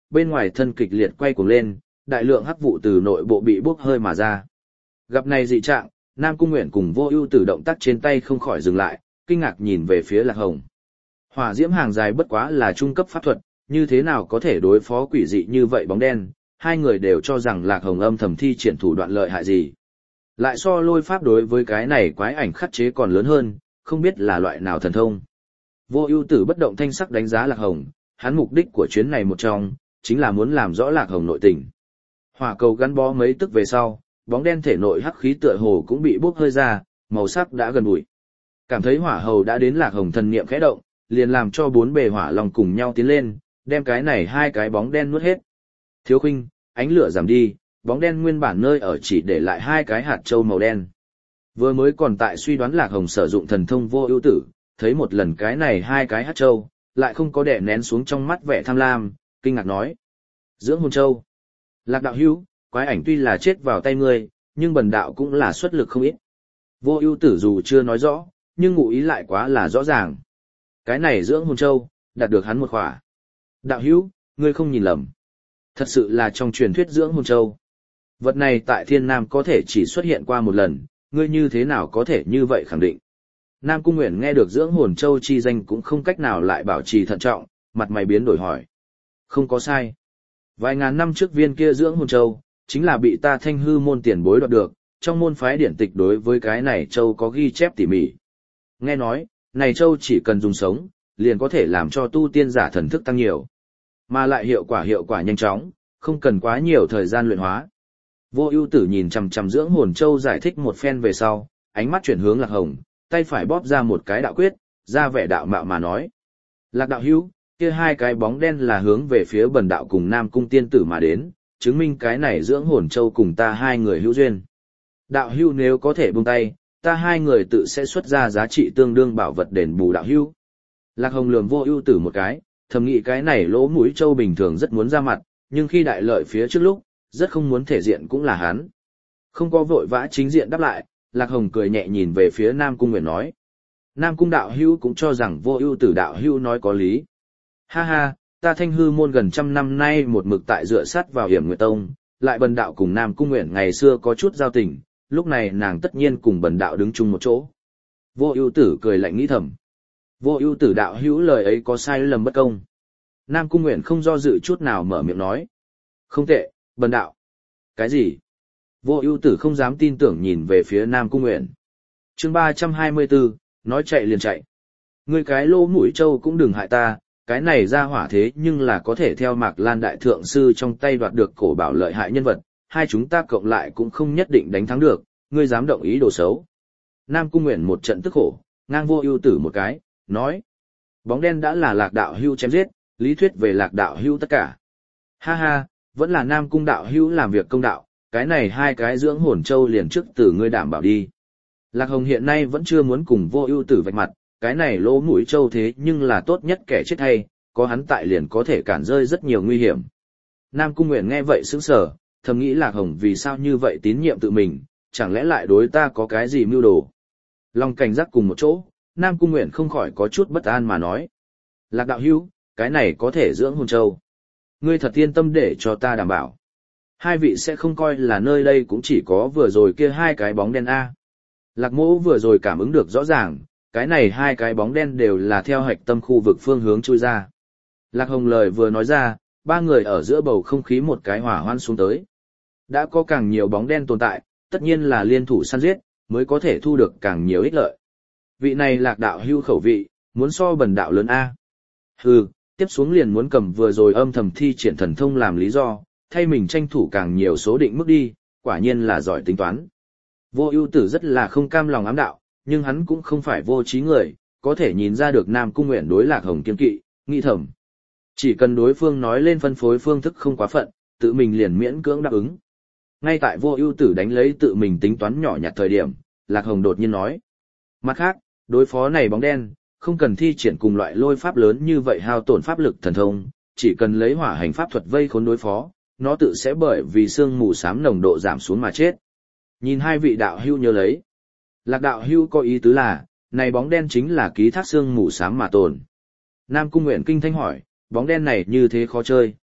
bên ngoài thân kịch liệt quay cuồng lên, đại lượng hắc vụ từ nội bộ bị bốc hơi mà ra. Gặp này dị trạng, Nam Cung Nguyện cùng Vô Ưu Tử động tác trên tay không khỏi dừng lại, kinh ngạc nhìn về phía Lạc Hồng. Hỏa diễm hàng dài bất quá là trung cấp pháp thuật, như thế nào có thể đối phó quỷ dị như vậy bóng đen, hai người đều cho rằng Lạc Hồng âm thầm thi triển thủ đoạn lợi hại gì. Lại so lôi pháp đối với cái này quái ảnh khắc chế còn lớn hơn, không biết là loại nào thần thông. Vô Ưu Tử bất động thanh sắc đánh giá Lạc Hồng, hắn mục đích của chuyến này một trong, chính là muốn làm rõ Lạc Hồng nội tình. Hỏa cầu gắn bó mấy tức về sau, bóng đen thể nội hắc khí tựa hồ cũng bị bốc hơi ra, màu sắc đã gần bụi. Cảm thấy hỏa hầu đã đến Lạc Hồng thần niệm khẽ động, liền làm cho bốn bề hỏa long cùng nhau tiến lên, đem cái này hai cái bóng đen nuốt hết. Thiếu khuynh, ánh lửa giảm đi, bóng đen nguyên bản nơi ở chỉ để lại hai cái hạt châu màu đen. Vừa mới còn tại suy đoán Lạc Hồng sử dụng thần thông Vô Ưu Tử, thấy một lần cái này hai cái hạt châu, lại không có đè nén xuống trong mắt vẻ tham lam, kinh ngạc nói: "Dưỡng hồn châu." Lạc đạo hữu, quái ảnh tuy là chết vào tay ngươi, nhưng bần đạo cũng là xuất lực không ít. Vô Ưu Tử dù chưa nói rõ, nhưng ngụ ý lại quá là rõ ràng. Cái này dưỡng hồn châu, đạt được hắn một khỏa. Đạo hữu, ngươi không nhìn lầm. Thật sự là trong truyền thuyết dưỡng hồn châu. Vật này tại Thiên Nam có thể chỉ xuất hiện qua một lần, ngươi như thế nào có thể như vậy khẳng định. Nam Cung Nguyện nghe được dưỡng hồn châu chi danh cũng không cách nào lại bảo trì thận trọng, mặt mày biến đổi hỏi. Không có sai. Vài ngàn năm trước viên kia dưỡng hồn châu, chính là bị ta Thanh Hư môn tiền bối đoạt được, trong môn phái điển tịch đối với cái này châu có ghi chép tỉ mỉ. Nghe nói, này châu chỉ cần dùng sống, liền có thể làm cho tu tiên giả thần thức tăng nhiều. Mà lại hiệu quả nhanh chóng, không cần quá nhiều thời gian luyện hóa. Vô Ưu Tử nhìn chằm chằm dưỡng hồn châu giải thích một phen về sau, ánh mắt chuyển hướng Lạc Hồng, tay phải bóp ra một cái đạo quyết, ra vẻ đạo mạo mà nói: "Lạc đạo hữu, kia hai cái bóng đen là hướng về phía bần đạo cùng Nam Cung tiên tử mà đến, chứng minh cái này dưỡng hồn châu cùng ta hai người hữu duyên. Đạo hữu nếu có thể buông tay, ta hai người tự sẽ xuất ra giá trị tương đương bảo vật đền bù đạo hữu." Lạc Hồng lườm Vô Ưu Tử một cái, thầm nghĩ cái này lỗ mũi châu bình thường rất muốn ra mặt, nhưng khi đại lợi phía trước lúc, rất không muốn thể diện cũng là hắn. Không có vội vã chính diện đáp lại, Lạc Hồng cười nhẹ nhìn về phía Nam Cung Nguyện nói: "Nam Cung đạo hữu cũng cho rằng Vô Ưu Tử đạo hữu nói có lý. Ha ha, ta Thanh Hư môn gần trăm năm nay một mực tại dựa sát vào Hiểm Nguyệt Tông, lại bần đạo cùng Nam Cung Nguyện ngày xưa có chút giao tình, lúc này nàng tất nhiên cùng bần đạo đứng chung một chỗ." Vô Ưu Tử cười lạnh nghĩ thầm. Vô Ưu Tử đạo hữu lời ấy có sai lầm bất công. Nam Cung Nguyện không do dự chút nào mở miệng nói: "Không tệ, bần đạo." "Cái gì?" Vô Ưu Tử không dám tin tưởng nhìn về phía Nam Cung Nguyện. Chương 324, nói chạy liền chạy. Ngươi cái lỗ mũi trâu cũng đừng hại ta, cái này ra hỏa thế nhưng là có thể theo Mạc Lan đại thượng sư trong tay đoạt được cổ bảo lợi hại nhân vật, hai chúng ta cộng lại cũng không nhất định đánh thắng được, ngươi dám động ý đồ xấu. Nam Cung Nguyện một trận tức khổ, ngang Vô Ưu Tử một cái, nói: "Bóng đen đã là Lạc đạo hữu chém giết, lý thuyết về Lạc đạo hữu tất cả. Ha ha, vẫn là Nam Cung đạo hữu làm việc công đạo, cái này hai cái dưỡng hồn châu liền trước từ ngươi đảm bảo đi." Lạc Hồng hiện nay vẫn chưa muốn cùng Vô Ưu Tử vạch mặt, cái này lỗ mũi châu thế nhưng là tốt nhất kẻ chết hay, có hắn tại liền có thể cản rơi rất nhiều nguy hiểm. Nam Cung Nguyện nghe vậy sững sờ, thầm nghĩ Lạc Hồng vì sao như vậy tín nhiệm tự mình, chẳng lẽ lại đối ta có cái gì mưu đồ. Lòng cảnh giác cùng một chỗ, Nam Cung Nguyện không khỏi có chút bất an mà nói: "Lạc đạo hữu, cái này có thể dưỡng hồn châu. Ngươi thật yên tâm để cho ta đảm bảo. Hai vị sẽ không coi là nơi đây cũng chỉ có vừa rồi kia hai cái bóng đen a." Lạc Mỗ vừa rồi cảm ứng được rõ ràng, cái này hai cái bóng đen đều là theo hạch tâm khu vực phương hướng chui ra. Lạc Hồng lời vừa nói ra, ba người ở giữa bầu không khí một cái hỏa hoan xuống tới. Đã có càng nhiều bóng đen tồn tại, tất nhiên là liên thủ săn giết, mới có thể thu được càng nhiều ích lợi. Vị này Lạc đạo hưu khẩu vị, muốn so bần đạo lớn a. Hừ, tiếp xuống liền muốn cầm vừa rồi âm thầm thi triển thần thông làm lý do, thay mình tranh thủ càng nhiều số định mức đi, quả nhiên là giỏi tính toán. Vô Ưu Tử rất là không cam lòng ám đạo, nhưng hắn cũng không phải vô trí người, có thể nhìn ra được Nam Cung Nguyện đối Lạc Hồng kiêng kỵ, nghĩ thầm. Chỉ cần đối phương nói lên phân phối phương thức không quá phận, tự mình liền miễn cưỡng đáp ứng. Ngay tại Vô Ưu Tử đánh lấy tự mình tính toán nhỏ nhặt thời điểm, Lạc Hồng đột nhiên nói: "Mặt khác, đối phó này bóng đen, không cần thi triển cùng loại lôi pháp lớn như vậy hao tổn pháp lực thần thông, chỉ cần lấy hỏa hành pháp thuật vây khốn đối phó, nó tự sẽ bởi vì sương mù xám nồng độ giảm xuống mà chết." Nhìn hai vị đạo hữu nhớ lấy. Lạc đạo hữu có ý tứ là, này bóng đen chính là ký thác sương mù xám mà tồn. Nam Cung Nguyện kinh thanh hỏi, bóng đen này như thế khó chơi,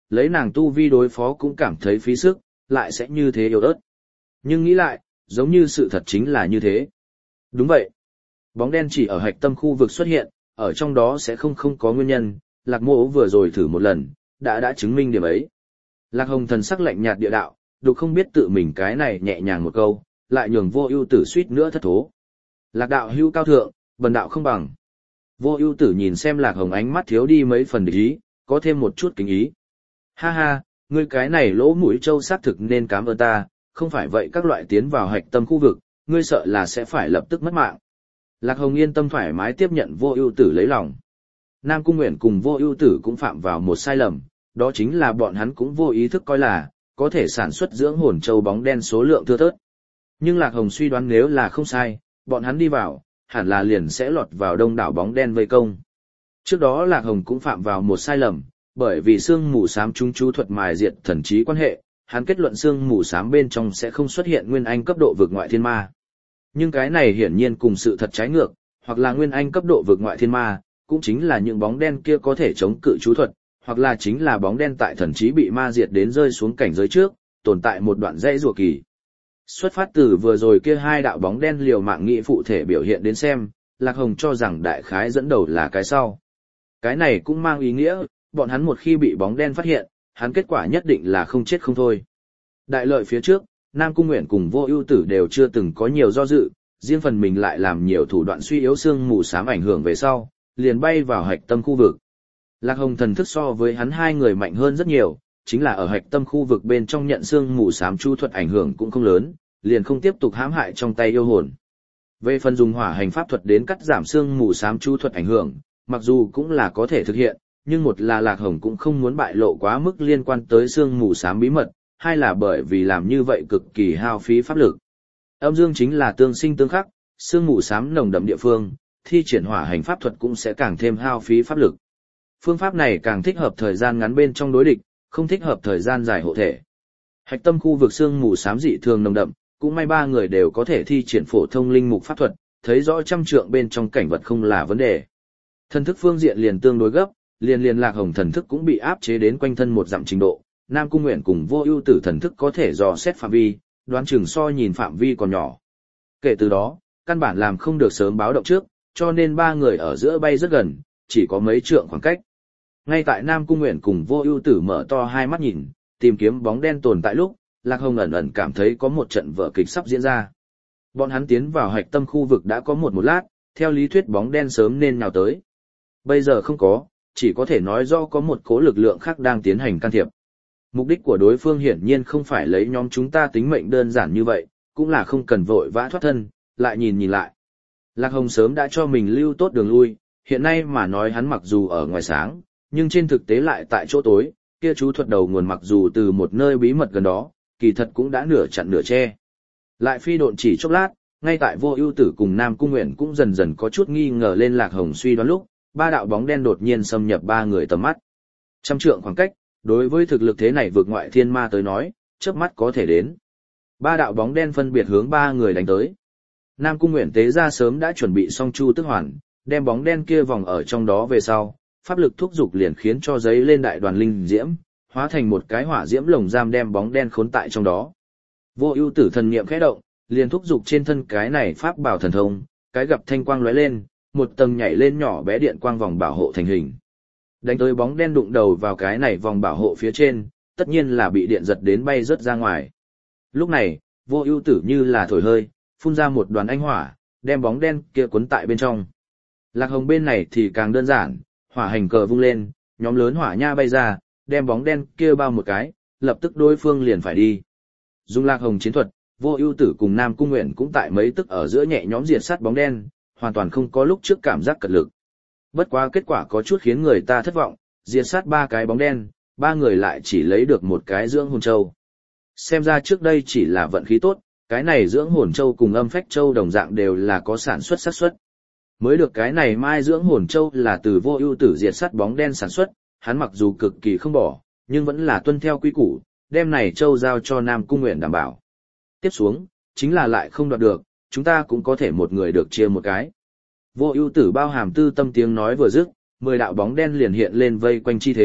lấy nàng tu vi đối phó cũng cảm thấy phí sức, lại sẽ như thế yếu ớt. Nhưng nghĩ lại, giống như sự thật chính là như thế. Đúng vậy. Bóng đen chỉ ở hạch tâm khu vực xuất hiện, ở trong đó sẽ không có nguyên nhân, Lạc Mộ vừa rồi thử một lần, đã chứng minh điểm ấy. Lạc Hồng thần sắc lạnh nhạt địa đạo, đục không biết tự mình cái này nhẹ nhàng một câu, lại nhường Vô Ưu Tử suýt nữa thất thố. Lạc đạo hữu cao thượng, bần đạo không bằng. Vô Ưu Tử nhìn xem Lạc Hồng ánh mắt thiếu đi mấy phần địch ý, có thêm một chút kính ý. Ha ha, ngươi cái này lỗ mũi trâu xác thực nên cảm ơn ta, không phải vậy các loại tiến vào hạch tâm khu vực, ngươi sợ là sẽ phải lập tức mất mạng. Lạc Hồng yên tâm thoải mái tiếp nhận Vô Ưu Tử lấy lòng. Nam Cung Nguyện cùng Vô Ưu Tử cũng phạm vào một sai lầm, đó chính là bọn hắn cũng vô ý thức coi là có thể sản xuất dưỡng hồn châu bóng đen số lượng thưa thớt. Nhưng Lạc Hồng suy đoán nếu là không sai, bọn hắn đi vào, hẳn là liền sẽ lọt vào đông đảo bóng đen vây công. Trước đó Lạc Hồng cũng phạm vào một sai lầm, bởi vì sương mù xám chúng chú thuật mài diệt thần trí quan hệ, hắn kết luận sương mù xám bên trong sẽ không xuất hiện nguyên anh cấp độ vực ngoại thiên ma. Nhưng cái này hiển nhiên cùng sự thật trái ngược, hoặc là nguyên anh cấp độ vực ngoại thiên ma, cũng chính là những bóng đen kia có thể chống cự chú thuật, hoặc là chính là bóng đen tại thần trí bị ma diệt đến rơi xuống cảnh giới trước, tồn tại một đoạn dãy rùa kỳ. Xuất phát từ vừa rồi kia hai đạo bóng đen liều mạng nghị phụ thể biểu hiện đến xem, Lạc Hồng cho rằng đại khái dẫn đầu là cái sau. Cái này cũng mang ý nghĩa, bọn hắn một khi bị bóng đen phát hiện, hắn kết quả nhất định là không chết không thôi. Đại lợi phía trước, Nam Cung Nguyện cùng Vô Ưu Tử đều chưa từng có nhiều do dự, riêng phần mình lại làm nhiều thủ đoạn suy yếu xương mù xám ảnh hưởng về sau, liền bay vào hạch tâm khu vực. Lạc Hồng thần thức so với hắn hai người mạnh hơn rất nhiều, chính là ở hạch tâm khu vực bên trong nhận xương mù xám chu thuật ảnh hưởng cũng không lớn, liền không tiếp tục hãm hại trong tay yêu hồn. Về phần dùng hỏa hành pháp thuật đến cắt giảm xương mù xám chu thuật ảnh hưởng, mặc dù cũng là có thể thực hiện, nhưng một là Lạc Hồng cũng không muốn bại lộ quá mức liên quan tới xương mù xám bí mật, hai là bởi vì làm như vậy cực kỳ hao phí pháp lực. Âm dương chính là tương sinh tương khắc, xương mù xám nồng đậm địa phương, thi triển hỏa hành pháp thuật cũng sẽ càng thêm hao phí pháp lực. Phương pháp này càng thích hợp thời gian ngắn bên trong đối địch, không thích hợp thời gian dài hộ thể. Hạch tâm khu vực xương mù xám dị thường nồng đậm, cũng may ba người đều có thể thi triển phổ thông linh mục pháp thuật, thấy rõ trăm trượng bên trong cảnh vật không là vấn đề. Thần thức phương diện liền tương đối gấp, liền Lạc Hồng thần thức cũng bị áp chế đến quanh thân một dặm trình độ, Nam Cung Nguyện cùng Vô Ưu Tử thần thức có thể dò xét phạm vi, đoán chừng so nhìn phạm vi còn nhỏ. Kể từ đó, căn bản làm không được sớm báo động trước, cho nên ba người ở giữa bay rất gần, chỉ có mấy trượng khoảng cách. Ngay tại Nam Cung Nguyện cùng Vô Ưu Tử mở to hai mắt nhìn, tìm kiếm bóng đen tồn tại lúc, Lạc Hồng ẩn ẩn cảm thấy có một trận vở kịch sắp diễn ra. Bọn hắn tiến vào hạch tâm khu vực đã có một lát, theo lý thuyết bóng đen sớm nên nhào tới. Bây giờ không có, chỉ có thể nói do có một cố lực lượng khác đang tiến hành can thiệp. Mục đích của đối phương hiển nhiên không phải lấy nhóm chúng ta tính mệnh đơn giản như vậy, cũng là không cần vội vã thoát thân, lại nhìn lại. Lạc Hồng sớm đã cho mình lưu tốt đường lui, hiện nay mà nói hắn mặc dù ở ngoài sáng, nhưng trên thực tế lại tại chỗ tối, kia chú thuật đầu nguồn mặc dù từ một nơi bí mật gần đó, kỳ thật cũng đã nửa chặn nửa che. Lại phi độn chỉ chốc lát, ngay tại Vô Ưu Tử cùng Nam Cung Nguyện cũng dần dần có chút nghi ngờ lên Lạc Hồng suy đoán lúc, ba đạo bóng đen đột nhiên xâm nhập ba người tầm mắt. Trăm trượng khoảng cách, đối với thực lực thế này vượt ngoại thiên ma tới nói, chớp mắt có thể đến. Ba đạo bóng đen phân biệt hướng ba người đánh tới. Nam Cung Nguyện tế ra sớm đã chuẩn bị xong chu tức hoàn, đem bóng đen kia vòng ở trong đó về sau, pháp lực thúc dục liền khiến cho giấy lên đại đoàn linh diễm, hóa thành một cái hỏa diễm lồng giam đem bóng đen khốn tại trong đó. Vô Ưu Tử thần niệm khẽ động, liền thúc dục trên thân cái này pháp bảo thần thông, cái gặp thanh quang lóe lên, một tầng nhảy lên nhỏ bé điện quang vòng bảo hộ thành hình. Đánh tới bóng đen đụng đầu vào cái này vòng bảo hộ phía trên, tất nhiên là bị điện giật đến bay rớt ra ngoài. Lúc này, Vô Ưu Tử như là thổi hơi, phun ra một đoàn ánh hỏa, đem bóng đen kia cuốn tại bên trong. Lạc Hồng bên này thì càng đơn giản, hỏa hành cờ vung lên, nhóm lớn hỏa nha bay ra, đem bóng đen kia bao một cái, lập tức đối phương liền phải đi. Dùng Lạc Hồng chiến thuật, Vô Ưu Tử cùng Nam Cung Nguyện cũng tại mấy tức ở giữa nhẹ nhõm diệt sát bóng đen, hoàn toàn không có lúc trước cảm giác cật lực. Bất quá kết quả có chút khiến người ta thất vọng, diệt sát ba cái bóng đen, ba người lại chỉ lấy được một cái dưỡng hồn châu. Xem ra trước đây chỉ là vận khí tốt, cái này dưỡng hồn châu cùng âm phách châu đồng dạng đều là có sản xuất xác suất. Mới được cái này mai dưỡng hồn châu là từ Vô Ưu Tử diệt sát bóng đen sản xuất, hắn mặc dù cực kỳ không bỏ, nhưng vẫn là tuân theo quy củ, đem này châu giao cho Nam Cung Nguyện đảm bảo. Tiếp xuống, chính là lại không đoạt được, chúng ta cũng có thể một người được chia một cái. Vô Ưu Tử bao hàm tư tâm tiếng nói vừa dứt, 10 đạo bóng đen liền hiện lên vây quanh chi thế,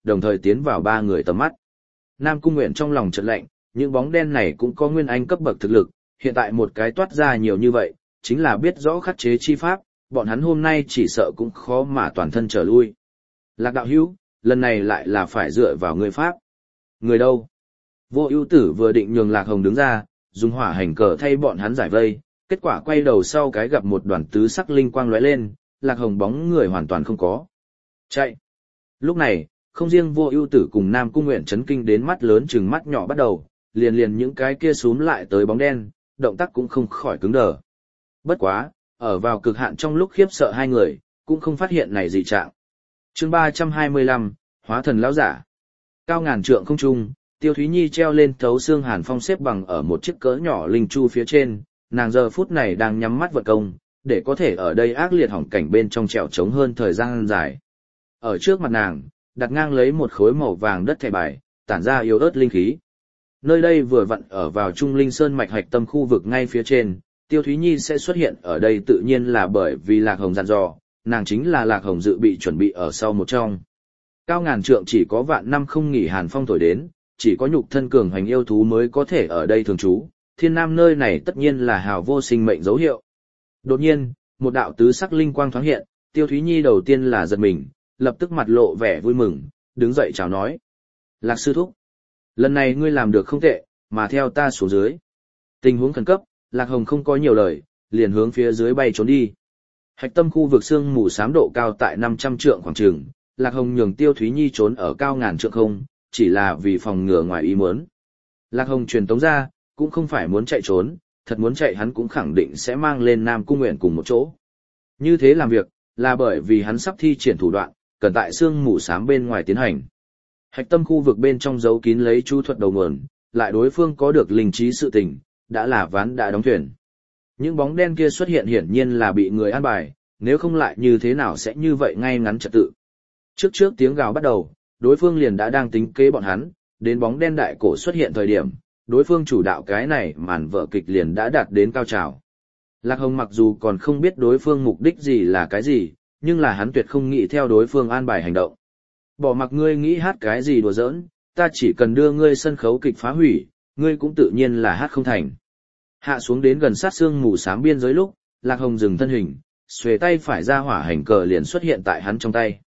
đồng thời tiến vào ba người tầm mắt. Nam Cung Nguyện trong lòng chợt lạnh, những bóng đen này cũng có nguyên anh cấp bậc thực lực, hiện tại một cái toát ra nhiều như vậy, chính là biết rõ khắc chế chi pháp, bọn hắn hôm nay chỉ sợ cũng khó mà toàn thân trở lui. Lạc đạo hữu, lần này lại là phải dựa vào người pháp. Người đâu? Vô Ưu Tử vừa định nhường Lạc Hồng đứng ra, dùng hỏa hành cờ thay bọn hắn giải vây, kết quả quay đầu sau cái gặp một đoàn tứ sắc linh quang lóe lên, Lạc Hồng bóng người hoàn toàn không có. Chạy. Lúc này, không riêng Vô Ưu Tử cùng Nam Cung Nguyện chấn kinh đến mắt lớn chừng mắt nhỏ bắt đầu, liền những cái kia xúm lại tới bóng đen, động tác cũng không khỏi cứng đờ. Bất quá, ở vào cực hạn trong lúc khiếp sợ hai người, cũng không phát hiện này dị trạng. Chương 325, Hóa thần lão giả. Cao ngàn trượng không trung, Tiêu Thúy Nhi treo lên thấu xương hàn phong xếp bằng ở một chiếc cỡ nhỏ linh chu phía trên, nàng giờ phút này đang nhắm mắt vận công, để có thể ở đây ác liệt hỏng cảnh bên trong trèo trống hơn thời gian dài. Ở trước mặt nàng, đặt ngang lấy một khối màu vàng đất thẻ bài, tản ra yếu ớt linh khí. Nơi đây vừa vặn ở vào Trung Linh Sơn mạch hạch tâm khu vực ngay phía trên, Tiêu Thúy Nhi sẽ xuất hiện ở đây tự nhiên là bởi vì Lạc Hồng dặn dò, nàng chính là Lạc Hồng dự bị chuẩn bị ở sau một trong. Cao ngàn trượng chỉ có vạn năm không nghỉ hàn phong thổi đến, chỉ có nhục thân cường hành yêu thú mới có thể ở đây thường trú, thiên nam nơi này tất nhiên là hào vô sinh mệnh dấu hiệu. Đột nhiên, một đạo tứ sắc linh quang thoáng hiện, Tiêu Thúy Nhi đầu tiên là giật mình, lập tức mặt lộ vẻ vui mừng, đứng dậy chào nói. Lạc sư thúc, lần này ngươi làm được không tệ, mà theo ta xuống dưới. Tình huống khẩn cấp, Lạc Hồng không có nhiều lời, liền hướng phía dưới bay trốn đi. Hạch tâm khu vực sương mù xám độ cao tại 500 trượng khoảng trường, Lạc Hồng nhường Tiêu Thúy Nhi trốn ở cao ngàn trượng không, chỉ là vì phòng ngừa ngoài ý muốn. Lạc Hồng truyền tống ra, cũng không phải muốn chạy trốn, thật muốn chạy hắn cũng khẳng định sẽ mang lên Nam Cung Nguyện cùng một chỗ. Như thế làm việc, là bởi vì hắn sắp thi triển thủ đoạn, cần tại sương mù xám bên ngoài tiến hành. Hạch tâm khu vực bên trong giấu kín lấy chú thuật đầu nguồn, lại đối phương có được linh trí sự tình, đã là ván đã đóng thuyền. Những bóng đen kia xuất hiện hiển nhiên là bị người an bài, nếu không lại như thế nào sẽ như vậy ngay ngắn trật tự. Trước tiếng gào bắt đầu, đối phương liền đã đang tính kế bọn hắn, đến bóng đen đại cổ xuất hiện thời điểm, đối phương chủ đạo cái này màn vở kịch liền đã đạt đến cao trào. Lạc Hồng mặc dù còn không biết đối phương mục đích gì là cái gì, nhưng là hắn tuyệt không nghĩ theo đối phương an bài hành động. Bỏ mặc ngươi nghĩ hát cái gì đùa giỡn, ta chỉ cần đưa ngươi sân khấu kịch phá hủy, ngươi cũng tự nhiên là hát không thành. Hạ xuống đến gần sát xương mù xám biên giới lúc, Lạc Hồng dừng thân hình, xuề tay phải ra hỏa hành cờ liền xuất hiện tại hắn trong tay.